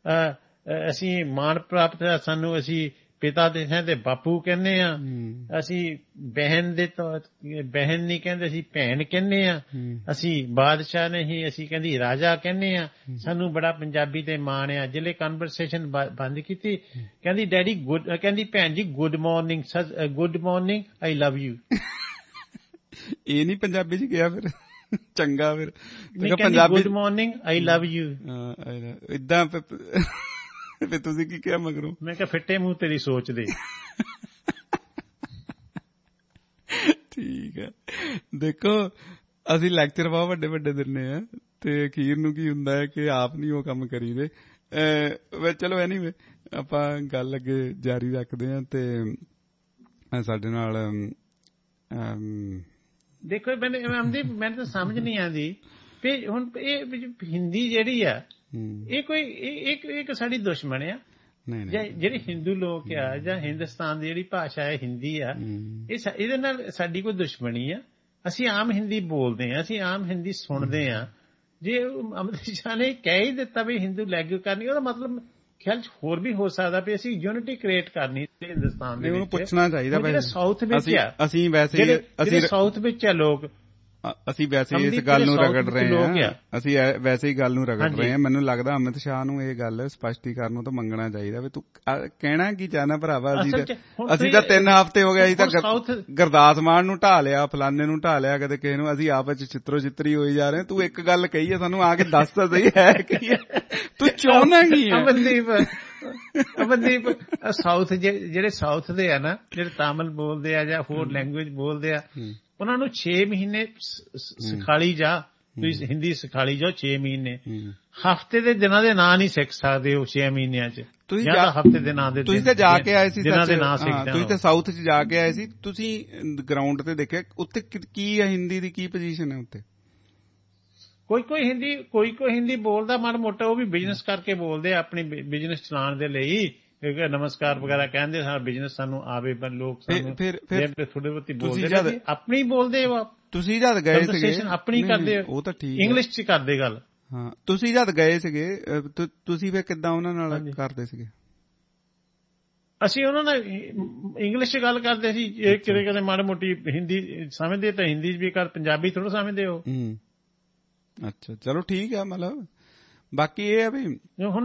ਅਸੀਂ ਮਾਣ ਪ੍ਰਾਪਤ ਆ ਸਾਨੂੰ, ਅਸੀਂ ਪਿਤਾ ਦੇ ਹੈ ਤੇ ਬਾਪੂ ਕਹਿੰਦੇ ਆ। ਅਸੀਂ ਬਹਿਨ ਨਹੀਂ ਕਹਿੰਦੇ, ਅਸੀਂ ਭੈਣ ਕਹਿੰਦੇ ਆ। ਅਸੀਂ ਬਾਦਸ਼ਾਹ ਨਹੀਂ, ਅਸੀਂ ਕਹਿੰਦੀ ਰਾਜਾ ਕਹਿੰਦੇ ਆ। ਸਾਨੂੰ ਬੜਾ ਪੰਜਾਬੀ ਤੇ ਮਾਣ ਆ। ਜਿਹੜੇ ਕਨਵਰਸੇਸ਼ਨ ਬੰਦ ਕੀਤੀ, ਕਹਿੰਦੀ ਡੈਡੀ ਕਹਿੰਦੀ ਭੈਣ ਜੀ good morning I love you. ਇਹ ਨਹੀਂ ਪੰਜਾਬੀ ਚ ਗਿਆ ਫਿਰ ਚੰਗਾ, ਫਿਰ Punjabi good morning I love you ਏਦਾਂ। ਫਿਰ ਤੁਸੀਂ ਕੀ ਕਿਹਾ ਮਗਰੋਂ? ਮੈਂ ਕਿਹਾ ਫਿੱਟੇ ਮੂੰਹ ਤੇਰੀ ਸੋਚ ਦੇ। ਠੀਕ ਹੈ, ਦੇਖੋ ਅਸੀਂ ਲੈਕਚਰ ਬਹੁਤ ਵੱਡੇ ਵੱਡੇ ਦਿੰਦੇ ਆ ਤੇ ਅਖੀਰ ਨੂੰ ਕੀ ਹੁੰਦਾ ਹੈ ਕਿ ਆਪ ਨਹੀਂ ਉਹ ਕੰਮ ਕਰੀਦੇ। ਚਲੋ ਐਨੀਵੇ, ਆਪਾਂ ਗੱਲ ਅੱਗੇ ਜਾਰੀ ਰੱਖਦੇ ਹਾਂ। ਤੇ ਸਾਡੇ ਨਾਲ ਦੇਖੋ ਮੈਨੂੰ ਤਾਂ ਸਮਝ ਨਹੀਂ ਆਉਂਦੀ ਵੀ ਹੁਣ ਇਹ ਹਿੰਦੀ ਜਿਹੜੀ ਆ, ਇਹ ਕੋਈ ਇੱਕ ਸਾਡੀ ਦੁਸ਼ਮਣ ਆ। ਜਿਹੜੇ ਹਿੰਦੂ ਲੋਕ ਆ ਜਾਂ ਹਿੰਦੁਸਤਾਨ ਦੀ ਜਿਹੜੀ ਭਾਸ਼ਾ ਹੈ ਹਿੰਦੀ ਆ, ਇਹਦੇ ਨਾਲ ਸਾਡੀ ਕੋਈ ਦੁਸ਼ਮਣੀ ਆ। ਅਸੀਂ ਆਮ ਹਿੰਦੀ ਬੋਲਦੇ ਹਾਂ, ਅਸੀਂ ਆਮ ਹਿੰਦੀ ਸੁਣਦੇ ਹਾਂ। ਜੇ ਅਮਿਤ ਸ਼ਾਹ ਨੇ ਕਹਿ ਹੀ ਦਿੱਤਾ ਵੀ ਹਿੰਦੂ ਲੈਗੂ ਕਰਨੀ, ਉਹਦਾ ਮਤਲਬ ਖਿਆਲ ਚ ਹੋਰ ਵੀ ਹੋ ਸਕਦਾ ਵੀ ਅਸੀਂ ਯੂਨਿਟੀ ਕ੍ਰੀਏਟ ਕਰਨੀ ਹਿੰਦੁਸਤਾਨ ਦੇ ਵਿੱਚ। ਪੁੱਛਣਾ ਚਾਹੀਦਾ ਜਿਹੜੇ ਸਾਊਥ ਵਿੱਚ ਆ, ਅਸੀਂ ਵੈਸੇ ਜਿਹੜੇ ਸਾਊਥ ਵਿੱਚ ਆ ਲੋਕ, ਅਸੀਂ ਵੈਸੇ ਇਸ ਗੱਲ ਨੂੰ ਰਗੜ ਰਹੇ ਹਾਂ, ਅਸੀਂ ਵੈਸੇ ਹੀ ਗੱਲ ਨੂੰ ਰਗੜ ਰਹੇ ਹਾਂ। ਮੈਨੂੰ ਲੱਗਦਾ ਅਮਿਤ ਸ਼ਾਹ ਨੂੰ ਇਹ ਗੱਲ ਸਪਸ਼ਟੀਕਰਨ ਨੂੰ ਤਾਂ ਮੰਗਣਾ ਚਾਹੀਦਾ ਵੀ ਤੂੰ ਕਹਿਣਾ ਕੀ ਚਾਹਨਾ ਭਰਾਵਾ। ਅਸੀਂ ਤਾਂ 3 ਹਫ਼ਤੇ ਹੋ ਗਏ, ਅਸੀਂ ਤਾਂ ਗੁਰਦਾਸ ਮਾਨ ਨੂੰ ਢਾਹ ਲਿਆ, ਫਲਾਨੇ ਨੂੰ ਢਾਹ ਲਿਆ, ਕਦੇ ਕਿਸੇ ਨੂੰ, ਅਸੀਂ ਆਪਸ ਚ ਚਿੱਤਰੋ ਚਿੱਤਰੀ ਹੋਈ ਜਾ ਰਹੇ। ਤੂੰ ਇੱਕ ਗੱਲ ਕਹੀ ਹੈ ਸਾਨੂੰ, ਆ ਕੇ ਦੱਸ ਤਾਂ ਸਹੀ ਹੈ ਕੀ ਹੈ, ਤੂੰ ਚਾਹੁੰਦਾ ਕੀ ਹੈ। ਅਮਨਦੀਪ ਸਾਊਥ ਜਿਹੜੇ ਸਾਊਥ ਦੇ ਆ ਨਾ, ਜਿਹੜੇ ਤਾਮਿਲ ਬੋਲਦੇ ਆ ਜਾਂ ਹੋਰ ਲੈਂਗੁਏਜ ਬੋਲਦੇ ਆ, ਉਹਨਾਂ ਨੂੰ 6 ਮਹੀਨੇ ਸਿਖਾਲੀ ਜਾ, ਤੁਸੀਂ ਹਿੰਦੀ ਸਿਖਾਲੀ ਜਾਓ 6 ਮਹੀਨੇ। ਹਫ਼ਤੇ ਦੇ ਦਿਨਾਂ ਦੇ ਨਾਂ ਨਹੀਂ ਸਿੱਖ ਸਕਦੇ ਉਹ 6 ਮਹੀਨਿਆਂ ਚ। ਤੁਸੀਂ ਹਫ਼ਤੇ ਦੇ ਨਾਂ ਦੇ, ਤੁਸੀਂ ਤਾਂ ਜਾ ਕੇ ਆਏ ਸੀ, ਤੁਸੀਂ ਤਾਂ ਸਾਊਥ ਚ ਜਾ ਕੇ ਆਏ ਸੀ, ਤੁਸੀਂ ਗਰਾਊਂਡ ਤੇ ਦੇਖਿਆ ਉੱਥੇ ਕੀ ਹੈ, ਹਿੰਦੀ ਦੀ ਕੀ ਪੋਜੀਸ਼ਨ ਹੈ ਉੱਥੇ? ਕੋਈ ਹਿੰਦੀ ਬੋਲਦਾ ਮਾੜਾ ਮੋਟਾ, ਉਹ ਵੀ ਬਿਜ਼ਨਸ ਕਰਕੇ ਬੋਲਦੇ ਆ, ਆਪਣੀ ਬਿਜ਼ਨਸ ਚਲਾਉਣ ਦੇ ਲਈ, ਨਮਸਕਾਰ ਵਗੈਰਾ ਕਹਿੰਦੇ, ਸਾਡਾ ਬਿਜ਼ਨਸ ਸਾਨੂੰ ਆਵੇ, ਪਰ ਲੋਕ ਸਾਨੂੰ ਥੋੜੇ ਬਹੁਤੀ ਬੋਲਦੇ, ਆਪਣੀ ਬੋਲਦੇ। ਤੁਸੀਂ ਜਦ ਗਏ ਸੀਗੇ ਆਪਣੀ ਕਰਦੇ, ਉਹ ਤਾਂ ਠੀਕ, ਇੰਗਲਿਸ਼ ਚ ਕਰਦੇ ਗੱਲ। ਹਾਂ, ਤੁਸੀਂ ਜਦ ਗਏ ਸੀਗੇ, ਤੁਸੀਂ ਫਿਰ ਕਿੱਦਾਂ ਉਹਨਾਂ ਨਾਲ ਕਰਦੇ ਸੀਗੇ? ਅਸੀਂ ਉਹਨਾਂ ਨਾਲ ਇੰਗਲਿਸ਼ ਚ ਗੱਲ ਕਰਦੇ ਸੀ, ਕਦੇ ਮਾੜੀ ਮੋਟੀ ਹਿੰਦੀ ਸਮਝਦੇ ਤਾਂ ਹਿੰਦੀ ਚ ਵੀ ਕਰ, ਪੰਜਾਬੀ ਥੋੜਾ ਸਮਝਦੇ ਹੋ। ਅੱਛਾ, ਚਲੋ ਠੀਕ ਆ। ਮਤਲਬ ਬਾਕੀ ਇਹ ਆ ਵੀ ਹੁਣ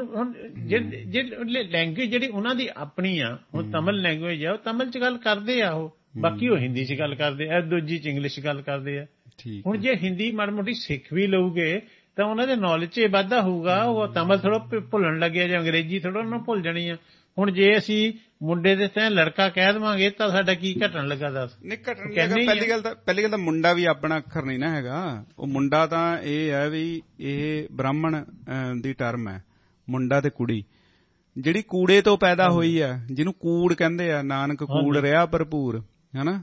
ਲੈਂਗੁਏਜ ਜਿਹੜੀ ਉਹਨਾਂ ਦੀ ਆਪਣੀ ਆ, ਹੁਣ ਤਮਿਲ ਲੈਂਗੁਏਜ ਆ, ਉਹ ਤਮਿਲ ਚ ਗੱਲ ਕਰਦੇ ਆ, ਉਹ ਬਾਕੀ ਉਹ ਹਿੰਦੀ ਚ ਗੱਲ ਕਰਦੇ ਆ, ਦੂਜੀ ਚ ਇੰਗਲਿਸ਼ ਚ ਗੱਲ ਕਰਦੇ ਆ। ਹੁਣ ਜੇ ਹਿੰਦੀ ਮਾੜੀ ਮੋਟੀ ਸਿੱਖ ਵੀ ਲਊਗੇ ਤਾਂ ਉਹਨਾਂ ਦੇ ਨੌਲੇਜ ਚ ਵਾਧਾ ਹੋਊਗਾ, ਉਹ ਤਮਿਲ ਥੋੜਾ ਭੁੱਲਣ ਲੱਗਿਆ ਜਾਂ ਅੰਗਰੇਜ਼ੀ ਥੋੜਾ ਉਹਨਾਂ ਭੁੱਲ ਜਾਣੀ ਆ। ਹੁਣ ਜੇ ਅਸੀਂ ਮੁੰਡੇ ਦੇ ਤੇ ਲੜਕਾ ਕਹਿ ਦੇਵਾਂਗੇ ਤਾਂ ਸਾਡਾ ਕੀ ਘਟਣ ਲੱਗਾ? ਦੱਸ। ਨਹੀਂ ਘਟਣ, ਪਹਿਲੀ ਗੱਲ ਤਾਂ ਮੁੰਡਾ ਵੀ ਆਪਣਾ ਅੱਖਰ ਨਹੀਂ ਨਾ ਹੈਗਾ। ਉਹ ਮੁੰਡਾ ਤਾਂ ਇਹ ਹੈ ਵੀ ਇਹ ਬ੍ਰਾਹਮਣ ਦੀ ਟਰਮ ਹੈ, ਮੁੰਡਾ ਤੇ ਕੁੜੀ, ਜਿਹੜੀ ਕੂੜੇ ਤੋਂ ਪੈਦਾ ਹੋਈ ਹੈ, ਜਿਹਨੂੰ ਕੂੜ ਕਹਿੰਦੇ ਆ, ਨਾਨਕ ਕੂੜ ਰਿਹਾ ਭਰਪੂਰ, ਹਨਾ,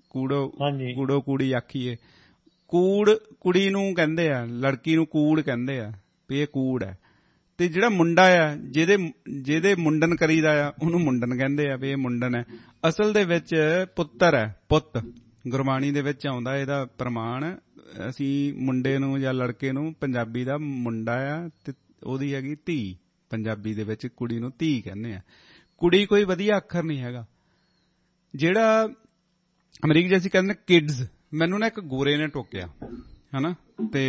ਕੂੜੋ ਕੂੜੀ ਆਖੀਏ। ਕੂੜ ਕੁੜੀ ਨੂੰ ਕਹਿੰਦੇ ਆ, ਲੜਕੀ ਨੂੰ ਕੂੜ ਕਹਿੰਦੇ ਆ ਵੀ ਇਹ ਕੂੜ ਹੈ। ਤੇ ਜਿਹੜਾ ਮੁੰਡਾ ਆ, ਜਿਹਦੇ ਮੁੰਡਨ ਕਰੀਦਾ ਆ, ਉਹਨੂੰ ਮੁੰਡਨ ਕਹਿੰਦੇ ਆ ਵੀ ਇਹ ਮੁੰਡਨ ਹੈ। ਅਸਲ ਦੇ ਵਿੱਚ ਪੁੱਤਰ ਹੈ, ਪੁੱਤ ਗੁਰਬਾਣੀ ਦੇ ਵਿੱਚ ਆਉਂਦਾ ਇਹਦਾ ਪ੍ਰਮਾਣ। ਅਸੀਂ ਮੁੰਡੇ ਨੂੰ ਜਾਂ ਲੜਕੇ ਨੂੰ ਪੰਜਾਬੀ ਦਾ ਮੁੰਡਾ ਆ ਤੇ ਉਹਦੀ ਹੈਗੀ ਧੀ, ਪੰਜਾਬੀ ਦੇ ਵਿੱਚ ਕੁੜੀ ਨੂੰ ਧੀ ਕਹਿੰਦੇ ਆ। ਕੁੜੀ ਕੋਈ ਵਧੀਆ ਅੱਖਰ ਨਹੀਂ ਹੈਗਾ। ਜਿਹੜਾ ਅਮਰੀਕ ਜੀ ਅਸੀਂ ਕਹਿੰਦੇ ਕਿਡਜ਼, ਮੈਨੂੰ ਨਾ ਇੱਕ ਗੋਰੇ ਨੇ ਟੋਕਿਆ, ਹਨਾ, ਤੇ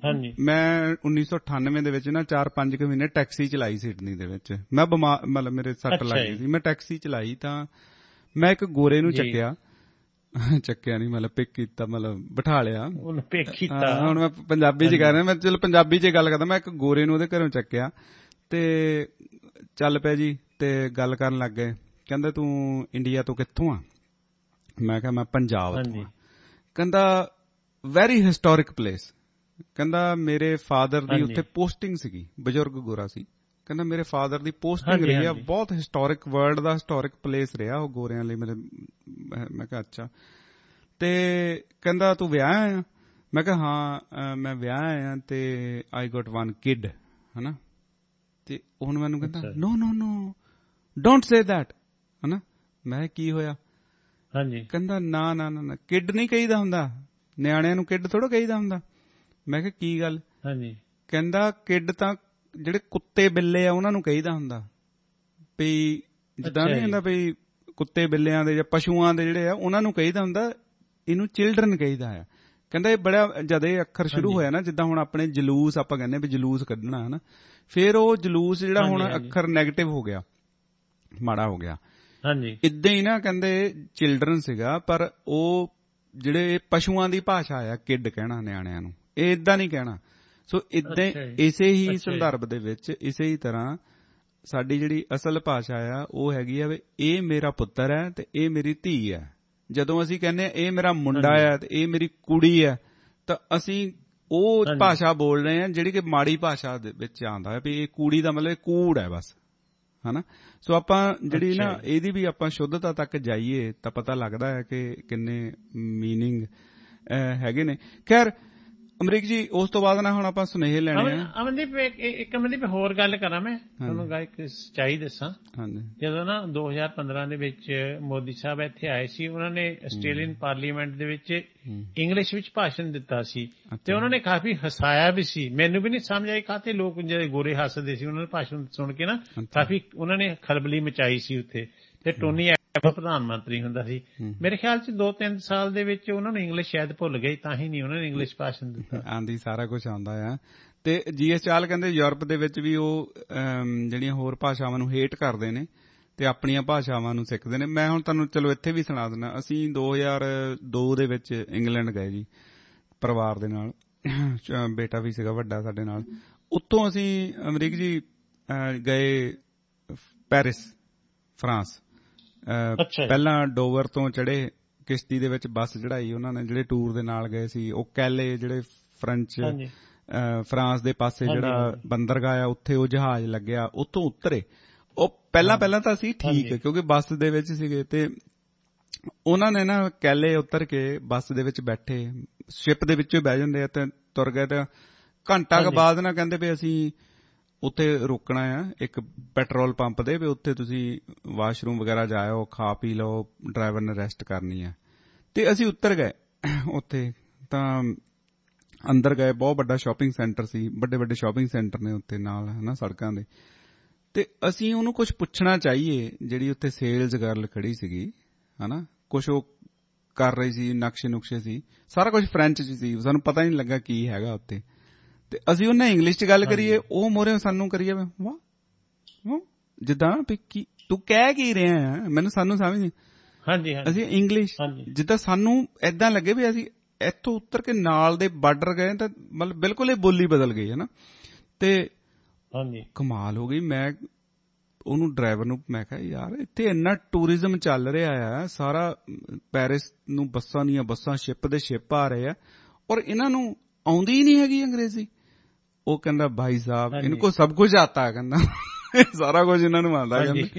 ਮੈਂ 1998 ਦੇ ਵਿੱਚ ਨਾ 4-5 ਮਹੀਨੇ ਟੈਕਸੀ ਚਲਾਈ ਸਿਡਨੀ ਦੇ ਵਿੱਚ। ਮੈਂ ਬਿਮਾਰ, ਮਤਲਬ ਮੇਰੇ ਸੱਟ ਲੱਗ ਗਈ ਸੀ, ਮੈਂ ਟੈਕਸੀ ਚਲਾਈ ਤਾਂ ਮੈਂ ਇੱਕ ਗੋਰੇ ਨੂੰ ਚੱਕਿਆ ਨਹੀਂ, ਮਤਲਬ ਪਿਕ ਕੀਤਾ, ਮਤਲਬ ਬਿਠਾ ਲਿਆ। ਹੁਣ ਮੈਂ ਪੰਜਾਬੀ ਚ ਕਹਿ ਰਿਹਾ, ਮੈਂ ਚਲੋ ਪੰਜਾਬੀ ਚ ਗੱਲ ਕਰਦਾ। ਮੈਂ ਇੱਕ ਗੋਰੇ ਨੂੰ ਉਹਦੇ ਘਰੋਂ ਚੱਕਿਆ ਤੇ ਚੱਲ ਪਿਆ ਜੀ, ਤੇ ਗੱਲ ਕਰਨ ਲੱਗ ਗਏ। ਕਹਿੰਦਾ ਤੂੰ ਇੰਡੀਆ ਤੋਂ ਕਿੱਥੋਂ ਆ? ਮੈਂ ਕਿਹਾ ਮੈਂ ਪੰਜਾਬ ਤੋਂ। ਕਹਿੰਦਾ ਵੈਰੀ ਹਿਸਟੋਰਿਕ ਪਲੇਸ। ਕਹਿੰਦਾ ਮੇਰੇ ਫਾਦਰ ਦੀ ਉੱਥੇ ਪੋਸਟਿੰਗ ਸੀਗੀ, ਬਜ਼ੁਰਗ ਗੋਰਾ ਸੀ। ਕਹਿੰਦਾ ਮੇਰੇ ਫਾਦਰ ਦੀ ਪੋਸਟਿੰਗ ਰਹੀ ਆ, ਬਹੁਤ ਹਿਸਟੋਰਿਕ, ਵਰਲਡ ਦਾ ਹਿਸਟੋਰਿਕ ਪਲੇਸ ਰਿਹਾ ਉਹ ਗੋਰਿਆਂ ਲਈ ਮੇਰੇ। ਮੈਂ ਕਿਹਾ ਅੱਛਾ। ਤੇ ਕਹਿੰਦਾ ਤੂੰ ਵਿਆਹ ਆਇਆ? ਮੈਂ ਕਿਹਾ ਹਾਂ ਮੈਂ ਵਿਆਹ ਆਇਆ ਤੇ ਆਈ ਗੋਟ 1 ਕਿਡ, ਹਨਾ। ਤੇ ਹੁਣ ਮੈਨੂੰ ਕਹਿੰਦਾ ਨੋ ਡੋਂਟ ਸੇ ਦੈਟ, ਹਨਾ। ਮੈਂ ਕੀ ਹੋਇਆ? ਕਹਿੰਦਾ ਨਾ ਕਿਡ ਨਹੀਂ ਕਹੀਦਾ ਹੁੰਦਾ, ਨਿਆਣਿਆਂ ਨੂੰ ਕਿਡ ਥੋੜਾ ਕਹੀਦਾ ਹੁੰਦਾ। ਮੈਂ ਕਿਹਾ ਕੀ ਗੱਲ? ਕਹਿੰਦਾ ਕਿਡ ਤਾਂ ਜਿਹੜੇ ਕੁੱਤੇ ਬਿੱਲੇ ਆ ਉਹਨਾਂ ਨੂੰ ਕਹੀਦਾ ਹੁੰਦਾ, ਵੀ ਜਿੱਦਾਂ ਨਹੀਂ ਹੁੰਦਾ ਵੀ ਕੁੱਤੇ ਬਿੱਲਿਆਂ ਦੇ ਜਾਂ ਪਸ਼ੂਆਂ ਦੇ ਜਿਹੜੇ ਆ ਉਹਨਾਂ ਨੂੰ ਕਹੀਦਾ ਹੁੰਦਾ, ਇਹਨੂੰ ਚਿਲਡਰਨ ਕਹੀਦਾ ਆ। ਕਹਿੰਦਾ ਇਹ ਬੜਾ, ਜਦ ਇਹ ਅੱਖਰ ਸ਼ੁਰੂ ਹੋਇਆ ਨਾ, ਜਿੱਦਾਂ ਹੁਣ ਆਪਣੇ ਜਲੂਸ ਆਪਾਂ ਕਹਿੰਦੇ ਵੀ ਜਲੂਸ ਕੱਢਣਾ, ਹਨਾ, ਫਿਰ ਉਹ ਜਲੂਸ ਜਿਹੜਾ ਹੁਣ ਅੱਖਰ ਨੈਗੇਟਿਵ ਹੋ ਗਿਆ, ਮਾੜਾ ਹੋ ਗਿਆ। ਏਦਾਂ ਹੀ ਨਾ ਕਹਿੰਦੇ ਚਿਲਡਰਨ ਸੀਗਾ, ਪਰ ਉਹ ਜਿਹੜੇ ਪਸ਼ੂਆਂ ਦੀ ਭਾਸ਼ਾ ਆ ਕਿਡ ਕਹਿਣਾ ਨਿਆਣਿਆਂ ਨੂੰ, ਇਹ ਏਦਾਂ ਨਹੀਂ ਕਹਿਣਾ। ਸੋ ਏਦਾਂ ਇਸੇ ਹੀ ਸੰਦਰਭ ਦੇ ਵਿੱਚ ਇਸੇ ਹੀ ਤਰ੍ਹਾਂ ਸਾਡੀ ਜਿਹੜੀ ਅਸਲ ਭਾਸ਼ਾ ਆ ਉਹ ਹੈਗੀ ਆ ਵੀ ਇਹ ਮੇਰਾ ਪੁੱਤਰ ਹੈ ਤੇ ਇਹ ਮੇਰੀ ਧੀ ਹੈ। ਜਦੋਂ ਅਸੀਂ ਕਹਿੰਦੇ ਇਹ ਮੇਰਾ ਮੁੰਡਾ ਹੈ ਤੇ ਇਹ ਮੇਰੀ ਕੁੜੀ ਹੈ, ਤਾਂ ਅਸੀਂ ਉਹ ਭਾਸ਼ਾ ਬੋਲ ਰਹੇ ਹਾਂ ਜਿਹੜੀ ਕਿ ਮਾੜੀ ਭਾਸ਼ਾ ਦੇ ਵਿੱਚ ਆਉਂਦਾ ਹੈ ਵੀ ਇਹ ਕੁੜੀ ਦਾ ਮਤਲਬ ਕੂੜ ਹੈ ਬਸ, ਹਨਾ। ਸੋ ਆਪਾਂ ਜਿਹੜੀ ਨਾ ਇਹਦੀ ਵੀ ਆਪਾਂ ਸ਼ੁੱਧਤਾ ਤੱਕ ਜਾਈਏ ਤਾਂ ਪਤਾ ਲੱਗਦਾ ਹੈ ਕਿ ਕਿੰਨੇ ਮੀਨਿੰਗ ਹੈਗੇ ਨੇ। ਖੈਰ ਅਮਰੀਕ ਜੀ, ਉਸ ਤੋਂ ਬਾਅਦ ਨਾ ਹੁਣ ਆਪਾਂ ਸੁਨੇਹੇ ਲੈਣੇ ਆ। ਅਮਨਦੀਪ ਹੋਰ ਗੱਲ ਕਰਾਂ, ਮੈਂ ਤੁਹਾਨੂੰ ਇੱਕ ਸੱਚਾਈ ਦੱਸਾਂ। ਜਦੋਂ ਨਾ 2015 ਦੇ ਵਿੱਚ ਮੋਦੀ ਸਾਹਿਬ ਇੱਥੇ ਆਏ ਸੀ, ਉਹਨਾਂ ਨੇ ਆਸਟ੍ਰੇਲੀਅਨ ਪਾਰਲੀਮੈਂਟ ਦੇ ਵਿੱਚ ਇੰਗਲਿਸ਼ ਵਿੱਚ ਭਾਸ਼ਣ ਦਿੱਤਾ ਸੀ ਤੇ ਉਹਨਾਂ ਨੇ ਕਾਫੀ ਹਸਾਇਆ ਵੀ ਸੀ। ਮੈਨੂੰ ਵੀ ਨਹੀਂ ਸਮਝ ਆਈ ਕਾਹਤੇ ਲੋਕ ਜਿਹੜੇ ਗੋਰੇ ਹੱਸਦੇ ਸੀ। ਉਹਨਾਂ ਨੇ ਭਾਸ਼ਣ ਸੁਣ ਕੇ ਨਾ ਕਾਫੀ ਉਹਨਾਂ ਨੇ ਖਲਬਲੀ ਮਚਾਈ ਸੀ ਉੱਥੇ। ਤੇ ਟੋਨੀ ਪ੍ਰਧਾਨ ਮੰਤਰੀ ਹੁੰਦਾ ਸੀ। ਮੇਰੇ ਖਿਆਲ 'ਚ 2-3 ਸਾਲ ਦੇ ਵਿੱਚ ਉਹਨਾਂ ਨੂੰ ਇੰਗਲਿਸ਼ ਸ਼ਾਇਦ ਭੁੱਲ ਗਈ, ਤਾਂ ਹੀ ਨਹੀਂ ਉਹਨਾਂ ਨੇ ਇੰਗਲਿਸ਼ ਭਾਸ਼ਣ ਦਿੱਤਾ। ਆਂਦੀ ਸਾਰਾ ਕੁਝ ਆਉਂਦਾ ਆ। ਤੇ GS ਚਾਹਲ ਕਹਿੰਦੇ ਯੂਰਪ ਦੇ ਵਿੱਚ ਵੀ ਉਹ ਜਿਹੜੀਆਂ ਹੋਰ ਭਾਸ਼ਾਵਾਂ ਨੂੰ ਹੇਟ ਕਰਦੇ ਨੇ ਤੇ ਆਪਣੀਆਂ ਭਾਸ਼ਾਵਾਂ ਨੂੰ ਸਿੱਖਦੇ ਨੇ। ਮੈਂ ਹੁਣ ਤੁਹਾਨੂੰ ਚਲੋ ਇੱਥੇ ਵੀ ਸੁਣਾ ਦਿੰਦਾ। ਅਸੀਂ 2002 ਦੇ ਵਿੱਚ ਇੰਗਲੈਂਡ ਗਏ ਜੀ ਪਰਿਵਾਰ ਦੇ ਨਾਲ, ਬੇਟਾ ਵੀ ਸੀਗਾ ਵੱਡਾ ਸਾਡੇ ਨਾਲ। ਉੱਥੋਂ ਅਸੀਂ ਅਮਰੀਕ ਜੀ ਗਏ ਪੈਰਿਸ, ਫਰਾਂਸ। ਪਹਿਲਾਂ ਡੋਵਰ ਤੋਂ ਚੜ੍ਹੇ ਕਿਸ਼ਤੀ ਦੇ ਵਿੱਚ, ਬੱਸ ਚੜ੍ਹਾਈ ਉਹਨਾਂ ਨੇ ਜਿਹੜੇ ਟੂਰ ਦੇ ਨਾਲ ਗਏ ਸੀ। ਉਹ ਕੈਲੇ ਜਿਹੜੇ ਫਰਾਂਸ ਦੇ ਪਾਸੇ ਜਿਹੜਾ ਬੰਦਰਗਾਹ ਆ, ਉੱਥੇ ਉਹ ਜਹਾਜ਼ ਲੱਗਿਆ, ਉੱਥੋਂ ਉਤਰੇ। ਉਹ ਪਹਿਲਾਂ ਤਾਂ ਅਸੀਂ ਠੀਕ ਹੈ ਕਿਉਂਕਿ ਬੱਸ ਦੇ ਵਿੱਚ ਸੀਗੇ, ਤੇ ਉਹਨਾਂ ਨੇ ਨਾ ਕੈਲੇ ਉਤਰ ਕੇ ਬੱਸ ਦੇ ਵਿੱਚ ਬੈਠੇ, ਸ਼ਿਪ ਦੇ ਵਿੱਚੋਂ ਬਹਿ ਜਾਂਦੇ ਆ ਤੇ ਤੁਰ ਗਏ। ਤੇ ਘੰਟਾ ਕੁ ਬਾਅਦ ਨਾ ਕਹਿੰਦੇ ਵੀ ਅਸੀਂ ਉੱਥੇ ਰੁਕਣਾ ਆ ਇੱਕ ਪੈਟਰੋਲ ਪੰਪ ਦੇ, ਵੀ ਉੱਥੇ ਤੁਸੀਂ ਵਾਸ਼ਰੂਮ ਵਗੈਰਾ ਜਾਇਓ, ਖਾ ਪੀ ਲਓ, ਡਰਾਈਵਰ ਨੇ ਰੈਸਟ ਕਰਨੀ ਆ। ਤੇ ਅਸੀਂ ਉੱਤਰ ਗਏ ਉੱਥੇ, ਤਾਂ ਅੰਦਰ ਗਏ। ਬਹੁਤ ਵੱਡਾ ਸ਼ਾਪਿੰਗ ਸੈਂਟਰ ਸੀ, ਵੱਡੇ ਵੱਡੇ ਸ਼ਾਪਿੰਗ ਸੈਂਟਰ ਨੇ ਉੱਥੇ ਨਾਲ, ਹਨਾ, ਸੜਕਾਂ ਦੇ। ਤੇ ਅਸੀਂ ਉਹਨੂੰ ਕੁਝ ਪੁੱਛਣਾ ਚਾਹੀਏ, ਜਿਹੜੀ ਉੱਥੇ ਸੇਲਜ਼ ਗਰਲ ਖੜੀ ਸੀਗੀ, ਹਨਾ, ਕੁਝ ਉਹ ਕਰ ਰਹੀ ਸੀ, ਨਕਸ਼ੇ ਨੁਕਸ਼ੇ ਸੀ, ਸਾਰਾ ਕੁਝ ਫਰੈਂਚ 'ਚ ਸੀ, ਸਾਨੂੰ ਪਤਾ ਹੀ ਨਹੀਂ ਲੱਗਾ ਕੀ ਹੈਗਾ ਉੱਥੇ। ਤੇ ਅਸੀਂ ਉਹਨਾਂ ਇੰਗਲਿਸ਼ 'ਚ ਗੱਲ ਕਰੀਏ, ਉਹ ਮੋਰੇ ਸਾਨੂੰ ਕਰੀਏ ਵਾਹ ਜਿੱਦਾਂ ਵੀ ਕੀ ਤੂੰ ਕਹਿ ਕੀ ਰਿਹਾ ਆ, ਸਾਨੂੰ ਸਮਝ ਨਹੀਂ। ਅਸੀਂ ਇੰਗਲਿਸ਼ ਜਿੱਦਾਂ ਸਾਨੂੰ ਏਦਾਂ ਲੱਗੇ ਵੀ ਅਸੀਂ ਇੱਥੋਂ ਉੱਤਰ ਕੇ ਨਾਲ ਦੇ ਬਾਰਡਰ ਗਏ, ਤਾਂ ਮਤਲਬ ਬਿਲਕੁਲ ਇਹ ਬੋਲੀ ਬਦਲ ਗਈ ਹੈ ਨਾ। ਤੇ ਕਮਾਲ ਹੋ ਗਈ। ਮੈਂ ਉਹਨੂੰ ਡਰਾਈਵਰ ਨੂੰ ਮੈਂ ਕਿਹਾ ਯਾਰ ਇੱਥੇ ਇੰਨਾ ਟੂਰਿਜ਼ਮ ਚੱਲ ਰਿਹਾ ਆ, ਸਾਰਾ ਪੈਰਿਸ ਨੂੰ ਬੱਸਾਂ ਦੀਆਂ ਬੱਸਾਂ, ਸ਼ਿਪ ਦੇ ਸ਼ਿਪ ਆ ਰਹੇ ਆ, ਔਰ ਇਹਨਾਂ ਨੂੰ ਆਉਂਦੀ ਹੀ ਨਹੀਂ ਹੈਗੀ ਅੰਗਰੇਜ਼ੀ। ਉਹ ਕਹਿੰਦਾ ਭਾਈ ਸਾਹਿਬ ਇਹਨਾਂ ਕੋ ਸਭ ਕੁਝ ਆਤਾ, ਕਹਿੰਦਾ ਸਾਰਾ ਕੁਝ ਇਹਨਾਂ ਨੂੰ ਆਉਂਦਾ।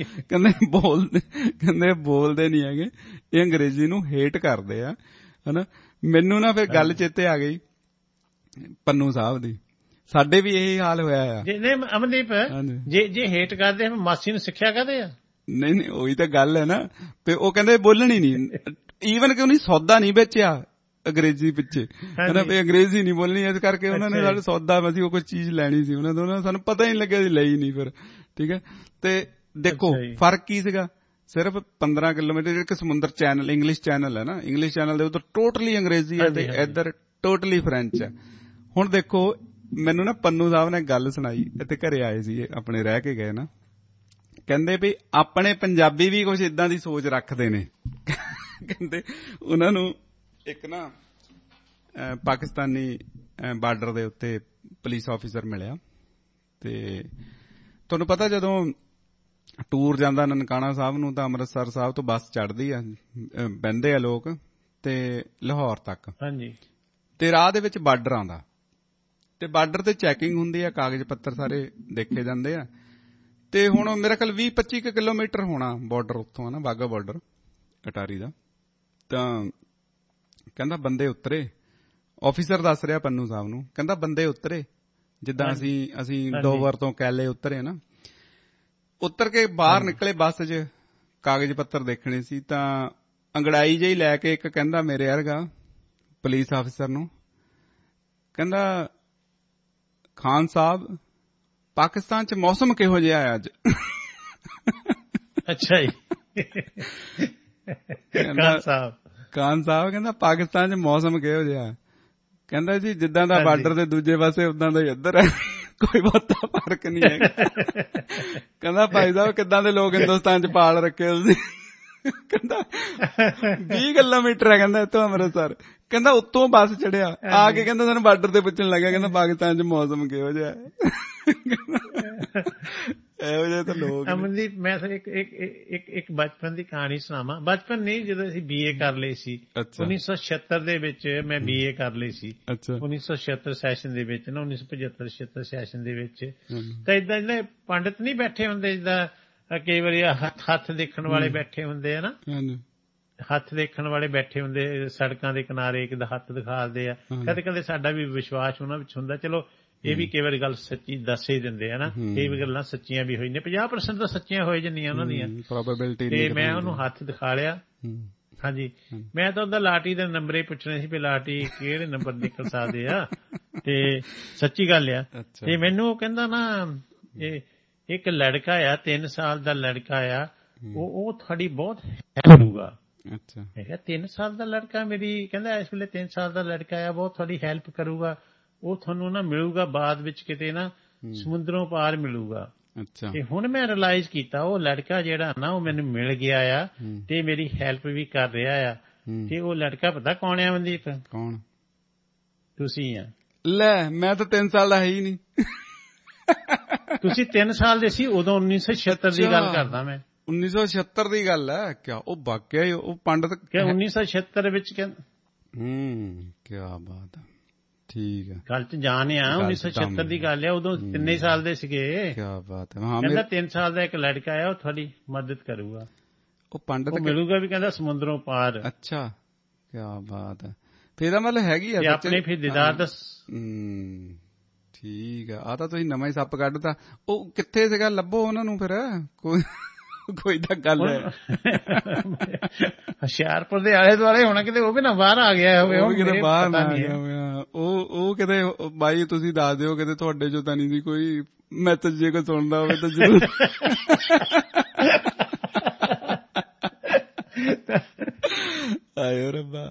ਕਹਿੰਦੇ ਬੋਲਦੇ ਨਹੀਂ ਹੈਗੇ, ਇਹ ਅੰਗਰੇਜ਼ੀ ਨੂੰ ਹੇਟ ਕਰਦੇ ਆ, ਹਨਾ। ਮੈਨੂੰ ਨਾ ਫਿਰ ਗੱਲ ਚੇਤੇ ਆ ਗਈ ਪੰਨੂ ਸਾਹਿਬ ਦੀ। ਸਾਡੇ ਵੀ ਇਹੀ ਹਾਲ ਹੋਇਆ ਆ। ਅਮਨਦੀਪ, ਜੇ ਹੇਟ ਕਰਦੇ ਮਾਸੀ ਨੂੰ ਸਿੱਖਿਆ ਕਰਦੇ ਆ? ਨਹੀਂ ਉਹੀ ਤਾਂ ਗੱਲ ਹੈ ਨਾ। ਤੇ ਉਹ ਕਹਿੰਦੇ ਬੋਲਣੀ ਨਹੀਂ, ਈਵਨ ਕਿ ਉਹਨੇ ਸੌਦਾ ਨਹੀਂ ਵੇਚਿਆ ਅੰਗਰੇਜ਼ੀ ਪਿੱਛੇ, ਹਨਾ, ਵੀ ਅੰਗਰੇਜ਼ੀ ਨਹੀਂ ਬੋਲਣੀ। ਇਸ ਕਰਕੇ ਉਹਨਾਂ ਨੇ ਸਾਡੇ ਸੌਦਾ, ਅਸੀਂ ਉਹ ਕੋਈ ਚੀਜ਼ ਲੈਣੀ ਸੀ ਉਹਨਾਂ ਤੋਂ, ਸਾਨੂੰ ਪਤਾ ਹੀ ਨਹੀਂ ਲੱਗਿਆ, ਲਈ ਨਹੀਂ ਫਿਰ। ਠੀਕ ਹੈ। ਤੇ ਦੇਖੋ ਫਰਕ ਕੀ ਸੀਗਾ, ਸਿਰਫ 15 ਕਿਲੋਮੀਟਰ। ਇੱਕ ਸਮੁੰਦਰ ਚੈਨਲ, ਇੰਗਲਿਸ਼ ਚੈਨਲ ਹੈ ਨਾ, ਇੰਗਲਿਸ਼ ਚੈਨਲ ਦੇ ਉੱਧਰ ਟੋਟਲੀ ਅੰਗਰੇਜ਼ੀ ਹੈ ਤੇ ਇੱਧਰ ਟੋਟਲੀ ਫਰੈਂਚ ਹੈ। ਹੁਣ ਦੇਖੋ ਮੈਨੂੰ ਨਾ ਪੰਨੂ ਸਾਹਿਬ ਨੇ ਗੱਲ ਸੁਣਾਈ, ਇੱਥੇ ਘਰੇ ਆਏ ਸੀ ਆਪਣੇ, ਰਹਿ ਕੇ ਗਏ ਨਾ। ਕਹਿੰਦੇ ਵੀ ਆਪਣੇ ਪੰਜਾਬੀ ਵੀ ਕੁਝ ਇਦਾਂ ਦੀ ਸੋਚ ਰੱਖਦੇ ਨੇ। ਕਹਿੰਦੇ ਉਹਨਾਂ ਨੂੰ ਇੱਕ ਨਾ ਪਾਕਿਸਤਾਨੀ ਬਾਰਡਰ ਦੇ ਉੱਤੇ ਪੁਲਿਸ ਆਫੀਸਰ ਮਿਲਿਆ। ਤੇ ਤੁਹਾਨੂੰ ਪਤਾ ਜਦੋਂ ਟੂਰ ਜਾਂਦਾ ਨਨਕਾਣਾ ਸਾਹਿਬ ਨੂੰ, ਤਾਂ ਅੰਮ੍ਰਿਤਸਰ ਸਾਹਿਬ ਤੋਂ ਬੱਸ ਚੜ੍ਹਦੀ ਆ, ਬਹਿੰਦੇ ਆ ਲੋਕ, ਤੇ ਲਾਹੌਰ ਤੱਕ। ਤੇ ਰਾਹ ਦੇ ਵਿੱਚ ਬਾਰਡਰ ਆਉਂਦਾ, ਤੇ ਬਾਰਡਰ ਤੇ ਚੈਕਿੰਗ ਹੁੰਦੀ ਆ, ਕਾਗਜ਼ ਪੱਤਰ ਸਾਰੇ ਦੇਖੇ ਜਾਂਦੇ ਆ। ਤੇ ਹੁਣ ਮੇਰਾ ਖਿਆਲ 20-25 ਕਿਲੋਮੀਟਰ ਹੋਣਾ ਬਾਰਡਰ ਉੱਥੋਂ, ਨਾ, ਵਾਘਾ ਬਾਰਡਰ ਅਟਾਰੀ ਦਾ। ਤਾਂ ਕਹਿੰਦਾ ਬੰਦੇ ਉਤਰੇ, ਆਫੀਸਰ ਦੱਸ ਰਿਹਾ ਪੰਨੂ ਸਾਹਿਬ ਨੂੰ, ਕਹਿੰਦਾ ਬੰਦੇ ਉਤਰੇ ਜਿੱਦਾਂ ਅਸੀਂ ਡੋਵਰ ਤੋਂ ਕੈਲੇ ਉਤਰੇ ਨਾ। ਉਤਰ ਕੇ ਬਾਹਰ ਨਿਕਲੇ ਬੱਸ 'ਚ, ਕਾਗਜ਼ ਪੱਤਰ ਦੇਖਣੇ ਸੀ, ਤਾਂ ਅੰਗੜਾਈ ਜਿਹੀ ਲੈ ਕੇ ਇੱਕ ਕਹਿੰਦਾ ਮੇਰੇ ਵਰਗਾ ਪੁਲਿਸ ਆਫੀਸਰ ਨੂੰ, ਕਹਿੰਦਾ ਖਾਨ ਸਾਹਿਬ ਪਾਕਿਸਤਾਨ 'ਚ ਮੌਸਮ ਕਿਹੋ ਜਿਹਾ ਹੈ ਅੱਜ? ਅੱਛਾ ਜੀ। ਖਾਨ ਸਾਹਿਬ ਕਹਿੰਦਾ ਪਾਕਿਸਤਾਨ 'ਚ ਮੌਸਮ ਕਿਹੋ ਜਿਹਾ? ਕਹਿੰਦਾ ਜੀ ਜਿੱਦਾਂ ਦਾ ਬਾਰਡਰ ਦੇ ਦੂਜੇ ਪਾਸੇ ਉਦਾਂ ਦਾ ਹੀ ਇੱਧਰ ਹੈ, ਕੋਈ ਬਹੁਤਾ ਫਰਕ ਨਹੀਂ ਹੈ। ਕਹਿੰਦਾ ਭਾਈ ਸਾਹਿਬ ਕਿੱਦਾਂ ਦੇ ਲੋਕ ਹਿੰਦੁਸਤਾਨ 'ਚ ਪਾਲ ਰੱਖੇ ਤੁਸੀਂ? ਕਹਿੰਦਾ 20 ਕਿਲੋਮੀਟਰ ਹੈ ਕਹਿੰਦਾ ਇੱਥੋਂ ਅੰਮ੍ਰਿਤਸਰ। ਕਹਿੰਦਾ ਉੱਤੋਂ ਬੱਸ ਚੜਿਆ, ਆ ਕੇ ਕਹਿੰਦਾ ਸਾਨੂੰ ਬਾਰਡਰ ਤੇ ਪੁੱਛਣ ਲੱਗਾ, ਕਹਿੰਦਾ ਪਾਕਿਸਤਾਨ 'ਚ ਮੌਸਮ ਕਿਹੋ ਜਿਹਾ ਹੈ? ਇਹੋ ਜਿਹੇ ਤਾਂ ਲੋਕ। ਅਮਨਦੀਪ, ਮੈਂ ਇੱਕ ਬਚਪਨ ਦੀ ਕਹਾਣੀ ਸੁਣਾਵਾਂ। ਬਚਪਨ ਨਹੀਂ, ਜਦੋਂ ਅਸੀਂ BA ਕਰ ਲਈ ਸੀ 1976 ਦੇ ਵਿੱਚ, ਮੈਂ BA ਕਰ ਲਈ ਸੀ 1976 ਸੈਸ਼ਨ ਦੇ ਵਿੱਚ ਨਾ, 1975-76 ਸੈਸ਼ਨ ਦੇ ਵਿੱਚ। ਤਾਂ ਏਦਾਂ ਜਿਹੜੇ ਪੰਡਿਤ ਨਹੀਂ ਬੈਠੇ ਹੁੰਦੇ, ਜਿੱਦਾਂ ਕਈ ਵਾਰੀ ਹੱਥ ਦੇਖਣ ਵਾਲੇ ਬੈਠੇ ਹੁੰਦੇ ਆ ਨਾ, ਹੱਥ ਦੇਖਣ ਵਾਲੇ ਬੈਠੇ ਹੁੰਦੇ ਸੜਕਾਂ ਦੇ ਕਿਨਾਰੇ, ਇੱਕ ਦਾ ਹੱਥ ਦਿਖਾਦੇ ਆ। ਕਦੇ ਕਦੇ ਸਾਡਾ ਵੀ ਵਿਸ਼ਵਾਸ ਉਹਨਾਂ ਵਿੱਚ ਹੁੰਦਾ, ਚਲੋ ਇਹ ਵੀ ਕਈ ਵਾਰੀ ਗੱਲ ਸੱਚੀ ਦੱਸ ਹੀ ਦਿੰਦੇ ਆ ਨਾ, ਕਈ ਗੱਲਾਂ ਸੱਚੀਆਂ ਵੀ ਹੋਈ ਨੇ, 50% ਤਾਂ ਸੱਚੀਆਂ ਹੋਈ ਜਾਂਦੀਆਂ ਉਹਨਾਂ ਦੀਆਂ। ਤੇ ਮੈਂ ਉਹਨੂੰ ਹੱਥ ਦਿਖਾ ਲਿਆ। ਹਾਂਜੀ, ਮੈਂ ਤਾਂ ਉਹਦਾ ਲਾਟੀ ਦੇ ਨੰਬਰ ਹੀ ਪੁੱਛਣੇ ਸੀ ਵੀ ਲਾਟੀ ਕਿਹੜੇ ਨੰਬਰ ਨਿਕਲ ਸਕਦੇ ਆ, ਤੇ ਸੱਚੀ ਗੱਲ ਆ। ਤੇ ਮੈਨੂੰ ਉਹ ਕਹਿੰਦਾ ਨਾ, ਇਹ ਇੱਕ ਲੜਕਾ ਆ, 3 ਸਾਲ ਦਾ ਲੜਕਾ ਆ, ਉਹ ਤੁਹਾਡੀ ਬਹੁਤ ਹੈਲਪ ਕਰੂਗਾ। ਅੱਛਾ, ਮੈਂ ਕਿਹਾ 3 ਸਾਲ ਦਾ ਲੜਕਾ ਮੇਰੀ, ਕਹਿੰਦਾ ਇਸ ਵੇਲੇ 3 ਸਾਲ ਦਾ ਲੜਕਾ ਆ, ਬਹੁਤ ਤੁਹਾਡੀ ਹੈਲਪ ਕਰੂਗਾ। ਉਹ ਤੁਹਾਨੂੰ ਨਾ ਮਿਲੂਗਾ ਬਾਅਦ ਵਿੱਚ ਕਿਤੇ ਨਾ ਸਮੁੰਦਰੋਂ ਪਾਰ ਮਿਲੂਗਾ। ਅੱਛਾ, ਤੇ ਹੁਣ ਮੈਂ ਰਿਅਲਾਈਜ਼ ਕੀਤਾ ਉਹ ਲੜਕਾ ਜਿਹੜਾ ਨਾ ਉਹ ਮੈਨੂੰ ਮਿਲ ਗਿਆ ਆ ਤੇ ਮੇਰੀ ਹੈਲਪ ਵੀ ਕਰ ਰਿਹਾ ਆ। ਤੇ ਉਹ ਲੜਕਾ ਪਤਾ ਕੌਣ ਆ ਮਨਦੀਪ? ਕੌਣ? ਤੁਸੀਂ ਆ। ਲੈ, ਮੈਂ ਤਾਂ 3 ਸਾਲ ਦਾ ਹੈ ਹੀ ਨਹੀਂ। ਤੁਸੀਂ 3 ਸਾਲ ਦੇ ਸੀ ਉਦੋਂ, 1976 ਦੀ ਗੱਲ ਕਰਦਾ ਮੈਂ। 1976 ਦੀ ਗੱਲ ਹੈ ਕਿਆ? ਉਹ ਵਾਕਿਆ ਉਹ ਪੰਡਤ 1976 ਵਿੱਚ ਕੀ ਬਾਤ ਹੈ। ਠੀਕ ਹੈ, ਗੱਲ ਚ ਜਾਣ ਆ। 1976 ਦੀ ਗੱਲ ਆ, ਉਦੋਂ 3 ਸਾਲ ਦੇ ਸੀਗੇ। ਕਿਆ ਬਾਤ ਹੈ। ਕਹਿੰਦਾ 3 ਸਾਲ ਦਾ ਇੱਕ ਲੜਕਾ ਆ, ਉਹ ਤੁਹਾਡੀ ਮਦਦ ਕਰੂਗਾ। ਉਹ ਪੰਡਤ ਮਿਲੂਗਾ ਵੀ ਕਹਿੰਦਾ ਸਮੁੰਦਰੋਂ ਪਾਰ। ਅੱਛਾ, ਕਿਆ ਬਾਤ ਹੈ। ਫਿਰ ਇਹਦਾ ਮਤਲਬ ਹੈਗੀ ਆ ਆਪਣੇ ਫਿਰ ਦੀਦਾਰ ਦਾ। ਠੀਕ ਆ। ਆ ਤਾਂ ਤੁਸੀਂ ਨਵਾਂ ਹੀ ਸੱਪ ਕੱਢਤਾ। ਉਹ ਕਿੱਥੇ ਸੀਗਾ? ਲੱਭੋ ਉਹਨਾਂ ਨੂੰ ਫਿਰ। ਕੋਈ ਤਾਂ ਗੱਲ ਹੈ। ਹੁਸ਼ਿਆਰਪੁਰ ਦੇ ਆਲੇ ਦੁਆਲੇ ਹੋਣਾ ਕਿਤੇ, ਉਹ ਵੀ ਨਾ ਬਾਹਰ ਆ ਗਿਆ ਹੋਵੇ। ਉਹ ਕਿਤੇ ਬਾਹਰ ਨਾ ਆ ਗਿਆ ਹੋਇਆ। ਉਹ ਕਿਤੇ ਬਾਈ ਤੁਸੀਂ ਦੱਸ ਦਿਓ ਕਿਤੇ ਤੁਹਾਡੇ ਚੋਂ ਤਾਂ ਨਹੀਂ ਸੀ ਕੋਈ ਮੈਸੇਜ ਜੇ ਕੋਈ ਸੁਣਦਾ ਹੋਵੇ ਤਾਂ ਜ਼ਰੂਰ। ਆਇਓ ਰੱਬਾ।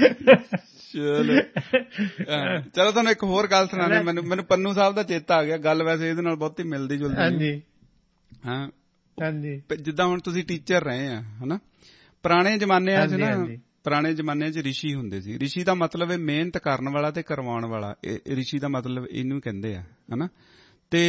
ਚਲੋ ਤੁਹਾਨੂੰ ਇੱਕ ਹੋਰ ਗੱਲ ਸੁਣਾਣੀ। ਮੈਨੂੰ ਪੰਨੂ ਸਾਹਿਬ ਦਾ ਚੇਤਾ ਆ ਗਿਆ। ਗੱਲ ਵੈਸੇ ਇਹਦੇ ਨਾਲ ਬਹੁਤੀ ਮਿਲਦੀ ਜੁਲਦੀ। ਹਾਂ, ਜਿੱਦਾਂ ਹੁਣ ਤੁਸੀਂ ਟੀਚਰ ਰਹੇ ਆ ਹਨਾ, ਪੁਰਾਣੇ ਜ਼ਮਾਨਿਆਂ 'ਚ ਨਾ, ਪੁਰਾਣੇ ਜ਼ਮਾਨਿਆਂ 'ਚ ਰਿਸ਼ੀ ਹੁੰਦੇ ਸੀ। ਰਿਸ਼ੀ ਦਾ ਮਤਲਬ ਹੈ ਮਿਹਨਤ ਕਰਨ ਵਾਲਾ ਤੇ ਕਰਵਾਉਣ ਵਾਲਾ। ਰਿਸ਼ੀ ਦਾ ਮਤਲਬ ਇਹਨੂੰ ਕਹਿੰਦੇ ਆ ਹਨਾ। ਤੇ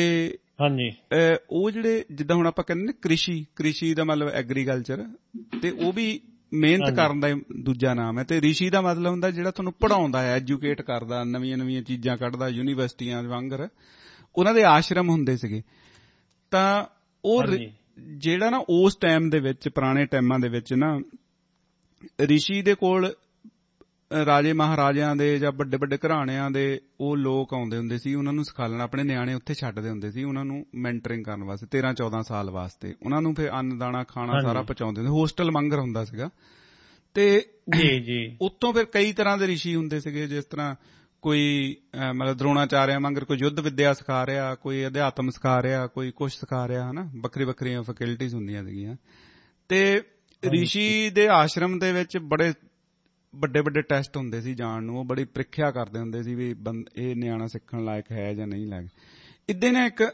ਉਹ ਜਿਹੜੇ ਜਿੱਦਾਂ ਹੁਣ ਆਪਾਂ ਕਹਿੰਦੇ ਨਾ ਕ੍ਰਿਸ਼ੀ ਦਾ ਮਤਲਬ ਐਗਰੀਕਲਚਰ, ਤੇ ਉਹ ਵੀ ਮਿਹਨਤ ਕਰਨ ਦਾ ਦੂਜਾ ਨਾਮ ਹੈ। ਤੇ ਰਿਸ਼ੀ ਦਾ ਮਤਲਬ ਹੁੰਦਾ ਜਿਹੜਾ ਤੁਹਾਨੂੰ ਪੜ੍ਹਾਉਂਦਾ ਹੈ, ਐਜੂਕੇਟ ਕਰਦਾ, ਨਵੀਆਂ ਚੀਜ਼ਾਂ ਕੱਢਦਾ। ਯੂਨੀਵਰਸਿਟੀਆਂ ਵਾਂਗਰ ਉਹਨਾਂ ਦੇ ਆਸ਼ਰਮ ਹੁੰਦੇ ਸੀਗੇ। ਤਾਂ ਉਹ ਜਿਹੜਾ ਨਾ ਉਸ ਟਾਈਮ ਦੇ ਵਿੱਚ, ਪੁਰਾਣੇ ਟਾਈਮਾਂ ਦੇ ਵਿੱਚ ਨਾ, ਰਿਸ਼ੀ ਦੇ ਕੋਲ ਰਾਜੇ ਮਹਾਰਾਜਿਆਂ ਦੇ ਜਾਂ ਵੱਡੇ ਵੱਡੇ ਘਰਾਣਿਆਂ ਦੇ ਉਹ ਲੋਕ ਆਉਂਦੇ ਹੁੰਦੇ ਸੀ ਉਹਨਾਂ ਨੂੰ ਸਿਖਾਲਣ। ਆਪਣੇ ਨਿਆਣੇ ਉੱਥੇ ਛੱਡਦੇ ਹੁੰਦੇ ਸੀ ਉਹਨਾਂ ਨੂੰ ਮੈਂਟਰਿੰਗ ਕਰਨ ਵਾਸਤੇ 13-14 ਸਾਲ ਵਾਸਤੇ। ਉਹਨਾਂ ਨੂੰ ਫਿਰ ਅੰਨ ਦਾਣਾ ਖਾਣਾ ਸਾਰਾ ਪਹੁੰਚਾਉਂਦੇ ਹੁੰਦੇ। ਹੋਸਟਲ ਮੰਗਰ ਹੁੰਦਾ ਸੀਗਾ। ਤੇ ਉੱਤੋਂ ਫਿਰ ਕਈ ਤਰ੍ਹਾਂ ਦੇ ਰਿਸ਼ੀ ਹੁੰਦੇ ਸੀਗੇ, ਜਿਸ ਤਰ੍ਹਾਂ ਕੋਈ ਮਤਲਬ ਦਰੋਣਾਚਾਰਿਆ ਮੰਗਰ ਕੋਈ ਯੁੱਧ ਵਿੱਦਿਆ ਸਿਖਾ ਰਿਹਾ, ਕੋਈ ਅਧਿਆਤਮ ਸਿਖਾ ਰਿਹਾ, ਕੋਈ ਕੁਛ ਸਿਖਾ ਰਿਹਾ ਹਨਾ। ਵੱਖਰੀਆਂ ਫੈਕਲਟੀਜ਼ ਹੁੰਦੀਆਂ ਸੀਗੀਆਂ। ਤੇ ਰਿਸ਼ੀ ਦੇ ਆਸ਼ਰਮ ਦੇ ਵਿੱਚ ਬੜੇ ਵੱਡੇ ਟੈਸਟ ਹੁੰਦੇ ਸੀ ਜਾਣ ਨੂੰ। ਉਹ ਬੜੀ ਪ੍ਰੀਖਿਆ ਕਰਦੇ ਹੁੰਦੇ ਸੀ ਵੀ ਇਹ ਨਿਆਣਾ ਸਿੱਖਣ ਲਾਇਕ ਹੈ ਜਾਂ ਨਹੀਂ ਲਾਇਕ। ਇੱਦਾਂ ਨਾ ਇੱਕ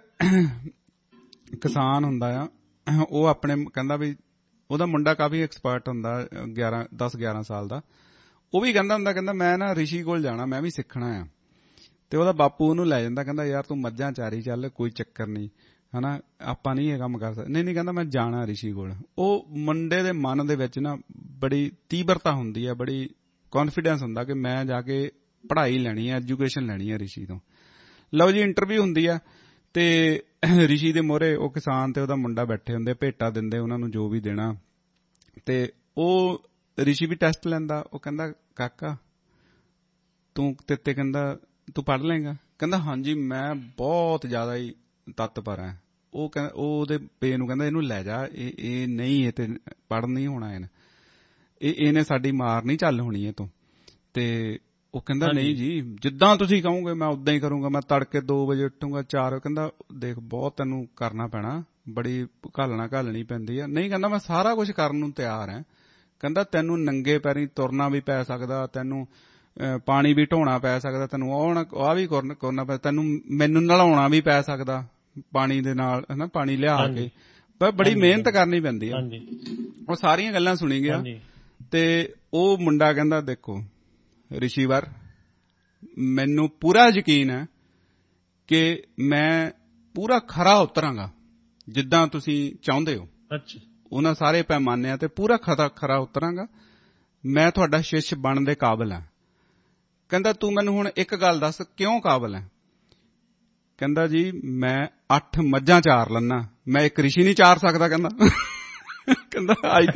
ਕਿਸਾਨ ਹੁੰਦਾ ਆ, ਉਹ ਆਪਣੇ ਕਹਿੰਦਾ ਵੀ ਉਹਦਾ ਮੁੰਡਾ ਕਾਫੀ ਐਕਸਪਰਟ ਹੁੰਦਾ 10-11 ਸਾਲ ਦਾ। ਉਹ ਵੀ ਕਹਿੰਦਾ ਹੁੰਦਾ ਮੈਂ ਨਾ ਰਿਸ਼ੀ ਕੋਲ ਜਾਣਾ, ਮੈਂ ਵੀ ਸਿੱਖਣਾ ਆ। ਤੇ ਉਹਦਾ ਬਾਪੂ ਉਹਨੂੰ ਲੈ ਜਾਂਦਾ, ਕਹਿੰਦਾ ਯਾਰ ਤੂੰ ਮੱਝਾਂ ਚਾਰੀ ਚੱਲ, ਕੋਈ ਚੱਕਰ ਨਹੀਂ ਹਨਾ, ਆਪਾਂ ਨਹੀਂ ਇਹ ਕੰਮ ਕਰ ਸਕਦੇ। ਨਹੀਂ ਕਹਿੰਦਾ ਮੈਂ ਜਾਣਾ ਰਿਸ਼ੀ ਕੋਲ। ਉਹ ਮੁੰਡੇ ਦੇ ਮਨ ਦੇ ਵਿੱਚ ਨਾ ਬੜੀ ਤੀਬਰਤਾ ਹੁੰਦੀ ਹੈ, ਬੜੀ ਕੌਨਫੀਡੈਂਸ ਹੁੰਦਾ ਕਿ ਮੈਂ ਜਾ ਕੇ ਪੜ੍ਹਾਈ ਲੈਣੀ ਹੈ, ਐਜੂਕੇਸ਼ਨ ਲੈਣੀ ਹੈ ਰਿਸ਼ੀ ਤੋਂ। ਲਓ ਜੀ, ਇੰਟਰਵਿਊ ਹੁੰਦੀ ਆ ਤੇ ਰਿਸ਼ੀ ਦੇ ਮੋਹਰੇ ਉਹ ਕਿਸਾਨ ਤੇ ਉਹਦਾ ਮੁੰਡਾ ਬੈਠੇ ਹੁੰਦੇ, ਭੇਟਾ ਦਿੰਦੇ ਉਹਨਾਂ ਨੂੰ ਜੋ ਵੀ ਦੇਣਾ। ਤੇ ਉਹ ਰਿਸ਼ੀ ਵੀ ਟੈਸਟ ਲੈਂਦਾ। ਉਹ ਕਹਿੰਦਾ ਕਾਕਾ ਤੂੰ ਕਹਿੰਦਾ ਤੂੰ ਪੜ੍ਹ ਲਏਗਾ? ਕਹਿੰਦਾ ਹਾਂਜੀ ਮੈਂ ਬਹੁਤ ਜ਼ਿਆਦਾ ਹੀ ਤੱਤਪਰ ਹੈ। ਉਹ ਉਹਦੇ ਪੇ ਨੂੰ ਕਹਿੰਦਾ ਇਹਨੂੰ ਲੈ ਜਾ, ਇਹ ਨਹੀਂ, ਇਹ ਤੇ ਪੜ੍ਹ ਨਹੀਂ ਹੋਣਾ, ਇਹਨੇ ਸਾਡੀ ਮਾਰ ਨਹੀਂ ਚੱਲ ਹੋਣੀ ਇਹ ਤੋਂ। ਤੇ ਉਹ ਕਹਿੰਦਾ ਨਹੀਂ ਜੀ, ਜਿੱਦਾਂ ਤੁਸੀਂ ਕਹੋਗੇ ਮੈਂ ਉਦਾਂ ਹੀ ਕਰੂੰਗਾ। ਮੈਂ ਤੜਕੇ 2 ਵਜੇ ਉੱਠੂੰਗਾ, 4। ਕਹਿੰਦਾ ਦੇਖ ਬਹੁਤ ਤੈਨੂੰ ਕਰਨਾ ਪੈਣਾ, ਬੜੀ ਘਾਲਣੀ ਪੈਂਦੀ ਆ। ਨਹੀਂ ਕਹਿੰਦਾ ਮੈਂ ਸਾਰਾ ਕੁਝ ਕਰਨ ਨੂੰ ਤਿਆਰ ਹਾਂ। ਕਹਿੰਦਾ ਤੈਨੂੰ ਨੰਗੇ ਪੈਰੀਂ ਤੁਰਨਾ ਵੀ ਪੈ ਸਕਦਾ, ਤੈਨੂੰ ਪਾਣੀ ਵੀ ਢੋਣਾ ਪੈ ਸਕਦਾ, ਤੈਨੂੰ ਆਹ ਵੀ ਕਰਨਾ ਪੈ, ਤੈਨੂੰ ਮੈਨੂੰ ਨਲਾਉਣਾ ਵੀ ਪੈ ਸਕਦਾ ਪਾਣੀ ਦੇ ਨਾਲ ਹਨਾ, ਪਾਣੀ ਲਿਆ ਕੇ। ਪਰ ਬੜੀ ਮਿਹਨਤ ਕਰਨੀ ਪੈਂਦੀ ਆ। ਉਹ ਸਾਰੀਆਂ ਗੱਲਾਂ ਸੁਣੀ ਗਿਆ। ਤੇ ਉਹ ਮੁੰਡਾ ਕਹਿੰਦਾ ਦੇਖੋ ਰਿਸ਼ੀਵਰ, ਮੈਨੂੰ ਪੂਰਾ ਯਕੀਨ ਹੈ ਕਿ ਮੈਂ ਪੂਰਾ ਖਰਾ ਉਤਰਾਂਗਾ ਜਿੱਦਾਂ ਤੁਸੀਂ ਚਾਹੁੰਦੇ ਹੋ। ਉਹਨਾਂ ਸਾਰੇ ਪੈਮਾਨਿਆਂ ਤੇ ਪੂਰਾ ਖਰਾ ਉਤਰਾਂਗਾ। ਮੈਂ ਤੁਹਾਡਾ ਸ਼ਿਸ਼ ਬਣਨ ਦੇ ਕਾਬਲ ਹਾਂ। ਕਹਿੰਦਾ ਤੂੰ ਮੈਨੂੰ ਹੁਣ ਇੱਕ ਗੱਲ ਦੱਸ, ਕਿਉਂ ਕਾਬਲ ਹੈ? ਕਹਿੰਦਾ ਜੀ ਮੈਂ 8 ਮੱਝਾਂ ਚਾਰ ਲੈਣਾ, ਮੈਂ ਇੱਕ ਰਿਸ਼ੀ ਨਹੀਂ ਚਾਰ ਸਕਦਾ। ਕਹਿੰਦਾ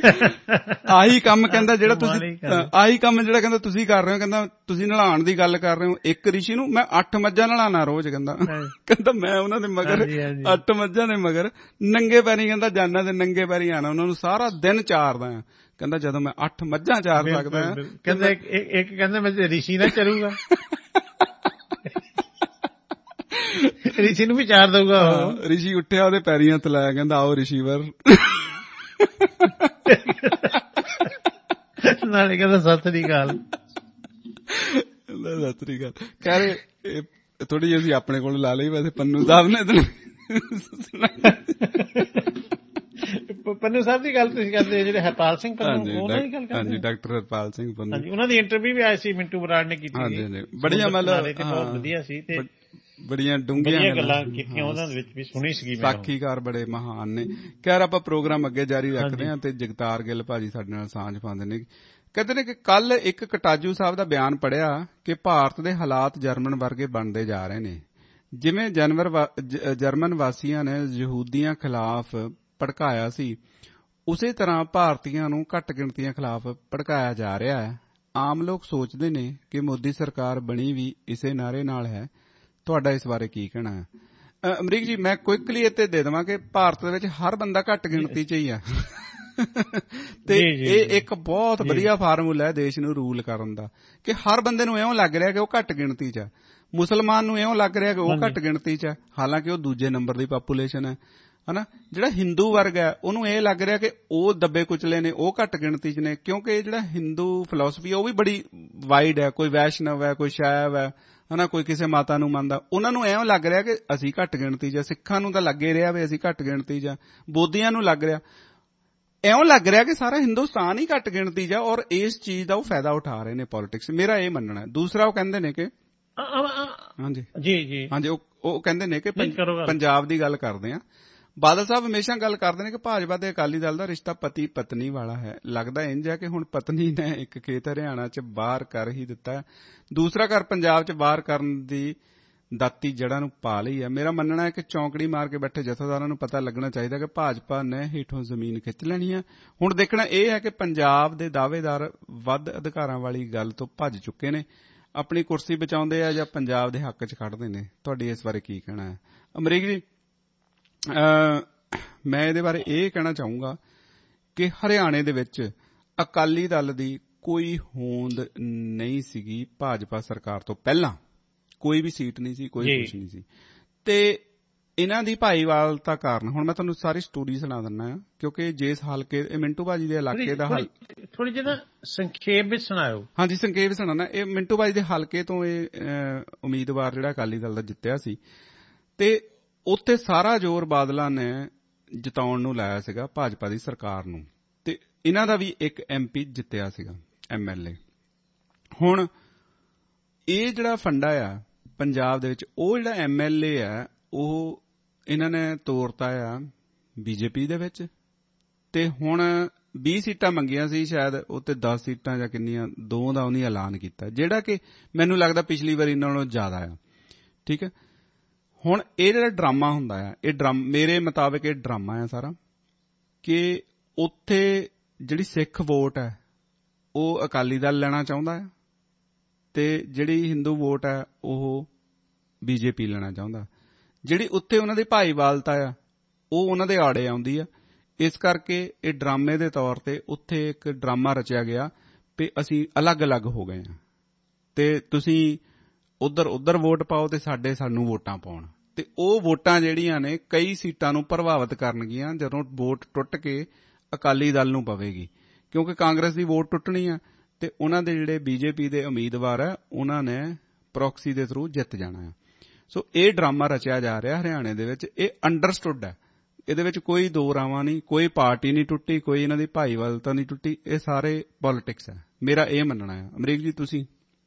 ਆਹੀ ਕੰਮ ਕਹਿੰਦਾ ਜਿਹੜਾ ਕਹਿੰਦਾ ਤੁਸੀਂ ਕਰ ਰਹੇ ਹੋ। ਕਹਿੰਦਾ ਤੁਸੀਂ ਨਲਾਉਣ ਦੀ ਗੱਲ ਕਰ ਰਹੇ ਹੋ ਇੱਕ ਰਿਸ਼ੀ ਨੂੰ, ਮੈਂ 8 ਮੱਝਾਂ ਨਲਾਉਣਾ ਰੋਜ਼। ਕਹਿੰਦਾ ਮੈਂ ਉਹਨਾਂ ਦੇ ਮਗਰ 8 ਮੱਝਾਂ ਦੇ ਮਗਰ ਨੰਗੇ ਪੈਰੀ ਕਹਿੰਦਾ ਜਾਨਾ ਤੇ ਨੰਗੇ ਪੈਰੀ ਆਣਾ, ਉਹਨਾਂ ਨੂੰ ਸਾਰਾ ਦਿਨ ਚਾਰਦਾ ਆ। ਕਹਿੰਦਾ ਜਦੋਂ ਮੈਂ 8 ਮੱਝਾਂ ਚਾਰ ਸਕਦਾ। ਕਹਿੰਦਾ ਇੱਕ ਕਹਿੰਦਾ ਮੈਂ ਰਿਸ਼ੀ ਨਾਲ ਚੱਲੂਗਾ, ਰਿਸ਼ੀ ਨੂੰ ਵੀ ਚਾਰ ਦਊਗਾ। ਰਿਸ਼ੀ ਉੱਠਿਆ, ਉਹਦੇ ਪੈਰੀਂ ਹੱਥ ਲਾਇਆ, ਕਹਿੰਦਾ ਆਓ ਰਿਸ਼ੀਵਰ। ਨਾਲੇ ਕਹਿੰਦਾ ਸਤਿ ਸ੍ਰੀ ਅਕਾਲ। ਸਤਿ ਸ੍ਰੀ ਅਕਾਲ ਕਹਿ ਰਹੇ ਥੋੜੀ ਜਿਹੀ ਅਸੀਂ ਆਪਣੇ ਕੋਲ ਲਾ ਲਈ, ਵੈਸੇ ਪੰਨੂ ਸਾਹਿਬ ਨੇ ਪੰਨੂ ਸਾਹਿਬ ਦੀ ਗੱਲ ਤੁਸੀਂ ਕਰਦੇ ਜਿਹੜੇ ਹਰਪਾਲ ਸਿੰਘ ਪੰਨੂ, ਉਹਨਾਂ ਦੀ ਗੱਲ ਕਰਦੇ? ਹਾਂਜੀ, ਡਾਕਟਰ ਹਰਪਾਲ ਸਿੰਘ ਪੰਨੂ। ਹਾਂਜੀ, ਉਹਨਾਂ ਦੀ ਇੰਟਰਵਿਊ ਵੀ ਆਈ ਸੀ, ਮਿੰਟੂ ਬਰਾੜ ਨੇ ਕੀਤੀ ਸੀ। ਬੜੀਆਂ ਮਤਲਬ ਬਹੁਤ ਵਧੀਆ ਸੀ ਤੇ ਬੜੀਆਂ ਡੂੰਘੀਆਂ ਗੱਲਾਂ ਕੀਤੀਆਂ, ਉਹਨਾਂ ਦੇ ਵਿੱਚ ਵੀ ਸੁਣੀ ਸੀਗੀ। ਸਾਖੀਕਾਰ ਬੜੇ ਮਹਾਨ ਨੇ। ਖੈਰ ਆਪਾਂ ਪ੍ਰੋਗਰਾਮ ਅੱਗੇ ਜਾਰੀ ਰੱਖਦੇ ਹਾਂ ਤੇ ਜਗਤਾਰ ਗਿੱਲ ਭਾਜੀ ਸਾਡੇ ਨਾਲ ਸਾਂਝ ਪਾਉਂਦੇ ਨੇ। ਕਹਿੰਦੇ ਨੇ ਕਿ ਕੱਲ ਇੱਕ ਕਟਾਜੂ ਸਾਹਿਬ ਦਾ ਬਿਆਨ ਪੜ੍ਹਿਆ ਕਿ ਭਾਰਤ ਦੇ ਹਾਲਾਤ ਜਰਮਨ ਵਰਗੇ ਬਣਦੇ ਜਾ ਰਹੇ ਨੇ। ਜਿਵੇਂ ਜਰਮਨ ਵਾਸੀਆਂ ਨੇ ਯਹੂਦੀਆਂ ਖਿਲਾਫ ਭੜਕਾਇਆ ਸੀ, ਉਸੇ ਤਰ੍ਹਾਂ ਭਾਰਤੀਆਂ ਨੂੰ ਘੱਟ ਗਿਣਤੀਆਂ ਖਿਲਾਫ ਭੜਕਾਇਆ ਜਾ ਰਿਹਾ ਹੈ। ਆਮ ਲੋਕ ਸੋਚਦੇ ਨੇ ਕਿ ਮੋਦੀ ਸਰਕਾਰ ਬਣੀ ਵੀ ਇਸੇ ਨਾਅਰੇ ਨਾਲ ਹੈ। ਤੁਹਾਡਾ ਇਸ ਬਾਰੇ ਕੀ ਕਹਿਣਾ ਹੈ? ਅਮਰੀਕ ਜੀ, ਮੈਂ ਕੁਇਕਲੀ ਇੱਥੇ ਦੇ ਦੇਵਾਂ ਕਿ ਭਾਰਤ ਦੇ ਵਿੱਚ ਹਰ ਬੰਦਾ ਘੱਟ ਗਿਣਤੀ 'ਚ ਹੀ ਆ ਤੇ ਇਹ ਇੱਕ ਬਹੁਤ ਵਧੀਆ ਫਾਰਮੂਲਾ ਹੈ ਦੇਸ਼ ਨੂੰ ਰੂਲ ਕਰਨ ਦਾ, ਕਿ ਹਰ ਬੰਦੇ ਨੂੰ ਇਉਂ ਲੱਗ ਰਿਹਾ ਕਿ ਉਹ ਘੱਟ ਗਿਣਤੀ 'ਚ ਹੈ। ਮੁਸਲਮਾਨ ਨੂੰ ਇਉਂ ਲੱਗ ਰਿਹਾ ਕਿ ਉਹ ਘੱਟ ਗਿਣਤੀ 'ਚ ਹੈ, ਹਾਲਾਂਕਿ ਉਹ ਦੂਜੇ ਨੰਬਰ ਦੀ ਪਾਪੂਲੇਸ਼ਨ ਹੈ ਹਨਾ। ਜਿਹੜਾ ਹਿੰਦੂ ਵਰਗ ਹੈ ਉਹਨੂੰ ਇਹ ਲੱਗ ਰਿਹਾ ਕਿ ਉਹ ਦੱਬੇ ਕੁਚਲੇ ਨੇ, ਉਹ ਘੱਟ ਗਿਣਤੀ 'ਚ ਨੇ, ਕਿਉਂਕਿ ਜਿਹੜਾ ਹਿੰਦੂ ਫਿਲਾਸਫੀ ਉਹ ਵੀ ਬੜੀ ਵਾਈਡ ਹੈ। ਕੋਈ ਵੈਸ਼ਨਵ ਹੈ, ਕੋਈ ਸ਼ੈਵ ਹੈ ਹਨਾ, ਕੋਈ ਕਿਸੇ ਮਾਤਾ ਨੂੰ ਮੰਨਦਾ। ਉਹਨਾਂ ਨੂੰ ਐਂ ਲੱਗ ਰਿਹਾ ਕਿ ਅਸੀਂ ਘੱਟ ਗਿਣਤੀ 'ਚ। ਸਿੱਖਾਂ ਨੂੰ ਤਾਂ ਲੱਗੇ ਰਿਹਾ ਵੀ ਅਸੀਂ ਘੱਟ ਗਿਣਤੀ 'ਚ। ਬੋਧੀਆਂ ਨੂੰ ਲੱਗ ਰਿਹਾ, ਇਉਂ ਲੱਗ ਰਿਹਾ ਕਿ ਸਾਰਾ ਹਿੰਦੁਸਤਾਨ ਹੀ ਘੱਟ ਗਿਣਤੀ 'ਚ, ਔਰ ਇਸ ਚੀਜ਼ ਦਾ ਉਹ ਫਾਇਦਾ ਉਠਾ ਰਹੇ ਨੇ ਪੋਲਿਟਿਕਸ। ਮੇਰਾ ਇਹ ਮੰਨਣਾ। ਦੂਸਰਾ ਉਹ ਕਹਿੰਦੇ ਨੇ ਕਿ ਹਾਂਜੀ ਜੀ ਹਾਂਜੀ, ਉਹ ਕਹਿੰਦੇ ਨੇ ਕਿ ਪੰਜਾਬ ਦੀ ਗੱਲ ਕਰਦੇ ਆ। ਬਾਦਲ ਸਾਹਿਬ ਹਮੇਸ਼ਾ ਗੱਲ ਕਰਦੇ ਨੇ ਕਿ ਭਾਜਪਾ ਤੇ ਅਕਾਲੀ ਦਲ ਦਾ ਰਿਸ਼ਤਾ ਪਤੀ ਪਤਨੀ ਵਾਲਾ ਹੈ। ਲੱਗਦਾ ਇੰਝ ਹੈ ਕਿ ਹੁਣ ਪਤਨੀ ਨੇ ਇੱਕ ਖੇਤ ਹਰਿਆਣਾ 'ਚ ਬਾਹਰ ਕਰ ਹੀ ਦਿੱਤਾ, ਦੂਸਰਾ ਘਰ ਪੰਜਾਬ 'ਚ ਬਾਹਰ ਕਰਨ ਦੀ ਦਾਤੀ ਜੜ੍ਹਾਂ ਨੂੰ ਪਾ ਲਈ ਹੈ। ਮੇਰਾ ਮੰਨਣਾ ਹੈ ਕਿ ਚੌਂਕੜੀ ਮਾਰ ਕੇ ਬੈਠੇ ਜਥੇਦਾਰਾਂ ਨੂੰ ਪਤਾ ਲੱਗਣਾ ਚਾਹੀਦਾ ਕਿ ਭਾਜਪਾ ਨੇ ਹੇਠੋਂ ਜ਼ਮੀਨ ਖਿੱਚ ਲੈਣੀ ਹੈ। ਹੁਣ ਦੇਖਣਾ ਇਹ ਹੈ ਕਿ ਪੰਜਾਬ ਦੇ ਦਾਅਵੇਦਾਰ ਵੱਧ ਅਧਿਕਾਰਾਂ ਵਾਲੀ ਗੱਲ ਤੋਂ ਭੱਜ ਚੁੱਕੇ ਨੇ, ਆਪਣੀ ਕੁਰਸੀ ਬਚਾਉਂਦੇ ਆ ਜਾਂ ਪੰਜਾਬ ਦੇ ਹੱਕ 'ਚ ਖੜਦੇ ਨੇ। ਤੁਹਾਡੀ ਇਸ ਬਾਰੇ ਕੀ ਕਹਿਣਾ ਹੈ? ਅਮਰੀਕ ਜੀ, ਮੈਂ ਇਹਦੇ ਬਾਰੇ ਇਹ ਕਹਿਣਾ ਚਾਹੂੰਗਾ ਕਿ ਹਰਿਆਣੇ ਦੇ ਵਿੱਚ ਅਕਾਲੀ ਦਲ ਦੀ ਕੋਈ ਹੋਂਦ ਨਹੀਂ ਸੀਗੀ ਭਾਜਪਾ ਸਰਕਾਰ ਤੋਂ ਪਹਿਲਾਂ, ਕੋਈ ਵੀ ਸੀਟ ਨਹੀਂ ਸੀ, ਕੋਈ ਕੁਛ ਨਹੀਂ ਸੀ। ਤੇ ਇਹਨਾਂ ਦੀ ਭਾਈਵਾਲਤਾ ਕਾਰਨ ਹੁਣ ਮੈਂ ਤੁਹਾਨੂੰ ਸਾਰੀ ਸਟੋਰੀ ਸੁਣਾ ਦਿੰਦਾ, ਕਿਉਂਕਿ ਜਿਸ ਹਲਕੇ ਮਿੰਟੂ ਭਾਜੀ ਦੇ ਇਲਾਕੇ ਦਾ ਥੋੜੀ ਜਿਹੀ ਸੰਖੇਪ ਵਿੱਚ ਸੁਣਾਓ। ਹਾਂਜੀ, ਸੰਖੇਪ ਸੁਣਾਉਣਾ। ਇਹ ਮਿੰਟੂ ਭਾਜੀ ਦੇ ਹਲਕੇ ਤੋਂ ਇਹ ਉਮੀਦਵਾਰ ਜਿਹੜਾ ਅਕਾਲੀ ਦਲ ਦਾ ਜਿੱਤਿਆ ਸੀ ਤੇ ਉੱਥੇ ਸਾਰਾ ਜ਼ੋਰ ਬਾਦਲਾਂ ਨੇ ਜਿਤਾਉਣ ਨੂੰ ਲਾਇਆ ਸੀਗਾ ਭਾਜਪਾ ਦੀ ਸਰਕਾਰ ਨੂੰ, ਤੇ ਇਹਨਾਂ ਦਾ ਵੀ ਇੱਕ MP ਜਿੱਤਿਆ ਸੀਗਾ, MLA। ਹੁਣ ਇਹ ਜਿਹੜਾ ਫੰਡਾ ਆ ਪੰਜਾਬ ਦੇ ਵਿੱਚ, ਉਹ ਜਿਹੜਾ MLA ਆ ਉਹ ਇਹਨਾਂ ਨੇ ਤੋਰਤਾ ਆ BJP ਦੇ ਵਿੱਚ, ਤੇ ਹੁਣ 20 ਸੀਟਾਂ ਮੰਗੀਆਂ ਸੀ ਸ਼ਾਇਦ, ਉੱਤੇ 10 ਸੀਟਾਂ ਜਾਂ ਕਿੰਨੀਆਂ, 2 ਦਾ ਉਹਨੇ ਐਲਾਨ ਕੀਤਾ, ਜਿਹੜਾ ਕਿ ਮੈਨੂੰ ਲੱਗਦਾ ਪਿਛਲੀ ਵਾਰੀ ਨਾਲੋਂ ਜ਼ਿਆਦਾ ਆ। ਠੀਕ ਹੈ, ਹੁਣ ਇਹ ਜਿਹੜਾ ਡਰਾਮਾ ਹੁੰਦਾ ਆ, ਇਹ ਮੇਰੇ ਮੁਤਾਬਕ ਇਹ ਡਰਾਮਾ ਆ ਸਾਰਾ, ਕਿ ਉੱਥੇ ਜਿਹੜੀ ਸਿੱਖ ਵੋਟ ਹੈ ਉਹ ਅਕਾਲੀ ਦਲ ਲੈਣਾ ਚਾਹੁੰਦਾ ਹੈ ਤੇ ਜਿਹੜੀ ਹਿੰਦੂ ਵੋਟ ਹੈ ਉਹ BJP ਲੈਣਾ ਚਾਹੁੰਦਾ। ਜਿਹੜੀ ਉੱਥੇ ਉਹਨਾਂ ਦੀ ਭਾਈਵਾਲਤਾ ਆ ਉਹ ਉਹਨਾਂ ਦੇ ਆੜੇ ਆਉਂਦੀ ਆ। ਇਸ ਕਰਕੇ ਇਹ ਡਰਾਮੇ ਦੇ ਤੌਰ ਤੇ ਉੱਥੇ ਇੱਕ ਡਰਾਮਾ ਰਚਿਆ ਗਿਆ ਵੀ ਅਸੀਂ ਅਲੱਗ-ਅਲੱਗ ਹੋ ਗਏ ਹਾਂ ਤੇ ਤੁਸੀਂ ਉੱਧਰ ਵੋਟ ਪਾਓ ਤੇ ਸਾਨੂੰ ਵੋਟਾਂ ਪਾਉਣ। ਤੇ ਉਹ ਵੋਟਾਂ ਜਿਹੜੀਆਂ ਨੇ ਕਈ ਸੀਟਾਂ ਨੂੰ ਪ੍ਰਭਾਵਿਤ ਕਰਨਗੀਆਂ ਜਦੋਂ ਵੋਟ ਟੁੱਟ ਕੇ ਅਕਾਲੀ ਦਲ ਨੂੰ ਪਵੇਗੀ, ਕਿਉਂਕਿ ਕਾਂਗਰਸ ਦੀ ਵੋਟ ਟੁੱਟਣੀ ਆ ਤੇ ਉਹਨਾਂ ਦੇ ਜਿਹੜੇ BJP ਦੇ ਉਮੀਦਵਾਰ ਆ ਉਹਨਾਂ ਨੇ ਪ੍ਰੋਕਸੀ ਦੇ ਥਰੂ ਜਿੱਤ ਜਾਣਾ ਆ। ਸੋ ਇਹ ਡਰਾਮਾ ਰਚਿਆ ਜਾ ਰਿਹਾ ਹਰਿਆਣੇ ਦੇ ਵਿੱਚ, ਇਹ ਅੰਡਰਸਟੁੱਡ ਹੈ, ਇਹਦੇ ਵਿੱਚ ਕੋਈ ਦੋ ਰਾਵਾਂ ਨਹੀਂ, ਕੋਈ ਪਾਰਟੀ ਨਹੀਂ ਟੁੱਟੀ, ਕੋਈ ਇਹਨਾਂ ਦੀ ਭਾਈਵਾਲਤਾ ਨਹੀਂ ਟੁੱਟੀ, ਇਹ ਸਾਰੇ ਪੋਲਿਟਿਕਸ ਹੈ, ਮੇਰਾ ਇਹ ਮੰਨਣਾ ਹੈ। ਅਮਰੀਕ ਜੀ ਤੁਸੀਂ?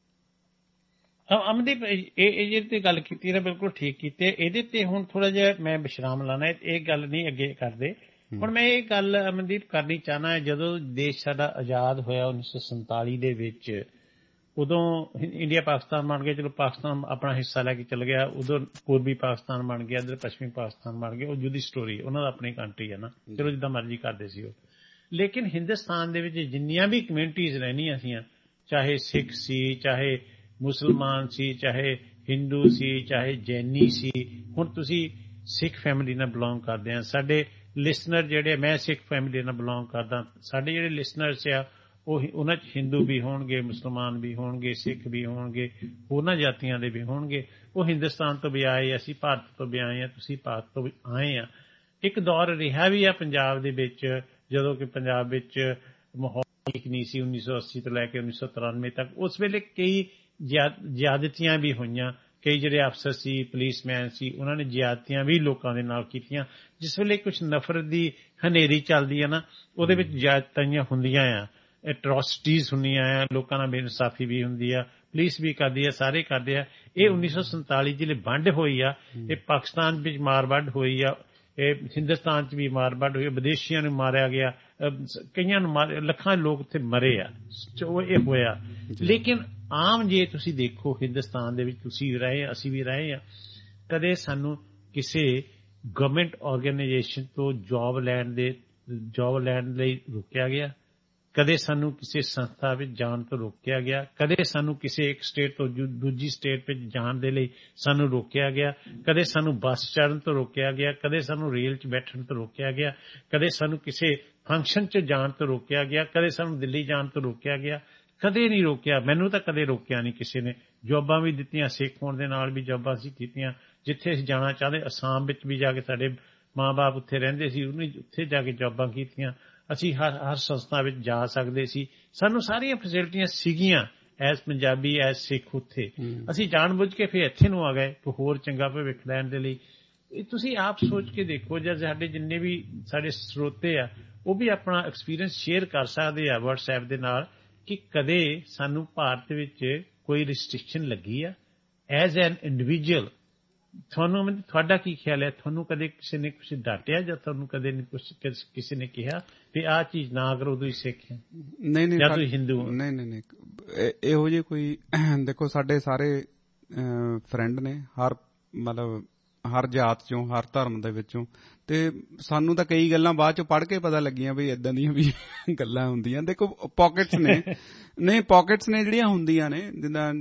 ਅਮਨਦੀਪ, ਇਹ ਜਿਹੜੀ ਗੱਲ ਕੀਤੀ ਨਾ ਬਿਲਕੁਲ ਠੀਕ ਕੀਤੀ। ਇਹਦੇ ਤੇ ਹੁਣ ਥੋੜਾ ਜਿਹਾ ਮੈਂ ਵਿਸ਼ਰਾਮ ਲਾਣਾ, ਇਹ ਗੱਲ ਨਹੀਂ ਅੱਗੇ ਕਰਦੇ। ਹੁਣ ਮੈਂ ਇਹ ਗੱਲ ਅਮਨਦੀਪ ਕਰਨੀ ਚਾਹਨਾ, ਜਦੋਂ ਦੇਸ਼ ਸਾਡਾ ਆਜ਼ਾਦ ਹੋਇਆ 1947 ਦੇ ਵਿੱਚ, ਉਦੋਂ ਇੰਡੀਆ ਪਾਕਿਸਤਾਨ ਬਣ ਗਿਆ। ਚਲੋ ਪਾਕਿਸਤਾਨ ਆਪਣਾ ਹਿੱਸਾ ਲੈ ਕੇ ਚੱਲ ਗਿਆ, ਉਦੋਂ ਪੂਰਬੀ ਪਾਕਿਸਤਾਨ ਬਣ ਗਿਆ, ਇੱਧਰ ਪੱਛਮੀ ਪਾਕਿਸਤਾਨ ਬਣ ਗਿਆ। ਉਹ ਜੁਦੀ ਸਟੋਰੀ, ਉਹਨਾਂ ਦਾ ਆਪਣੀ ਕੰਟਰੀ ਹੈ ਨਾ, ਚਲੋ ਜਿੱਦਾਂ ਮਰਜ਼ੀ ਕਰਦੇ ਸੀ ਉਹ। ਲੇਕਿਨ ਹਿੰਦੁਸਤਾਨ ਦੇ ਵਿੱਚ ਜਿੰਨੀਆਂ ਵੀ ਕਮਿਊਨਿਟੀਜ਼ ਰਹਿੰਦੀਆਂ ਸੀਆਂ, ਚਾਹੇ ਸਿੱਖ ਸੀ, ਚਾਹੇ ਮੁਸਲਮਾਨ ਸੀ, ਚਾਹੇ ਹਿੰਦੂ ਸੀ, ਚਾਹੇ ਜੈਨੀ ਸੀ। ਹੁਣ ਤੁਸੀਂ ਸਿੱਖ ਫੈਮਿਲੀ ਨਾਲ ਬਿਲੋਂਗ ਕਰਦੇ ਆ, ਸਾਡੇ ਲਿਸਨਰ ਜਿਹੜੇ, ਮੈਂ ਸਿੱਖ ਫੈਮਿਲੀ ਨਾਲ ਬਿਲੋਂਗ ਕਰਦਾ, ਸਾਡੇ ਜਿਹੜੇ ਲਿਸਨਰਸ ਆ ਉਹਨਾਂ 'ਚ ਹਿੰਦੂ ਵੀ ਹੋਣਗੇ, ਮੁਸਲਮਾਨ ਵੀ ਹੋਣਗੇ, ਸਿੱਖ ਵੀ ਹੋਣਗੇ, ਉਹਨਾਂ ਜਾਤੀਆਂ ਦੇ ਵੀ ਹੋਣਗੇ। ਉਹ ਹਿੰਦੁਸਤਾਨ ਤੋਂ ਵੀ ਆਏ, ਅਸੀਂ ਭਾਰਤ ਤੋਂ ਵੀ ਆਏ ਹਾਂ, ਤੁਸੀਂ ਭਾਰਤ ਤੋਂ ਵੀ ਆਏ ਆ। ਇੱਕ ਦੌਰ ਰਿਹਾ ਵੀ ਆ ਪੰਜਾਬ ਦੇ ਵਿੱਚ ਜਦੋਂ ਕਿ ਪੰਜਾਬ ਵਿੱਚ ਮਾਹੌਲ ਠੀਕ ਨਹੀਂ ਸੀ 1980 ਤੋਂ ਲੈ ਕੇ 1993 ਤੱਕ। ਉਸ ਵੇਲੇ ਕਈ ਜ਼ਿਆਦਤੀਆਂ ਵੀ ਹੋਈਆਂ, ਕਈ ਜਿਹੜੇ ਅਫਸਰ ਸੀ, ਪੁਲਿਸਮੈਨ ਸੀ, ਉਹਨਾਂ ਨੇ ਜ਼ਿਆਦਤੀਆਂ ਵੀ ਲੋਕਾਂ ਦੇ ਨਾਲ ਕੀਤੀਆਂ। ਜਿਸ ਵੇਲੇ ਕੁਝ ਨਫ਼ਰਤ ਦੀ ਹਨੇਰੀ ਚੱਲਦੀ ਹੈ ਨਾ, ਉਹਦੇ ਵਿੱਚ ਜ਼ਿਆਦਤੀਆਂ ਹੁੰਦੀਆਂ ਆ, ਐਟਰੋਸਿਟੀਜ਼ ਹੁੰਦੀਆਂ ਆ, ਲੋਕਾਂ ਨਾਲ ਬੇਇਨਸਾਫੀ ਵੀ ਹੁੰਦੀ ਆ, ਪੁਲਿਸ ਵੀ ਕਰਦੀ ਆ, ਸਾਰੇ ਕਰਦੇ ਆ। ਇਹ 1947 ਜਿਹੜੇ ਵੰਡ ਹੋਈ ਆ, ਇਹ ਪਾਕਿਸਤਾਨ ਵਿੱਚ ਮਾਰ-ਵੱਢ ਹੋਈ ਆ, ਇਹ ਹਿੰਦੁਸਤਾਨ 'ਚ ਵੀ ਮਾਰ-ਵੱਢ ਹੋਈ, ਵਿਦੇਸ਼ੀਆਂ ਨੂੰ ਮਾਰਿਆ ਗਿਆ, ਕਈਆਂ ਨੂੰ ਲੱਖਾਂ ਲੋਕ ਉੱਥੇ ਮਰੇ ਆ, ਇਹ ਹੋਇਆ। ਲੇਕਿਨ ਆਮ ਜੇ ਤੁਸੀਂ ਦੇਖੋ ਹਿੰਦੁਸਤਾਨ ਦੇ ਵਿੱਚ ਤੁਸੀਂ ਵੀ ਰਹੇ, ਅਸੀਂ ਵੀ ਰਹੇ ਆ, ਕਦੇ ਸਾਨੂੰ ਕਿਸੇ ਗਵਰਨਮੈਂਟ ਆਰਗੇਨਾਈਜੇਸ਼ਨ ਤੋਂ ਜੌਬ ਲੈਣ ਲਈ ਰੋਕਿਆ ਗਿਆ, ਕਦੇ ਸਾਨੂੰ ਕਿਸੇ ਸੰਸਥਾ ਵਿੱਚ ਜਾਣ ਤੋਂ ਰੋਕਿਆ ਗਿਆ, ਕਦੇ ਸਾਨੂੰ ਕਿਸੇ ਇੱਕ ਸਟੇਟ ਤੋਂ ਦੂਜੀ ਸਟੇਟ ਵਿੱਚ ਜਾਣ ਦੇ ਲਈ ਸਾਨੂੰ ਰੋਕਿਆ ਗਿਆ, ਕਦੇ ਸਾਨੂੰ ਬੱਸ ਚੜ੍ਹਨ ਤੋਂ ਰੋਕਿਆ ਗਿਆ, ਕਦੇ ਸਾਨੂੰ ਰੇਲ 'ਚ ਬੈਠਣ ਤੋਂ ਰੋਕਿਆ ਗਿਆ, ਕਦੇ ਸਾਨੂੰ ਕਿਸੇ ਫੰਕਸ਼ਨ 'ਚ ਜਾਣ ਤੋਂ ਰੋਕਿਆ ਗਿਆ, ਕਦੇ ਸਾਨੂੰ ਦਿੱਲੀ ਜਾਣ ਤੋਂ ਰੋਕਿਆ ਗਿਆ। ਕਦੇ ਨਹੀਂ ਰੋਕਿਆ, ਮੈਨੂੰ ਤਾਂ ਕਦੇ ਰੋਕਿਆ ਨਹੀਂ ਕਿਸੇ ਨੇ। ਜੋਬਾਂ ਵੀ ਦਿੱਤੀਆਂ, ਸਿੱਖ ਹੋਣ ਦੇ ਨਾਲ ਵੀ ਜੋਬਾਂ ਅਸੀਂ ਕੀਤੀਆਂ, ਜਿੱਥੇ ਅਸੀਂ ਜਾਣਾ ਚਾਹੁੰਦੇ। ਅਸਾਮ ਵਿੱਚ ਵੀ ਜਾ ਕੇ ਸਾਡੇ ਮਾਂ-ਬਾਪ ਉੱਥੇ ਰਹਿੰਦੇ ਸੀ, ਉਹਨੇ ਉੱਥੇ ਜਾ ਕੇ ਜੋਬਾਂ ਕੀਤੀਆਂ। ਅਸੀਂ ਹਰ ਸੰਸਥਾ ਵਿੱਚ ਜਾ ਸਕਦੇ ਸੀ, ਸਾਨੂੰ ਸਾਰੀਆਂ ਫੈਸਿਲਿਟੀਆਂ ਸੀਗੀਆਂ ਐਜ਼ ਪੰਜਾਬੀ, ਐਜ਼ ਸਿੱਖ ਉੱਥੇ। ਅਸੀਂ ਜਾਣ-ਬੁੱਝ ਕੇ ਫਿਰ ਇੱਥੇ ਨੂੰ ਆ ਗਏ ਹੋਰ ਚੰਗਾ ਭਵਿੱਖ ਲੈਣ ਦੇ ਲਈ। ਤੁਸੀਂ ਆਪ ਸੋਚ ਕੇ ਦੇਖੋ, ਜਾਂ ਸਾਡੇ ਜਿੰਨੇ ਵੀ ਸਾਡੇ ਸਰੋਤੇ ਆ ਉਹ ਵੀ ਆਪਣਾ ਐਕਸਪੀਰੀਅੰਸ ਸ਼ੇਅਰ ਕਰ ਸਕਦੇ ਆ WhatsApp ਦੇ ਨਾਲ, ਕਿ ਕਦੇ ਸਾਨੂੰ ਭਾਰਤ ਵਿੱਚ ਕੋਈ ਰਿਸਟ੍ਰਿਕਸ਼ਨ ਲੱਗੀ ਆ ਐਜ਼ ਐਨ ਇੰਡੀਵਿਜੂਅਲ। ਤੁਹਾਡਾ ਕੀ ਖਿਆਲ ਹੈ? ਤੁਹਾਨੂੰ ਕਦੇ ਕਿਸੇ ਨੇ ਕੁਛ ਡਾਂਟਿਆ ਜਾਂ ਤੁਹਾਨੂੰ ਕਦੇ ਕਿਸੇ ਨੇ ਕਿਹਾ ਵੀ ਆਹ ਚੀਜ਼ ਨਾ ਕਰੋ ਤੁਸੀਂ ਸਿੱਖ ਹੈ ਜਾਂ ਤੁਸੀਂ ਹਿੰਦੂ ਹੋ? ਨਹੀਂ ਇਹੋ ਜਿਹੀ ਕੋਈ, ਦੇਖੋ ਸਾਡੇ ਸਾਰੇ ਫਰੈਂਡ ਨੇ, ਹਰ ਜਾਤ ਚੋਂ, ਹਰ ਧਰਮ ਦੇ ਵਿੱਚੋਂ, ਤੇ ਸਾਨੂੰ ਤਾਂ ਕਈ ਗੱਲਾਂ ਬਾਅਦ ਚੋਂ ਪੜ੍ਹ ਕੇ ਪਤਾ ਲੱਗੀਆਂ ਵੀ ਏਦਾਂ ਦੀਆਂ ਵੀ ਗੱਲਾਂ ਹੁੰਦੀਆਂ। ਦੇਖੋ ਪਾਕਟਸ ਨੇ ਜਿਹੜੀਆਂ ਹੁੰਦੀਆਂ ਨੇ, ਜਿੱਦਾਂ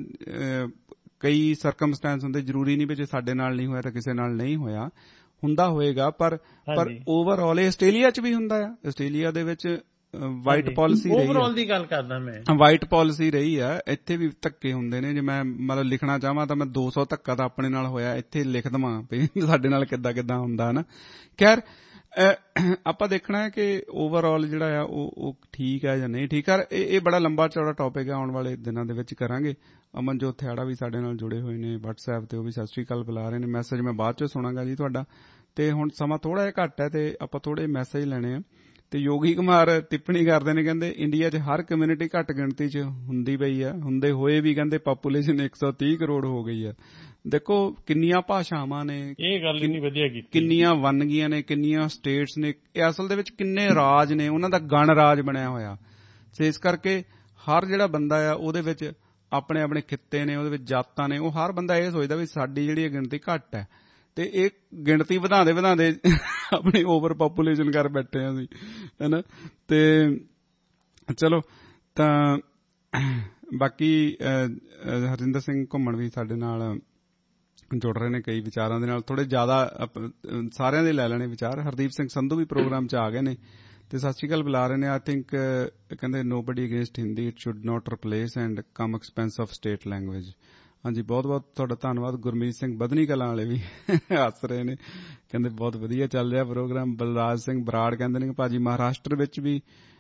ਕਈ ਸਰਕਮਸਟੈਂਸ ਹੁੰਦੇ, ਜ਼ਰੂਰੀ ਨਹੀਂ ਵੀ ਜੇ ਸਾਡੇ ਨਾਲ ਨਹੀਂ ਹੋਇਆ ਤਾਂ ਕਿਸੇ ਨਾਲ ਨਹੀਂ ਹੋਇਆ, ਹੁੰਦਾ ਹੋਏਗਾ, ਪਰ ਓਵਰਆਲ ਇਹ ਆਸਟ੍ਰੇਲੀਆ 'ਚ ਵੀ ਹੁੰਦਾ ਆ। ਆਸਟ੍ਰੇਲੀਆ ਦੇ ਵਿੱਚ ਵਾਈਟ ਪਾਲਿਸੀ ਰਹੀ, ਓਵਰਆਲ ਦੀ ਗੱਲ ਕਰਦਾ ਮੈਂ, ਵਾਈਟ ਪਾਲਿਸੀ ਰਹੀ ਆ। ਇੱਥੇ ਵੀ ਧੱਕੇ ਹੁੰਦੇ ਨੇ, ਜੇ ਮੈਂ ਲਿਖਣਾ ਚਾਹਾਂ ਤਾਂ ਮੈਂ 200 ਧੱਕਾ ਤਾਂ ਆਪਣੇ ਨਾਲ ਹੋਇਆ, ਇੱਥੇ ਲਿਖ ਦੇਵਾਂ ਵੀ ਸਾਡੇ ਨਾਲ ਕਿੱਦਾਂ ਹੁੰਦਾ ਹੈ ਨਾ। ਖੈਰ ਆਪਾਂ ਦੇਖਣਾ ਹੈ ਕਿ ਓਵਰਆਲ ਜਿਹੜਾ ਆ ਉਹ ਠੀਕ ਹੈ ਜਾਂ ਨਹੀਂ ਠੀਕ ਹੈ। ਇਹ ਬੜਾ ਲੰਬਾ ਚੌੜਾ ਟੌਪਿਕ ਹੈ, ਆਉਣ ਵਾਲੇ ਦਿਨਾਂ ਦੇ ਵਿੱਚ ਕਰਾਂਗੇ। ਅਮਨਜੋਤ ਥਿਆੜਾ ਵੀ ਸਾਡੇ ਨਾਲ ਜੁੜੇ ਹੋਏ ਨੇ WhatsApp ਤੇ, ਉਹ ਵੀ ਸਤਿ ਸ਼੍ਰੀ ਅਕਾਲ ਬੁਲਾ ਰਹੇ ਨੇ। ਮੈਸੇਜ ਮੈਂ ਬਾਅਦ ਚੋਂ ਸੁਣਾਂਗਾ ਜੀ ਤੁਹਾਡਾ, ਤੇ ਹੁਣ ਸਮਾਂ ਥੋੜਾ ਜਿਹਾ ਘੱਟ ਹੈ ਤੇ ਆਪਾਂ ਥੋੜੇ ਮੈਸੇਜ ਲੈਣੇ ਆ। ਤੇ ਯੋਗੀ ਕੁਮਾਰ ਟਿੱਪਣੀ ਕਰਦੇ ਨੇ, ਕਹਿੰਦੇ ਇੰਡੀਆ 'ਚ ਹਰ ਕਮਿਊਨਿਟੀ ਘੱਟ ਗਿਣਤੀ 'ਚ ਹੁੰਦੀ ਪਈ ਆ, ਹੁੰਦੇ ਹੋਏ ਵੀ ਕਹਿੰਦੇ ਪਾਪੂਲੇਸ਼ਨ 130 ਕਰੋੜ ਹੋ ਗਈ ਆ। ਦੇਖੋ ਕਿੰਨੀਆਂ ਭਾਸ਼ਾਵਾਂ ਨੇ, ਇਹ ਗੱਲ ਨਹੀਂ ਵਧੀਆ ਕੀਤੀ, ਕਿੰਨੀਆਂ ਵੰਨਗੀਆਂ ਨੇ, ਕਿੰਨੀਆਂ ਸਟੇਟਸ ਨੇ, ਇਹ ਅਸਲ ਦੇ ਵਿੱਚ ਕਿੰਨੇ ਰਾਜ ਨੇ, ਉਹਨਾਂ ਦਾ ਗਣ ਰਾਜ ਬਣਿਆ ਹੋਇਆ। ਸੋ ਇਸ ਕਰਕੇ ਹਰ ਜਿਹੜਾ ਬੰਦਾ ਆ ਉਹਦੇ ਵਿੱਚ ਆਪਣੇ ਆਪਣੇ ਖਿੱਤੇ ਨੇ, ਉਹਦੇ ਵਿੱਚ ਜਾਤਾਂ ਨੇ, ਉਹ ਹਰ ਬੰਦਾ ਇਹ ਸੋਚਦਾ ਵੀ ਸਾਡੀ ਜਿਹੜੀ ਗਿਣਤੀ ਘੱਟ ਹੈ, ਤੇ ਇਹ ਗਿਣਤੀ ਵਧਾਉਂਦੇ ਆਪਣੀ ਓਵਰ ਪਾਪੂਲੇਸ਼ਨ ਕਰ ਬੈਠੇ ਆ ਅਸੀਂ, ਹੈਨਾ। ਤੇ ਚਲੋ, ਤਾਂ ਬਾਕੀ ਹਰਜਿੰਦਰ ਸਿੰਘ ਘੁੰਮਣ ਵੀ ਸਾਡੇ ਨਾਲ ਜੁੜ ਰਹੇ ਨੇ ਕਈ ਵਿਚਾਰਾਂ ਦੇ ਨਾਲ, ਥੋੜੇ ਜ਼ਿਆਦਾ ਸਾਰਿਆਂ ਦੇ ਲੈ ਲੈਣੇ ਵਿਚਾਰ। ਹਰਦੀਪ ਸਿੰਘ ਸੰਧੂ ਵੀ ਪ੍ਰੋਗਰਾਮ 'ਚ ਆ ਗਏ ਨੇ ਤੇ ਸਤਿ ਸ਼੍ਰੀ ਅਕਾਲ ਬੁਲਾ ਰਹੇ ਨੇ। ਆਈ ਥਿੰਕ ਕਹਿੰਦੇ nobody against Hindi, it should not replace and come expense of state language. ਹਾਂਜੀ, ਬਹੁਤ ਬਹੁਤ ਤੁਹਾਡਾ ਧੰਨਵਾਦ। ਗੁਰਮੀਤ ਸਿੰਘ ਬਧਨੀ ਕਲਾਂ ਵਾਲੇ ਵੀ ਹੱਸ ਰਹੇ ਨੇ, ਕਹਿੰਦੇ ਬਹੁਤ ਵਧੀਆ ਚੱਲ ਰਿਹਾ ਪ੍ਰੋਗਰਾਮ। ਬਲਰਾਜ ਸਿੰਘ ਬਰਾੜ ਕਹਿੰਦੇ ਨੇ ਕਿ ਭਾਜੀ ਮਹਾਰਾਸ਼ਟਰ ਵਿੱਚ ਵੀ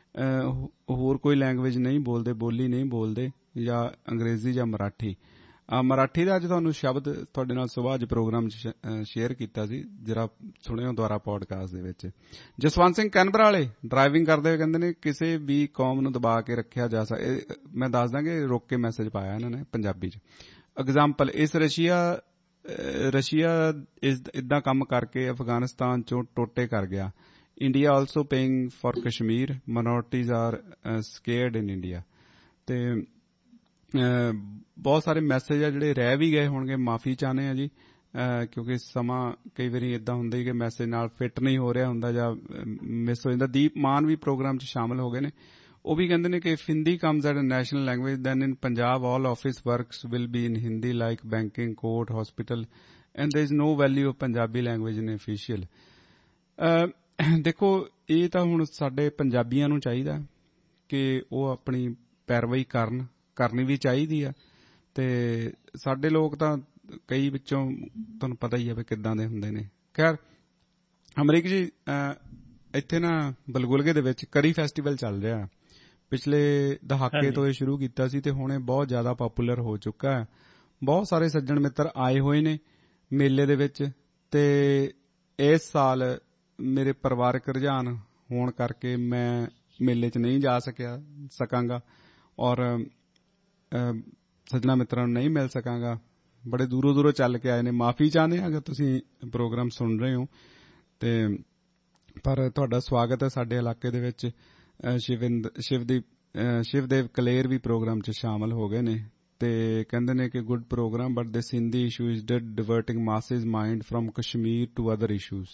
ਹੋਰ ਕੋਈ ਲੈਂਗੁਏਜ ਨਹੀਂ ਬੋਲਦੇ, ਬੋਲੀ ਨਹੀਂ ਬੋਲਦੇ, ਜਾਂ ਅੰਗਰੇਜ਼ੀ ਜਾਂ ਮਰਾਠੀ। ਮਰਾਠੀ ਦਾ ਅੱਜ ਤੁਹਾਨੂੰ ਸ਼ਬਦ ਤੁਹਾਡੇ ਨਾਲ ਸੁਬਾਹ ਅੱਜ ਪ੍ਰੋਗਰਾਮ 'ਚ ਸ਼ੇਅਰ ਕੀਤਾ ਸੀ, ਜਰਾ ਸੁਣਿਓ ਦੁਆਰਾ ਪੋਡਕਾਸਟ ਦੇ ਵਿੱਚ। ਜਸਵੰਤ ਸਿੰਘ ਕੈਨਬਰਾ ਵਾਲੇ ਡਰਾਈਵਿੰਗ ਕਰਦੇ ਹੋਏ ਕਹਿੰਦੇ ਨੇ ਕਿਸੇ ਵੀ ਕੌਮ ਨੂੰ ਦਬਾ ਕੇ ਰੱਖਿਆ ਜਾ ਸਕਦਾ। ਮੈਂ ਦੱਸ ਦਾਂਗੇ, ਰੋਕ ਕੇ ਮੈਸੇਜ ਪਾਇਆ ਇਹਨਾਂ ਨੇ ਪੰਜਾਬੀ 'ਚ। ਐਗਜ਼ਾਮਪਲ, ਇਸ ਰਸ਼ੀਆ ਇਦਾਂ ਕੰਮ ਕਰਕੇ ਅਫਗਾਨਿਸਤਾਨ 'ਚੋਂ ਟੋਟੇ ਕਰ ਗਿਆ। India also paying for Kashmir, minorities are scared in India. ਤੇ ਬਹੁਤ ਸਾਰੇ ਮੈਸੇਜ ਆ ਜਿਹੜੇ ਰਹਿ ਵੀ ਗਏ ਹੋਣਗੇ, ਮਾਫੀ ਚਾਹੁੰਦੇ ਆ ਜੀ, ਕਿਉਂਕਿ ਸਮਾਂ ਕਈ ਵਾਰੀ ਇਦਾਂ ਹੁੰਦਾ ਕਿ ਮੈਸੇਜ ਨਾਲ ਫਿੱਟ ਨਹੀਂ ਹੋ ਰਿਹਾ ਹੁੰਦਾ ਜਾਂ ਮਿਸ ਹੋ ਜਾਂਦਾ। ਦੀਪ ਮਾਨ ਵੀ ਪ੍ਰੋਗਰਾਮ 'ਚ ਸ਼ਾਮਲ ਹੋ ਗਏ ਨੇ, ਉਹ ਵੀ ਕਹਿੰਦੇ ਨੇ ਕਿ if Hindi comes at a national language then in Punjab all office works will be in Hindi like banking, court, hospital, and there is no value of Punjabi language in official. ਦੇਖੋ ਇਹ ਤਾਂ ਹੁਣ ਸਾਡੇ ਪੰਜਾਬੀਆਂ ਨੂੰ ਚਾਹੀਦਾ ਕਿ ਉਹ ਆਪਣੀ ਪੈਰਵਾਈ ਕਰਨੀ ਵੀ ਚਾਹੀਦੀ ਆ। ਤੇ ਸਾਡੇ ਲੋਕ ਤਾਂ ਕਈ ਵਿੱਚੋਂ ਤੁਹਾਨੂੰ ਪਤਾ ਹੀ ਆ ਵੀ ਕਿੱਦਾਂ ਦੇ ਹੁੰਦੇ ਨੇ। ਖੈਰ ਅਮਰੀਕ ਜੀ, ਇੱਥੇ ਨਾ ਬਲਗੁਲਗੇ ਦੇ ਵਿੱਚ ਕਰੀ ਫੈਸਟੀਵਲ ਚੱਲ ਰਿਹਾ। ਪਿਛਲੇ ਦਹਾਕੇ ਤੋਂ ਇਹ ਸ਼ੁਰੂ ਕੀਤਾ ਸੀ ਤੇ ਹੁਣ ਇਹ ਬਹੁਤ ਜ਼ਿਆਦਾ ਪਪੂਲਰ ਹੋ ਚੁੱਕਾ ਹੈ। ਬਹੁਤ ਸਾਰੇ ਸੱਜਣ ਮਿੱਤਰ ਆਏ ਹੋਏ ਨੇ ਮੇਲੇ ਦੇ ਵਿੱਚ ਤੇ ਇਸ ਸਾਲ ਮੇਰੇ ਪਰਿਵਾਰਕ ਰੁਝਾਨ ਹੋਣ ਕਰਕੇ ਮੈਂ ਮੇਲੇ 'ਚ ਨਹੀਂ ਜਾ ਸਕਾਂਗਾ ਔਰ ਸੱਜਣਾ ਮਿੱਤਰਾਂ ਨੂੰ ਨਹੀਂ ਮਿਲ ਸਕਾਂਗਾ। ਬੜੇ ਦੂਰੋਂ ਚੱਲ ਕੇ ਆਏ ਨੇ। ਮਾਫੀ ਚਾਹੁੰਦੇ ਹਾਂ ਅਗਰ ਤੁਸੀਂ ਪ੍ਰੋਗਰਾਮ ਸੁਣ ਰਹੇ ਹੋ ਤੇ ਪਰ ਤੁਹਾਡਾ ਸਵਾਗਤ ਹੈ ਸਾਡੇ ਇਲਾਕੇ ਦੇ ਵਿੱਚ। ਸ਼ਿਵਦੇਵ ਕਲੇਰ ਵੀ ਪ੍ਰੋਗਰਾਮ 'ਚ ਸ਼ਾਮਲ ਹੋ ਗਏ ਨੇ ਤੇ ਕਹਿੰਦੇ ਨੇ ਕਿ good program but this Hindi issue is diverting masses mind from Kashmir to other issues.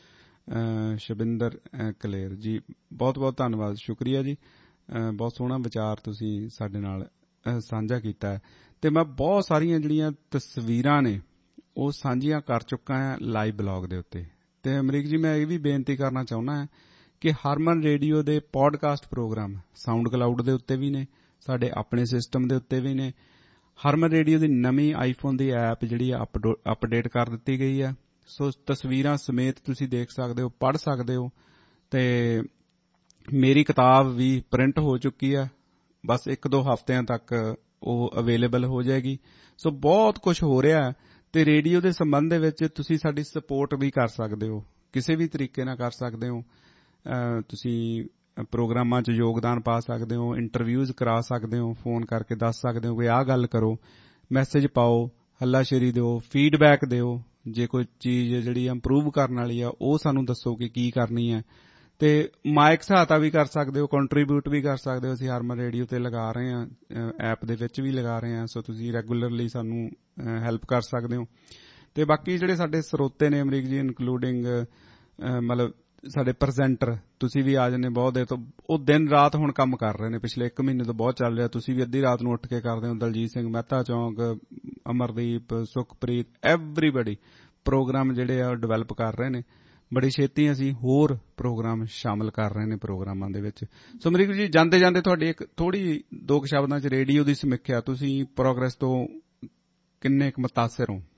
Shivinder Kaler ji ਬਹੁਤ ਬਹੁਤ ਧੰਨਵਾਦ, ਸ਼ੁਕਰੀਆ ਜੀ। ਬਹੁਤ ਸੋਹਣਾ ਵਿਚਾਰ ਤੁਸੀਂ ਸਾਡੇ ਨਾਲ ਸਾਂਝਾ ਕੀਤਾ ਹੈ ਤੇ ਮੈਂ ਬਹੁਤ ਸਾਰੀਆਂ ਜਿਹੜੀਆਂ ਤਸਵੀਰਾਂ ਨੇ ਉਹ ਸਾਂਝੀਆਂ ਕਰ ਚੁੱਕਾ ਹਾਂ ਲਾਈਵ ਬਲੌਗ ਦੇ ਉੱਤੇ। ਤੇ ਅਮਰੀਕ ਜੀ ਮੈਂ ਇਹ ਵੀ ਬੇਨਤੀ ਕਰਨਾ ਚਾਹੁੰਦਾ ਹਾਂ ਕਿ ਹਰਮਨ ਰੇਡੀਓ ਦੇ ਪੋਡਕਾਸਟ ਪ੍ਰੋਗਰਾਮ ਸਾਊਂਡ ਕਲਾਊਡ ਦੇ ਉੱਤੇ ਵੀ ਨੇ, ਸਾਡੇ ਆਪਣੇ ਸਿਸਟਮ ਦੇ ਉੱਤੇ ਵੀ ਨੇ। ਹਰਮਨ ਰੇਡੀਓ ਦੀ ਨਵੀਂ ਆਈਫੋਨ ਦੀ ਐਪ ਜਿਹੜੀ ਅਪਡੇਟ ਕਰ ਦਿੱਤੀ ਗਈ ਹੈ, ਸੋ ਤਸਵੀਰਾਂ ਸਮੇਤ ਤੁਸੀਂ ਦੇਖ ਸਕਦੇ ਹੋ, ਪੜ੍ਹ ਸਕਦੇ ਹੋ। ਤੇ ਮੇਰੀ ਕਿਤਾਬ ਵੀ ਪ੍ਰਿੰਟ ਹੋ ਚੁੱਕੀ ਹੈ, ਬਸ 1-2 ਹਫ਼ਤਿਆਂ ਤੱਕ ਉਹ ਅਵੇਲੇਬਲ ਹੋ ਜਾਏਗੀ। ਸੋ ਬਹੁਤ ਕੁਝ ਹੋ ਰਿਹਾ ਹੈ ਤੇ ਰੇਡੀਓ ਦੇ ਸੰਬੰਧ ਦੇ ਵਿੱਚ ਤੁਸੀਂ ਸਾਡੀ ਸਪੋਰਟ ਵੀ ਕਰ ਸਕਦੇ ਹੋ, ਕਿਸੇ ਵੀ ਤਰੀਕੇ ਨਾਲ ਕਰ ਸਕਦੇ ਹੋ। ਤੁਸੀਂ ਪ੍ਰੋਗਰਾਮਾਂ 'ਚ ਯੋਗਦਾਨ ਪਾ ਸਕਦੇ ਹੋ, ਇੰਟਰਵਿਊਜ਼ ਕਰਾ ਸਕਦੇ ਹੋ, ਫੋਨ ਕਰਕੇ ਦੱਸ ਸਕਦੇ ਹੋ ਕਿ ਆਹ ਗੱਲ ਕਰੋ, ਮੈਸੇਜ ਪਾਓ, ਹੱਲਾਸ਼ੇਰੀ ਦਿਓ, ਫੀਡਬੈਕ ਦਿਓ। ਜੇ ਕੋਈ ਚੀਜ਼ ਜਿਹੜੀ ਇੰਪਰੂਵ ਕਰਨ ਵਾਲੀ ਆ ਉਹ ਸਾਨੂੰ ਦੱਸੋ ਕਿ ਕੀ ਕਰਨੀ ਹੈ। ਤੇ ਮਾਇਕ ਸਹਾਇਤਾ ਵੀ ਕਰ ਸਕਦੇ ਹੋ, ਕੰਟਰੀਬਿਊਟ ਵੀ ਕਰ ਸਕਦੇ ਹੋ। ਅਸੀਂ ਹਰਮਨ ਰੇਡੀਓ ਤੇ ਲਗਾ ਰਹੇ ਹਾਂ, ਐਪ ਦੇ ਵਿੱਚ ਵੀ ਲਗਾ ਰਹੇ ਹਾਂ, ਸੋ ਤੁਸੀਂ ਰੈਗੂਲਰਲੀ ਸਾਨੂੰ ਹੈਲਪ ਕਰ ਸਕਦੇ ਹੋ। ਤੇ ਬਾਕੀ ਜਿਹੜੇ ਸਾਡੇ ਸਰੋਤੇ ਨੇ ਅਮਰੀਕ ਜੀ ਇਨਕਲੂਡਿੰਗ ਮਤਲਬ ਸਾਡੇ ਪ੍ਰੈਜ਼ੈਂਟਰ, ਤੁਸੀਂ ਵੀ ਆ ਜਾਂਦੇ ਬਹੁਤ ਦੇਰ ਤੋਂ, ਉਹ ਦਿਨ ਰਾਤ ਹੁਣ ਕੰਮ ਕਰ ਰਹੇ ਨੇ, ਪਿਛਲੇ 1 ਮਹੀਨੇ ਤੋਂ ਬਹੁਤ ਚੱਲ ਰਿਹਾ। ਤੁਸੀਂ ਵੀ ਅੱਧੀ ਰਾਤ ਨੂੰ ਉੱਠ ਕੇ ਕਰਦੇ ਹੋ। ਦਲਜੀਤ ਸਿੰਘ ਮਹਿਤਾ ਚੌਂਕ, ਅਮਰਦੀਪ, ਸੁਖਪ੍ਰੀਤ, ਐਵਰੀਬਡੀ ਪ੍ਰੋਗਰਾਮ ਜਿਹੜੇ ਆ ਡਿਵੈਲਪ ਕਰ ਰਹੇ ਨੇ। ਬੜੀ ਛੇਤੀ ਅਸੀਂ ਹੋਰ ਪ੍ਰੋਗਰਾਮ ਸ਼ਾਮਲ ਕਰ ਰਹੇ ਨੇ ਪ੍ਰੋਗਰਾਮਾਂ ਦੇ ਵਿੱਚ। ਸੋ ਅਮਰੀਕ ਜੀ ਜਾਂਦੇ ਤੁਹਾਡੀ ਇੱਕ ਥੋੜੀ 2 ਸ਼ਬਦਾਂ 'ਚ ਰੇਡੀਓ ਦੀ ਸਮੀਖਿਆ, ਤੁਸੀਂ ਪ੍ਰੋਗਰੈਸ ਤੋਂ ਕਿੰਨੇ ਕੁ ਮੁਤਾਸਿਰ ਹੋ?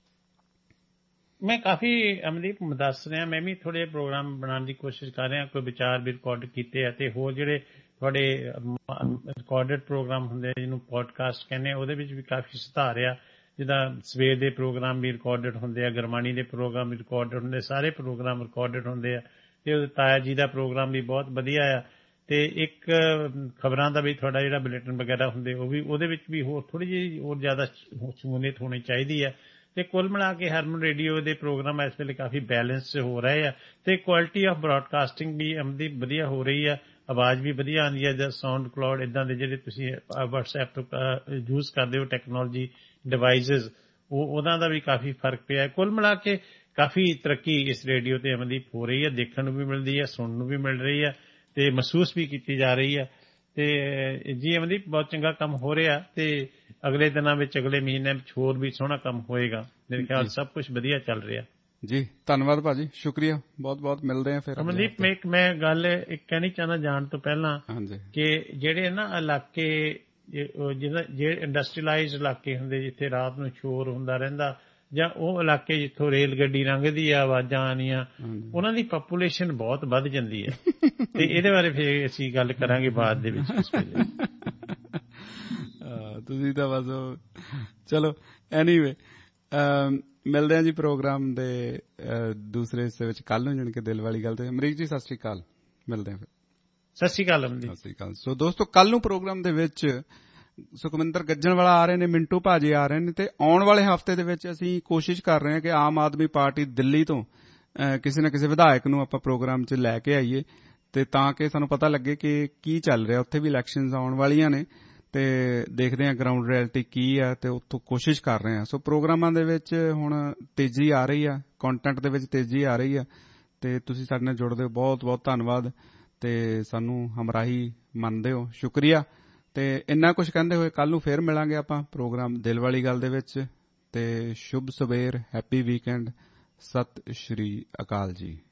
ਮੈਂ ਕਾਫੀ ਅਮਰੀਕ ਦੱਸ ਰਿਹਾ, ਮੈਂ ਵੀ ਥੋੜੇ ਪ੍ਰੋਗਰਾਮ ਬਣਾਉਣ ਦੀ ਕੋਸ਼ਿਸ਼ ਕਰ ਰਿਹਾ। ਕੋਈ ਵਿਚਾਰ ਵੀ ਰਿਕਾਰਡ ਕੀਤੇ ਆ ਤੇ ਹੋਰ ਜਿਹੜੇ ਤੁਹਾਡੇ ਰਿਕਾਰਡਡ ਪ੍ਰੋਗਰਾਮ ਹੁੰਦੇ ਜਿਹਨੂੰ ਪੋਡਕਾਸਟ ਕਹਿੰਦੇ ਆ, ਉਹਦੇ ਵਿੱਚ ਵੀ ਕਾਫੀ ਸੁਧਾਰ ਆ। ਜਿੱਦਾਂ ਸਵੇਰ ਦੇ ਪ੍ਰੋਗਰਾਮ ਵੀ ਰਿਕਾਰਡਡ ਹੁੰਦੇ ਆ, ਗੁਰਬਾਣੀ ਦੇ ਪ੍ਰੋਗਰਾਮ ਵੀ ਰਿਕਾਰਡਡ ਹੁੰਦੇ, ਸਾਰੇ ਪ੍ਰੋਗਰਾਮ ਰਿਕਾਰਡਡ ਹੁੰਦੇ ਆ। ਤੇ ਤਾਇਆ ਜੀ ਦਾ ਪ੍ਰੋਗਰਾਮ ਵੀ ਬਹੁਤ ਵਧੀਆ ਆ। ਤੇ ਇੱਕ ਖਬਰਾਂ ਦਾ ਵੀ ਤੁਹਾਡਾ ਜਿਹੜਾ ਬੁਲੇਟਿਨ ਵਗੈਰਾ ਹੁੰਦੇ ਉਹ ਵੀ ਉਹਦੇ ਵਿੱਚ ਵੀ ਹੋਰ ਥੋੜੀ ਜਿਹੀ ਹੋਰ ਜ਼ਿਆਦਾ ਸ਼ਮੂਲੀਅਤ ਹੋਣੀ ਚਾਹੀਦੀ ਹੈ। ਤੇ ਕੁੱਲ ਮਿਲਾ ਕੇ ਹਰਮਨ ਰੇਡੀਓ ਦੇ ਪ੍ਰੋਗਰਾਮ ਇਸ ਵੇਲੇ ਕਾਫੀ ਬੈਲੈਂਸ ਹੋ ਰਹੇ ਆ ਤੇ ਕੁਆਲਿਟੀ ਆਫ ਬ੍ਰਾਡਕਾਸਟਿੰਗ ਵੀ ਦੀ ਵਧੀਆ ਹੋ ਰਹੀ ਆ। ਆਵਾਜ਼ ਵੀ ਵਧੀਆ ਆਉਂਦੀ ਹੈ। ਜਾਂ ਸਾਊਂਡ ਕਲਾਉਡ ਇੱਦਾਂ ਦੇ ਜਿਹੜੇ ਤੁਸੀਂ ਵਟਸਐਪ ਤੋਂ ਯੂਜ਼ ਕਰਦੇ ਹੋ ਟੈਕਨੋਲੋਜੀ ਡਿਵਾਈਸਿਸ, ਉਹਨਾਂ ਦਾ ਵੀ ਕਾਫੀ ਫਰਕ ਪਿਆ। ਕੁੱਲ ਮਿਲਾ ਕੇ ਕਾਫੀ ਤਰੱਕੀ ਇਸ ਰੇਡੀਓ ਤੇ ਅਮਨਦੀਪ ਹੋ ਰਹੀ ਹੈ, ਦੇਖਣ ਨੂੰ ਵੀ ਮਿਲਦੀ ਹੈ, ਸੁਣਨ ਨੂੰ ਵੀ ਮਿਲ ਰਹੀ ਹੈ ਤੇ ਮਹਿਸੂਸ ਵੀ ਕੀਤੀ ਜਾ ਰਹੀ ਹੈ। ਤੇ ਜੀ ਅਮਨਦੀਪ ਬਹੁਤ ਚੰਗਾ ਕੰਮ ਹੋ ਰਿਹਾ ਤੇ ਅਗਲੇ ਦਿਨਾਂ ਵਿੱਚ, ਅਗਲੇ ਮਹੀਨੇ ਵਿੱਚ ਹੋਰ ਵੀ ਸੋਹਣਾ ਕੰਮ ਹੋਏਗਾ। ਮੇਰੇ ਖਿਆਲ ਸਭ ਕੁਝ ਵਧੀਆ ਚੱਲ ਰਿਹਾ ਜੀ। ਧੰਨਵਾਦ ਭਾਜੀ, ਸ਼ੁਕਰੀਆ, ਬਹੁਤ ਬਹੁਤ ਮਿਲਦੇ ਆ ਫਿਰ। ਅਮਨਦੀਪ ਮੈਂ ਗੱਲ ਇੱਕ ਕਹਿਣੀ ਚਾਹੁੰਦਾ ਜਾਣ ਤੋਂ ਪਹਿਲਾਂ ਕਿ ਜਿਹੜੇ ਨਾ ਇਲਾਕੇ ਜਿਹੜੇ ਇੰਡਸਟਰੀਅਲਾਈਜ਼ਡ ਇਲਾਕੇ ਹੁੰਦੇ ਜਿੱਥੇ ਰਾਤ ਨੂੰ ਸ਼ੋਰ ਹੁੰਦਾ ਰਹਿੰਦਾ, ਜਾਂ ਉਹ ਇਲਾਕੇ ਜਿੱਥੋਂ ਰੇਲ ਗੱਡੀ ਲੰਘਦੀ ਆ, ਆਵਾਜ਼ਾਂ ਆਉਣੀਆਂ, ਉਹਨਾਂ ਦੀ ਪਾਪੂਲੇਸ਼ਨ ਬਹੁਤ ਵੱਧ ਜਾਂਦੀ ਹੈ। ਤੇ ਇਹਦੇ ਬਾਰੇ ਫਿਰ ਅਸੀਂ ਗੱਲ ਕਰਾਂਗੇ ਬਾਅਦ ਦੇ ਵਿੱਚ ਇਸ ਵੇਲੇ। ਤੁਸੀਂ ਤਾਂ ਬਸ ਚਲੋ ਐਨੀਵੇ ਮਿਲਦੇ ਹਾਂ ਜੀ ਪ੍ਰੋਗਰਾਮ ਦੇ ਦੂਸਰੇ ਹਿੱਸੇ ਵਿੱਚ ਕੱਲ ਨੂੰ, ਜਾਣੀ ਕਿ ਦਿਲ ਵਾਲੀ ਗੱਲ ਤੇ। ਅਮਰੀਕ ਜੀ ਸਤਿ ਸ਼੍ਰੀ ਅਕਾਲ, ਮਿਲਦੇ ਹਾਂ ਫਿਰ। ਸਤਿ ਸ਼੍ਰੀ ਅਕਾਲ। ਸਤਿ ਸ਼੍ਰੀ ਅਕਾਲ। ਸੋ ਦੋਸਤੋ ਕੱਲ ਨੂੰ ਪ੍ਰੋਗਰਾਮ ਦੇ ਵਿੱਚ ਸੁਖਮਿੰਦਰ ਗੱਜਣਵਾਲਾ ਆ ਰਹੇ ਨੇ, ਮਿੰਟੂ ਭਾਜੀ ਆ ਰਹੇ ਨੇ ਤੇ ਆਉਣ ਵਾਲੇ ਹਫ਼ਤੇ ਦੇ ਵਿੱਚ ਅਸੀਂ ਕੋਸ਼ਿਸ਼ ਕਰ ਰਹੇ ਹਾਂ ਕਿ ਆਮ ਆਦਮੀ ਪਾਰਟੀ ਦਿੱਲੀ ਤੋਂ ਕਿਸੇ ਨਾ ਕਿਸੇ ਵਿਧਾਇਕ ਨੂੰ ਆਪਾਂ ਪ੍ਰੋਗਰਾਮ 'ਚ ਲੈ ਕੇ ਆਈਏ ਤੇ ਤਾਂ ਕਿ ਸਾਨੂੰ ਪਤਾ ਲੱਗੇ ਕਿ ਕੀ ਚੱਲ ਰਿਹਾ। ਉੱਥੇ ਵੀ ਇਲੈਕਸ਼ਨਸ ਆਉਣ ਵਾਲੀਆਂ ਨੇ ਤੇ ਦੇਖਦੇ ਹਾਂ ਗਰਾਊਂਡ ਰਿਐਲਿਟੀ ਕੀ ਹੈ ਤੇ ਉੱਥੋਂ ਕੋਸ਼ਿਸ਼ ਕਰ ਰਹੇ ਹਾਂ। ਸੋ ਪ੍ਰੋਗਰਾਮਾਂ ਦੇ ਵਿੱਚ ਹੁਣ ਤੇਜ਼ੀ ਆ ਰਹੀ ਆ, ਕੰਟੈਂਟ ਦੇ ਵਿੱਚ ਤੇਜ਼ੀ ਆ ਰਹੀ ਆ ਤੇ ਤੁਸੀਂ ਸਾਡੇ ਨਾਲ ਜੁੜਦੇ ਹੋ, ਬਹੁਤ ਬਹੁਤ ਧੰਨਵਾਦ ਤੇ ਸਾਨੂੰ ਹਮਰਾਹੀ ਮੰਨਦੇ ਹੋ, ਸ਼ੁਕਰੀਆ। ਤੇ ਇੰਨਾ ਕੁਝ ਕਹਿੰਦੇ ਹੋਏ ਕੱਲ ਨੂੰ ਫੇਰ ਮਿਲਾਂਗੇ ਆਪਾਂ ਪ੍ਰੋਗਰਾਮ ਦਿਲ ਵਾਲੀ ਗੱਲ ਦੇ ਵਿੱਚ। ਤੇ ਸ਼ੁਭ ਸਵੇਰ, ਹੈਪੀ ਵੀਕਐਂਡ, ਸਤਿ ਸ਼੍ਰੀ ਅਕਾਲ ਜੀ।